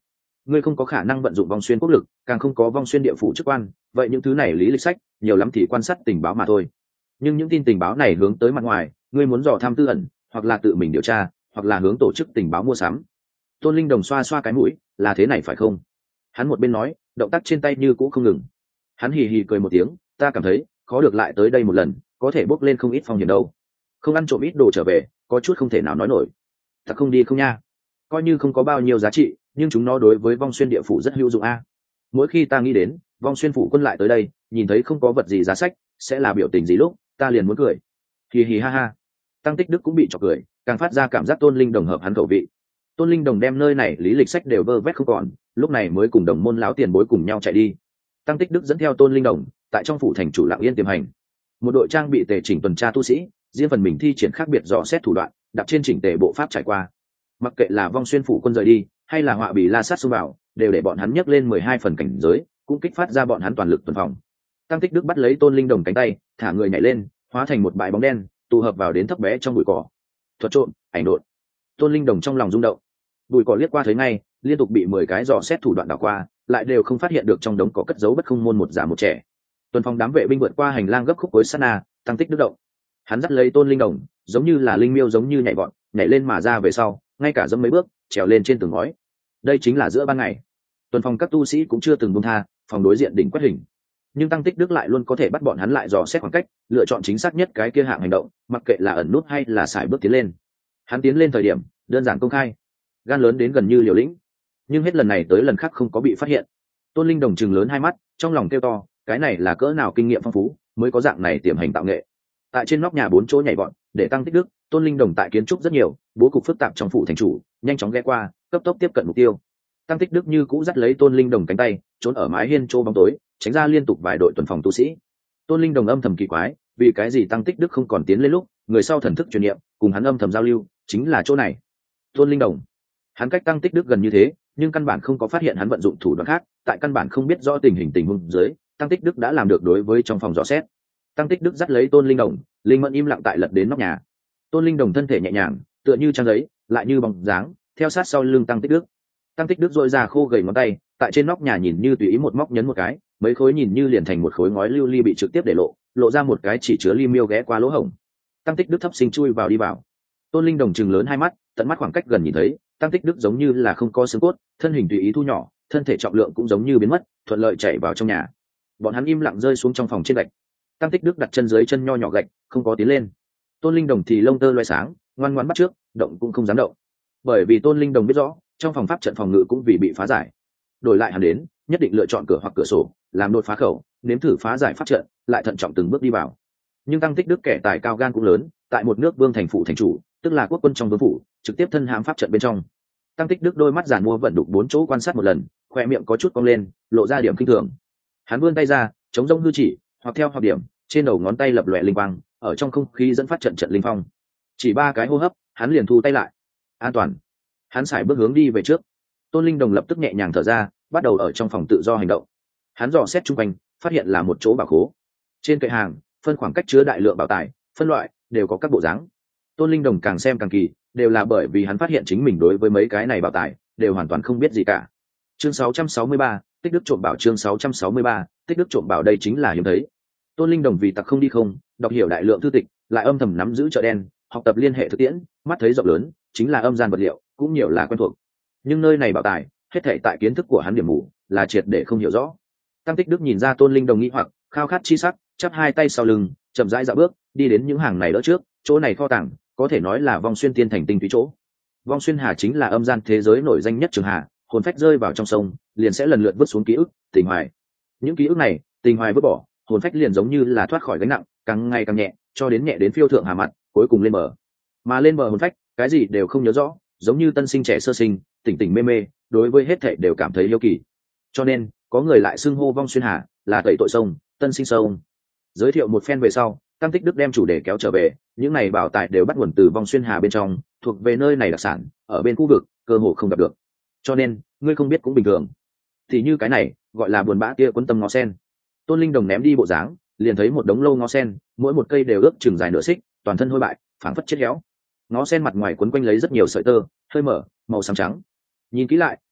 ngươi không có khả năng vận dụng vong xuyên quốc lực, càng không có vong xuyên địa phủ chức quan, vậy những thứ này lý lịch sách nhiều lắm thì quan sát tình báo mà thôi. Nhưng những tin tình báo này hướng tới mặt ngoài, ngươi muốn dò tham tư ẩn, hoặc là tự mình điều tra, hoặc là hướng tổ chức tình báo mua sắm. Tôn Linh Đồng xoa xoa cái mũi, là thế này phải không? Hắn một bên nói, động tác trên tay như cũ không ngừng. Hắn hì hì cười một tiếng, ta cảm thấy khó được lại tới đây một lần, có thể bốc lên không ít phong hiểm đâu. Không ăn trộm ít đồ trở về, có chút không thể nào nói nổi. Ta không đi không nha, coi như không có bao nhiêu giá trị, nhưng chúng nó đối với vong xuyên địa phủ rất hữu dụng a. Mỗi khi ta nghĩ đến vong xuyên phủ quân lại tới đây, nhìn thấy không có vật gì giá sách, sẽ là biểu tình gì lúc ta liền muốn cười. Hì hì ha ha. Tăng Tích Đức cũng bị chọc cười, càng phát ra cảm giác Tôn Linh Đồng hợp hắn khẩu vị. Tôn Linh Đồng đem nơi này lý lịch sách đều vơ vét không còn, lúc này mới cùng đồng môn láo tiền bối cùng nhau chạy đi. Tăng Tích Đức dẫn theo Tôn Linh Đồng tại trong phủ thành chủ lặng yên tiềm hành. Một đội trang bị tề chỉnh tuần tra tu sĩ, riêng phần mình thi triển khác biệt dò xét thủ đoạn, đặt trên chỉnh tề bộ pháp trải qua. Mặc kệ là vong xuyên phủ quân rời đi, hay là họa bì la sát xông vào, đều để bọn hắn nhấc lên 12 phần cảnh giới, cũng kích phát ra bọn hắn toàn lực tuần phòng. Tăng Tích Đức bắt lấy Tôn Linh Đồng cánh tay, thả người nhảy lên, hóa thành một bãi bóng đen, tụ hợp vào đến thấp bé trong bụi cỏ. Thuật trộm, ảnh độn. Tôn Linh Đồng trong lòng rung động. Bụi cỏ liếc qua thấy ngay, liên tục bị 10 cái dò xét thủ đoạn đảo qua, lại đều không phát hiện được trong đống cỏ cất giấu bất không môn một già một trẻ. Tuần phòng đám vệ binh vượt qua hành lang gấp khúc cuối sát na, Tăng Tích Đức động. Hắn dắt lấy Tôn Linh Đồng, giống như là linh miêu giống như nhảy vọt, nhảy lên mà ra về sau, ngay cả dẫm mấy bước, trèo lên trên tường ngói. Đây chính là giữa ban ngày. Tuần phòng các tu sĩ cũng chưa từng buông tha, phòng đối diện đỉnh quét hình. Nhưng Tăng Tích Đức lại luôn có thể bắt bọn hắn lại dò xét khoảng cách, lựa chọn chính xác nhất cái kia hạng hành động, mặc kệ là ẩn nút hay là sải bước tiến lên. Hắn tiến lên thời điểm đơn giản công khai, gan lớn đến gần như liều lĩnh, nhưng hết lần này tới lần khác không có bị phát hiện. Tôn Linh Đồng chừng lớn hai mắt, trong lòng kêu to, cái này là cỡ nào kinh nghiệm phong phú mới có dạng này tiềm hành tạo nghệ. Tại trên nóc nhà 4 chỗ nhảy vọt, để Tăng Tích Đức, Tôn Linh Đồng tại kiến trúc rất nhiều, bố cục phức tạp trong phủ thành chủ, nhanh chóng ghé qua, cấp tốc tiếp cận mục tiêu. Tăng Tích Đức như cũ dắt lấy Tôn Linh Đồng cánh tay, trốn ở mái hiên chỗ bóng tối, tránh ra liên tục vài đội tuần phòng tu sĩ. Tôn Linh Đồng âm thầm kỳ quái, vì cái gì Tăng Tích Đức không còn tiến lên lúc người sau thần thức truyền niệm cùng hắn âm thầm giao lưu, chính là chỗ này. Tôn Linh Đồng, hắn cách Tăng Tích Đức gần như thế, nhưng căn bản không có phát hiện hắn vận dụng thủ đoạn khác, tại căn bản không biết rõ tình huống dưới, Tăng Tích Đức đã làm được đối với trong phòng dò xét. Tăng Tích Đức dắt lấy Tôn Linh Đồng, linh mẫn im lặng tại lật đến nóc nhà. Tôn Linh Đồng thân thể nhẹ nhàng, tựa như trang giấy, lại như bóng dáng, theo sát sau lưng Tăng Tích Đức. Tăng Tích Đức dội ra khô gầy ngón tay, tại trên nóc nhà nhìn như tùy ý một móc nhấn một cái, mấy khối nhìn như liền thành một khối ngói lưu ly bị trực tiếp để lộ ra một cái chỉ chứa ly miêu ghé qua lỗ hổng. Tăng Tích Đức thấp sinh chui vào đi vào. Tôn Linh Đồng chừng lớn hai mắt, tận mắt khoảng cách gần nhìn thấy, Tăng Tích Đức giống như là không có xương cốt, thân hình tùy ý thu nhỏ, thân thể trọng lượng cũng giống như biến mất, thuận lợi chạy vào trong nhà. Bọn hắn im lặng rơi xuống trong phòng trên gạch. Tăng Tích Đức đặt chân dưới chân nho nhỏ gạch, không có tiến lên. Tôn Linh Đồng thì lông tơ loé sáng, ngoan ngoãn bắt trước, động cũng không dám động. Bởi vì Tôn Linh Đồng biết rõ, trong phòng pháp trận phòng ngự cũng vì bị phá giải. Đổi lại hắn đến, nhất định lựa chọn cửa hoặc cửa sổ, làm đột phá khẩu, nếm thử phá giải pháp trận, lại thận trọng từng bước đi vào. Nhưng Tăng Tích Đức kẻ tài cao gan cũng lớn, tại một nước vương thành phủ thành chủ, tức là quốc quân trong vương phủ, trực tiếp thân hãm pháp trận bên trong. Tăng Tích Đức đôi mắt giàn mua vận đục 4 chỗ quan sát một lần, khoe miệng có chút cong lên, lộ ra điểm kinh thường. Hắn vươn tay ra, chống rông hư chỉ, hoặc theo hoặc điểm, trên đầu ngón tay lập lòe linh quang, ở trong không khí dẫn phát trận linh phong. Chỉ 3 cái hô hấp, hắn liền thu tay lại. An toàn. Hắn sải bước hướng đi về trước. Tôn Linh Đồng lập tức nhẹ nhàng thở ra, bắt đầu ở trong phòng tự do hành động. Hắn dò xét chung quanh, phát hiện là một chỗ bảo khố. Trên kệ hàng, phân khoảng cách chứa đại lượng bảo tài, phân loại đều có các bộ dáng. Tôn Linh Đồng càng xem càng kỳ, đều là bởi vì hắn phát hiện chính mình đối với mấy cái này bảo tài đều hoàn toàn không biết gì cả. Chương 663, Tích Đức trộm bảo. Chương 663, Tích Đức trộm bảo. Đây chính là hiếm thấy. Tôn Linh Đồng vì tặc không đi không, đọc hiểu đại lượng thư tịch, lại âm thầm nắm giữ chợ đen, học tập liên hệ thực tiễn, mắt thấy rộng lớn, chính là âm gian vật liệu, cũng nhiều là quen thuộc. Nhưng nơi này bảo tài, hết thảy tại kiến thức của hắn điểm mù, là triệt để không hiểu rõ. Tăng Tích Đức nhìn ra Tôn Linh Đồng nghi hoặc, khao khát chi sắc, chắp hai tay sau lưng, chậm rãi dạo bước, đi đến những hàng này đỡ trước, chỗ này kho tàng, có thể nói là Vong Xuyên tiên thành tinh túy chỗ. Vong Xuyên Hà chính là âm gian thế giới nổi danh nhất trường hà, hồn phách rơi vào trong sông, liền sẽ lần lượt vứt xuống ký ức, tình hoài. Những ký ức này, tình hoài vứt bỏ, hồn phách liền giống như là thoát khỏi gánh nặng, càng ngày càng nhẹ, cho đến nhẹ đến phiêu thượng hà mặt, cuối cùng lên bờ. Mà lên bờ hồn phách, cái gì đều không nhớ rõ, giống như tân sinh trẻ sơ sinh, tỉnh tỉnh mê mê, đối với hết thảy đều cảm thấy hiếu kỳ. Cho nên, có người lại xưng hô Vong Xuyên Hà là tẩy tội sông, tân sinh sông. Giới thiệu một phen về sau, Tăng Tích Đức đem chủ đề kéo trở về, những này bảo tài đều bắt nguồn từ Vong Xuyên Hà bên trong, thuộc về nơi này đặc sản, ở bên khu vực cơ hồ không gặp được. Cho nên, ngươi không biết cũng bình thường. Thì như cái này, gọi là buồn bã kia quấn tâm ngó sen. Tôn Linh Đồng ném đi bộ dáng, liền thấy một đống lâu ngó sen, mỗi một cây đều ước chừng dài nửa xích, toàn thân hôi bại, phảng phất chết héo. Ngó sen mặt ngoài quấn quanh lấy rất nhiều sợi tơ, hơi mở, màu xám trắng. Nhìn kỹ lại,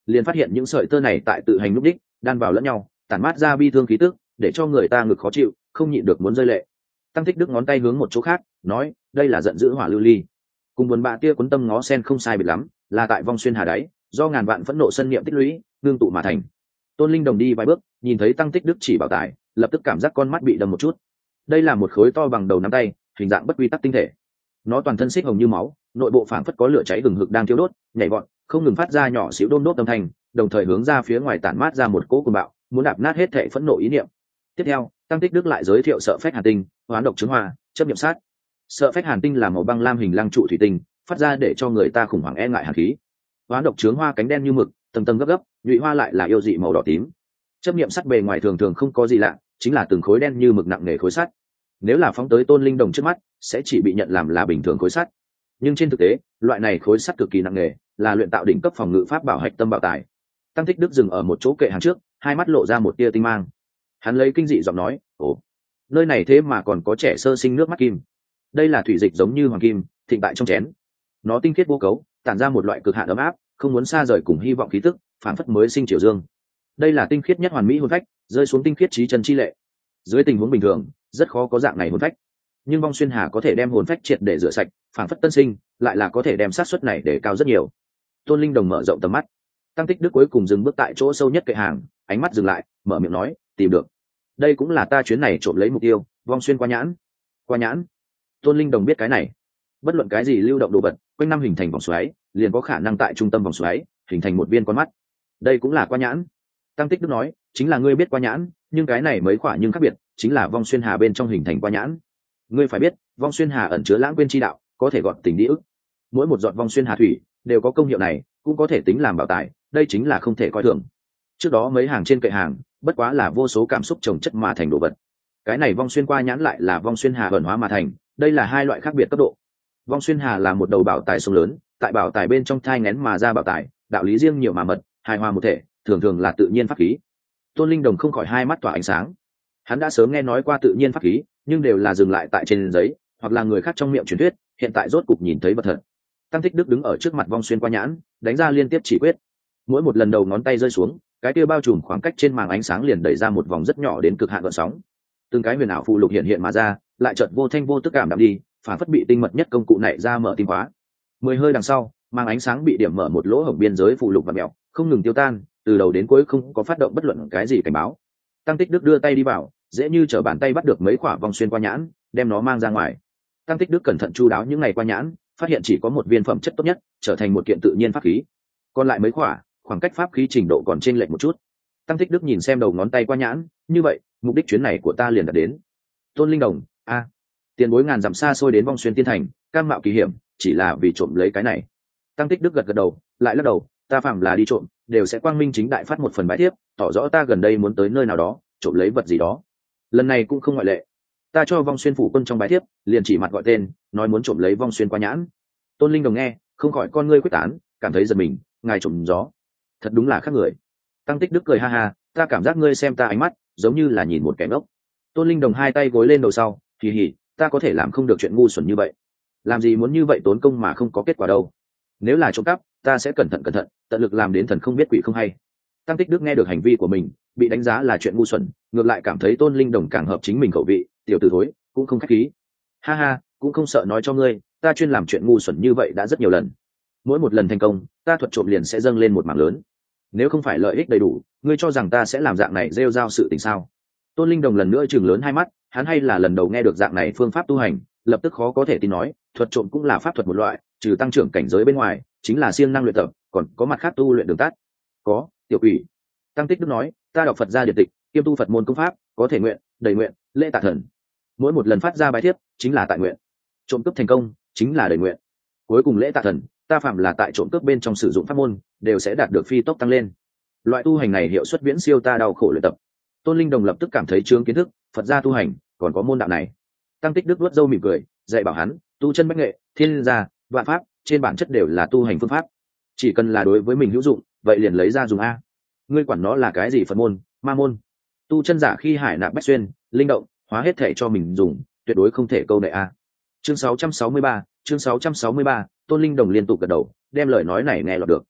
liền phát hiện những sợi tơ này tại tự hành lúc đích đan vào lẫn nhau, tản mát ra bi thương khí tức, để cho người ta ngực khó chịu, không nhịn được muốn rơi lệ. Tăng Tích Đức ngón tay hướng một chỗ khác, nói, đây là giận dữ hỏa lưu ly, cùng buồn bã kia cuốn tâm ngó sen không sai biệt lắm, là tại vong xuyên hà đáy, do ngàn vạn phẫn nộ sân niệm tích lũy, ngưng tụ mà thành. Tôn Linh Đồng đi vài bước, nhìn thấy Tăng Tích Đức chỉ bảo tài, lập tức cảm giác con mắt bị đâm một chút. Đây là một khối to bằng đầu nắm tay, hình dạng bất quy tắc tinh thể. Nó toàn thân xích hồng như máu, nội bộ phảng phất có lửa cháy hừng hực đang thiêu đốt, nhảy vọt, không ngừng phát ra nhỏ xíu đôm đốt âm thanh, đồng thời hướng ra phía ngoài tản mát ra một cỗ cuồng bạo, muốn đạp nát hết thảy phẫn nộ ý niệm. Tiếp theo, Tăng Tích Đức lại giới thiệu sợ phách hàn tinh, hoán độc chứng hoa, chấp niệm sát. Sợ phách hàn tinh là màu băng lam hình lăng trụ thủy tinh, phát ra để cho người ta khủng hoảng e ngại hàn khí. Hoán độc chứng hoa cánh đen như mực, tầng tầng gấp gấp, nhụy hoa lại là yêu dị màu đỏ tím. Chấp niệm sắt bề ngoài thường thường không có gì lạ, chính là từng khối đen như mực nặng nề khối sắt. Nếu là phóng tới Tôn Linh Đồng trước mắt, sẽ chỉ bị nhận làm là bình thường khối sắt. Nhưng trên thực tế, loại này khối sắt cực kỳ nặng nề, là luyện tạo đỉnh cấp phòng ngự pháp bảo hạch tâm bảo tài. Tăng Tích Đức dừng ở một chỗ kệ hàng trước, hai mắt lộ ra một tia tinh mang. Hắn lấy kinh dị giọng nói, ồ, nơi này thế mà còn có trẻ sơ sinh nước mắt kim. Đây là thủy dịch giống như hoàng kim, thịnh tại trong chén. Nó tinh khiết vô cấu, tản ra một loại cực hạn ấm áp, không muốn xa rời cùng hy vọng khí tức, phản phất mới sinh triều dương. Đây là tinh khiết nhất hoàn mỹ hồn phách, rơi xuống tinh khiết trí chân chi lệ. Dưới tình huống bình thường, rất khó có dạng này hồn phách. Nhưng vong xuyên hà có thể đem hồn phách triệt để rửa sạch, phản phất tân sinh, lại là có thể đem sát suất này để cao rất nhiều. Tôn Linh Đồng mở rộng tầm mắt. Tăng Tích Đức cuối cùng dừng bước tại chỗ sâu nhất kệ hàng, ánh mắt dừng lại, mở miệng nói, tìm được. Đây cũng là ta chuyến này trộm lấy mục tiêu, vong xuyên qua nhãn. Qua nhãn. Tôn Linh Đồng biết cái này. Bất luận cái gì lưu động đồ vật, quanh năm hình thành vòng xoáy, liền có khả năng tại trung tâm vòng xoáy, hình thành một viên con mắt. Đây cũng là qua nhãn. Tăng Tích Đức nói, chính là ngươi biết qua nhãn, nhưng cái này mới khỏa nhưng khác biệt, chính là vong xuyên hà bên trong hình thành qua nhãn. Ngươi phải biết, vong xuyên hà ẩn chứa lãng quên chi đạo, có thể gọt tình đi ức. Mỗi một giọt vong xuyên hà thủy đều có công hiệu này, cũng có thể tính làm bảo tài, đây chính là không thể coi thường. Trước đó mấy hàng trên kệ hàng, bất quá là vô số cảm xúc chồng chất mà thành đồ vật. Cái này vong xuyên qua nhãn lại là vong xuyên hà ẩn hóa mà thành, đây là hai loại khác biệt cấp độ. Vong xuyên hà là một đầu bảo tài sông lớn, tại bảo tài bên trong thai nghén mà ra bảo tài, đạo lý riêng nhiều mà mật, hài hòa một thể, thường thường là tự nhiên pháp khí. Tôn Linh Đồng không khỏi hai mắt tỏa ánh sáng. Hắn đã sớm nghe nói qua tự nhiên pháp khí, nhưng đều là dừng lại tại trên giấy, hoặc là người khác trong miệng truyền thuyết, hiện tại rốt cục nhìn thấy vật thật. Tăng Tích Đức đứng ở trước mặt vong xuyên qua nhãn, đánh ra liên tiếp chỉ quyết. Mỗi một lần đầu ngón tay rơi xuống, cái kia bao trùm khoảng cách trên màng ánh sáng liền đẩy ra một vòng rất nhỏ đến cực hạn gợn sóng. Từng cái huyền ảo phụ lục hiện hiện mà ra, lại chợt vô thanh vô tức cảm đạm đi, phản phất bị tinh mật nhất công cụ này ra mở tim khóa. 10 hơi đằng sau, màng ánh sáng bị điểm mở một lỗ hổng biên giới phụ lục và mèo, không ngừng tiêu tan, từ đầu đến cuối không có phát động bất luận cái gì cảnh báo. Tăng Tích Đức đưa tay đi vào, dễ như trở bàn tay bắt được mấy quả vong xuyên qua nhãn, đem nó mang ra ngoài. Tăng Tích Đức cẩn thận chu đáo những ngày qua nhãn, phát hiện chỉ có một viên phẩm chất tốt nhất, trở thành một kiện tự nhiên pháp khí. Còn lại mấy quả, khoảng cách pháp khí trình độ còn trên lệch một chút. Tăng Tích Đức nhìn xem đầu ngón tay qua nhãn, như vậy, mục đích chuyến này của ta liền đạt đến. Tôn Linh Đồng, tiền bối ngàn dặm xa xôi đến vong xuyên tiên thành, cam mạo kỳ hiểm, chỉ là vì trộm lấy cái này. Tăng Tích Đức gật gật đầu, lại lắc đầu, ta phạm là đi trộm, đều sẽ quang minh chính đại phát một phần bái thiếp, tỏ rõ ta gần đây muốn tới nơi nào đó, trộm lấy vật gì đó. Lần này cũng không ngoại lệ. Ta cho vong xuyên phủ quân trong bái thiếp, liền chỉ mặt gọi tên, nói muốn trộm lấy vong xuyên qua nhãn. Tôn Linh Đồng nghe, không khỏi con ngươi quyết tán, cảm thấy giật mình, ngài trộm gió, thật đúng là khác người. Tăng Tích Đức cười ha ha, ta cảm giác ngươi xem ta ánh mắt, giống như là nhìn một kẻ ngốc. Tôn Linh Đồng hai tay gối lên đầu sau, kỳ hỉ, ta có thể làm không được chuyện ngu xuẩn như vậy. Làm gì muốn như vậy tốn công mà không có kết quả đâu. Nếu là trộm cắp, ta sẽ cẩn thận, tận lực làm đến thần không biết quỷ không hay. Tăng Tích Đức nghe được hành vi của mình bị đánh giá là chuyện ngu xuẩn, ngược lại cảm thấy Tôn Linh Đồng càng hợp chính mình khẩu vị, tiểu tử thối, cũng không khách khí. Ha ha, cũng không sợ nói cho ngươi, ta chuyên làm chuyện ngu xuẩn như vậy đã rất nhiều lần. Mỗi một lần thành công, ta thuật trộm liền sẽ dâng lên một mảng lớn. Nếu không phải lợi ích đầy đủ, ngươi cho rằng ta sẽ làm dạng này rêu rao sự tình sao? Tôn Linh Đồng lần nữa chừng lớn hai mắt, hắn hay là lần đầu nghe được dạng này phương pháp tu hành, lập tức khó có thể tin nói, thuật trộm cũng là pháp thuật một loại, trừ tăng trưởng cảnh giới bên ngoài, chính là siêng năng luyện tập, còn có mặt khác tu luyện đường tắt. Có, tiểu quỷ. Tăng Tích Đức nói, ta đọc Phật gia điển tịch, kiêm tu Phật môn công pháp, có thể nguyện, đầy nguyện, lễ tạ thần. Mỗi một lần phát ra bài thiếp, chính là tại nguyện. Trộm cướp thành công, chính là đầy nguyện. Cuối cùng lễ tạ thần, ta phạm là tại trộm cướp bên trong sử dụng pháp môn, đều sẽ đạt được phi tốc tăng lên. Loại tu hành này hiệu suất viễn siêu ta đau khổ luyện tập. Tôn Linh Đồng lập tức cảm thấy trướng kiến thức, Phật gia tu hành, còn có môn đạo này. Tăng Tích Đức vuốt râu mỉm cười, dạy bảo hắn, tu chân bách nghệ, thiên gia, vạn pháp, trên bản chất đều là tu hành phương pháp. Chỉ cần là đối với mình hữu dụng, vậy liền lấy ra dùng a. Ngươi quản nó là cái gì Phật môn, ma môn. Tu chân giả khi hải nạp bách xuyên, linh động, hóa hết thể cho mình dùng, tuyệt đối không thể câu nệ a. Chương 663, Tôn Linh Đồng liên tục gật đầu, đem lời nói này nghe lọt được.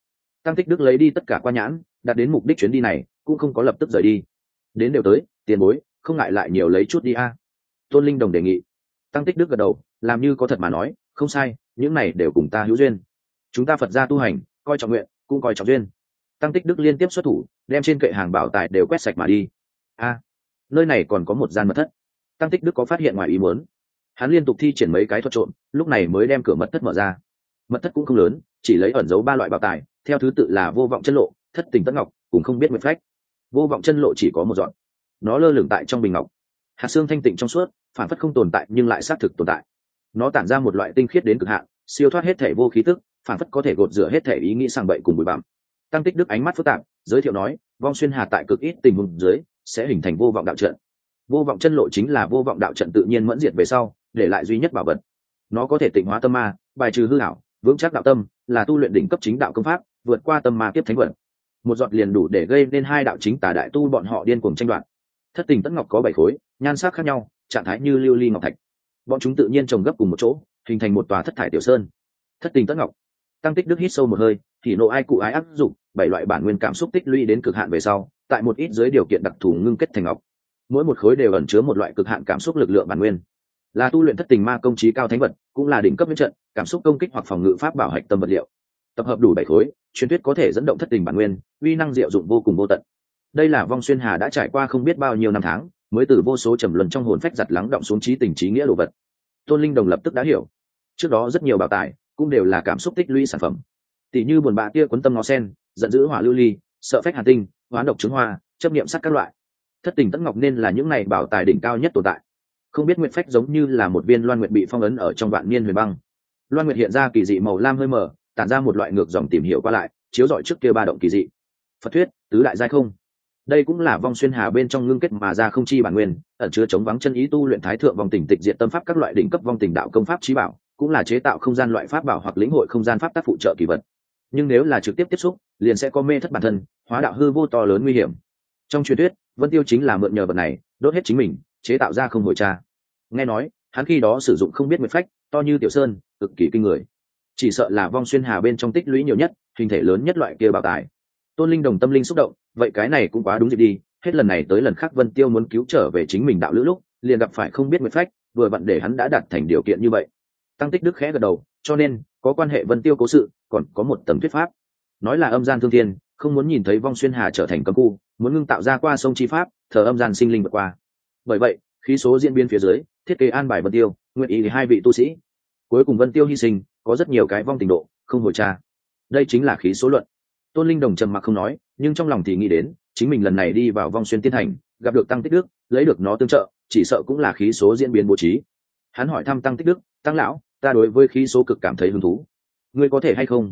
Tăng Tích Đức lấy đi tất cả qua nhãn, đạt đến mục đích chuyến đi này cũng không có lập tức rời đi. Đến đều tới, tiền bối, không ngại lại nhiều lấy chút đi a. Tôn Linh Đồng đề nghị. Tăng Tích Đức gật đầu, làm như có thật mà nói, không sai, những này đều cùng ta hữu duyên. Chúng ta Phật gia tu hành, coi trọng nguyện, cũng coi trọng duyên. Tăng Tích Đức liên tiếp xuất thủ, đem trên kệ hàng bảo tài đều quét sạch mà đi. A, nơi này còn có một gian mật thất. Tăng Tích Đức có phát hiện ngoài ý muốn. Hắn liên tục thi triển mấy cái thuật trộm, lúc này mới đem cửa mật thất mở ra. Mật thất cũng không lớn, chỉ lấy ẩn giấu 3 loại bảo tài, theo thứ tự là vô vọng chân lộ, thất tình tất ngọc, cùng không biết nguyệt phách. Vô vọng chân lộ chỉ có một dọn, nó lơ lửng tại trong bình ngọc, hạt xương thanh tịnh trong suốt, phản phất không tồn tại nhưng lại xác thực tồn tại. Nó tản ra một loại tinh khiết đến cực hạn, siêu thoát hết thể vô khí tức, phản phất có thể gột rửa hết thể ý nghĩ sang bậy cùng bụi bặm. Tăng Tích Đức ánh mắt phức tạp, giới thiệu nói, vong xuyên hà tại cực ít tình huống dưới sẽ hình thành vô vọng đạo trận. Vô vọng chân lộ chính là vô vọng đạo trận tự nhiên mẫn diệt về sau để lại duy nhất bảo vật. Nó có thể tịnh hóa tâm ma, bài trừ hư ảo, vững chắc đạo tâm, là tu luyện đỉnh cấp chính đạo công pháp, vượt qua tâm ma kiếp thánh vận. Một giọt liền đủ để gây nên 2 đạo chính tà đại tu bọn họ điên cuồng tranh đoạt. Thất tình tất ngọc có 7 khối, nhan sắc khác nhau, trạng thái như lưu ly ngọc thạch. Bọn chúng tự nhiên chồng gấp cùng một chỗ, hình thành một tòa thất thải tiểu sơn. Thất tình tất ngọc. Tăng Tích Đức hít sâu một hơi, thì nộ ai cụ ái áp dụng 7 loại bản nguyên cảm xúc tích lũy đến cực hạn về sau, tại một ít dưới điều kiện đặc thù ngưng kết thành ngọc. Mỗi một khối đều ẩn chứa một loại cực hạn cảm xúc lực lượng bản nguyên, là tu luyện thất tình ma công trí cao thánh vật, cũng là đỉnh cấp viễn trận, cảm xúc công kích hoặc phòng ngự pháp bảo hạch tâm vật liệu. Tập hợp đủ 7 khối, truyền thuyết có thể dẫn động thất tình bản nguyên, uy năng diệu dụng vô cùng vô tận. Đây là vong xuyên hà đã trải qua không biết bao nhiêu năm tháng, mới từ vô số trầm luân trong hồn phách giặt lắng động xuống trí tình trí nghĩa đồ vật. Tôn Linh Đồng lập tức đã hiểu, trước đó rất nhiều bảo tài cũng đều là cảm xúc tích lũy sản phẩm, tỷ như buồn bã kia cuốn tâm ngó sen, giận dữ hỏa lưu ly, sợ phách hàn tinh, hoán độc trứng hoa, chấp niệm sắt các loại. Thất tình tất ngọc nên là những này bảo tài đỉnh cao nhất tồn tại. Không biết nguyệt phách giống như là một viên loan nguyệt bị phong ấn ở trong vạn niên huyền băng. Loan nguyệt hiện ra kỳ dị màu lam hơi mờ, tản ra một loại ngược dòng tìm hiểu qua lại, chiếu rọi trước kia 3 động kỳ dị. Phật thuyết tứ đại giai không, đây cũng là vong xuyên hà bên trong ngưng kết mà ra không chi bản nguyên, ẩn chứa chống vắng chân ý tu luyện thái thượng vong tình tịch diệt tâm pháp các loại đỉnh cấp vong tình đạo công pháp trí bảo, cũng là chế tạo không gian loại pháp bảo hoặc lĩnh hội không gian pháp tác phụ trợ kỳ vật. Nhưng nếu là trực tiếp tiếp xúc, liền sẽ có mê thất bản thân, hóa đạo hư vô to lớn nguy hiểm. Trong truyền thuyết, Vân Tiêu chính là mượn nhờ vật này, đốt hết chính mình, chế tạo ra không hồi tra. Nghe nói, hắn khi đó sử dụng không biết nguyệt phách, to như tiểu sơn, cực kỳ kinh người. Chỉ sợ là vong xuyên hà bên trong tích lũy nhiều nhất, hình thể lớn nhất loại kia bảo tài. Tôn Linh Đồng tâm linh xúc động, vậy cái này cũng quá đúng dịp đi, hết lần này tới lần khác Vân Tiêu muốn cứu trở về chính mình đạo lữ lúc, liền gặp phải không biết nguyệt phách, vừa vặn để hắn đã đạt thành điều kiện như vậy. Tăng Tích Đức khẽ gật đầu, cho nên có quan hệ Vân Tiêu cố sự, còn có một tầng thuyết pháp, nói là âm gian thương thiên, không muốn nhìn thấy vong xuyên hà trở thành cấm khu, muốn ngưng tạo ra qua sông chi pháp, thờ âm gian sinh linh vượt qua. Bởi vậy, khí số diễn biến phía dưới, thiết kế an bài Vân Tiêu, nguyện ý 2 vị tu sĩ. Cuối cùng Vân Tiêu hy sinh, có rất nhiều cái vong tình độ, không hồi tra. Đây chính là khí số luận. Tôn Linh Đồng trầm mặc không nói, nhưng trong lòng thì nghĩ đến, chính mình lần này đi vào vong xuyên tiên thành, gặp được Tăng Tích Đức, lấy được nó tương trợ, chỉ sợ cũng là khí số diễn biến bố trí. Hắn hỏi thăm Tăng Tích Đức, Tăng lão, ta đối với khí số cực cảm thấy hứng thú, ngươi có thể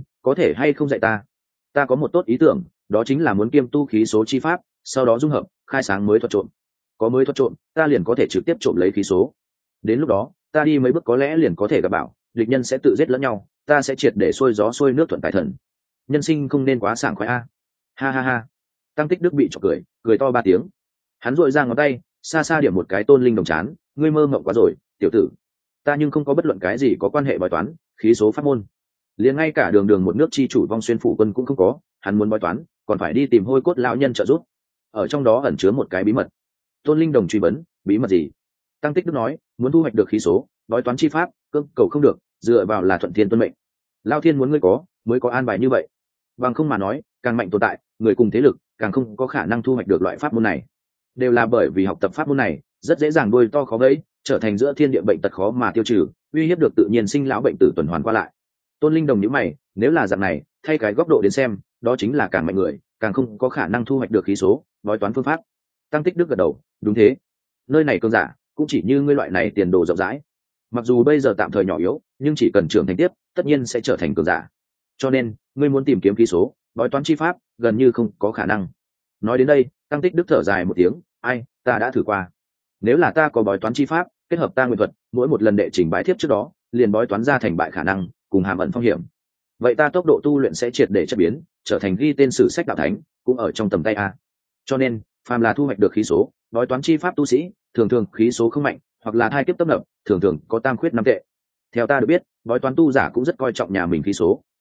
hay không dạy ta? Ta có một tốt ý tưởng, đó chính là muốn kiêm tu khí số chi pháp, sau đó dung hợp, khai sáng mới thuật trộm. Có mới thuật trộm, ta liền có thể trực tiếp trộm lấy khí số. Đến lúc đó, ta đi mấy bước có lẽ liền có thể gặp bảo, địch nhân sẽ tự giết lẫn nhau, ta sẽ triệt để xuôi gió xuôi nước thuận tài thần. Nhân sinh không nên quá sảng khoái a. Ha ha ha. Tăng Tích Đức bị chọc cười to 3 tiếng. Hắn duỗi ra ngón tay, xa xa điểm một cái Tôn Linh Đồng chán, ngươi mơ mộng quá rồi, tiểu tử. Ta nhưng không có bất luận cái gì có quan hệ bói toán, khí số pháp môn. Liền ngay cả đường một nước chi chủ vong xuyên phủ quân cũng không có, hắn muốn bói toán, còn phải đi tìm hôi cốt lão nhân trợ giúp. Ở trong đó ẩn chứa một cái bí mật. Tôn Linh Đồng truy vấn, bí mật gì? Tăng Tích Đức nói, muốn thu hoạch được khí số, bói toán chi pháp, cưỡng cầu không được, dựa vào là thuận thiên tuân mệnh. Lão thiên muốn ngươi có, mới có an bài như vậy. Bằng không mà nói, càng mạnh tồn tại, người cùng thế lực, càng không có khả năng thu hoạch được loại pháp môn này. Đều là bởi vì học tập pháp môn này, rất dễ dàng đuôi to khó gãy, trở thành giữa thiên địa bệnh tật khó mà tiêu trừ, uy hiếp được tự nhiên sinh lão bệnh tử tuần hoàn qua lại. Tôn Linh Đồng nhíu mày, nếu là dạng này, thay cái góc độ đến xem, đó chính là càng mạnh người, càng không có khả năng thu hoạch được khí số, bói toán phương pháp. Tăng Tích Đức gật đầu, đúng thế. Nơi này cường giả, cũng chỉ như ngươi loại này tiền đồ rộng rãi. Mặc dù bây giờ tạm thời nhỏ yếu, nhưng chỉ cần trưởng thành tiếp, tất nhiên sẽ trở thành cường giả. Cho nên, ngươi muốn tìm kiếm khí số, bói toán chi pháp, gần như không có khả năng. Nói đến đây, Tăng Tích Đức thở dài một tiếng, ai, ta đã thử qua. Nếu là ta có bói toán chi pháp, kết hợp ta nguyện thuật, mỗi một lần đệ trình bái thiếp trước đó, liền bói toán ra thành bại khả năng, cùng hàm ẩn phong hiểm. Vậy ta tốc độ tu luyện sẽ triệt để chất biến, trở thành ghi tên sử sách đạo thánh, cũng ở trong tầm tay a. Cho nên, phàm là thu hoạch được khí số, bói toán chi pháp tu sĩ, thường thường khí số không mạnh, hoặc là thai kiếp tấp nập, thường thường có tam khuyết 5 tệ. Theo ta được biết, bói toán tu giả cũng rất coi trọng nhà mình khí số,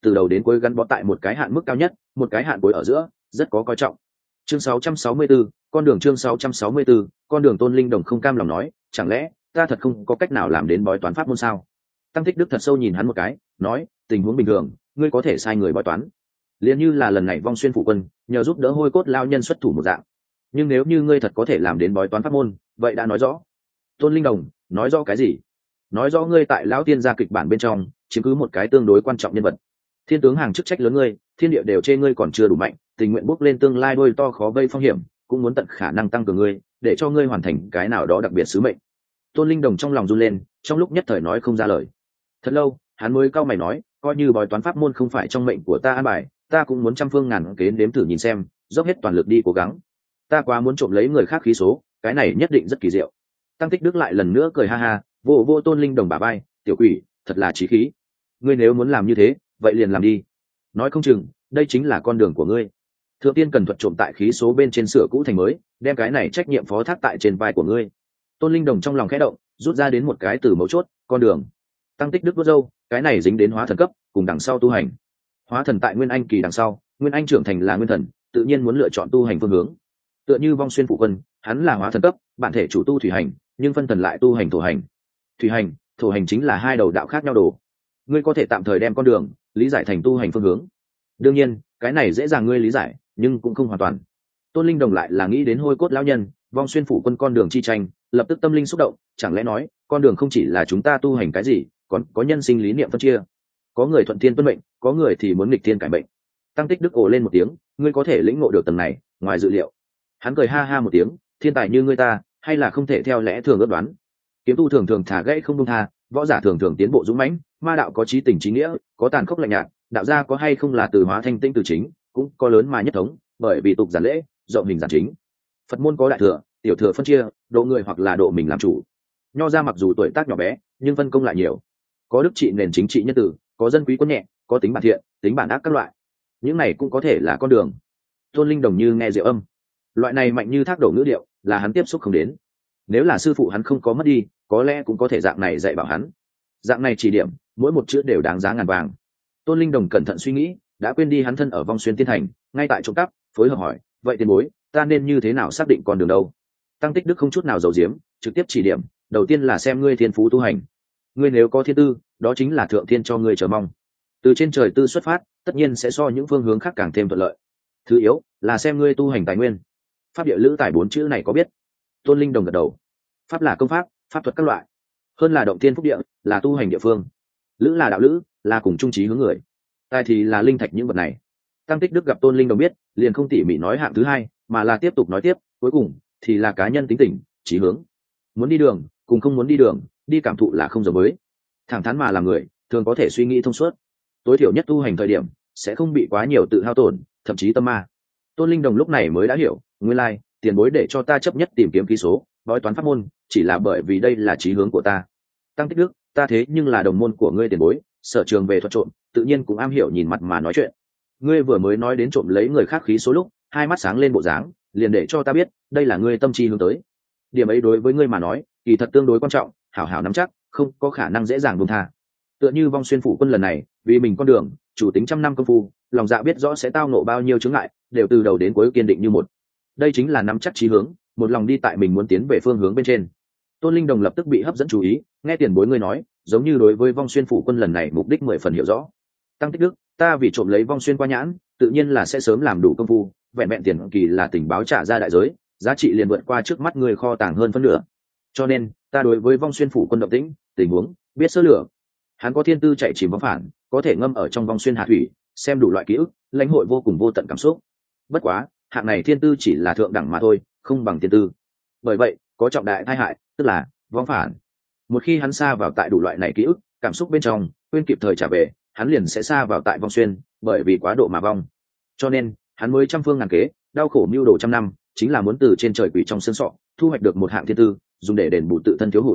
từ đầu đến cuối gắn bó tại một cái hạn mức cao nhất, một cái hạn cuối ở giữa, rất có coi trọng. Chương 664, con đường. Chương 664, con đường. Tôn Linh Đồng không cam lòng nói, chẳng lẽ ta thật không có cách nào làm đến bói toán pháp môn sao? Tăng Thích Đức thật sâu nhìn hắn một cái, nói, tình huống bình thường ngươi có thể sai người bói toán, liền như là lần này Vong Xuyên phụ quân nhờ giúp đỡ Hôi Cốt lao nhân xuất thủ một dạng, nhưng nếu như ngươi thật có thể làm đến bói toán pháp môn, vậy đã nói rõ. Tôn Linh Đồng, nói rõ cái gì? Nói rõ ngươi tại lão tiên gia kịch bản bên trong chiếm cứ một cái tương đối quan trọng nhân vật. Thiên tướng hàng chức trách lớn ngươi, thiên địa đều chê ngươi còn chưa đủ mạnh, tình nguyện bước lên tương lai đôi to khó vây phong hiểm, cũng muốn tận khả năng tăng cường ngươi, để cho ngươi hoàn thành cái nào đó đặc biệt sứ mệnh. Tôn Linh Đồng trong lòng run lên, trong lúc nhất thời nói không ra lời. Thật lâu, hắn mới cau mày nói, coi như bói toán pháp môn không phải trong mệnh của ta an bài, ta cũng muốn trăm phương ngàn kế nếm thử nhìn xem, dốc hết toàn lực đi cố gắng. Ta quá muốn trộm lấy người khác khí số, cái này nhất định rất kỳ diệu. Tăng Tích Đức lại lần nữa cười ha ha, vô vô Tôn Linh Đồng bả vai, tiểu quỷ, thật là chí khí. Ngươi nếu muốn làm như thế, vậy liền làm đi. Nói không chừng, đây chính là con đường của ngươi. Thượng tiên cần thuật trộm tại khí số bên trên sửa cũ thành mới, đem cái này trách nhiệm phó thác tại trên vai của ngươi. Tôn Linh Đồng trong lòng khẽ động, rút ra đến một cái từ mấu chốt, con đường. Tăng Tích Đức vuốt râu, cái này dính đến hóa thần cấp, cùng đằng sau tu hành. Hóa thần tại Nguyên Anh kỳ đằng sau, Nguyên Anh trưởng thành là nguyên thần, tự nhiên muốn lựa chọn tu hành phương hướng. Tựa như Vong Xuyên phụ quân, hắn là hóa thần cấp, bản thể chủ tu thủy hành, nhưng phân thần lại tu hành thổ hành. Thủy hành, thổ hành chính là hai đầu đạo khác nhau đồ. Ngươi có thể tạm thời đem con đường lý giải thành tu hành phương hướng. Đương nhiên, cái này dễ dàng ngươi lý giải, nhưng cũng không hoàn toàn. Tôn Linh Đồng lại là nghĩ đến Hôi Cốt lão nhân, Vong Xuyên phủ quân con đường chi tranh, lập tức tâm linh xúc động, chẳng lẽ nói, con đường không chỉ là chúng ta tu hành cái gì, còn có nhân sinh lý niệm phân chia. Có người thuận thiên tuân mệnh, có người thì muốn nghịch thiên cải mệnh. Tăng Tích Đức ồ lên một tiếng, ngươi có thể lĩnh ngộ được tầng này, ngoài dự liệu. Hắn cười ha ha một tiếng, thiên tài như ngươi ta, hay là không thể theo lẽ thường ước đoán. Kiếm tu thường thường thả gãy không buông tha, võ giả thường thường tiến bộ dũng mãnh, ma đạo có chí tình chí nghĩa, có tàn khốc lạnh nhạt, đạo gia có hay không là từ hóa thanh tinh từ chính, cũng có lớn mà nhất thống, bởi vì tục giản lễ, rộng hình giản chính. Phật môn có đại thừa, tiểu thừa phân chia, độ người hoặc là độ mình làm chủ. Nho gia mặc dù tuổi tác nhỏ bé, nhưng phân công lại nhiều. Có đức trị nền chính trị nhân tử, có dân quý quân nhẹ, có tính bản thiện, tính bản ác các loại. Những này cũng có thể là con đường. Tôn Linh Đồng như nghe diệu âm. Loại này mạnh như thác đổ ngữ điệu, là hắn tiếp xúc không đến. Nếu là sư phụ hắn không có mất đi, có lẽ cũng có thể dạng này dạy bảo hắn. Dạng này chỉ điểm, mỗi một chữ đều đáng giá ngàn vàng. Tôn Linh Đồng cẩn thận suy nghĩ, đã quên đi hắn thân ở Vong Xuyên tiên thành, ngay tại trộm cắp, phối hợp hỏi, vậy tiền bối, ta nên như thế nào xác định con đường đâu? Tăng Tích Đức không chút nào giấu giếm, trực tiếp chỉ điểm, đầu tiên là xem ngươi thiên phú tu hành. Ngươi nếu có thiên tư, đó chính là thượng thiên cho ngươi chờ mong. Từ trên trời tư xuất phát, tất nhiên sẽ so những phương hướng khác càng thêm thuận lợi. Thứ yếu là xem ngươi tu hành tài nguyên. Pháp địa lữ tài bốn chữ này có biết? Tôn Linh Đồng gật đầu. Pháp là công pháp, pháp thuật các loại. Hơn là động thiên phúc địa, là tu hành địa phương. Lữ là đạo lữ, là cùng chung chí hướng người. Tài thì là linh thạch những vật này. Tăng Tích Đức gặp Tôn Linh Đồng biết, liền không tỉ mỉ nói hạng thứ hai, mà là tiếp tục nói tiếp, cuối cùng thì là cá nhân tính tình, chí hướng. Muốn đi đường, cùng không muốn đi đường, đi cảm thụ là không giống với. Thẳng thắn mà làm người, thường có thể suy nghĩ thông suốt. Tối thiểu nhất tu hành thời điểm, sẽ không bị quá nhiều tự hao tổn, thậm chí tâm ma. Tôn Linh Đồng lúc này mới đã hiểu, nguyên lai, tiền bối để cho ta chấp nhất tìm kiếm ký số, bói toán pháp môn, chỉ là bởi vì đây là chí hướng của ta. Tăng Tích Đức, ta thế nhưng là đồng môn của ngươi tiền bối, sở trường về thuật trộm, tự nhiên cũng am hiểu nhìn mặt mà nói chuyện. Ngươi vừa mới nói đến trộm lấy người khác khí số lúc, hai mắt sáng lên bộ dáng, liền để cho ta biết, đây là ngươi tâm trí hướng tới. Điểm ấy đối với ngươi mà nói, kỳ thật tương đối quan trọng, hảo hảo nắm chắc, không có khả năng dễ dàng buông tha. Tựa như Vong Xuyên phủ quân lần này, vì mình con đường, chủ tính trăm năm công phu, lòng dạ biết rõ sẽ tao nộ bao nhiêu chướng ngại, đều từ đầu đến cuối kiên định như một. Đây chính là nắm chắc chí hướng, một lòng đi tại mình muốn tiến về phương hướng bên trên. Tôn Linh Đồng lập tức bị hấp dẫn chú ý, nghe tiền bối ngươi nói, giống như đối với Vong Xuyên phủ quân lần này mục đích 10 phần hiểu rõ. Tăng Tích Đức, ta vì trộm lấy Vong Xuyên qua nhãn, tự nhiên là sẽ sớm làm đủ công phu, vẹn vẹn tiền kỳ là tình báo trả ra đại giới, giá trị liền vượt qua trước mắt người kho tàng hơn phân nửa. Cho nên, ta đối với Vong Xuyên phủ quân động tĩnh, tình huống, biết sơ lược. Hắn có thiên tư chạy chìm vong phản, có thể ngâm ở trong Vong Xuyên hạ thủy, xem đủ loại ký ức, lãnh hội vô cùng vô tận cảm xúc. Bất quá, hạng này thiên tư chỉ là thượng đẳng mà thôi, không bằng thiên tư. Bởi vậy, có trọng đại tai hại, tức là vong phản. Một khi hắn xa vào tại đủ loại này ký ức, cảm xúc bên trong, quên kịp thời trả về, hắn liền sẽ xa vào tại Vong Xuyên, bởi vì quá độ mà vong. Cho nên, hắn mới trăm phương ngàn kế, đau khổ mưu đồ trăm năm, chính là muốn từ trên trời quỷ trong xương sọ, thu hoạch được một hạng thiên tư, dùng để đền bù tự thân thiếu hụt.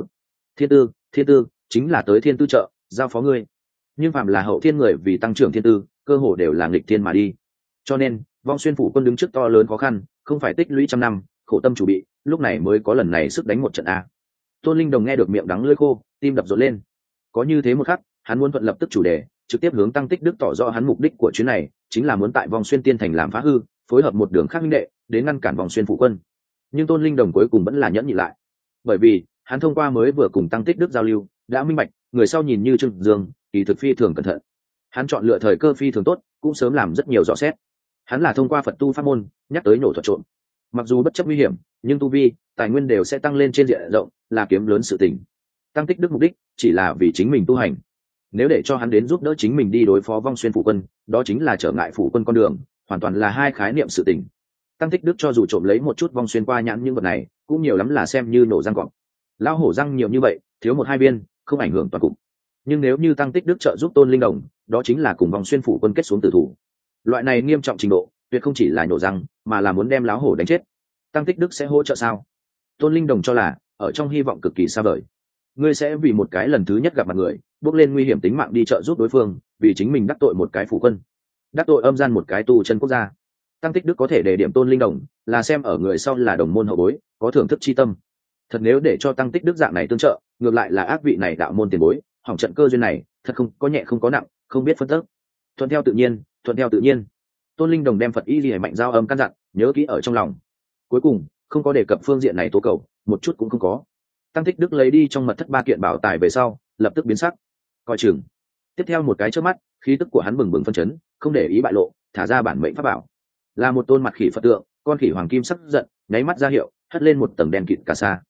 Thiên tư chính là tới thiên tư trợ, giao phó ngươi. Nhưng phạm là hậu thiên người vì tăng trưởng thiên tư, cơ hồ đều là nghịch thiên mà đi. Cho nên, Vong Xuyên phủ quân đứng trước to lớn khó khăn, không phải tích lũy trăm năm, khổ tâm chủ bị, lúc này mới có lần này sức đánh một trận a. Tôn Linh Đồng nghe được miệng đắng lưỡi khô, tim đập rộn lên. Có như thế một khắc, hắn muốn thuận lập tức chủ đề, trực tiếp hướng Tăng Tích Đức tỏ rõ hắn mục đích của chuyến này chính là muốn tại Vòng Xuyên Tiên thành làm phá hư, phối hợp một đường khác minh đệ đến ngăn cản Vòng Xuyên phủ quân. Nhưng Tôn Linh Đồng cuối cùng vẫn là nhẫn nhịn lại, bởi vì hắn thông qua mới vừa cùng Tăng Tích Đức giao lưu đã minh bạch người sau nhìn như Trương Dương kỳ thực phi thường cẩn thận. Hắn chọn lựa thời cơ phi thường tốt, cũng sớm làm rất nhiều rõ xét. Hắn là thông qua Phật tu pháp môn nhắc tới nổ thuật trộm, mặc dù bất chấp nguy hiểm nhưng tu vi tài nguyên đều sẽ tăng lên trên diện rộng, là kiếm lớn sự tình. Tăng Tích Đức mục đích chỉ là vì chính mình tu hành, nếu để cho hắn đến giúp đỡ chính mình đi đối phó Vong Xuyên phủ quân, đó chính là trở ngại phủ quân con đường, hoàn toàn là hai khái niệm sự tình. Tăng Tích Đức cho dù trộm lấy một chút Vong Xuyên qua nhãn những vật này cũng nhiều lắm là xem như nổ răng cọp. Lão hổ răng nhiều như vậy, thiếu một hai viên không ảnh hưởng toàn cục. Nhưng nếu như Tăng Tích Đức trợ giúp Tôn Linh Đồng, đó chính là cùng Vong Xuyên phủ quân kết xuống tử thủ. Loại này nghiêm trọng trình độ tuyệt không chỉ là nổ răng, mà là muốn đem lão hổ đánh chết. Tăng Tích Đức sẽ hỗ trợ sao? Tôn Linh Đồng cho là ở trong hy vọng cực kỳ xa vời. Ngươi sẽ vì một cái lần thứ nhất gặp mặt người bước lên nguy hiểm tính mạng đi trợ giúp đối phương, vì chính mình đắc tội một cái phủ quân, đắc tội âm gian một cái tu chân quốc gia. Tăng Tích Đức có thể đề điểm Tôn Linh Đồng là xem ở người sau là đồng môn hậu bối, có thưởng thức chi tâm. Thật nếu để cho Tăng Tích Đức dạng này tương trợ, ngược lại là ác vị này đạo môn tiền bối, hỏng trận cơ duyên này thật không có nhẹ không có nặng, không biết phân tích. Thuận theo tự nhiên, thuận theo tự nhiên. Tôn Linh Đồng đem Phật y Lìa Mạnh Giao Âm căn dặn nhớ kỹ ở trong lòng. Cuối cùng không có đề cập phương diện này tố cầu, một chút cũng không có. Tăng Tích Đức lấy đi trong mật thất 3 kiện bảo tài về sau lập tức biến sắc, coi chừng. Tiếp theo một cái chớp mắt, khí tức của hắn bừng bừng phân chấn, không để ý bại lộ, thả ra bản mệnh pháp bảo, là một tôn mặt khỉ Phật tượng, con khỉ hoàng kim sắc giận nháy mắt ra hiệu, hất lên một tầng đen kịt cà sa.